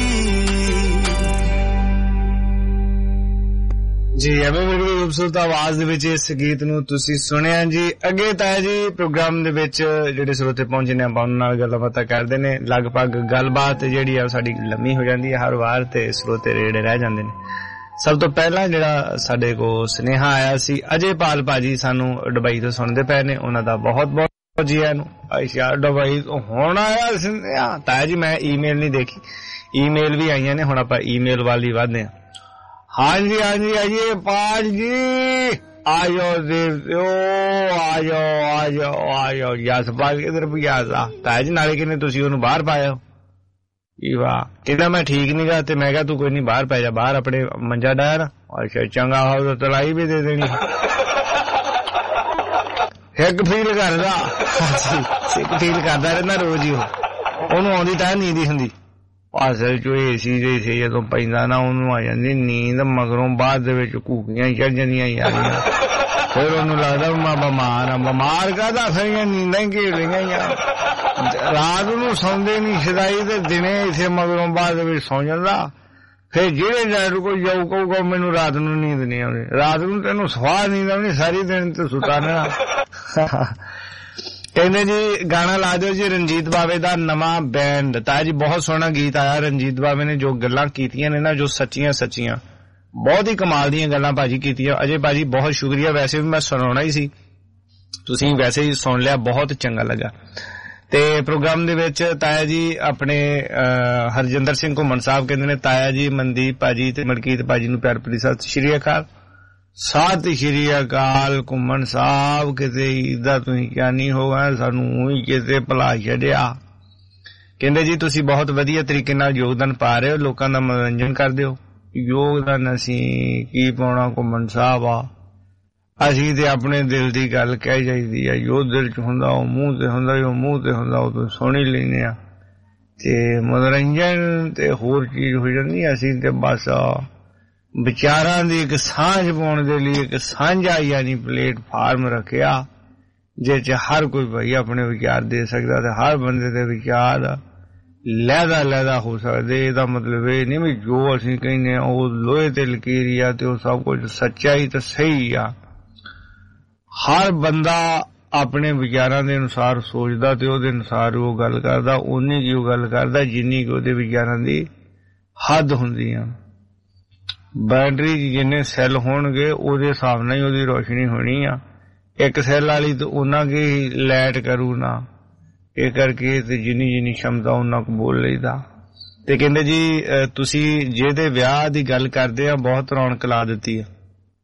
ਜੀ ਐਵੇਂ ਮੇਰੀ ਖੂਬਸੂਰਤ ਆਵਾਜ਼ ਦੇ ਵਿੱਚ ਇਸ ਗੀਤ ਨੂੰ ਤੁਸੀਂ ਸੁਣਿਆ ਜੀ ਅੱਗੇ ਤਾਂ ਜੀ ਪ੍ਰੋਗਰਾਮ ਦੇ ਵਿੱਚ ਜਿਹੜੇ ਸਰੋਤੇ ਪਹੁੰਚੇ ਨੇ ਆਪਾਂ ਉਹਨਾਂ ਨਾਲ ਗੱਲਬਾਤਾਂ ਕਰਦੇ ਨੇ ਲਗਭਗ ਗੱਲਬਾਤ ਜਿਹੜੀ ਆ ਸਾਡੀ ਲੰਮੀ ਹੋ ਜਾਂਦੀ ਹੈ ਹਰ ਵਾਰ ਤੇ ਸਰੋਤੇ ਰੇੜੇ ਰਹਿ ਜਾਂਦੇ ਨੇ ਸਭ ਤੋਂ ਪਹਿਲਾਂ ਜਿਹੜਾ ਸਾਡੇ ਕੋਲ ਸੁਨੇਹਾ ਆਇਆ ਸੀ ਅਜੇਪਾਲ ਭਾਜੀ ਸਾਨੂੰ ਦੁਬਈ ਤੋਂ ਸੁਣਦੇ ਪਏ ਨੇ ਉਹਨਾਂ ਦਾ ਬਹੁਤ ਬਹੁਤ ਜੀ ਆਇਆਂ ਨੂੰ ਅੱਛਾ ਦੁਬਈ ਤੋਂ ਹੁਣ ਆਇਆ ਸੁਨੇਹਾ ਤਾਂ ਜੀ ਮੈਂ ਈਮੇਲ ਨਹੀਂ ਦੇਖੀ ਈਮੇਲ ਵੀ ਆਈਆਂ ਨੇ ਹੁਣ ਆਪਾਂ ਈਮੇਲ ਵੱਲ ਹੀ ਵਧਦੇ ਹਾਂ ਹਾਂਜੀ ਹਾਂਜੀ ਆਈਏ ਪਾਲ ਜੀ ਆਇਓ ਦੇਵੋ ਆਇਓ ਆਇਓ ਆਇਓ ਜਸਪਾਲ ਕਿਧਰ ਪਿਆ ਸਾ ਤਾਜ ਨਾਲੇ ਕਿਨੇ ਤੁਸੀਂ ਉਹਨੂੰ ਬਾਹਰ ਪਾਇਆ ਇਹ ਵਾਹ ਕਹਿੰਦਾ ਮੈਂ ਠੀਕ ਨਹੀਂ ਗਾ ਤੇ ਮੈਂ ਕਿਹਾ ਤੂੰ ਕੋਈ ਨਹੀਂ ਬਾਹਰ ਪੈ ਜਾ ਬਾਹਰ ਆਪਣੇ ਮੰਜਾ ਡਾਇਆ ਨਾ ਅੱਛਾ ਚੰਗਾ ਹੋ ਤਾਂ ਤਲਾਈ ਵੀ ਦੇ ਦੇਣੀ ਇੱਕ ਫੀਲ ਕਰਦਾ ਇੱਕ ਫੀਲ ਕਰਦਾ ਰਹਿੰਦਾ ਰੋਜ਼ ਹੀ ਉਹਨੂੰ ਆਉਂਦੀ ਤਾਂ ਨੀਂਦ ਹੀ ਹੁੰਦੀ ਅਸਲ ਚ ਏਸੀ ਦੇ ਸੀ ਜਦੋਂ ਪੈਂਦਾ ਨਾ ਉਹਨੂੰ ਆ ਜਾਂਦੀ ਨੀਂਦ ਮਗਰੋਂ ਬਾਅਦ ਦੇ ਵਿੱਚ ਘੂਕੀਆਂ ਚੜ ਜਾਂਦੀਆਂ ਯਾਰੀਆਂ ਫਿਰ ਉਹਨੂੰ ਲੱਗਦਾ ਮੈਂ ਬਿਮਾਰ ਆ ਬਿਮਾਰ ਕਾਹਦਾ ਸਾਰੀਆਂ ਨੀਂਦਾਂ ਹੀ ਘੇਰ ਰਹੀਆਂ ਯਾਰ ਰਾਤ ਨੂੰ ਸੌਂਦੇ ਨਹੀਂ ਸਦਾਈ ਤੇ ਦਿਨੇ ਇਸੇ ਮਗਰੋਂ ਬਾਅਦ ਦੇ ਵਿੱਚ ਸੌਂ ਜਾਂਦਾ ਫਿਰ ਜਿਹੜੇ ਡਾਕਟਰ ਕੋਲ ਜਾਊ ਕਹੂਗਾ ਮੈਨੂੰ ਰਾਤ ਨੂੰ ਨੀਂਦ ਨਹੀਂ ਆਉਂਦੀ ਰਾਤ ਨੂੰ ਤੈਨੂੰ ਸਵਾਹ ਨੀਂਦ ਆਉਣੀ ਸਾਰੀ ਦਿਨ ਤੇ ਸੁੱਤਾ ਰਹਿਣਾ ਕਹਿੰਦੇ ਜੀ ਗਾਣਾ ਲਾ ਦਿਓ ਜੀ ਰਣਜੀਤ ਬਾਵੇ ਦਾ ਨਵਾਂ ਬੈਂਡ ਤਾਂ ਜੀ ਬਹੁਤ ਸੋਹਣਾ ਗੀਤ ਆਇਆ ਰਣਜੀਤ ਬਾਵੇ ਨੇ ਜੋ ਗੱਲਾਂ ਕੀਤੀਆਂ ਨੇ ਨਾ ਜੋ ਸੱਚੀਆਂ ਸੱਚੀਆਂ ਬਹੁਤ ਹੀ ਕਮਾਲ ਦੀਆਂ ਗੱਲਾਂ ਭਾਜੀ ਕੀਤੀਆਂ ਅਜੇ ਭਾਜੀ ਬਹੁਤ ਸ਼ੁਕਰੀਆ ਵੈਸੇ ਵੀ ਮੈਂ ਸੁਣਾਉਣਾ ਹੀ ਸੀ ਤੁਸੀਂ ਵੈਸੇ ਹੀ ਸੁਣ ਲਿਆ ਬਹੁਤ ਚੰਗਾ ਲੱਗਾ ਤੇ ਪ੍ਰੋਗਰਾਮ ਦੇ ਵਿੱਚ ਤਾਇਆ ਜੀ ਆਪਣੇ ਹਰਜਿੰਦਰ ਸਿੰਘ ਘੁੰਮਣ ਸਾਹਿਬ ਕਹਿੰਦੇ ਨੇ ਤਾਇਆ ਜੀ ਮਨਦੀਪ ਭਾਜੀ ਤੇ ਮਲਕੀਤ ਭਾਜੀ ਨੂੰ ਪਿਆਰ ਭਰੀ ਸਤਿ ਸ਼੍ਰੀ ਅਕਾਲ ਸਤਿ ਸ਼੍ਰੀ ਅਕਾਲ ਘੁੰਮਣ ਸਾਹਿਬ ਕਿਤੇ ਇਦਾਂ ਤੁਸੀਂ ਕਿਆ ਨਹੀਂ ਹੋਗਾ ਸਾਨੂੰ ਉਹੀ ਕਿਤੇ ਭੁਲਾ ਛੱਡਿਆ ਕਹਿੰਦੇ ਜੀ ਤੁਸੀਂ ਬਹੁਤ ਵਧੀਆ ਤਰੀਕੇ ਨਾਲ ਯੋਗਦਾਨ ਪਾ ਰਹੇ ਹੋ ਲੋਕਾਂ ਦਾ ਮਨੋਰੰਜਨ ਕਰਦੇ ਹੋ ਯੋਗਦਾਨ ਅਸੀਂ ਕੀ ਪਾਉਣਾ ਘੁੰਮਣ ਸਾਹਿਬ ਆ ਅਸੀਂ ਤੇ ਆਪਣੇ ਦਿਲ ਦੀ ਗੱਲ ਕਹਿ ਜਾਈਦੀ ਆ ਜੋ ਦਿਲ ਚ ਹੁੰਦਾ ਉਹ ਮੂੰਹ ਤੇ ਹੁੰਦਾ ਉਹ ਮੂੰਹ ਤੇ ਹੁੰਦਾ ਉਹ ਸੁਣ ਹੀ ਲੈਂਦੇ ਆ ਤੇ ਮਨੋਰੰਜਨ ਤੇ ਹੋਰ ਚੀਜ਼ ਹੋ ਜਾਂਦੀ ਅਸੀਂ ਤੇ ਬਸ ਵਿਚਾਰਾਂ ਦੀ ਇੱਕ ਸਾਂਝ ਪਾਉਣ ਦੇ ਲਈ ਇੱਕ ਸਾਂਝਾ ਯਾਨੀ ਪਲੇਟਫਾਰਮ ਰੱਖਿਆ ਜਿਹ ਚ ਹਰ ਕੋਈ ਭਾਈ ਆਪਣੇ ਵਿਚਾਰ ਦੇ ਸਕਦਾ ਤੇ ਹਰ ਬੰਦੇ ਦੇ ਵਿਚਾਰ ਲਹਿਦਾ ਲਹਿਦਾ ਹੋ ਸਕਦੇ ਇਹਦਾ ਮਤਲਬ ਇਹ ਨਹੀਂ ਵੀ ਜੋ ਅਸੀਂ ਕਹਿੰਦੇ ਉਹ ਲੋਹੇ ਤੇ ਲਕੀਰ ਆ ਤੇ ਉਹ ਸਭ ਕੁਝ ਸੱਚਾਈ ਤੇ ਸਹੀ ਆ ਹਰ ਬੰਦਾ ਆਪਣੇ ਵਿਚਾਰਾਂ ਦੇ ਅਨੁਸਾਰ ਸੋਚਦਾ ਤੇ ਉਹਦੇ ਅਨੁਸਾਰ ਉਹ ਗੱਲ ਕਰਦਾ ਉਨੀ ਕੀ ਉਹ ਗੱਲ ਕਰਦਾ ਜਿੰਨੀ ਕਿ ਉਹਦੇ ਵਿਚਾਰਾਂ ਦੀ ਹੱਦ ਹੁੰਦੀ ਆ ਬੈਟਰੀ ਜਿੰਨੇ ਸੈੱਲ ਹੋਣਗੇ ਉਹਦੇ ਹਿਸਾਬ ਨਾਲ ਹੀ ਉਹਦੀ ਰੋਸ਼ਨੀ ਹੋਣੀ ਆ। ਇੱਕ ਸੈੱਲ ਵਾਲੀ ਤੇ ਉਹਨਾਂ ਕੀ ਲਾਈਟ ਕਰੂ ਨਾ, ਇਹ ਕਰਕੇ ਤੇ ਜਿੰਨੀ ਜਿੰਨੀ ਸ਼ਮਤਾ ਉਹਨਾਂ ਕੋ ਬੋਲ ਲਈਦਾ। ਤੇ ਕਹਿੰਦੇ ਜੀ ਤੁਸੀਂ ਜਿਹਦੇ ਵਿਆਹ ਦੀ ਗੱਲ ਕਰਦੇ ਆ ਬਹੁਤ ਰੌਣਕ ਲਾ ਦਿੱਤੀ ਆ।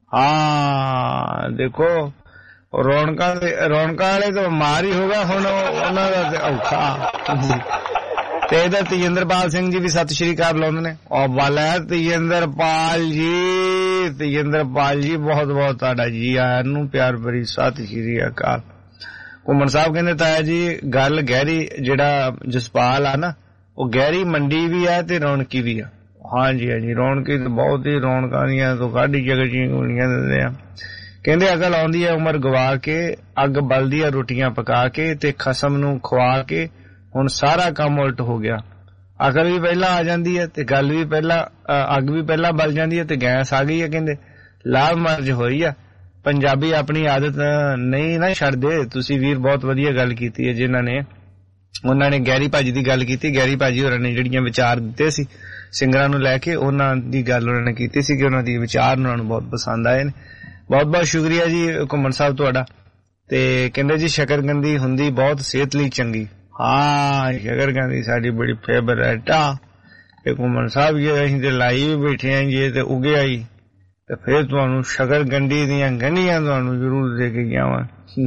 ਹਾਂ ਦੇਖੋ ਰੌਣਕਾਂ ਰੌਣਕਾਂ ਵਾਲੇ ਤਾਂ ਮਾਰ ਹੀ ਹੋਗਾ ਹੁਣ ਉਹਨਾਂ ਦਾ ਤੇ ਔਖਾ। ਤੇ ਇਹਦਾ ਤੇਜਿੰਦਰਪਾਲ ਸਿੰਘ ਜੀ ਵੀ ਸਤਿ ਸ਼੍ਰੀ ਅਕਾਲ ਬੁਲਾਉਂਦੇ ਨੇ। ਉਹ ਵਾਲਾ ਤੇਜਿੰਦਰਪਾਲ ਜੀ, ਤੇਜਿੰਦਰਪਾਲ ਜੀ ਬਹੁਤ ਬਹੁਤ ਤੁਹਾਡਾ ਜੀ ਆਇਆਂ ਨੂੰ ਪਿਆਰ ਭਰੀ ਸਤਿ ਸ਼੍ਰੀ ਅਕਾਲ। ਘੁੰਮਣ ਸਾਹਿਬ ਕਹਿੰਦੇ ਤਾਇਆ ਜੀ ਗੱਲ ਗਹਿਰੀ, ਜਿਹੜਾ ਜਸਪਾਲ ਆ ਨਾ ਉਹ ਗਹਿਰੀ ਮੰਡੀ ਵੀ ਆ ਤੇ ਰੌਣਕੀ ਵੀ ਆ। ਹਾਂਜੀ ਹਾਂਜੀ ਰੌਣਕੀ ਤੇ ਬਹੁਤ ਹੀ ਰੌਣਕਾਂ ਦੀਆਂ ਤੋਂ ਕਾਢੀ ਜਗਜੀਆਂ ਗੋਲੀਆਂ ਦਿੰਦੇ ਆ। ਕਹਿੰਦੇ ਅਕਲ ਆਉਂਦੀ ਹੈ ਉਮਰ ਗਵਾ ਕੇ, ਅੱਗ ਬਲਦੀ ਆ ਰੋਟੀਆਂ ਪਕਾ ਕੇ ਤੇ ਖਸਮ ਨੂੰ ਖਵਾ ਕੇ। ਹੁਣ ਸਾਰਾ ਕੰਮ ਉਲਟ ਹੋ ਗਿਆ। ਅਕਲ ਵੀ ਪਹਿਲਾਂ ਆ ਜਾਂਦੀ ਹੈ ਤੇ ਗੱਲ ਵੀ ਪਹਿਲਾਂ, ਅੱਗ ਵੀ ਪਹਿਲਾਂ ਬਲ ਜਾਂਦੀ ਹੈ ਤੇ ਗੈਸ ਆ ਗਈ ਹੈ। ਕਹਿੰਦੇ ਲਾਭ ਮਰਜ ਹੋਈ ਆ। ਪੰਜਾਬੀ ਆਪਣੀ ਆਦਤ ਨਹੀਂ ਨਾ ਛੱਡਦੇ। ਤੁਸੀਂ ਵੀਰ ਬਹੁਤ ਵਧੀਆ ਗੱਲ ਕੀਤੀ ਹੈ ਜਿਨ੍ਹਾਂ ਨੇ, ਉਹਨਾਂ ਨੇ ਗੈਰੀ ਭਾਜੀ ਦੀ ਗੱਲ ਕੀਤੀ। ਗੈਰੀ ਭਾਜੀ ਹੋਰਾਂ ਨੇ ਜਿਹੜੀਆਂ ਵਿਚਾਰ ਦਿੱਤੇ ਸੀ ਸਿੰਗਰਾਂ ਨੂੰ ਲੈ ਕੇ, ਉਹਨਾਂ ਦੀ ਗੱਲ ਉਹਨਾਂ ਨੇ ਕੀਤੀ ਸੀ ਕਿ ਉਹਨਾਂ ਦੀ ਵਿਚਾਰ ਉਹਨਾਂ ਨੂੰ ਬਹੁਤ ਪਸੰਦ ਆਏ ਨੇ। ਬਹੁਤ ਬਹੁਤ ਸ਼ੁਕਰੀਆ ਜੀ ਘੁੰਮਣ ਸਾਹਿਬ ਤੁਹਾਡਾ। ਤੇ ਕਹਿੰਦੇ ਜੀ ਸ਼ਕਰਕੰਦੀ ਹੁੰਦੀ ਬਹੁਤ ਸਿਹਤ ਲਈ ਚੰਗੀ। ਹਾਂ ਸ਼ਕਰਕੰਦੀ ਸਾਡੀ ਬੜੀ ਫੇਵਰੇਟ ਆ। ਇਹ ਘੁੰਮਣ ਸਾਹਿਬ ਜੀ ਅਸੀਂ ਤੇ ਲਾਈ ਵੀ ਬੈਠੇ ਆਂ ਜੇ ਤੇ ਉਗੇ ਆਈ ਤੇ ਫਿਰ ਤੁਹਾਨੂੰ ਸ਼ਕਰਕੰਦੀ ਦੀਆਂ ਗੰਢੀਆਂ ਤੁਹਾਨੂੰ ਜ਼ਰੂਰ ਦੇ ਕੇ ਜਾਵਾਂ।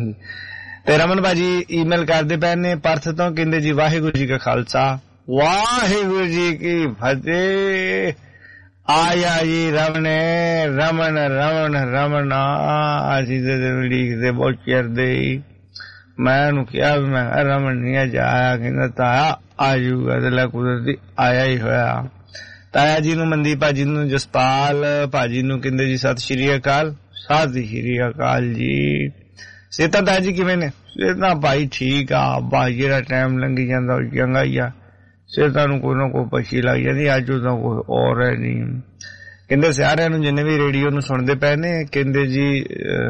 ਤੇ ਰਮਨ ਭਾਜੀ ਈਮੇਲ ਕਰਦੇ ਪਏ ਨੇ ਪਰਥ ਤੋਂ। ਕਹਿੰਦੇ ਜੀ ਵਾਹਿਗੁਰੂ ਜੀ ਕਾ ਖਾਲਸਾ ਵਾਹਿਗੁਰੂ ਜੀ ਕੀ ਫਤਿਹ। ਆਇਆ ਜੀ ਰਮਨ ਰਮਨ ਰਮਨ ਰਮਨ ਅਸੀਂ ਤੇ ਲਿਖਦੇ ਬਹੁਤ ਚਿਰਦੇ। ਮੈਂ ਉਹਨੂੰ ਕਿਹਾ ਵੀ ਮੈਂ ਰਮਨ ਨਹੀਂ ਅੱਜ ਆਇਆ। ਕਹਿੰਦਾ ਤਾਇਆ ਆ ਜਾਊਗਾ ਤੇ ਲੈ ਕੁਦਰਤੀ ਆਇਆ ਹੀ ਹੋਇਆ। ਤਾਇਆ ਜੀ ਨੂੰ, ਮਨਦੀਪ ਭਾਜੀ ਨੂੰ, ਜਸਪਾਲ ਭਾਜੀ ਨੂੰ ਕਹਿੰਦੇ ਜੀ ਸਤਿ ਸ਼੍ਰੀ ਅਕਾਲ। ਸਤਿ ਸ਼੍ਰੀ ਅਕਾਲ ਜੀ। ਸਿਹਤਾਂ ਤਾਇਆ ਜੀ ਕਿਵੇਂ ਨੇ? ਸਿਹਤਾਂ ਭਾਈ ਠੀਕ ਆ। ਭਾਈ ਜਿਹੜਾ ਟਾਈਮ ਲੰਘੀ ਜਾਂਦਾ ਉਹ ਚੰਗਾ ਹੀ ਆ। ਸਿਹਤਾਂ ਨੂੰ ਕੋਈ ਨਾ ਕੋਈ ਪਛੀ ਲੱਗ ਜਾਂਦੀ। ਅੱਜ ਉਹਦਾ ਕੋਈ ਹੋਰ ਹੈ ਨਹੀਂ। ਕਹਿੰਦੇ ਸਾਰਿਆਂ ਨੂੰ ਜਿੰਨੇ ਵੀ ਰੇਡੀਓ ਨੂੰ ਸੁਣਦੇ ਪਏ ਨੇ, ਕਹਿੰਦੇ ਜੀ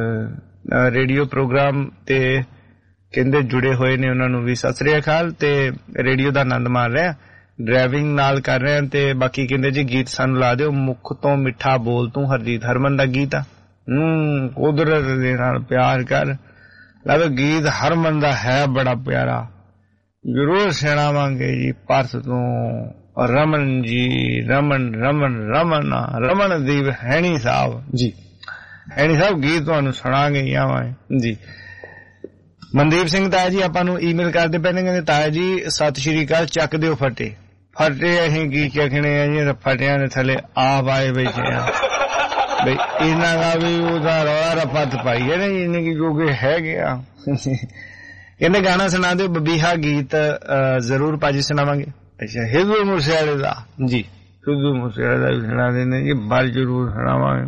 ਰੇਡੀਓ ਪ੍ਰੋਗਰਾਮ ਤੇ ਕਹਿੰਦੇ ਜੁੜੇ ਹੋਏ ਨੇ ਉਹਨਾਂ ਨੂੰ ਵੀ ਸਤਿ ਸ੍ਰੀ ਅਕਾਲ। ਤੇ ਰੇਡੀਓ ਦਾ ਆਨੰਦ ਮਾਣ ਰਹੇ ਆ, ਡਰਾਈਵਿੰਗ ਨਾਲ ਕਰ ਰਹੇ ਆ। ਤੇ ਬਾਕੀ ਕਹਿੰਦੇ ਜੀ ਗੀਤ ਸਾਨੂੰ ਲਾ ਦਿਓ। ਮੁੱਖ ਤੋਂ ਮਿੱਠਾ ਬੋਲ ਤੂੰ ਹਰਜੀਤ ਹਰਮਨ ਦਾ ਗੀਤ ਆ। ਹਮ ਕੁਦਰਤ ਦੇ ਨਾਲ ਪਿਆਰ ਕਰ। ਲਾਵੇ ਗੀਤ ਹਰਮਨ ਦਾ ਹੈ ਬੜਾ ਪਿਆਰਾ, ਜ਼ਰੂਰ ਸੁਣਾਵਾਂਗੇ ਜੀ। ਪਰਸ ਤੋਂ ਰਮਨ ਜੀ, ਰਮਨ ਰਮਨ ਰਮਨ ਰਮਨਦੀਪ ਹੈਣੀ ਸਾਹਿਬ ਜੀ, ਹੈਣੀ ਸਾਹਿਬ ਗੀਤ ਤੁਹਾਨੂੰ ਸੁਣਾਗੇ ਜਾਵਾਂ ਜੀ। ਮਨਦੀਪ ਸਿੰਘ ਤਾਇਆ ਜੀ ਆਪਾਂ ਨੂੰ ਈਮੇਲ ਕਰਦੇ ਪਏ ਨੇ। ਕਹਿੰਦੇ ਤਾਇਆ ਜੀ ਸਤਿ ਸ਼੍ਰੀ ਅਕਾਲ, ਚੱਕ ਦਿਓ ਫਟੇ। ਫਟੇ ਅਸੀਂ ਕੀ ਚੱਕਣੇ ਆ ਜੀ, ਫਟਿਆਂ ਦੇ ਥੱਲੇ ਆਪ ਆਏ ਬੈਠੇ ਆ ਬਈ। ਇਹਨਾਂ ਦਾ ਵੀ ਉਹਦਾ ਰੌਲਾ ਰਫਤ ਪਾਈ ਹੈ ਨਾ ਇਹਨੇ ਕੀ ਕਿਉਂਕਿ ਹੈਗੇ ਆ। ਕਹਿੰਦੇ ਗਾਣਾ ਸੁਣਾ ਦਿਓ ਬਬੀਹਾ ਗੀਤ। ਜ਼ਰੂਰ ਭਾਜੀ ਸੁਣਾਵਾਂਗੇ। ਅੱਛਾ ਹਿੰਦੂ ਮੂਸੇਵਾਲੇ ਦਾ ਜੀ, ਹਿੰਦੂ ਮੂਸੇਵਾਲੇ ਦਾ ਵੀ ਸੁਣਾ ਦਿੰਦੇ ਜੀ, ਬਲ ਜ਼ਰੂਰ ਸੁਣਾਵਾਂਗੇ।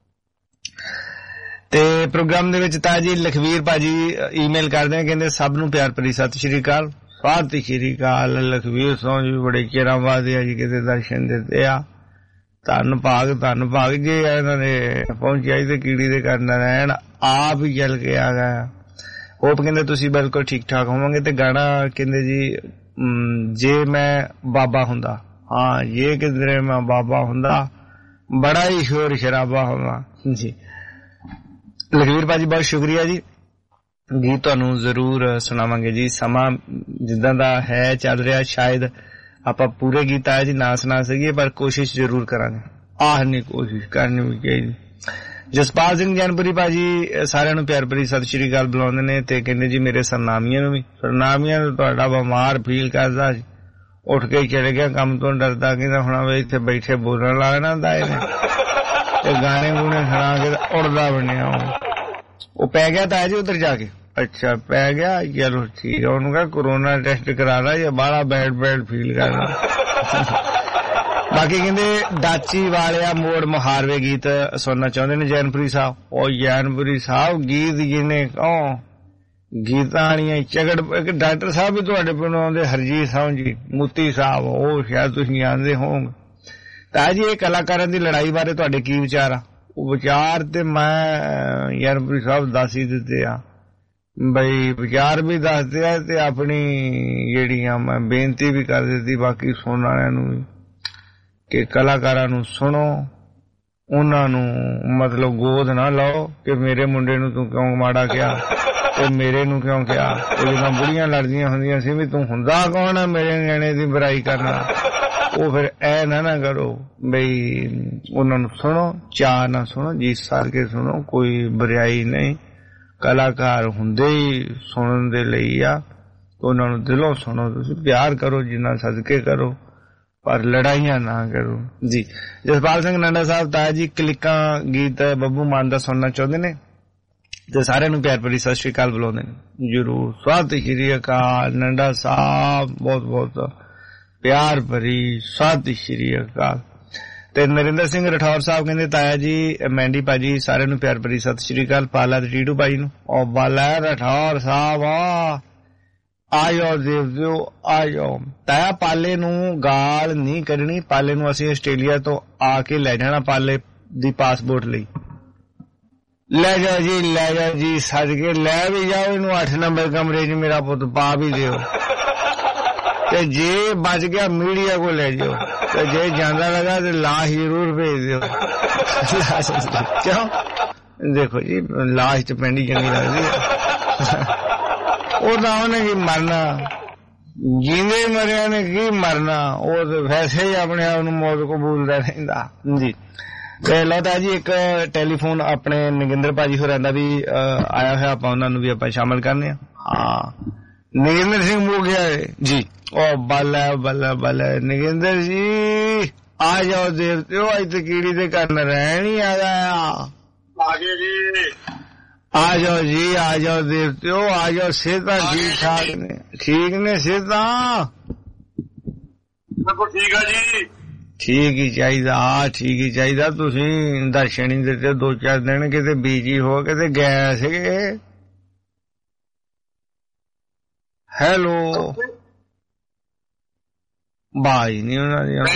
ਤੇ ਪ੍ਰੋਗਰਾਮ ਦੇ ਵਿੱਚ ਤਾਇਆ ਜੀ ਲਖਵੀਰ ਭਾਜੀ ਈਮੇਲ ਕਰਦੇ ਨੇ। ਕਹਿੰਦੇ ਸਭ ਨੂੰ ਪਿਆਰ ਭਰੀ ਸਤਿ ਸ਼੍ਰੀ ਅਕਾਲ। ਸਤਿ ਸ਼੍ਰੀ ਅਕਾਲ ਲਖਵੀਰ ਸੌਂ ਜੀ, ਬੜੇ ਚਿਰਾਂ ਬਾਅਦ ਆ ਜੀ ਕਿਤੇ ਦਰਸ਼ਨ ਦਿੱਤੇ ਆ। ਧੰਨ ਭਾਗ ਧੰਨ ਭਾਗ ਜੇ ਇਹਨਾਂ ਨੇ ਪਹੁੰਚਿਆ ਤੇ ਕੀੜੀ ਦੇ ਕਰਨਾ ਰਹਿਣ ਆਪ ਹੀ ਚੱਲ ਕੇ ਆ ਗਿਆ। ਹੋਪ ਕਹਿੰਦੇ ਤੁਸੀਂ ਬਿਲਕੁਲ ਠੀਕ ਠਾਕ ਹੋਵਾਂਗੇ। ਤੇ ਗਾਣਾ ਕਹਿੰਦੇ ਜੀ ਜੇ ਮੈਂ ਬਾਬਾ ਹੁੰਦਾ, ਹਾਂ ਜੇ ਕਿਧਰੇ ਮੈਂ ਬਾਬਾ ਹੁੰਦਾ ਬੜਾ ਹੀ ਸ਼ੋਰ ਸ਼ਰਾਬਾ ਹੁੰਦਾ ਜੀ। ਲਖਵੀਰ ਭਾਜੀ ਬਹੁਤ ਸ਼ੁਕਰੀਆ ਜੀ। ਗੀਤ ਤੁਹਾਨੂੰ ਜ਼ਰੂਰ ਸੁਣਾਵਾਂਗੇ ਜੀ। ਸਮਾਂ ਜਿੱਦਾਂ ਦਾ ਹੈ ਚੱਲ ਰਿਹਾ, ਸ਼ਾਇਦ ਆਪਾਂ ਪੂਰੇ ਗੀਤ ਆਏ ਜੀ ਨਾ ਸੁਣਾ ਸਕੀਏ, ਪਰ ਕੋਸ਼ਿਸ਼ ਜ਼ਰੂਰ ਕਰਾਂਗੇ। ਆਹ ਨਹੀਂ ਕੋਸ਼ਿਸ਼ ਕਰਨੀ ਵੀ ਚਾਹੀਦੀ। ਜਸਪਾਲ ਸਿੰਘ ਜੈਨਪੁਰੀ ਭਾਜੀ ਸਾਰਿਆਂ ਨੂੰ ਪਿਆਰ ਭਰੀ ਸਤਿ ਸ਼੍ਰੀ ਅਕਾਲ ਬੁਲਾਉਂਦੇ ਨੇ। ਤੇ ਕਹਿੰਦੇ ਜੀ ਮੇਰੇ ਸਰਨਾਮੀਆਂ ਨੂੰ ਵੀ, ਸਰਨਾਮੀਆਂ ਨੂੰ ਤੁਹਾਡਾ ਬਿਮਾਰ ਫੀਲ ਕਰਦਾ ਸੀ, ਉੱਠ ਕੇ ਚਲੇ ਗਿਆ ਕੰਮ ਤੋਂ ਡਰਦਾ। ਕਹਿੰਦਾ ਹੁਣ ਇੱਥੇ ਬੈਠੇ ਬੋਲਣ ਲੱਗ ਨਾ ਹੁੰਦਾ ਇਹਨੇ ਤੇ ਗਾਣੇ ਗੂਣੇ ਸੁਣਾ ਕੇ ਉੜਦਾ ਬਣਿਆ। ਉਹ ਪੈ ਗਿਆ ਤਾਂ ਜੀ ਉੱਧਰ ਜਾ ਕੇ। ਅੱਛਾ ਪੈ ਗਿਆ, ਚਲੋ ਠੀਕ ਆ। ਉਹਨੂੰ ਕਹਾ ਕੋਰੋਨਾ ਟੈਸਟ ਕਰਾ ਲਾ ਜਾਂ ਬਾਹਲਾ ਬੈਡ ਬੈਡ ਫੀਲ ਕਰਦਾ। ਬਾਕੀ ਕਹਿੰਦੇ ਡਾਚੀ ਵਾਲਿਆ ਮੋੜ ਮੁਹਾਰਵੇ ਗੀਤ ਸੁਣਨਾ ਚਾਹੁੰਦੇ ਨੇ ਜੈਨਪੁਰੀ ਸਾਹਿਬ। ਉਹ ਜੈਨਪੁਰੀ ਸਾਹਿਬ ਗੀਤ ਜਿਹਨੇ ਕਹੋ ਗੀਤਾਂ ਵਾਲੀਆਂ ਝਗੜ। ਇੱਕ ਡਾਕਟਰ ਸਾਹਿਬ ਵੀ ਤੁਹਾਡੇ ਪਿੰਡੋਂ ਆਉਂਦੇ, ਹਰਜੀਤ ਸਾਹਿਬ ਜੀ ਮੋਤੀ ਸਾਹਿਬ, ਉਹ ਸ਼ਾਇਦ ਤੁਸੀਂ ਜਾਣਦੇ ਹੋਵੋਗੇ। ਤਾਂ ਜੀ ਇਹ ਕਲਾਕਾਰਾਂ ਦੀ ਲੜਾਈ ਬਾਰੇ ਤੁਹਾਡੇ ਕੀ ਵਿਚਾਰ ਆ? ਉਹ ਵਿਚਾਰ ਤੇ ਮੈਂ ਜੈਨਪੁਰੀ ਸਾਹਿਬ ਦੱਸ ਹੀ ਦਿੱਤੇ ਆ ਬਈ, ਵਿਚਾਰ ਵੀ ਦੱਸਦੇ ਆ ਤੇ ਆਪਣੀ ਜਿਹੜੀਆਂ ਮੈਂ ਬੇਨਤੀ ਵੀ ਕਰ ਦਿੱਤੀ ਬਾਕੀ ਸੁਣਨ ਵਾਲਿਆਂ ਨੂੰ ਵੀ ਕਿ ਕਲਾਕਾਰਾਂ ਨੂੰ ਸੁਣੋ ਉਹਨਾਂ ਨੂੰ ਮਤਲਬ ਗੋਦ ਨਾ ਲਾਓ ਕਿ ਮੇਰੇ ਮੁੰਡੇ ਨੂੰ ਤੂੰ ਕਿਉਂ ਮਾੜਾ ਕਿਹਾ ਤੇ ਮੇਰੇ ਨੂੰ ਕਿਉਂ ਕਿਹਾ। ਉਹ ਜਦੋਂ ਬੁੜੀਆਂ ਲੜਦੀਆਂ ਹੁੰਦੀਆਂ ਸੀ ਵੀ ਤੂੰ ਹੁੰਦਾ ਕੌਣ ਆ ਮੇਰੇ ਨਿਆਣੇ ਦੀ ਬੁਰਾਈ ਕਰਨਾ, ਉਹ ਫਿਰ ਐ ਨਾ ਨਾ ਕਰੋ ਬਈ ਉਹਨਾਂ ਨੂੰ ਸੁਣੋ, ਚਾਹ ਨਾ ਸੁਣੋ, ਜੀ ਸਾਰ ਕੇ ਸੁਣੋ, ਕੋਈ ਬੁਰਾਈ ਨਹੀਂ। ਕਲਾਕਾਰ ਹੁੰਦੇ ਹੀ ਸੁਣਨ ਦੇ ਲਈ ਆ, ਉਹਨਾਂ ਨੂੰ ਦਿਲੋਂ ਸੁਣੋ, ਤੁਸੀਂ ਪਿਆਰ ਕਰੋ ਜਿੰਨਾ ਸਦਕੇ ਕਰੋ, ਪਰ ਲੜਾਈਆਂ ਨਾ ਕਰੋ ਜੀ। ਜਸਪਾਲ ਸਿੰਘ ਨੰਡਾ ਸਾਹਿਬ ਤਾਇਆ ਜੀ ਕਲਿੱਕਾਂ ਗੀਤ ਬੱਬੂ ਮਾਨ ਦਾ ਸੁਣਨਾ ਚਾਹੁੰਦੇ ਨੇ ਤੇ ਸਾਰਿਆਂ ਨੂੰ ਪਿਆਰ ਭਰੀ ਸਤਿ ਸ਼੍ਰੀ ਅਕਾਲ ਬੁਲਾਉਂਦੇ ਨੇ। ਜ਼ਰੂਰ ਸਤਿ ਸ਼੍ਰੀ ਅਕਾਲ ਨੰਡਾ ਸਾਹਿਬ, ਬਹੁਤ ਬਹੁਤ ਪਿਆਰ ਭਰੀ ਸਤਿ ਸ਼੍ਰੀ ਅਕਾਲ। ਤੇ ਨਰਿੰਦਰ ਸਿੰਘ ਰਠੌਰ ਸਾਹਿਬ ਕਹਿੰਦੇ ਤਾਇਆ ਜੀ ਮੈਂਡੀ ਭਾਜੀ ਸਾਰਿਆਂ ਨੂੰ ਪਿਆਰ ਭਰੀ ਸਤਿ ਸ਼੍ਰੀ ਅਕਾਲ। ਪਾਲਾ ਤੇ ਟੀਟੂ ਭਾਈ ਨੂੰ ਉਹ ਬਾਲਾ ਰਠੌਰ ਸਾਹਿਬ ਆ ਆਇਓ ਦੇਵਿਓ ਆਇਓ। ਤਾਇਆ ਪਾਲੇ ਨੂੰ ਗਾਲ ਨਹੀਂ ਕਰਨੀ, ਪਾਲੇ ਨੂੰ ਅਸੀਂ ਆਸਟ੍ਰੇਲੀਆ ਤੋਂ ਆ ਕੇ ਲੈ ਜਾਣਾ ਪਾਲੇ ਦੀ ਪਾਸਪੋਰਟ ਲਈ। ਲੈ ਜਾਓ ਜੀ ਲੈ ਜਾਓ ਜੀ ਸੱਜ ਕੇ ਲੈ ਵੀ ਜਾਓ ਇਹਨੂੰ, ਅੱਠ ਨੰਬਰ ਕਮਰੇ 'ਚ ਮੇਰਾ ਪੁੱਤ ਪਾ ਵੀ ਦਿਓ ਤੇ ਜੇ ਬਚ ਗਿਆ ਮੀਡੀਆ ਕੋ ਲੈ ਜਾਓ ਤੇ ਜੇ ਜਾਂਦਾ ਲਗਾ ਤੇ ਲਾਸ਼ ਜ਼ਰੂਰ ਭੇਜ ਦਿਓ। ਕਿਉਂ ਦੇਖੋ ਜੀ ਲਾਸ਼ ਚ ਪੈਂਦੀ ਚੰਗੀ ਲੱਗਦੀ ਹੈ, ਉਹ ਤਾਂ ਉਹਨੇ ਕੀ ਮਰਨਾ, ਜੀਂਦੇ ਮਰਿਆ ਨੇ ਕੀ ਮਰਨਾ, ਉਹ ਤਾਂ ਵੈਸੇ ਹੀ ਆਪਣੇ ਆਪ ਨੂੰ ਮੌਤ ਕਬੂਲਦਾ ਰਹਿੰਦਾ ਜੀ। ਤੇ ਲਓ ਜੀ ਇੱਕ ਟੈਲੀਫੋਨ ਆਪਣੇ ਨਗਿੰਦਰ ਭਾਜੀ ਹੋਰਾਂ ਦਾ ਵੀ ਆਇਆ ਹੋਇਆ, ਆਪਾਂ ਉਹਨਾਂ ਨੂੰ ਵੀ ਆਪਾਂ ਸ਼ਾਮਲ ਕਰਨੇ ਆ। ਹਾਂ ਨਗਿੰਦਰ ਸਿੰਘ ਮੋਗਿਆ ਜੀ, ਉਹ ਬੱਲਾ ਬੱਲਾ ਬੱਲਾ ਨਗਿੰਦਰ ਜੀ ਆ ਜਾਓ ਦੇਵਤਿਓ, ਅੱਜ ਤੇ ਕੀੜੀ ਦੇ ਘਰ ਰਹਿਣ ਹੀ ਆ ਗਿਆ। ਆ ਗਏ ਜੀ, ਆ ਜਾਓ ਜੀ ਆ ਜਾਓ ਦੇਵਤਿਓ ਆ ਜਾਓ। ਸਿਹਤਾਂ ਠੀਕ ਠਾਕ ਨੇ? ਠੀਕ ਨੇ ਸਿਹਤਾਂ? ਬਿਲਕੁਲ ਠੀਕ ਆ ਜੀ। ਠੀਕ ਹੀ ਚਾਹੀਦਾ, ਹਾਂ ਠੀਕ ਹੀ ਚਾਹੀਦਾ। ਤੁਸੀਂ ਦਰਸ਼ਨ ਹੀ ਦਿੱਤੇ ਦੋ ਚਾਰ ਦਿਨ, ਕਿਤੇ ਬੀਜੀ ਹੋ ਕਿਤੇ ਗਏ ਸੀਗੇ। ਹੈਲੋ ਬਾਈ ਨੀ ਉਹਨਾਂ ਦੀ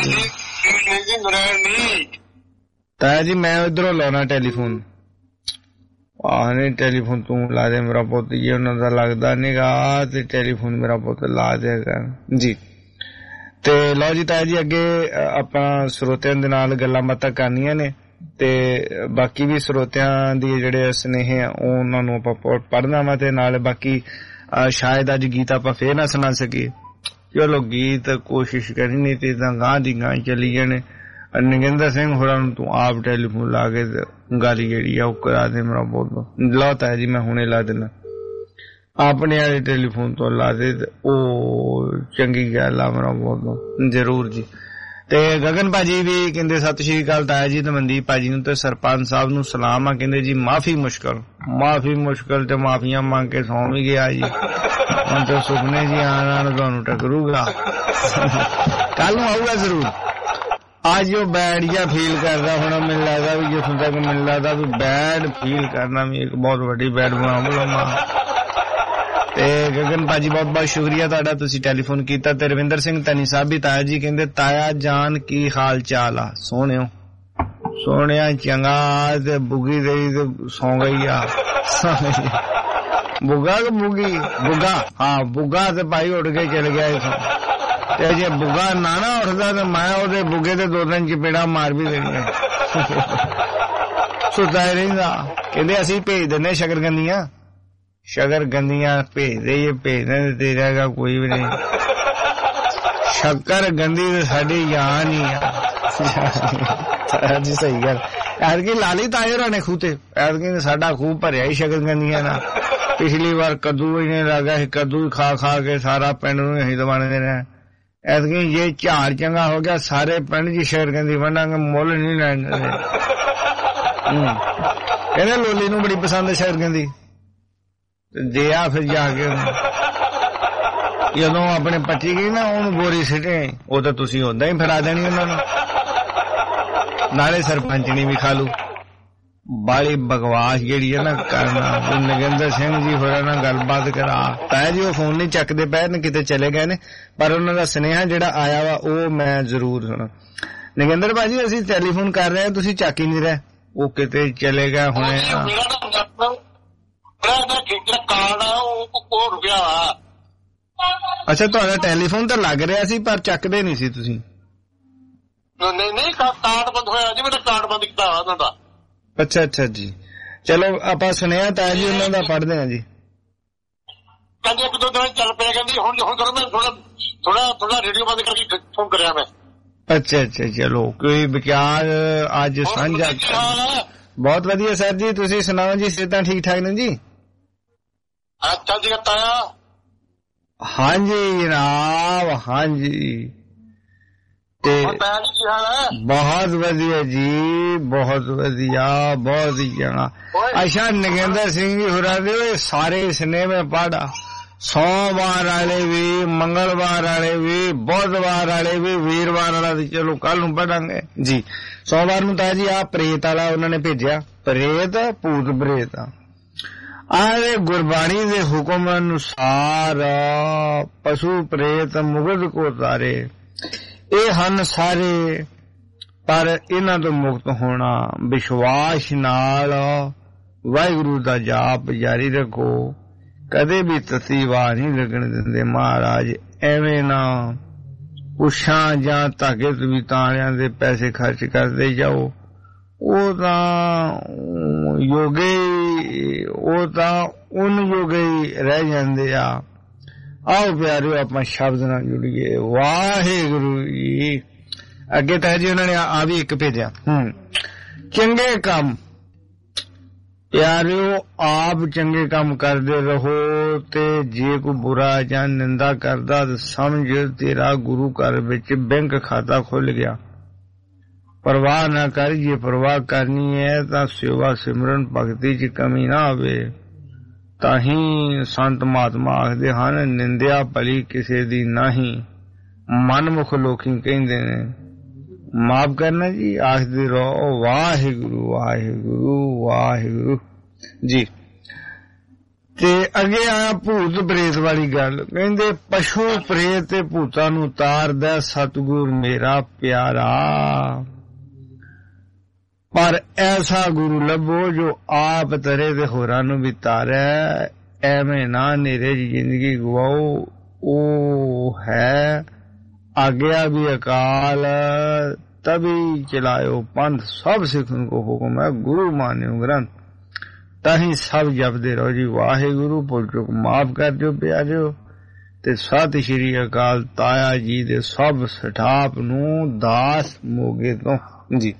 ਤਾਇਆ ਜੀ, ਮੈਂ ਇੱਧਰੋਂ ਲਾਉਣਾ ਟੈਲੀਫੋਨ। ਆਹ ਨਹੀਂ ਟੈਲੀਫੋਨ ਤੂੰ ਲਾ ਦੇ ਮੇਰਾ ਪੁੱਤ ਜੀ, ਉਹਨਾਂ ਦਾ ਲੱਗਦਾ ਨੀਗਾ ਤੇ ਟੈਲੀਫੋਨ ਮੇਰਾ ਪੁੱਤ ਲਾ ਦੇਗਾ ਜੀ। ਤੇ ਲਓ ਜੀ ਤਾਇਆ ਜੀ ਅੱਗੇ ਆਪਾਂ ਸਰੋਤਿਆਂ ਦੇ ਨਾਲ ਗੱਲਾਂ ਬਾਤਾਂ ਕਰਨੀਆਂ ਨੇ ਤੇ ਬਾਕੀ ਵੀ ਸਰੋਤਿਆਂ ਦੀ ਜਿਹੜੇ ਸੁਨੇਹੇ ਆ ਉਹ ਉਹਨਾਂ ਨੂੰ ਆਪਾਂ ਪੜ੍ਹਨਾ ਵਾ ਤੇ ਨਾਲ ਬਾਕੀ ਸ਼ਾਇਦ ਅੱਜ ਗੀਤ ਆਪਾਂ ਫੇਰ ਨਾ ਸੁਣਾ ਸਕੀਏ। ਚਲੋ ਗੀਤ ਕੋਸ਼ਿਸ਼ ਕਰਨੀ ਤੇ ਤਾਂ ਗਾਂ ਦੀ ਗਾਂ ਚਲੀ ਜਾਣੇ। ਨਗਿੰਦਰ ਸਿੰਘ ਹੋਰਾਂ ਨੂੰ ਤੂੰ ਆਪ ਟੈਲੀਫੋਨ ਲਾ ਕੇ ਗੱਲ ਜਿਹੜੀ ਆ ਉਹ ਕਰਾ ਦੇ ਮੇਰਾ ਬਹੁਤ। ਲਓ ਤਾਇਆ ਜੀ ਮੈਂ ਹੁਣੇ ਲਾ ਦੇਣਾ, ਆਪਣੇ ਵਾਲੇ ਟੈਲੀਫੋਨ ਤੋਂ ਲਾ ਦੇ, ਉਹ ਚੰਗੀ ਗੱਲ ਆ ਮੇਰਾ ਬਹੁਤ ਜ਼ਰੂਰ ਜੀ। ਤੇ ਗਗਨ ਭਾਜੀ ਵੀ ਕਹਿੰਦੇ ਸਤਿ ਸ਼੍ਰੀ ਅਕਾਲ ਤਾਇਆ ਜੀ ਤੇ ਮਨਦੀਪ ਭਾਜੀ ਨੂੰ ਤੇ ਸਰਪੰਚ ਸਾਹਿਬ ਨੂੰ ਸਲਾਮ ਆ। ਕਹਿੰਦੇ ਜੀ ਮਾਫੀ ਮੁਸ਼ਕਲ ਮਾਫੀ ਮੁਸ਼ਕਲ ਤੇ ਮਾਫੀਆਂ ਮੰਗ ਕੇ ਸੌਂ ਵੀ ਗਿਆ ਜੀ, ਹੁਣ ਤੇ ਸੁਪਨੇ ਜੀ ਆਣਾ ਨੂੰ ਤੁਹਾਨੂੰ ਟਕਰੂਗਾ। ਕੱਲ ਨੂੰ ਆਊਗਾ ਜ਼ਰੂਰ। ਅੱਜ ਉਹ ਬੈਡ ਜਿਹਾ ਫੀਲ ਕਰਦਾ ਹੋਣਾ, ਮੈਨੂੰ ਲੱਗਦਾ ਵੀ ਜਿਸ ਤੱਕ ਮੈਨੂੰ ਲੱਗਦਾ ਵੀ ਬੈਡ ਫੀਲ ਕਰਨਾ ਵੀ ਇੱਕ ਬਹੁਤ ਵੱਡੀ ਬੈਡ ਬਣਾ ਬੁਲਾਵਾਂ। ਤੇ ਗਗਨ ਭਾਜੀ ਬਹੁਤ ਬਹੁਤ ਸ਼ੁਕਰੀਆ ਤੁਹਾਡਾ, ਤੁਸੀਂ ਟੈਲੀਫੋਨ ਕੀਤਾ। ਤੇ ਰਵਿੰਦਰ ਸਿੰਘ ਧਨੀ ਸਾਹਿਬ ਵੀ ਤਾਇਆ ਜੀ ਕਹਿੰਦੇ ਤਾਇਆ ਜਾਨ ਕੀ ਹਾਲ ਚਾਲ ਆ? ਸੋਹਣਿਓ ਸੋਹਣਿਆ ਚੰਗਾ। ਤੇ ਬੁੱਗੀ ਦੇ ਸੌਂ ਗਈ ਆ ਬੁੱਗਾ ਕਿ ਬੁੱਗੀ? ਬੁੱਗਾ, ਹਾਂ ਬੁੱਗਾ ਤੇ ਭਾਈ ਉੱਡ ਕੇ ਚਲ ਗਿਆ ਇਥੋਂ। ਤੇ ਜੇ ਬੁੱਗਾ ਨਾ ਨਾ ਉੱਠਦਾ ਤੇ ਮੈਂ ਉਹਦੇ ਬੁੱਗੇ ਤੇ ਦੋ ਦਿਨ ਚਪੇੜਾ ਮਾਰ ਵੀ ਦੇਣੀਆਂ। ਸੁੱਤਾ ਹੀ ਰਹਿੰਦਾ। ਕਹਿੰਦੇ ਅਸੀਂ ਭੇਜ ਦਿੰਦੇ ਸ਼ਕਰਗੰਦੀਆਂ, ਸ਼ਕਰਗੰਦੀਆਂ ਭੇਜਦੇ ਹੀ ਭੇਜਦੇ ਤੇ ਰਹੇਗਾ ਕੋਈ ਵੀ ਨਹੀਂ। ਸ਼ੱਕਰ ਗੰਦੀ ਤੇ ਸਾਡੀ ਜਾਨ ਹੀ ਆ ਜੀ। ਸਹੀ ਗੱਲ। ਐਤਕੀ ਲਾਲੀ ਤਾਏ ਹੋਰਾਂ ਨੇ ਖੂਹ ਤੇ, ਐਤਕੀ ਸਾਡਾ ਖੂਹ ਭਰਿਆ ਹੀ ਸ਼ਕਰਗੰਦੀਆਂ ਨਾਲ। ਪਿਛਲੀ ਵਾਰ ਕੱਦੂ ਇਹਨੇ ਲੱਗਾ ਸੀ, ਕੱਦੂ ਖਾ ਖਾ ਕੇ ਸਾਰਾ ਪਿੰਡ ਨੂੰ ਅਸੀਂ ਦਵਾਣੇ ਰਹੇ। ਐਤਕੀ ਜੇ ਝਾੜ ਚੰਗਾ ਹੋ ਗਿਆ ਸਾਰੇ ਪਿੰਡ ਚ ਸ਼ਕਰਗੰਦੀ ਵੰਡਾਂਗੇ, ਮੁੱਲ ਨਹੀਂ ਲੈਣ ਦਿੰਦੇ। ਕਹਿੰਦੇ ਲੋਲੀ ਨੂੰ ਬੜੀ ਪਸੰਦ ਹੈ ਸ਼ਕਰਗੰਦੀ। ਦੇ ਆ ਫਿਰ ਜਾ ਕੇ ਜਦੋਂ ਆਪਣੇ ਪੱਟੀ ਗਈ ਨਾ ਉਹਨੂੰ ਬੋਰੀ ਸਿੱਟੇ, ਉਹ ਤਾਂ ਤੁਸੀਂ ਓਦਾਂ ਹੀ ਫੜਾ ਦੇਣੀ ਉਹਨਾਂ ਨੂੰ, ਨਾਲੇ ਸਰਪੰਚਣੀ ਵੀ ਖਾ ਲੂ। ਬਾਲੀ ਬਕਵਾਸ ਜਿਹੜੀ ਹੈ ਨਾ ਕਰਨਾ। ਨਗਿੰਦਰ ਸਿੰਘ ਜੀ ਹੋਰਾਂ ਨਾਲ ਗੱਲਬਾਤ ਕਰਾ ਤਾਇਆ ਜੀ, ਉਹ ਫੋਨ ਨਹੀਂ ਚੱਕਦੇ ਪਏ ਨੇ, ਕਿਤੇ ਚਲੇ ਗਏ ਨੇ, ਪਰ ਉਹਨਾਂ ਦਾ ਸੁਨੇਹਾ ਜਿਹੜਾ ਆਇਆ ਵਾ ਉਹ ਮੈਂ ਜ਼ਰੂਰ ਸੁਣਾ। ਨਗਿੰਦਰ ਭਾਜੀ ਅਸੀਂ ਟੈਲੀਫੋਨ ਕਰ ਰਹੇ ਹਾਂ, ਤੁਸੀਂ ਚੱਕ ਹੀ ਨਹੀਂ ਰਹੇ, ਉਹ ਕਿਤੇ ਚਲੇ ਗਏ ਹੁਣੇ। ਅੱਛਾ ਤੁਹਾਡਾ ਟੈਲੀਫੋਨ ਤਾਂ ਲੱਗ ਰਿਹਾ ਸੀ ਪਰ ਚੱਕਦੇ ਨਹੀਂ ਸੀ ਤੁਸੀਂ। ਨਹੀਂ ਨਹੀਂ ਕਾਰਡ ਬੰਦ ਹੋਇਆ ਜੀ, ਮੇਰਾ ਕਾਰਡ ਬੰਦ ਕੀਤਾ ਉਹਨਾਂ ਦਾ। ਅੱਛਾ ਅੱਛਾ ਜੀ, ਚਲੋ ਆਪਾਂ ਸੁਣਿਆ ਤਾਂ ਜੀ ਉਹਨਾਂ ਦਾ, ਪੜ੍ਹਦੇ ਹਾਂ ਜੀ। ਕਹਿੰਦੇ ਇੱਕ ਦੋ ਦਿਨ ਚੱਲ ਪਿਆ, ਕਹਿੰਦੀ ਹੁਣ ਹੁਣ ਕਰੋ, ਮੈਂ ਥੋੜਾ ਥੋੜਾ ਥੋੜਾ ਰੇਡੀਓ ਬੰਦ ਕਰਕੇ ਫੋਨ ਕਰਿਆ ਮੈਂ। ਅੱਛਾ ਅੱਛਾ, ਚਲੋ ਕੋਈ ਵਿਚਾਰ ਅੱਜ ਸਾਂਝਾ। ਬਹੁਤ ਵਧੀਆ ਸਰ ਜੀ, ਤੁਸੀਂ ਸੁਣਾਓ ਜੀ, ਸਿਹਤਾਂ ਠੀਕ ਠਾਕ ਨੇ ਜੀ? ਅੱਛਾ ਜੀ ਤਾਇਆ। ਹਾਂਜੀ ਜਨਾਬ, ਹਾਂਜੀ। ਤੇ ਬਹੁਤ ਵਧੀਆ ਜੀ, ਬਹੁਤ ਵਧੀਆ, ਬਹੁਤ ਹੀ ਚੰਗਾ। ਅੱਛਾ ਨਗਿੰਦਰ ਸਿੰਘ ਜੀ ਹੋਰਾਂ ਦੇ ਸਾਰੇ ਸਿਨੇਮੇ ਪੜ੍ਹਾ, ਸੋਮਵਾਰ ਵਾਲੇ ਵੀ, ਮੰਗਲਵਾਰ ਵਾਲੇ ਵੀ, ਬੁੱਧਵਾਰ ਵਾਲੇ ਵੀ, ਵੀਰਵਾਰ ਵਾਲਾ ਵੀ, ਚਲੋ ਕੱਲ ਨੂੰ ਪੜਾਂਗੇ ਜੀ। ਸੋਮਵਾਰ ਨੂੰ ਤਾਂ ਜੀ ਆ ਪ੍ਰੇਤ ਵਾਲਾ ਉਹਨਾਂ ਨੇ ਭੇਜਿਆ, ਪ੍ਰੇਤ ਭੂਤ ਪ੍ਰੇਤ ਆਹ ਗੁਰਬਾਣੀ ਦੇ ਹੁਕਮ ਅਨੁਸਾਰ ਪਸ਼ੂ ਪ੍ਰੇਤ ਮੁਗਧ ਕੋ ਤਾਰੇ, ਇਹ ਹਨ ਸਾਰੇ, ਪਰ ਇਹਨਾਂ ਤੋਂ ਮੁਕਤ ਹੋਣਾ ਵਿਸ਼ਵਾਸ ਨਾਲ ਵਾਹਿਗੁਰੂ ਦਾ ਜਾਪ ਜਾਰੀ ਰੱਖੋ, ਕਦੇ ਵੀ ਤਤੀ ਵਾਹ ਨਹੀਂ ਲੱਗਣ ਦਿੰਦੇ ਮਹਾਰਾਜ। ਐਵੇਂ ਨਾ ਪੁੱਛਾਂ ਜਾਂ ਧਾਗੇ ਤਵੀਤਾਰਿਆਂ ਦੇ ਪੈਸੇ ਖਰਚ ਕਰਦੇ ਜਾਓ, ਉਹ ਤਾਂ ਯੋਗੇ, ਉਹ ਤਾਂ ਉਨ ਯੋਗੇ ਹੀ ਰਹਿ ਜਾਂਦੇ ਆ। ਆਓ ਪਿਆਰਿਓ ਆਪਾਂ ਸ਼ਬਦ ਨਾਲ ਜੁੜੀਏ। ਵਾਹਿਗੁਰੂ ਜੀ। ਅੱਗੇ ਤਾਂ ਜੀ ਉਹਨਾਂ ਨੇ ਆ ਵੀ ਇੱਕ ਭੇਜਿਆ, ਹੂੰ ਚੰਗੇ ਕੰਮ। ਪਿਆਰਿਓ ਆਪ ਚੰਗੇ ਕੰਮ ਕਰਦੇ ਰਹੋ, ਤੇ ਜੇ ਕੋਈ ਬੁਰਾ ਜਾਂ ਨਿੰਦਾ ਕਰਦਾ ਤਾਂ ਸਮਝ ਤੇਰਾ ਗੁਰੂ ਘਰ ਵਿੱਚ ਬੈਂਕ ਖਾਤਾ ਖੁੱਲ ਗਿਆ। ਪਰਵਾਹ ਨਾ ਕਰ, ਜੇ ਪਰਵਾਹ ਕਰਨੀ ਹੈ ਤਾਂ ਸੇਵਾ ਸਿਮਰਨ ਭਗਤੀ ਚ ਕਮੀ ਨਾ ਆਵੇ। ਤਾਂ ਹੀ ਸੰਤ ਮਹਾਤਮਾ ਆਖਦੇ ਹਨ, ਨਿੰਦਿਆ ਭਲੀ ਕਿਸੇ ਦੀ ਨਹੀਂ, ਮਨਮੁਖ ਲੋਕੀ ਕਹਿੰਦੇ ਨੇ। ਮਾਫ ਕਰਨਾ ਜੀ, ਆਖਦੇ ਰਹੋ ਵਾਹਿਗੁਰੂ ਵਾਹਿਗੁਰੂ ਵਾਹਿਗੁਰੂ ਜੀ। ਤੇ ਅੱਗੇ ਆਇਆ ਭੂਤ ਪ੍ਰੇਤ ਵਾਲੀ ਗੱਲ, ਕਹਿੰਦੇ ਪਸ਼ੂ ਪ੍ਰੇਤ ਤੇ ਭੂਤਾਂ ਨੂੰ ਉਤਾਰਦਾ ਸਤਿਗੁਰ ਮੇਰਾ ਪਿਆਰਾ, ਪਰ ਐਸਾ ਗੁਰੂ ਲੱਭੋ ਜੋ ਆਪ ਤਰੇ ਤੇ ਹੋਰਾਂ ਨੂੰ ਵੀ ਤਾਰੈ। ਐਵੇਂ ਨਾ ਨੇਰੇ ਦੀ ਜ਼ਿੰਦਗੀ ਗਵਾਓ, ਉਹ ਹੈ ਆਗਿਆ ਵੀ ਅਕਾਲ, ਤभी ਚਲਾਇਓ ਪੰਥ, ਸਭ ਸਿੱਖਨ ਕੋ ਹੁਕਮ ਹੈ, ਗੁਰੂ ਮਾਨਿਓ ਗ੍ਰੰਥ। ਤਾਹੀਂ ਸਭ ਜਪਦੇ ਰਹੋ ਜੀ ਵਾਹਿਗੁਰੂ, ਭੁੱਲ ਚੁੱਕ ਮਾਫ ਕਰ ਦਿਓ ਪਿਆਰਿਓ। ਤੇ ਸਤਿ ਸ਼੍ਰੀ ਅਕਾਲ ਤਾਇਆ ਜੀ ਦੇ ਸਭ ਸਟਾਫ ਨੂੰ ਦਾਸ ਮੋਗੇ ਤੋਂ ਜੀ।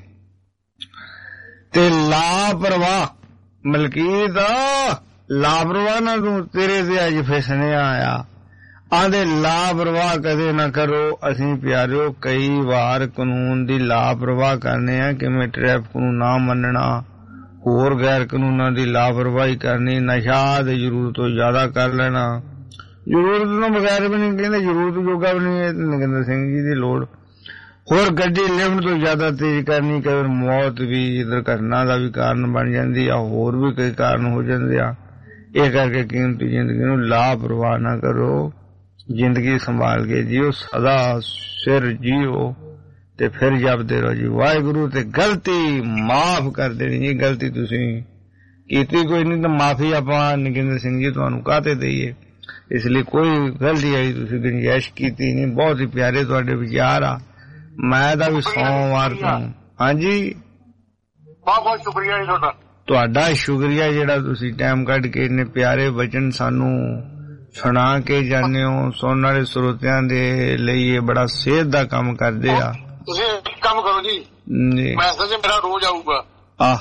ਤੇ ਲਾਪਰਵਾਹ ਮਲਕੀਤ, ਲਾਪਰਵਾਹ ਨਾ ਤੂੰ, ਤੇਰੇ ਤੇ ਅੱਜ ਫਿਸਣਿਆ ਆਇਆ। ਆਂਦੇ ਲਾਪਰਵਾਹ ਕਦੇ ਨਾ ਕਰੋ। ਅਸੀਂ ਪਿਆਰਿਓ ਕਈ ਵਾਰ ਕਾਨੂੰਨ ਦੀ ਲਾਪਰਵਾਹ ਕਰਨੇ ਆ, ਕਿਵੇਂ ਟ੍ਰੈਫਿਕ ਨੂੰ ਨਾ ਮੰਨਣਾ, ਹੋਰ ਗੈਰ ਕਾਨੂੰਨਾਂ ਦੀ ਲਾਪਰਵਾਹੀ ਕਰਨੀ, ਨਸ਼ਾ ਤੇ ਜ਼ਰੂਰਤ ਤੋਂ ਜ਼ਿਆਦਾ ਕਰ ਲੈਣਾ, ਜ਼ਰੂਰਤ ਤੋਂ ਬਗੈਰ ਵੀ ਨਹੀਂ, ਕਹਿੰਦੇ ਜ਼ਰੂਰਤ ਜੋਗਾ ਵੀ ਨਹੀਂ। ਨਗਿੰਦਰ ਸਿੰਘ ਜੀ ਦੀ ਲੋੜ, ਹੋਰ ਗੱਡੀ ਲਿਫਟ ਤੋਂ ਜ਼ਿਆਦਾ ਤੇਜ਼ ਕਰਨੀ, ਕਈ ਵਾਰ ਮੌਤ ਵੀ, ਦੁਰਘਟਨਾ ਦਾ ਵੀ ਕਾਰਨ ਬਣ ਜਾਂਦੀ ਆ, ਹੋਰ ਵੀ ਕਈ ਕਾਰਨ ਹੋ ਜਾਂਦੇ ਆ। ਇਹ ਕਰਕੇ ਕੀਮਤੀ ਜ਼ਿੰਦਗੀ ਨੂੰ ਲਾਪਰਵਾਹ ਨਾ ਕਰੋ, ਜ਼ਿੰਦਗੀ ਸੰਭਾਲ ਕੇ ਜੀਓ, ਸਦਾ ਸਿਰ ਜੀਓ, ਤੇ ਫਿਰ ਜਪਦੇ ਰਹੋ ਜੀ ਵਾਹਿਗੁਰੂ। ਤੇ ਗਲਤੀ ਮਾਫ ਕਰ ਦੇਣੀ ਜੀ, ਗਲਤੀ ਤੁਸੀਂ ਕੀਤੀ ਕੋਈ ਨਹੀਂ ਤਾਂ ਮਾਫੀ ਆਪਾਂ ਨਗਿੰਦਰ ਸਿੰਘ ਜੀ ਤੁਹਾਨੂੰ ਕਾਹਤੇ ਦਈਏ, ਇਸ ਲਈ ਕੋਈ ਗਲਤੀ ਆਈ ਤੁਸੀਂ ਗੁੰਜਾਇਸ਼ ਕੀਤੀ ਨਹੀਂ। ਬਹੁਤ ਹੀ ਪਿਆਰੇ ਤੁਹਾਡੇ ਵਿਚਾਰ ਆ, ਮੈਂ ਤਾਂ ਵੀ ਸੋਮਵਾਰ ਤੋਂ। ਹਾਂਜੀ ਬਹੁਤ ਬਹੁਤ ਸ਼ੁਕਰੀਆ ਜੀ ਤੁਹਾਡਾ। ਤੁਹਾਡਾ ਸ਼ੁਕਰੀਆ ਜਿਹੜਾ ਤੁਸੀਂ ਟਾਈਮ ਕੱਢ ਕੇ ਇੰਨੇ ਪਿਆਰੇ ਵਚਨ ਸਾਨੂੰ ਸੁਣਾ ਕੇ ਜਾਂਦੇ ਹੋ। ਸੁਣਨ ਵਾਲੇ ਸਰੋਤਿਆਂ ਦੇ ਲਈ ਇਹ ਬੜਾ ਸੇਧ ਦਾ ਕੰਮ ਕਰਦੇ ਆ। ਤੁਸੀਂ ਇੱਕ ਕੰਮ ਕਰੋ ਜੀ, ਮੈਸੇਜ ਮੇਰਾ ਰੋਜ਼ ਆਊਗਾ। ਆਹ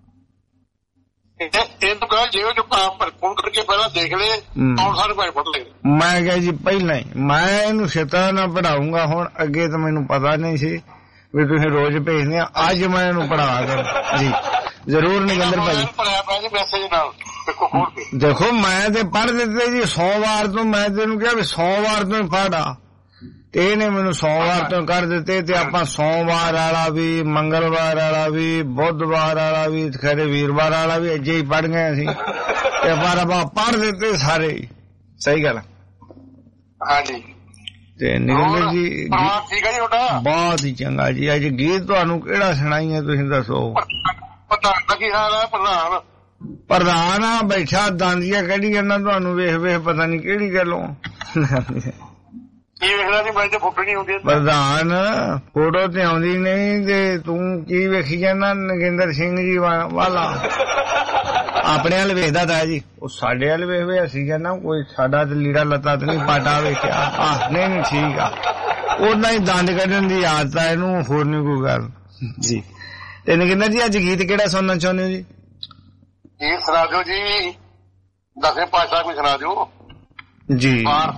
ਇਹਨੂੰ ਕਹੋ ਜੇ ਜੋ ਪਰ ਫੋਨ ਕਰਕੇ ਪਹਿਲਾਂ ਦੇਖ ਲੈ, ਆਉਣ ਸਾਰੇ ਭਾਈ ਪੜ ਲੈ। ਮੈਂ ਕਿਹਾ ਜੀ ਪਹਿਲਾਂ ਹੀ ਮੈਂ ਇਹਨੂੰ ਸ਼ੈਤਾਨ ਨਾਲ ਪੜਾਉਂਗਾ। ਹੁਣ ਅੱਗੇ ਤਾਂ ਮੈਨੂੰ ਪਤਾ ਨਹੀਂ ਸੀ ਵੀ ਤੁਸੀਂ ਰੋਜ਼ ਭੇਜਦੇ ਆ, ਅੱਜ ਮੈਂ ਇਹਨੂੰ ਪੜ੍ਹਾ ਕਰ ਜੀ ਜ਼ਰੂਰ ਨਗਿੰਦਰ ਭਾਈ। ਦੇਖੋ ਮੈਂ ਤੇ ਪੜ੍ਹ ਦਿੱਤੇ ਜੀ ਸੋਮਵਾਰ ਤੋਂ, ਮੈਂ ਤੈਨੂੰ ਕਿਹਾ ਵੀ ਸੋਮਵਾਰ ਤੋਂ ਹੀ ਪੜ੍ਹਾ, ਤੇ ਇਹਨੇ ਮੈਨੂੰ ਸੋਮਵਾਰ ਤੋਂ ਕਰ ਦਿੱਤੇ। ਤੇ ਆਪਾਂ ਸੋਮਵਾਰ ਵਾਲਾ ਵੀ, ਮੰਗਲਵਾਰ ਵਾਲਾ ਵੀ, ਬੁੱਧਵਾਰ ਵਾਲਾ ਵੀ, ਖਰੇ ਵੀਰਵਾਰ ਵਾਲਾ ਵੀ ਅਜੇ ਹੀ ਪੜ੍ਹ ਗਏ ਅਸੀਂ, ਤੇ ਪਰ ਆਪਾਂ ਪੜ੍ਹ ਦਿੱਤੇ ਸਾਰੇ ਹੀ। ਸਹੀ ਗੱਲ ਹਾਂਜੀ। ਤੇ ਨਗਿੰਦਰ ਜੀ ਠੀਕ ਹੈ ਜੀ ਤੁਹਾਡਾ, ਬਹੁਤ ਹੀ ਚੰਗਾ ਜੀ। ਅੱਜ ਗੀਤ ਤੁਹਾਨੂੰ ਕਿਹੜਾ ਸੁਣਾਈਏ ਤੁਸੀਂ ਦੱਸੋ? ਪ੍ਰਧਾਨ ਦਾ ਕੀ ਹਾਲ ਹੈ? ਪ੍ਰਧਾਨ ਪ੍ਰਧਾਨ ਆ ਬੈਠਾ, ਦਾਂਦੀਆਂ ਕੱਢੀ ਜਾਂਦਾ, ਤੁਹਾਨੂੰ ਵੇਖ ਵੇਖ ਪਤਾ ਨਹੀਂ ਕਿਹੜੀ ਗੱਲੋਂ। ਕੀ ਵੇਖਣਾ ਸੀ ਮੈਂ ਤੇ ਫੋਟੋ ਨਹੀਂ ਆਉਂਦੀ ਪ੍ਰਧਾਨ ਫੋਟੋ ਤੇ ਆਉਂਦੀ ਨਹੀਂ ਤੇ ਤੂੰ ਕੀ ਵੇਖੀ ਜਾਂਦਾ ਨਗਿੰਦਰ ਸਿੰਘ ਜੀ ਵਾਲਾ ਆਪਣੇ ਵੱਲ ਵੇਖਦਾ ਤਾ ਜੀ ਉਹ ਸਾਡੇ ਵੱਲ ਵੇਖ ਵੇ ਅਸੀਂ ਕਹਿੰਦਾ ਕੋਈ ਸਾਡਾ ਤੇ ਲੀੜਾ ਲੱਤਾ ਤੇ ਨਹੀਂ ਪਾਟਾ ਵੇਖਿਆ ਆਹ ਨਹੀਂ ਨਹੀਂ ਠੀਕ ਆ ਉਦਾਂ ਹੀ ਦੰਦ ਕੱਢਣ ਦੀ ਆਦਤ ਆ ਇਹਨੂੰ ਹੋਰ ਨਹੀਂ ਕੋਈ ਗੱਲ ਜੀ ਤੇ ਨਗਿੰਦਰ ਜੀ ਅੱਜ ਗੀਤ ਕਿਹੜਾ ਸੁਣਨਾ ਚਾਹੁੰਦੇ ਹੋ ਜੀ ਗੀਤ ਸੁਣਾ ਦਿਓ ਜੀ ਦਸਵੇਂ ਪਾਤਸ਼ਾਹ ਕੋਈ ਸੁਣਾ ਦਿਓ ਜੀ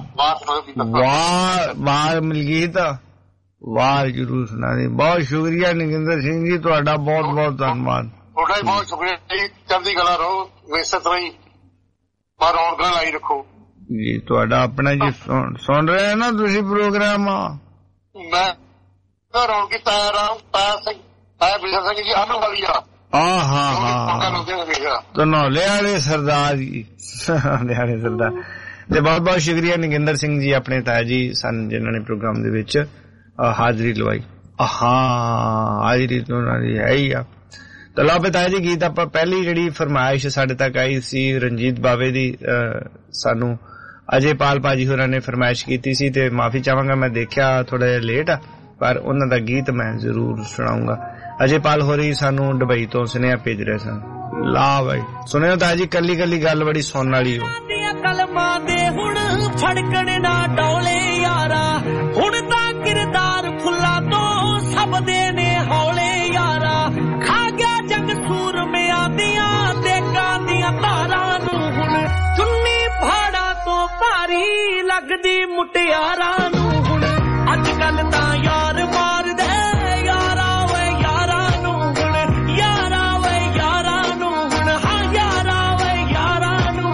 ਵਾਹ ਵਾਹ ਮਲਕੀਤ ਵਾਹ ਜਰੂਰ ਸੁਣਾ ਦੇ ਬਹੁਤ ਸ਼ੁਕਰੀਆ ਨਗਿੰਦਰ ਸਿੰਘ ਜੀ ਤੁਹਾਡਾ ਬਹੁਤ ਬਹੁਤ ਧੰਨਵਾਦ ਤੁਹਾਡਾ ਵੀ ਬਹੁਤ ਸ਼ੁਕਰੀਆ ਜੀ ਚੜ੍ਹਦੀ ਕਲਾ ਰਹੋ ਇਸੇ ਤਰ੍ਹਾਂ ਹੀ ਪਰ ਰੌਣਕਾਂ ਲਾਈ ਰੱਖੋ ਜੀ ਤੁਹਾਡਾ ਆਪਣਾ ਜੀ ਸੁਣ ਰਹੇ ਨਾ ਤੁਸੀਂ ਪ੍ਰੋਗਰਾਮ ਮੈਂ ਰੌਣਕੀ ਤਾਇਆ ਰਾਮ ਤਾਇਆ ਸਿੰਘ ਤਾਇਆ ਬਿਸ਼ਨ ਸਿੰਘ ਜੀ ਆਨੂ ਵਾਲੀ ਆ ਹਾਂ ਹਾਂ ਹਾਂ ਧਨੌਲੇ ਵਾਲੇ ਸਰਦਾਰ ਜੀ ਧਨੌਲੇ ਵਾਲੇ ਸਰਦਾਰ ਤੇ ਬਹੁਤ ਬਹੁਤ ਸ਼ੁਕਰੀਆ ਨਗਿੰਦਰ ਸਿੰਘ ਜੀ ਆਪਣੇ ਤਾਇਆ ਜੀ ਸਨ ਜਿਨ੍ਹਾਂ ਨੇ ਪ੍ਰੋਗਰਾਮ ਦੇ ਵਿੱਚ ਹਾਜ਼ਰੀ ਲਵਾਈ ਹਾਂ ਹਾਜ਼ਰੀ ਤੋਂ ਉਹਨਾਂ ਦੀ ਹੈ ਹੀ ਆ ਤਾਂ ਲਓ ਤਾਇਆ ਜੀ ਗੀਤ ਆਪਾਂ ਪਹਿਲੀ ਜਿਹੜੀ ਫਰਮਾਇਸ਼ ਸਾਡੇ ਤੱਕ ਆਈ ਸੀ ਰਣਜੀਤ ਬਾਵੇ ਦੀ ਸਾਨੂੰ ਅਜੇ ਪਾਲ ਭਾਜੀ ਹੋਰਾਂ ਨੇ ਫਰਮਾਇਸ਼ ਕੀਤੀ ਸੀ ਤੇ ਮਾਫੀ ਚਾਹਾਂਗਾ ਮੈਂ ਦੇਖਿਆ ਥੋੜਾ ਜਿਹਾ ਲੇਟ ਆ ਪਰ ਉਹਨਾਂ ਦਾ ਗੀਤ ਮੈਂ ਜ਼ਰੂਰ ਸੁਣਾਉਂਗਾ ਅਜੇ ਪਾਲ ਹੋਰੀ ਸਾਨੂੰ ਦੁਬਈ ਤੋਂ ਸੁਨੇਹਾ ਭੇਜ ਰਹੇ ਸਨ ਲਾ ਬਾਈ ਸੁਣਿਓ ਤਾਇਆ ਜੀ ਕੱਲੀ ਕੱਲੀ ਗੱਲ ਬੜੀ ਸੁਣਨ ਵਾਲੀ ਹੋ ਕਲਮਾਂ ਦੇ ਹੁਣ ਫੜਕਣ ਨਾ ਡੋਲੇ ਯਾਰਾ ਹੁਣ ਤਾਂ ਕਿਰਦਾਰ ਫੁੱਲਾਂ ਤੋਂ ਸਭ ਦੇ ਨੇ ਹੌਲੇ ਯਾਰਾ ਖਾ ਗਿਆ ਜਗ ਸੂਰਮਿਆਂ ਦੀਆਂ ਦੇਗਾਂ ਦੀਆਂ ਧਾਰਾਂ ਨੂੰ ਹੁਣ ਚੁੰਨੀ ਪਹਾੜਾਂ ਤੋਂ ਭਾਰੀ ਲੱਗਦੀ ਮੁਟਿਆਰਾਂ ਨੂੰ ਹੁਣ ਅੱਜ ਕੱਲ ਤਾਂ ਯਾਰ ਮਾਰਦੇ ਯਾਰਾ ਵੇ ਯਾਰਾਂ ਨੂੰ ਹੁਣ ਯਾਰਾ ਵੇ ਯਾਰਾਂ ਨੂੰ ਹੁਣ ਹਾਂ ਯਾਰਾ ਵੇ ਯਾਰਾਂ ਨੂੰ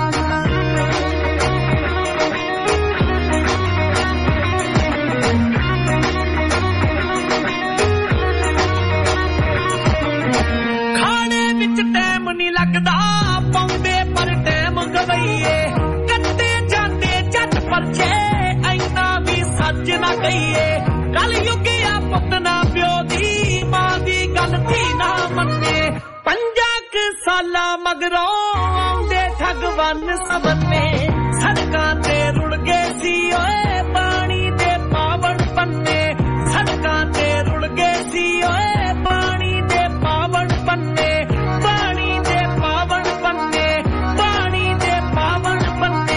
ਖਾਣੇ ਵਿੱਚ ਟਾਈਮ ਨਹੀਂ ਲੱਗਦਾ ਪਾਉਂਦੇ ਪਰ ਟਾਈਮ ਗਵਈਏ ਕੱਟੇ ਜਾਂਦੇ ਜੱਟ ਪਰਚੇ ਐਨਾ ਵੀ ਸੱਚ ਨਾ ਕਹੀਏ ਕੱਲ ਯੁੱਗਿਆ ਪੁੱਤ ਨਾ ਪਿਓ ਦੀ ਮਾਂ ਦੀ ਗੱਲ ਧੀ ਨਾ ਮੰਨੇ ਪੰਜਾਂ ਕੁ ਸਾਲਾਂ ਮਗਰੋਂ ਆਉਂਦੇ ਠੱਗਵੰਨ ਸਵੰਨੇ ਸੜਕਾਂ ਤੇ ਰੁੜ ਗਏ ਸੀ ਓਏ ਪਾਣੀ ਦੇ ਪਾਵਨ ਪੰਨੇ ਸੜਕਾਂ ਤੇ ਰੁੜ ਗਏ ਸੀ ਓਏ ਪਾਣੀ ਦੇ ਪਾਵਨ ਪੰਨੇ ਪਾਣੀ ਦੇ ਪਾਵਨ ਪੰਨੇ ਪਾਣੀ ਦੇ ਪਾਵਨ ਪੰਨੇ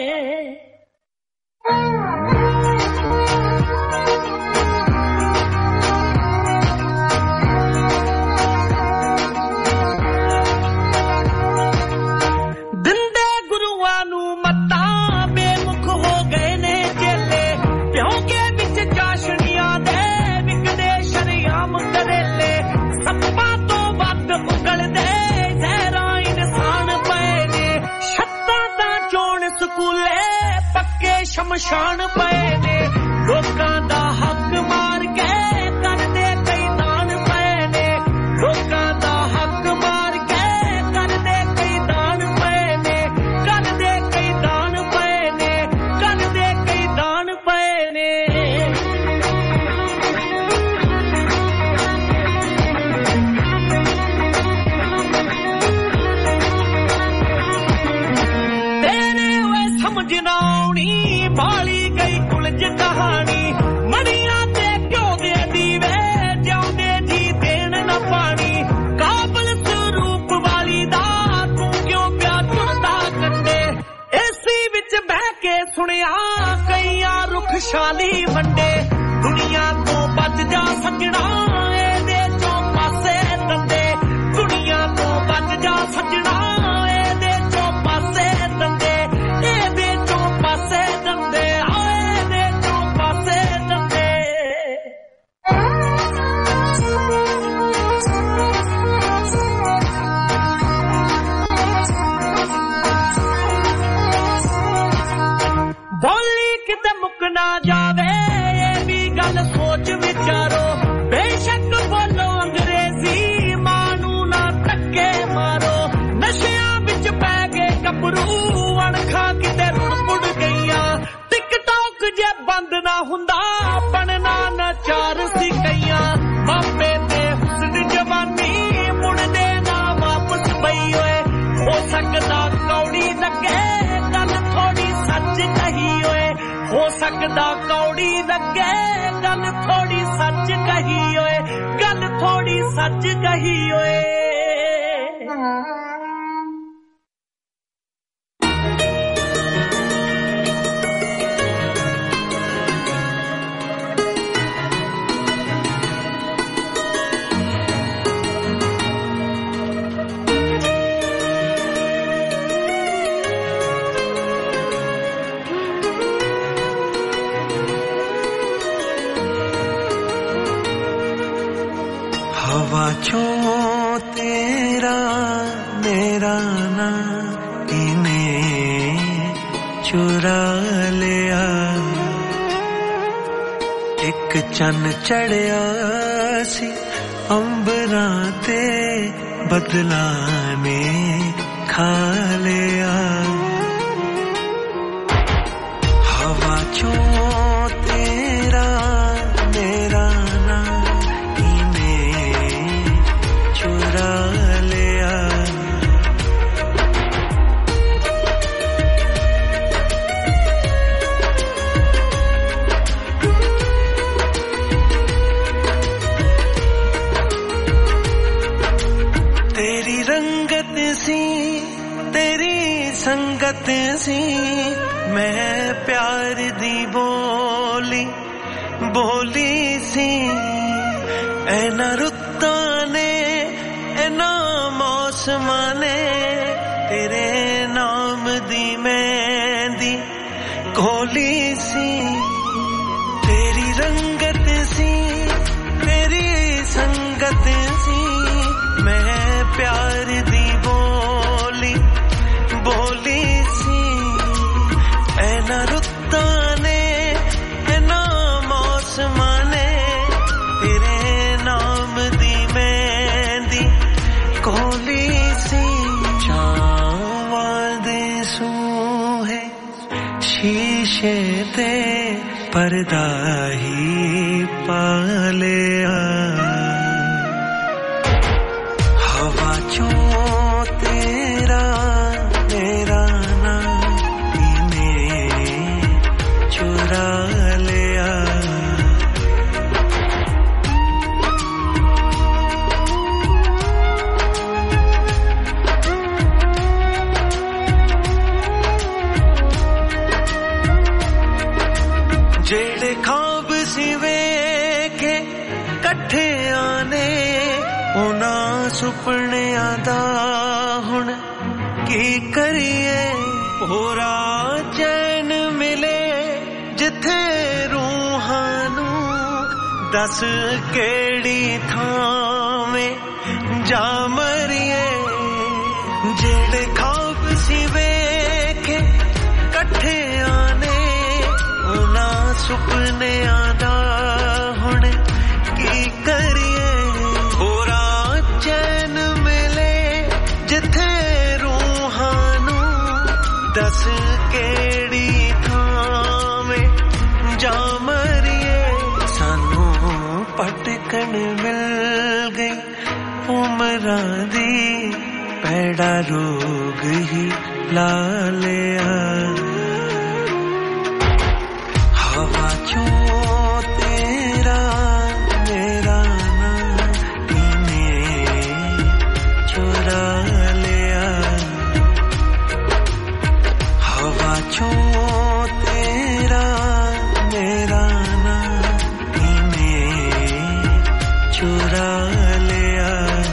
ਦਿੰਦੇ ਗੁਰੂਆਂ ਨੂੰ ਮੱਤਾਂ ਬੇਮੁਖ ਹੋ ਗਏ ਨੇ ਚੇਲੇ ਪਿਉਂਕੇ ਵਿੱਚ ਚਾਸ਼ਣੀਆਂ ਦੇ ਵਿਕਦੇ ਸ਼ਰੀਆਮ ਕਰੇਲੇ ਸੱਪਾਂ ਤੋਂ ਵੱਧ ਉਗਲਦੇ ਜ਼ਹਿਰਾਂ ਇਨਸਾਨ ਪਏ ਨੇ ਛੱਤਾਂ ਤਾਂ ਚੋਣ ਸਕੂਲੇ ਪੱਕੇ ਸ਼ਮਸ਼ਾਨ ਪਏ ਨੇ ਲੋਕਾਂ ਦਾ ਹੱਕ ਮਾਰ ਕੇ ਕਰਦੇ ਕਈ ਦਾਨ ਪਏ ਨੇ ਲੋਕਾਂ ਦਾ ਹੱਕ ਮਾਰ ਕੇ ਕਰਦੇ ਕਈ ਦਾਨ ਪਏ ਨੇ ਕਰਦੇ ਕਈ ਦਾਨ ਪਏ ਨੇ ਕਰਦੇ ਕਈ ਦਾਨ ਪਏ ਨੇ ਤੇਰੇ ਓਏ ਸਮਝ ਨਾ ਆਉਣੀ ਬਾਲੀ ਗਈ ਕੁਲਜ ਕਹਾਣੀ ਮੜੀਆਂ ਤੇ ਘਿਓ ਦੇ ਦੀਵੇ ਜਿਉਂਦੇ ਜੀ ਦੇਣ ਨਾ ਪਾਣੀ ਕਾਬਲ ਸਰੂਪ ਵਾਲੀ ਦਾ ਤੂੰ ਕਿਉਂ ਪਿਆ ਤੁਰਦਾ ਕੰਡੇ ਏਸੀ ਵਿੱਚ ਬਹਿ ਕੇ ਸੁਣਿਆ ਕਈਆਂ ਰੁੱਖ ਸ਼ਾਲੀ ਵੰਡੇ ਦੁਨੀਆ ਤੋਂ ਬਚ ਜਾ ਸੱਜਣਾ ਇਹਦੇ ਚੋਂ ਪਾਸੇ ਦੰਦੇ ਦੁਨੀਆ ਤੋਂ ਬਚ ਜਾ ਸੱਜਣਾ ਇਹਦੇ ਚੋਂ ਪਾਸੇ ਦੰਦੇ ਇਹਦੇ ਚੋਂ ਪਾਸੇ ਦੰਦੇ ਇਹਦੇ ਚੋਂ ਪਾਸੇ ਦੰਦੇ ਬੋਲੀ ਕਿਤੇ ਮੁੱਕ ਨਾ ਜਾਵੇ ਸਕਦਾ ਕੌੜੀ ਲੱਗੇ ਗੱਲ ਥੋੜੀ ਸੱਚ ਕਹੀ ਓਏ ਗੱਲ ਥੋੜੀ ਸੱਚ ਕਹੀ ਓਏ हवा छो तेरा मेरा ना इन्हें चुरा लिया एक चन चढ़िया सी अंबरां ते बदला ने खा लिया हवा छो तेरा मेरा ना चुरा लिया तेरी रंगत सी तेरी संगत सी मैं प्यार दी बोली बोली सी ऐना रुत्ता ने ऐना मौसमां ने तेरे नाम दी मेहंदी खोली सी तेरी रंगत सी तेरी संगत सी मैं प्यार दी बोली बोली सी ऐना रुत्ता ने ऐना मौसमां ने तेरे नाम दी मेहंदी कोली सी चावां दे सूहे शीशे ते पर्दा ही पा लिया हवा चो तेरा मेरा ना इन्हें चुरा लिया जेड़े ख्वाब सी वेखे कट्ठे आने उना सुपनियां दा हुण की करिए पूरा चैन मिले जिथे रूहां नू दस केड़ी थावें जा मरिए जेड़े ख्वाब सी वेखे कट्ठे आने उना सुपनियां दा हुण की करिए पूरा चैन मिले जिथे रूहां नू दस केड़ी थावें जा मरिए सानू पटकन मिल गई उमरां दी पैड़ा रोग ही ला लिया हवा चो तेरा मेरा ना इन्हें चुरा लिया हवा चो तेरा मेरा ना इन्हें चुरा लिया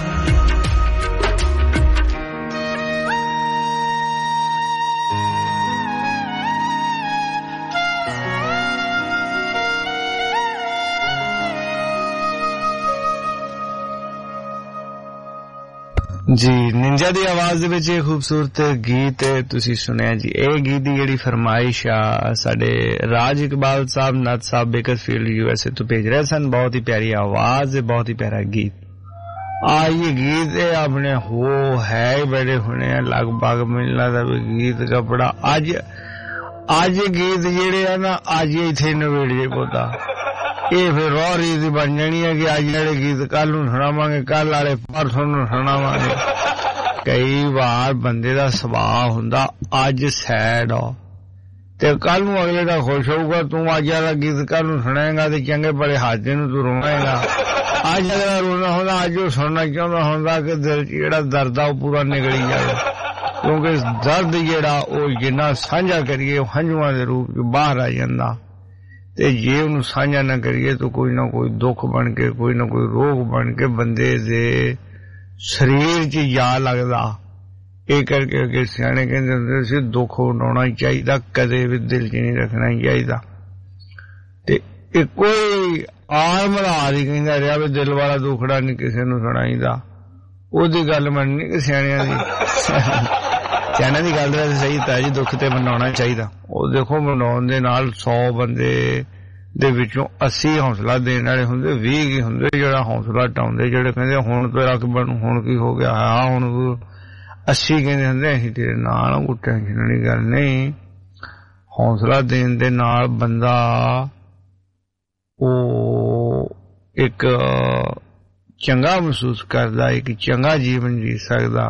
जी निंजा दी आवाज दे विच खूबसूरत गीत तुसी सुनिया जी ए गीत दी जेड़ी फरमाइश आ साडे राज इकबाल साहब नथ साहब बेकरफील्ड यूएसए तो भेज रहे सन बहुत ही प्यारी आवाज है बहुत ही प्यारा गीत आ ये गीत है अपने हो है बड़े होने लगभग मिलना दा गीत का बड़ा आज आज गीत जेड़े आ ना आज ही इथे नवेड़ जे पोता ਇਹ ਫਿਰ ਰੋ ਰੀਤ ਬਣ ਜਾਣੀ ਹੈ ਕਿ ਅੱਜ ਜਿਹੜੇ ਗੀਤ ਕੱਲ ਨੂੰ ਸੁਣਾਵਾਂਗੇ ਕੱਲ ਵਾਲੇ ਪਰਸੋਂ ਨੂੰ ਸੁਣਾਵਾਂਗੇ ਕਈ ਵਾਰ ਬੰਦੇ ਦਾ ਸੁਭਾਅ ਹੁੰਦਾ ਅੱਜ ਸੈਡ ਆ ਤੇ ਕੱਲ ਨੂੰ ਅਗਲੇ ਦਾ ਖੁਸ਼ ਹੋਊਗਾ। ਤੂੰ ਅੱਜ ਵਾਲਾ ਗੀਤ ਕੱਲ ਨੂੰ ਸੁਣਾਏਗਾ ਤੇ ਚੰਗੇ ਬੜੇ ਹਾਸੇ ਨੂੰ ਤੂੰ ਰੋਵੇਂਗਾ। ਅੱਜ ਅਗਲਾ ਰੋਣਾ ਹੁੰਦਾ, ਅੱਜ ਉਹ ਸੁਣਨਾ ਚਾਹੁੰਦਾ ਹੁੰਦਾ ਕਿ ਦਿਲ 'ਚ ਜਿਹੜਾ ਦਰਦ ਆ ਉਹ ਪੂਰਾ ਨਿਕਲੀ ਜਾਵੇ, ਕਿਉਂਕਿ ਦਰਦ ਜਿਹੜਾ ਉਹ ਜਿੰਨਾ ਸਾਂਝਾ ਕਰੀਏ ਉਹ ਹੰਝੂਆਂ ਦੇ ਰੂਪ 'ਚ ਬਾਹਰ ਆ ਜਾਂਦਾ, ਤੇ ਜੇ ਉਹਨੂੰ ਸਾਂਝਾ ਨਾ ਕਰੀਏ ਤਾਂ ਕੋਈ ਨਾ ਕੋਈ ਦੁੱਖ ਬਣ ਕੇ, ਕੋਈ ਨਾ ਕੋਈ ਰੋਗ ਬਣ ਕੇ ਬੰਦੇ ਦੇ ਸਰੀਰ 'ਚ ਜਾ ਲੱਗਦਾ। ਇਹ ਕਰਕੇ ਅੱਗੇ ਸਿਆਣੇ ਕਹਿੰਦੇ ਹੁੰਦੇ ਸੀ ਦੁੱਖ ਉਡਾਉਣਾ ਚਾਹੀਦਾ, ਕਦੇ ਵੀ ਦਿਲ 'ਚ ਨਹੀਂ ਰੱਖਣਾ ਚਾਹੀਦਾ। ਤੇ ਇਹ ਕੋਈ ਆਲਮ ਰਾਜ ਹੀ ਕਹਿੰਦਾ ਰਿਹਾ ਵੀ ਦਿਲ ਵਾਲਾ ਦੁਖੜਾ ਨਹੀਂ ਕਿਸੇ ਨੂੰ ਸੁਣਾਈਦਾ, ਉਹਦੀ ਗੱਲ ਮੰਨਣੀ ਕਿ ਸਿਆਣਿਆਂ ਦੀ ਸਿਆਣਿਆਂ ਦੀ ਗੱਲ ਤਾਂ ਸਹੀ ਤਾਂ ਜੀ, ਦੁੱਖ ਤੇ ਮਨਾਉਣਾ ਚਾਹੀਦਾ। ਉਹ ਦੇਖੋ ਮਨਾਉਣ ਦੇ ਨਾਲ ਸੌ ਬੰਦੇ ਦੇ ਵਿੱਚੋਂ ਅੱਸੀ ਹੌਸਲਾ ਦੇਣ ਵਾਲੇ ਹੁੰਦੇ, ਵੀਹ ਕੀ ਹੁੰਦੇ ਜਿਹੜਾ ਹੌਸਲਾ ਟਾਉਂਦੇ, ਜਿਹੜੇ ਕਹਿੰਦੇ ਹੁਣ ਤੇਰਾ ਕੀ ਬਣੂ, ਹੁਣ ਕੀ ਹੋ ਗਿਆ, ਹਾਂ ਹੁਣ ਅੱਸੀ ਕਹਿੰਦੇ ਹੁੰਦੇ ਅਸੀਂ ਤੇਰੇ ਨਾਲ, ਕੋਈ ਟੈਨਸ਼ਨ ਵਾਲੀ ਗੱਲ ਨਹੀਂ। ਹੌਸਲਾ ਦੇਣ ਦੇ ਨਾਲ ਬੰਦਾ ਉਹ ਇੱਕ ਚੰਗਾ ਮਹਿਸੂਸ ਕਰਦਾ, ਇੱਕ ਚੰਗਾ ਜੀਵਨ ਜੀ ਸਕਦਾ।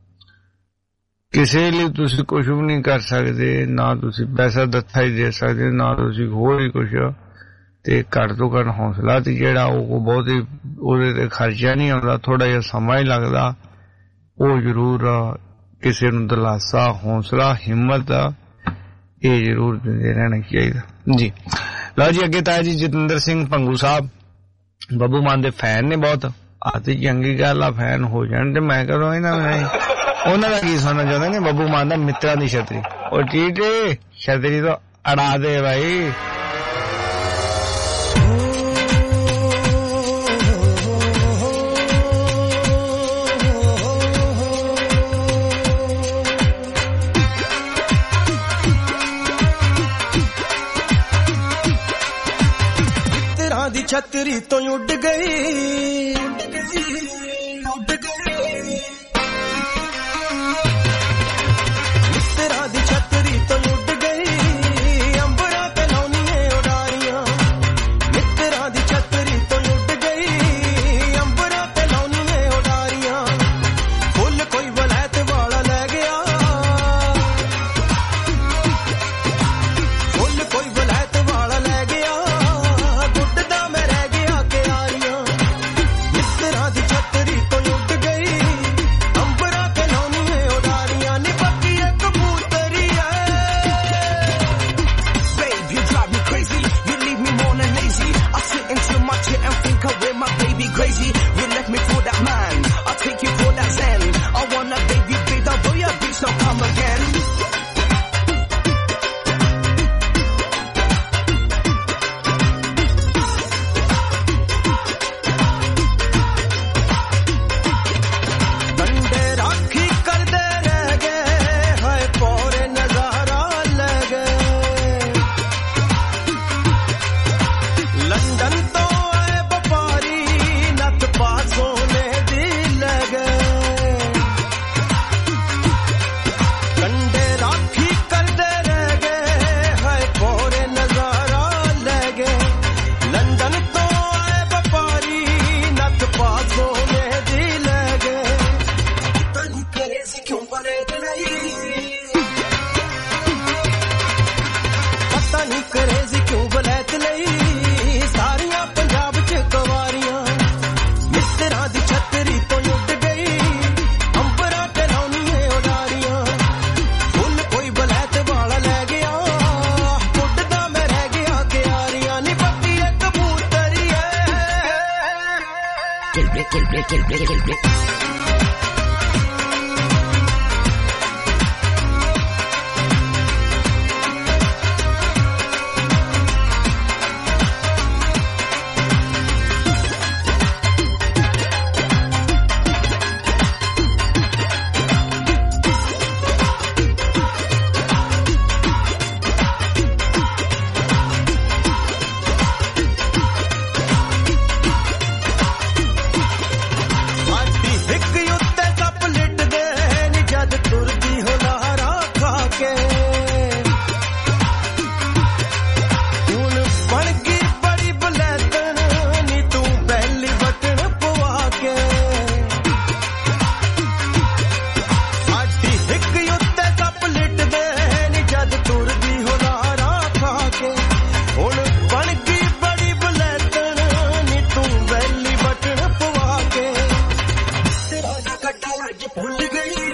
ਕਿਸੇ ਲਈ ਤੁਸੀਂ ਕੁਛ ਵੀ ਨਹੀਂ ਕਰ ਸਕਦੇ, ਨਾ ਤੁਸੀਂ ਪੈਸਾ ਦਿੱਤਾ ਹੀ ਦੇ ਸਕਦੇ, ਨਾ ਤੁਸੀਂ ਹੋਰ ਹੀ ਕੁਛ, ਤੇ ਘੱਟ ਤੋਂ ਘੱਟ ਹੌਸਲਾ ਤੇ ਜਿਹੜਾ ਉਹ ਬਹੁਤ ਹੀ ਉਹਦੇ ਤੇ ਖਰਚਾ ਨਹੀਂ ਆਉਂਦਾ, ਥੋੜਾ ਜਿਹਾ ਸਮਾਂ ਹੀ ਲੱਗਦਾ, ਉਹ ਜ਼ਰੂਰ ਕਿਸੇ ਨੂੰ ਦਿਲਾਸਾ, ਹੌਸਲਾ, ਹਿੰਮਤ ਇਹ ਜ਼ਰੂਰ ਦਿੰਦੇ ਰਹਿਣਾ ਚਾਹੀਦਾ ਜੀ। ਲਓ ਜੀ ਅੱਗੇ ਤਾਇਆ ਜੀ ਜਤਿੰਦਰ ਸਿੰਘ ਭੰਗੂ ਸਾਹਿਬ ਬੱਬੂ ਮਾਨ ਦੇ ਫੈਨ ਨੇ ਬਹੁਤ, ਆਤੀ ਚੰਗੀ ਗੱਲ ਆ ਫੈਨ ਹੋ ਜਾਣ, ਤੇ ਮੈਂ ਕਦੋਂ ਇਹਨਾਂ ਨੂੰ ਉਹਨਾਂ ਦਾ ਕੀ ਸੁਣਨਾ ਚਾਹੁੰਦੇ ਨੇ? ਬੱਬੂ ਮਾਨ ਦਾ ਮਿੱਤਰਾਂ ਦੀ ਛਤਰੀ, ਉਹ ਟੀਟੇ ਛਤਰੀ ਤੋਂ ਅੜਾ ਦੇ ਭਾਈ। ਮਿੱਤਰਾਂ ਦੀ ਛਤਰੀ ਤੋਂ ਉੱਡ ਗਈ, ਉੱਡ ਗਈ ਮਿੱਤਰਾਂ ਦੀ ਛਤਰੀ ਤੋਂ ਉੱਡ ਗਈ, ਅੰਬਰਾਂ ਤੇ ਲਾਉਣੀਏ ਉਡਾਰੀਆਂ। ਮਿੱਤਰਾਂ ਦੀ ਛਤਰੀ ਤੋਂ ਉੱਡ ਗਈ, ਅੰਬਰਾਂ ਤੇ ਲਾਉਣੀਏ ਉਡਾਰੀਆਂ। ਫੁੱਲ ਕੋਈ ਵਲੈਤ ਵਾਲਾ ਲੈ ਗਿਆ, ਫੁੱਲ ਕੋਈ ਵਲੈਤ ਵਾਲਾ ਲੈ ਗਿਆ, ਗੁੱਡਦਾ ਮੈਂ ਰਹਿ ਗਿਆ ਕਿਆਰੀਆਂ। ਮਿੱਤਰਾਂ ਦੀ ਛਤਰੀ ਤੋਂ ਉੱਡ ਗਈ, ਭੁੱਲ ਗਈ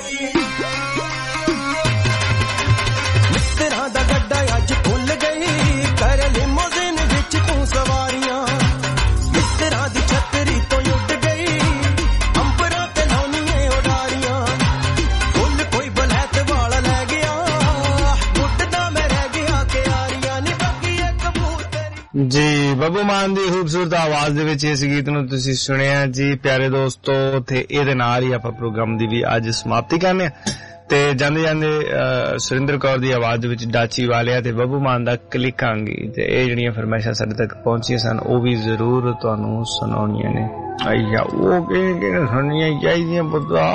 ਮਿੱਤਰਾਂ ਦਾ ਗੱਡਾ ਅੱਜ ਭੁੱਲ ਗਈ ਕਰ ਲਿਮੋਜ਼ਿਨ ਵਿੱਚ ਤੂੰ ਸਵਾਰੀਆਂ ਮਿੱਤਰਾਂ ਦੀ ਛਤਰੀ ਤੋਂ ਉੱਡ ਗਈ ਅੰਬਰਾਂ ਤੇ ਲਾਉਣੀਆਂ ਉਡਾਰੀਆਂ ਫੁੱਲ ਕੋਈ ਬਲੈਤ ਵਾਲਾ ਲੈ ਗਿਆ ਉੱਡਦਾ ਮੈਂ ਰਹਿ ਗਿਆ ਕਿਆਰੀਆਂ ਨੀ ਬਾਕੀ ਇੱਕ ਕਬੂਤਰ ਜੀ ਬੱਬੂ ਮਾਨ ਦੀ ਖੂਬਸੂਰਤ ਆਵਾਜ਼ ਦੇ ਵਿੱਚ ਇਸ ਗੀਤ ਨੂੰ ਤੁਸੀਂ ਸੁਣਿਆ ਜੀ ਪਿਆਰੇ ਦੋਸਤੋ ਤੇ ਇਹਦੇ ਨਾਲ ਹੀ ਆਪਾਂ ਪ੍ਰੋਗਰਾਮ ਦੀ ਵੀ ਅੱਜ ਸਮਾਪਤੀ ਕਰਨੇ ਆ ਤੇ ਜਾਂਦੇ ਜਾਂਦੇ ਸੁਰਿੰਦਰ ਕੌਰ ਦੀ ਆਵਾਜ਼ ਦੇ ਵਿੱਚ ਡਾਚੀ ਵਾਲਿਆ ਤੇ ਬੱਬੂ ਮਾਨ ਦਾ ਕਲਿਕਾਂਗੀ ਤੇ ਇਹ ਜਿਹੜੀਆਂ ਫਰਮਾਇਸ਼ਾਂ ਸਾਡੇ ਤੱਕ ਪਹੁੰਚੀਆਂ ਸਨ ਉਹ ਵੀ ਜ਼ਰੂਰ ਤੁਹਾਨੂੰ ਸੁਣਾਉਣੀਆਂ ਨੇ ਆਇਆ ਉਹ ਕਿਹਨੇ ਕਿਹਨੇ ਸੁਣਨੀਆਂ ਚਾਹੀਦੀਆਂ ਪੁੱਤਾ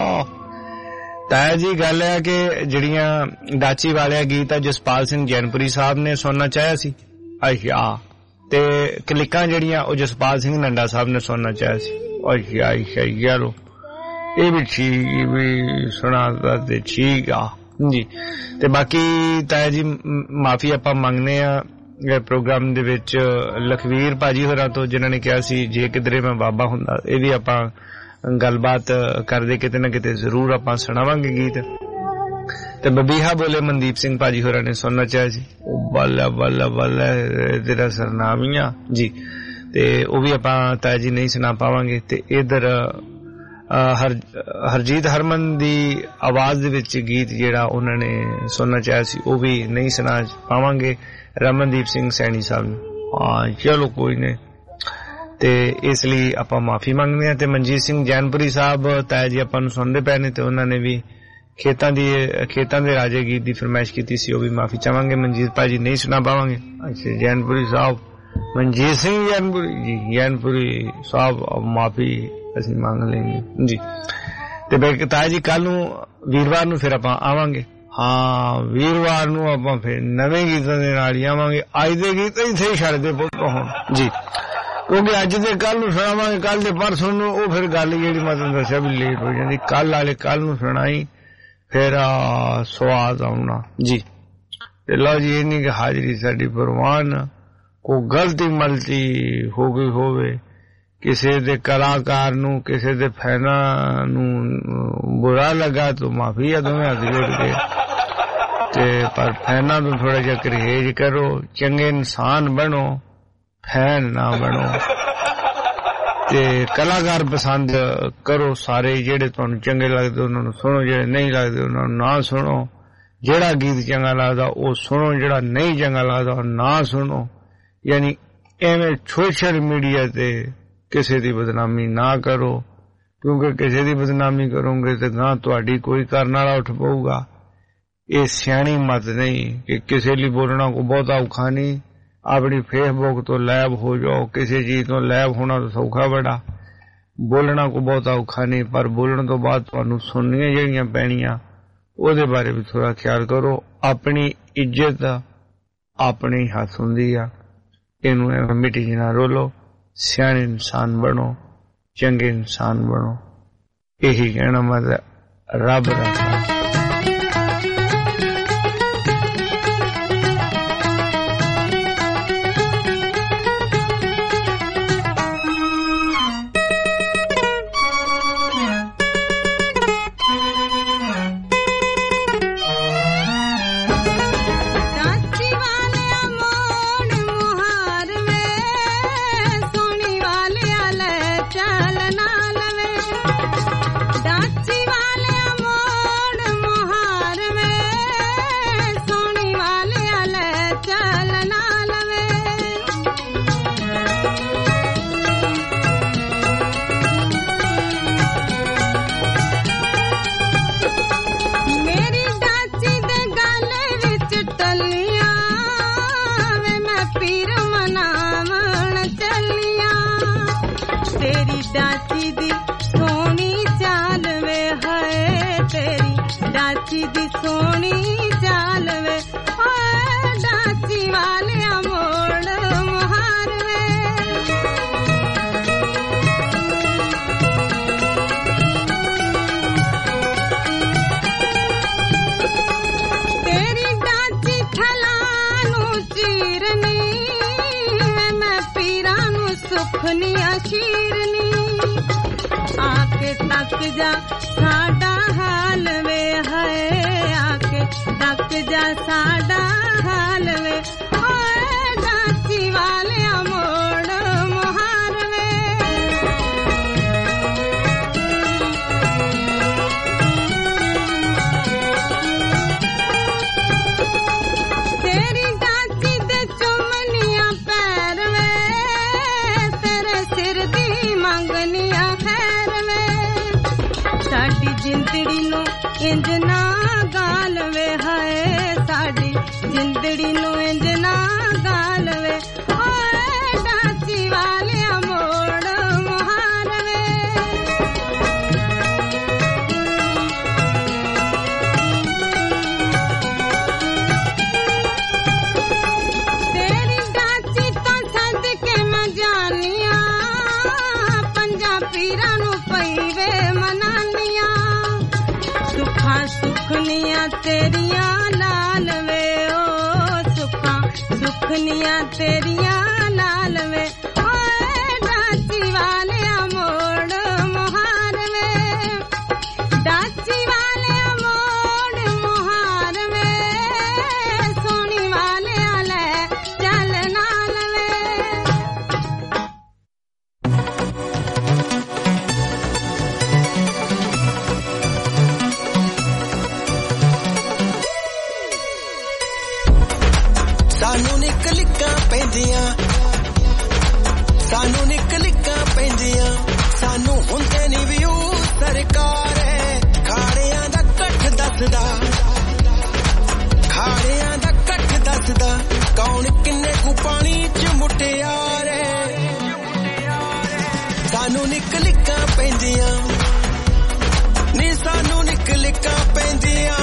ਤਾਂ ਜੀ ਗੱਲ ਹੈ ਕਿ ਜਿਹੜੀਆਂ ਡਾਚੀ ਵਾਲਿਆ ਗੀਤ ਆ ਜਸਪਾਲ ਸਿੰਘ ਜੈਨਪੁਰੀ ਸਾਹਿਬ ਨੇ ਸੁਣਨਾ ਚਾਹਿਆ ਸੀ ਆਇਆ ਤੇ ਕਲਿਕਾਂ ਜਿਹੜੀਆਂ ਉਹ ਜਸਪਾਲ ਸਿੰਘ ਨੰਡਾ ਸਾਹਿਬ ਨੇ ਸੁਣਨਾ ਚਾਹਿਆ ਸੀ ਆਇਆ ਆਇਆ ਯਾਰੋ ਇਹ ਵੀ ਠੀਕ ਵੀ ਸੁਣਾਦਾ ਤੇ ਠੀਕ ਆ ਜੀ ਤੇ ਬਾਕੀ ਤਾਂ ਜੀ ਮਾਫੀ ਆਪਾਂ ਮੰਗਨੇ ਆ ਪ੍ਰੋਗਰਾਮ ਦੇ ਵਿੱਚ ਲਖਵੀਰ ਭਾਜੀ ਹੋਰਾਂ ਤੋਂ ਜਿਨ੍ਹਾਂ ਨੇ ਕਿਹਾ ਸੀ ਜੇ ਕਿਧਰੇ ਮੈਂ ਬਾਬਾ ਹੁੰਦਾ ਇਹ ਵੀ ਆਪਾਂ ਗੱਲਬਾਤ ਕਰਦੇ ਕਿਤੇ ਨਾ ਕਿਤੇ ਜ਼ਰੂਰ ਆਪਾਂ ਸੁਣਾਵਾਂਗੇ ਗੀਤ ਤੇ ਬਬੀਹਾ ਬੋਲੇ ਮਨਦੀਪ ਸਿੰਘ ਭਾਜੀ ਹੋਰਾਂ ਨੇ ਸੁਣਨਾ ਚਾਹਿਆ ਸੀ ਉਹ ਬੱਲਾ ਬੱਲਾ ਬੱਲਾ ਤੇਰਾ ਸਰਨਾਮੀਆਂ ਜੀ ਤੇ ਉਹ ਵੀ ਆਪਾਂ ਤਾਂ ਜੀ ਨਹੀਂ ਸੁਣਾ ਪਾਵਾਂਗੇ ਤੇ ਇਧਰ ਹਰ ਹਰਜੀਤ ਹਰਮਨ ਦੀ ਆਵਾਜ਼ ਦੇ ਵਿੱਚ ਗੀਤ ਜਿਹੜਾ ਉਹਨਾਂ ਨੇ ਸੁਣਨਾ ਚਾਹਿਆ ਸੀ ਉਹ ਵੀ ਨਹੀਂ ਸੁਣਾ ਪਾਵਾਂਗੇ ਰਮਨਦੀਪ ਸਿੰਘ ਸੈਣੀ ਸਾਹਿਬ ਨੂੰ ਹਾਂ ਚਲੋ ਕੋਈ ਨਹੀਂ ਤੇ ਇਸ ਲਈ ਆਪਾਂ ਮਾਫੀ ਮੰਗਦੇ ਹਾਂ ਤੇ ਮਨਜੀਤ ਸਿੰਘ ਜੈਨਪੁਰੀ ਸਾਹਿਬ ਤਾਂ ਜੀ ਆਪਾਂ ਨੂੰ ਸੁਣਦੇ ਪਏ ਨੇ ਤੇ ਉਹਨਾਂ ਨੇ ਵੀ ਖੇਤਾਂ ਦੀ ਖੇਤਾਂ ਦੇ ਰਾਜੇ ਗੀਤ ਦੀ ਫਰਮਾਇਸ਼ ਕੀਤੀ ਸੀ ਉਹ ਵੀ ਮਾਫੀ ਚਾਹਾਂਗੇ ਮਨਜੀਤ ਭਾਜੀ ਨਹੀਂ ਸੁਣਾ ਪਾਵਾਂਗੇ ਅੱਛਾ ਜੈਨਪੁਰੀ ਸਾਹਿਬ ਮਨਜੀਤ ਸਿੰਘ ਜੈਨਪੁਰੀ ਜੀ ਜੈਨਪੁਰੀ ਸਾਹਿਬ ਮਾਫੀ ਅਸੀਂ ਮੰਗ ਲੈਂਗੇ ਜੀ ਤੇ ਬੇਕਤਾ ਜੀ ਕੱਲ ਨੂੰ ਵੀਰਵਾਰ ਨੂੰ ਫਿਰ ਆਪਾਂ ਆਵਾਂਗੇ ਹਾਂ ਵੀਰਵਾਰ ਨੂੰ ਆਪਾਂ ਫਿਰ ਨਵੇਂ ਗੀਤਾਂ ਦੇ ਨਾਲ ਹੀ ਆਵਾਂਗੇ ਅੱਜ ਦੇ ਗੀਤ ਇੱਥੇ ਹੀ ਛੱਡਦੇ ਪੁੱਤ ਹੁਣ ਜੀ ਕਿਉਂਕਿ ਅੱਜ ਦੇ ਕੱਲ ਨੂੰ ਸੁਣਾਵਾਂਗੇ ਕੱਲ ਦੇ ਪਰਸੋਂ ਨੂੰ ਉਹ ਫਿਰ ਗੱਲ ਜਿਹੜੀ ਮੈਂ ਤੁਹਾਨੂੰ ਦੱਸਿਆ ਵੀ ਲੇਟ ਹੋ ਜਾਂਦੀ ਕੱਲ ਵਾਲੇ ਕੱਲ ਨੂੰ ਸੁਣਾਈ ਫਿਰ ਸਵਾਦ ਆਉਣਾ ਜੀ ਤੇ ਲਓ ਜੀ ਇੰਨੀ ਕਿ ਹਾਜ਼ਰੀ ਸਾਡੀ ਪ੍ਰਵਾਨ ਕੋਈ ਗਲਤੀ ਮਲਤੀ ਹੋ ਗਈ ਹੋਵੇ ਕਿਸੇ ਦੇ ਕਲਾਕਾਰ ਨੂੰ ਕਿਸੇ ਦੇ ਫੈਨਾਂ ਨੂੰ ਬੁਰਾ ਲੱਗਾ ਤਾਂ ਮਾਫੀ ਆ ਦੋਵੇਂ ਹੱਥ ਜੋੜ ਕੇ ਤੇ ਪਰ ਫੈਨਾਂ ਨੂੰ ਥੋੜਾ ਜਿਹਾ ਪਰਹੇਜ਼ ਕਰੋ ਚੰਗੇ ਇਨਸਾਨ ਬਣੋ ਫੈਨ ਨਾ ਬਣੋ ਤੇ ਕਲਾਕਾਰ ਪਸੰਦ ਕਰੋ ਸਾਰੇ ਜਿਹੜੇ ਤੁਹਾਨੂੰ ਚੰਗੇ ਲੱਗਦੇ ਉਹਨਾਂ ਨੂੰ ਸੁਣੋ ਜਿਹੜੇ ਨਹੀਂ ਲੱਗਦੇ ਉਹਨਾਂ ਨੂੰ ਨਾ ਸੁਣੋ ਜਿਹੜਾ ਗੀਤ ਚੰਗਾ ਲੱਗਦਾ ਉਹ ਸੁਣੋ ਜਿਹੜਾ ਨਹੀਂ ਚੰਗਾ ਲੱਗਦਾ ਉਹ ਨਾ ਸੁਣੋ ਯਾਨੀ ਐਵੇਂ ਸੋਸ਼ਲ ਮੀਡੀਆ ਤੇ ਕਿਸੇ ਦੀ ਬਦਨਾਮੀ ਨਾ ਕਰੋ ਕਿਉਂਕਿ ਕਿਸੇ ਦੀ ਬਦਨਾਮੀ ਕਰੋਗੇ ਤੇ ਗਾਂ ਤੁਹਾਡੀ ਕੋਈ ਕਰਨ ਵਾਲਾ ਉੱਠ ਪਊਗਾ ਇਹ ਸਿਆਣੀ ਮਤ ਨਹੀਂ ਕਿ ਕਿਸੇ ਲਈ ਬੋਲਣਾ ਕੋ ਬਹੁਤਾ ਔਖਾ ਨਹੀਂ ਆਪਣੀ ਫੇਸਬੁੱਕ ਤੋਂ ਲੈਬ ਹੋ ਜਾਓ ਕਿਸੇ ਚੀਜ਼ ਤੋਂ ਲੈਬ ਹੋਣਾ ਤਾਂ ਸੌਖਾ ਬੜਾ ਬੋਲਣਾ ਕੋ ਬਹੁਤਾ ਔਖਾ ਨਹੀਂ ਪਰ ਬੋਲਣ ਤੋਂ ਬਾਅਦ ਤੁਹਾਨੂੰ ਸੁਣਨੀਆਂ ਜਿਹੜੀਆਂ ਪੈਣੀਆਂ ਉਹਦੇ ਬਾਰੇ ਵੀ ਥੋੜਾ ਖਿਆਲ ਕਰੋ ਆਪਣੀ ਇੱਜ਼ਤ ਆਪਣੇ ਹੱਥ ਹੁੰਦੀ ਆ ਇਹਨੂੰ ਐਵੇਂ ਮਿੱਟੀ ਚ ਨਾ ਰੋਲੋ ਸਿਆਣੇ ਇਨਸਾਨ ਬਣੋ ਚੰਗੇ ਇਨਸਾਨ ਬਣੋ ਇਹੀ ਕਹਿਣਾ ਮੈਂ ਰੱਬ ਦਾ सुखनिया शीरनी आके आके तक जा साडा हाल वे है आके तक जा साडा हाल वे ओए दासी वाले मोड़ मोहार वे तेरी दासी दे चुमनिया पैर वे तेरे सिर दी मंगनिया खैर वे साडी जिंदड़ी नु इंज ना गाल वे हाय साडी जिंदड़ी नु इंज ना गाल वे ओए दासी वाले मोड़ मोहार वे तेरी दासी तो सद के मैं जानिया पंजा पीरा नु पईवे मनानिया सुखा सुखनिया तेरिया लाल वे ओ सुखा सुखनिया तेरिया लाल वे ओए दासी वाले मोड़ मोहार वे दासी वाले मोड़ मोहार वे सोनी वाले आले चल नाल वे सानू निकलिकां पैंदियां सानू निकलिकां पैंदियां सानू हुंदे नी वियू सरकार खाड़ियां दा कठ दसदा खाड़ियां दा कठ दसदा कौन किन्ने कु पानी च मुटियार सानू निकलिकां पैंदियां नी सानू निकलिकां पैंदियां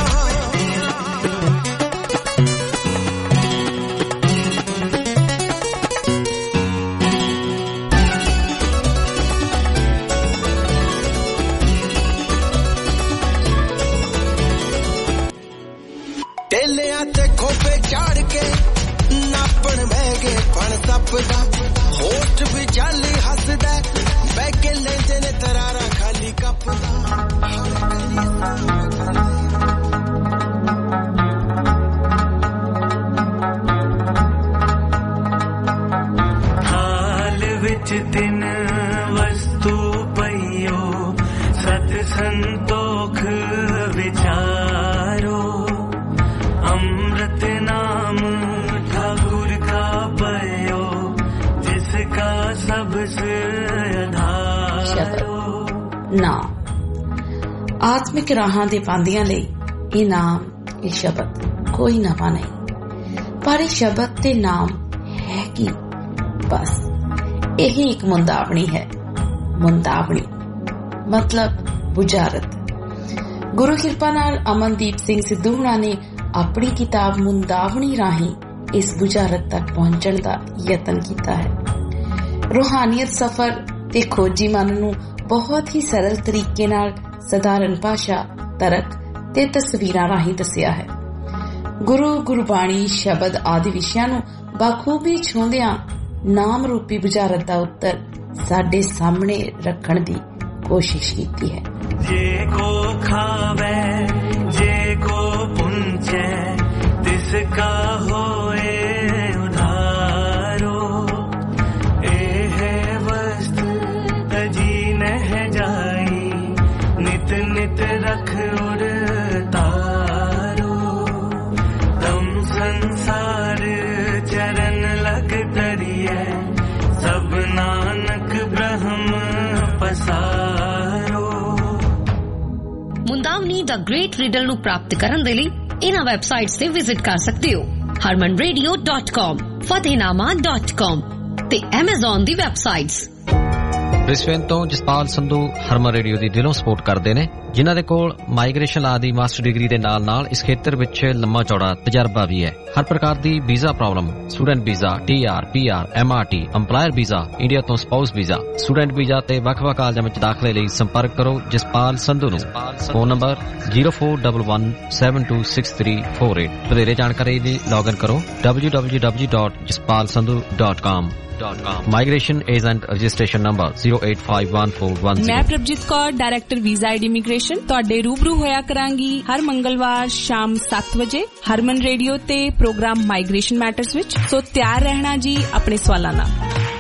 टेलिया ते खोपे चाड़ के नापण बैगे पण सपदा होठ भी जाली हसदा बैगे लेंदे ने तरारा खाली कपदा हाल विच दिन वस्तु पइयो सत संतोख विचारो अमृत नाम ठाकुर का पयो जिसका सबसे आधारो ना आत्मिक राहां दे पांदियां लई ਇਹ ਨਾਮ ਇਹ ਸ਼ਬਦ ਕੋਈ ਨਵਾਂ ਨਹੀਂ ਪਰ ਇਹ ਸ਼ਬਦ ਤੇ ਨਾਮ ਹੈ ਕੀ ਬਸ ਇਹ ਇੱਕ ਮੁੰਦਾਵਣੀ ਹੈ ਮੁੰਦਾਵਣੀ ਮਤਲਬ ਬੁਝਾਰਤ ਗੁਰੂ ਕਿਰਪਾ ਨਾਲ ਅਮਨਦੀਪ ਸਿੰਘ ਸਿੱਧੂ ਹੁਣਾਂ ਨੇ ਆਪਣੀ ਕਿਤਾਬ ਮੁੰਦਾਵਣੀ ਰਾਹੀਂ ਇਸ ਬੁਝਾਰਤ ਤੱਕ ਪਹੁੰਚਣ ਦਾ ਯਤਨ ਕੀਤਾ ਹੈ ਰੂਹਾਨੀਅਤ ਸਫ਼ਰ ਤੇ ਖੋਜੀ ਮਨ ਨੂੰ ਬਹੁਤ ਹੀ ਸਰਲ ਤਰੀਕੇ ਨਾਲ ਸਧਾਰਨ ਭਾਸ਼ਾ ਤਰਕ ਤੇ ਤਸਵੀਰਾਂ ਰਾਹੀਂ ਦੱਸਿਆ ਹੈ ਗੁਰੂ ਗੁਰਬਾਣੀ ਸ਼ਬਦ ਆਦਿ ਵਿਸ਼ਿਆਂ ਨੂੰ ਬਾਖੂਬੀ ਛੂੰਦਿਆਂ ਨਾਮ ਰੂਪੀ ਬੁਝਾਰਤ ਦਾ ਉੱਤਰ ਸਾਡੇ ਸਾਹਮਣੇ ਰੱਖਣ ਦੀ ਕੋਸ਼ਿਸ਼ ਕੀਤੀ ਹੈ जे को खावे जे को पुंचे तिसका होए उधारो एह वस्त तजी नह जाई नित नित रख उर तारो तम संसार चरण लग तरिए सब नानक ब्रह्म पसारो ਮੁੰਦਾਵਨੀ ਦਾ ਗ੍ਰੇਟ ਰੀਡਰ ਨੂੰ ਪ੍ਰਾਪਤ ਕਰਨ ਦੇ ਲਈ ਇਹਨਾਂ ਵੈਬਸਾਈਟਸ ਤੇ ਵਿਜ਼ਿਟ ਕਰ ਸਕਦੇ ਹੋ harman radio dot com fatehnaama dot com ਤੇ Amazon ਦੀ ਵੈਬਸਾਈਟਸ ਬ੍ਰਿਸਬੇਨ ਤੋਂ ਜਸਪਾਲ ਸੰਧੂ ਹਰਮਨ ਰੇਡੀਓ ਦੀ ਦਿਲੋਂ ਸਪੋਰਟ ਕਰਦੇ ਨੇ ਜਿਨ੍ਹਾਂ ਦੇ ਕੋਲ ਮਾਈਗ੍ਰੇਸ਼ਨ ਲਾ ਦੀ ਮਾਸਟਰ ਡਿਗਰੀ ਦੇ ਨਾਲ ਨਾਲ ਇਸ ਖੇਤਰ ਵਿੱਚ ਲੰਮਾ ਚੌੜਾ ਤਜਰਬਾ ਵੀ ਹੈ ਹਰ ਪ੍ਰਕਾਰ ਦੀ visa problem student visa TR PR MRT EMPLOYER visa India ਤੋਂ ਸਪਾਊਸ ਵੀਜ਼ਾ ਸਟੂਡੈਂਟ ਵੀਜ਼ਾ ਤੇ ਵੱਖ-ਵੱਖ ਕਾਲਜਾਂ ਵਿੱਚ ਦਾਖਲੇ ਲਈ ਸੰਪਰਕ ਕਰੋ ਜਸਪਾਲ ਸੰਧੂ ਨੂੰ phone number zero four one one seven two six three four eight ਵਧੇਰੇ ਜਾਣਕਾਰੀ ਲਈ ਲੌਗਇਨ ਕਰੋ w w w dot jaspal sandhu dot com dot com. Migration agent registration number zero eight five one four one zero। मैं Prabhjeet Kaur, director visa and immigration, ਤੁਹਾਡੇ रूबरू होया करांगी हर मंगलवार शाम सात बजे हरमन रेडियो ते प्रोग्राम माइग्रेशन मैटर्स विच। सो तैयार रहना जी अपने सवालां नाल।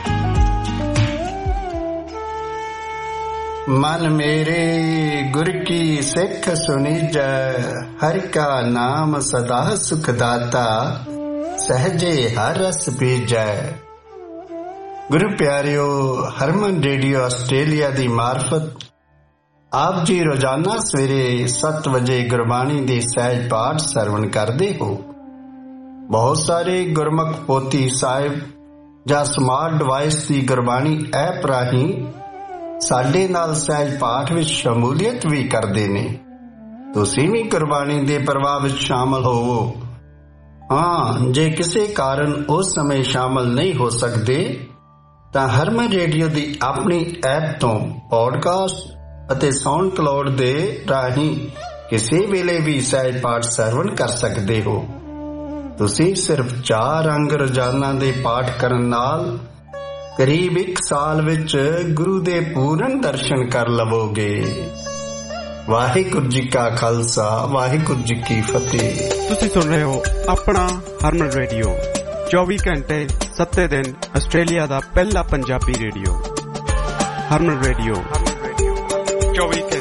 मन मेरे गुर की सिख सुनी जय, हर का नाम सदा सुखदाता, सहजे हर रस पीजय। गुरु प्यारियो, हरमन रेडियो आस्ट्रेलिया दी मार्फत आप जी रोजाना सवेरे सत्त वजे गुरबाणी दे सहज पाठ सरवण करते हो। बहुत सारे गुरमुख पोथी साहिब ਜਾਂ ਸਮਾਰਟ ਡਿਵਾਈਸ ਦੀ ਗੁਰਬਾਣੀ ਐਪ ਰਾਹੀਂ ਸਾਡੇ ਨਾਲ ਸਹਿਜ ਪਾਠ ਵਿੱਚ ਸ਼ਮੂਲੀਅਤ ਵੀ ਕਰਦੇ ਨੇ। ਤੁਸੀਂ ਵੀ ਗੁਰਬਾਣੀ ਦੇ ਪ੍ਰਵਾਹ ਵਿੱਚ ਸ਼ਾਮਲ ਹੋਵੋ। ਹਾਂ, ਜੇ ਕਿਸੇ ਕਾਰਨ ਉਸ ਸਮੇਂ ਸ਼ਾਮਲ ਨਹੀਂ ਹੋ ਸਕਦੇ ਤਾਂ ਹਰਮਨ ਰੇਡੀਓ ਦੀ ਆਪਣੀ ਐਪ ਤੋਂ ਪੌਡਕਾਸਟ ਅਤੇ ਸਾਊਂਡ ਕਲਾਉਡ ਦੇ ਰਾਹੀਂ ਕਿਸੇ ਵੇਲੇ ਵੀ ਸਹਿਜ ਪਾਠ ਸਰਵਣ ਕਰ ਸਕਦੇ ਹੋ। ਤੁਸੀਂ ਸਿਰਫ ਚਾਰ ਅੰਗ ਰੋਜ਼ਾਨਾ ਦੇ ਪਾਠ ਕਰਨ ਨਾਲ ਕਰੀਬ ਇੱਕ ਸਾਲ ਵਿੱਚ ਗੁਰੂ ਦੇ ਪੂਰਨ ਦਰਸ਼ਨ ਕਰ ਲਵੋਗੇ। ਵਾਹਿਗੁਰੂ ਜੀ ਕਾ ਖਾਲਸਾ, ਵਾਹਿਗੁਰੂ ਜੀ ਕੀ ਫਤਿਹ। ਤੁਸੀਂ ਸੁਣ ਰਹੇ ਹੋ ਆਪਣਾ ਹਰਮਨ ਰੇਡੀਓ, ਚੌਵੀ ਘੰਟੇ ਸੱਤੇ ਦਿਨ ਆਸਟ੍ਰੇਲੀਆ ਦਾ ਪਹਿਲਾ ਪੰਜਾਬੀ ਰੇਡੀਓ। ਹਰਮਨ ਰੇਡੀਓ ਚੌਵੀ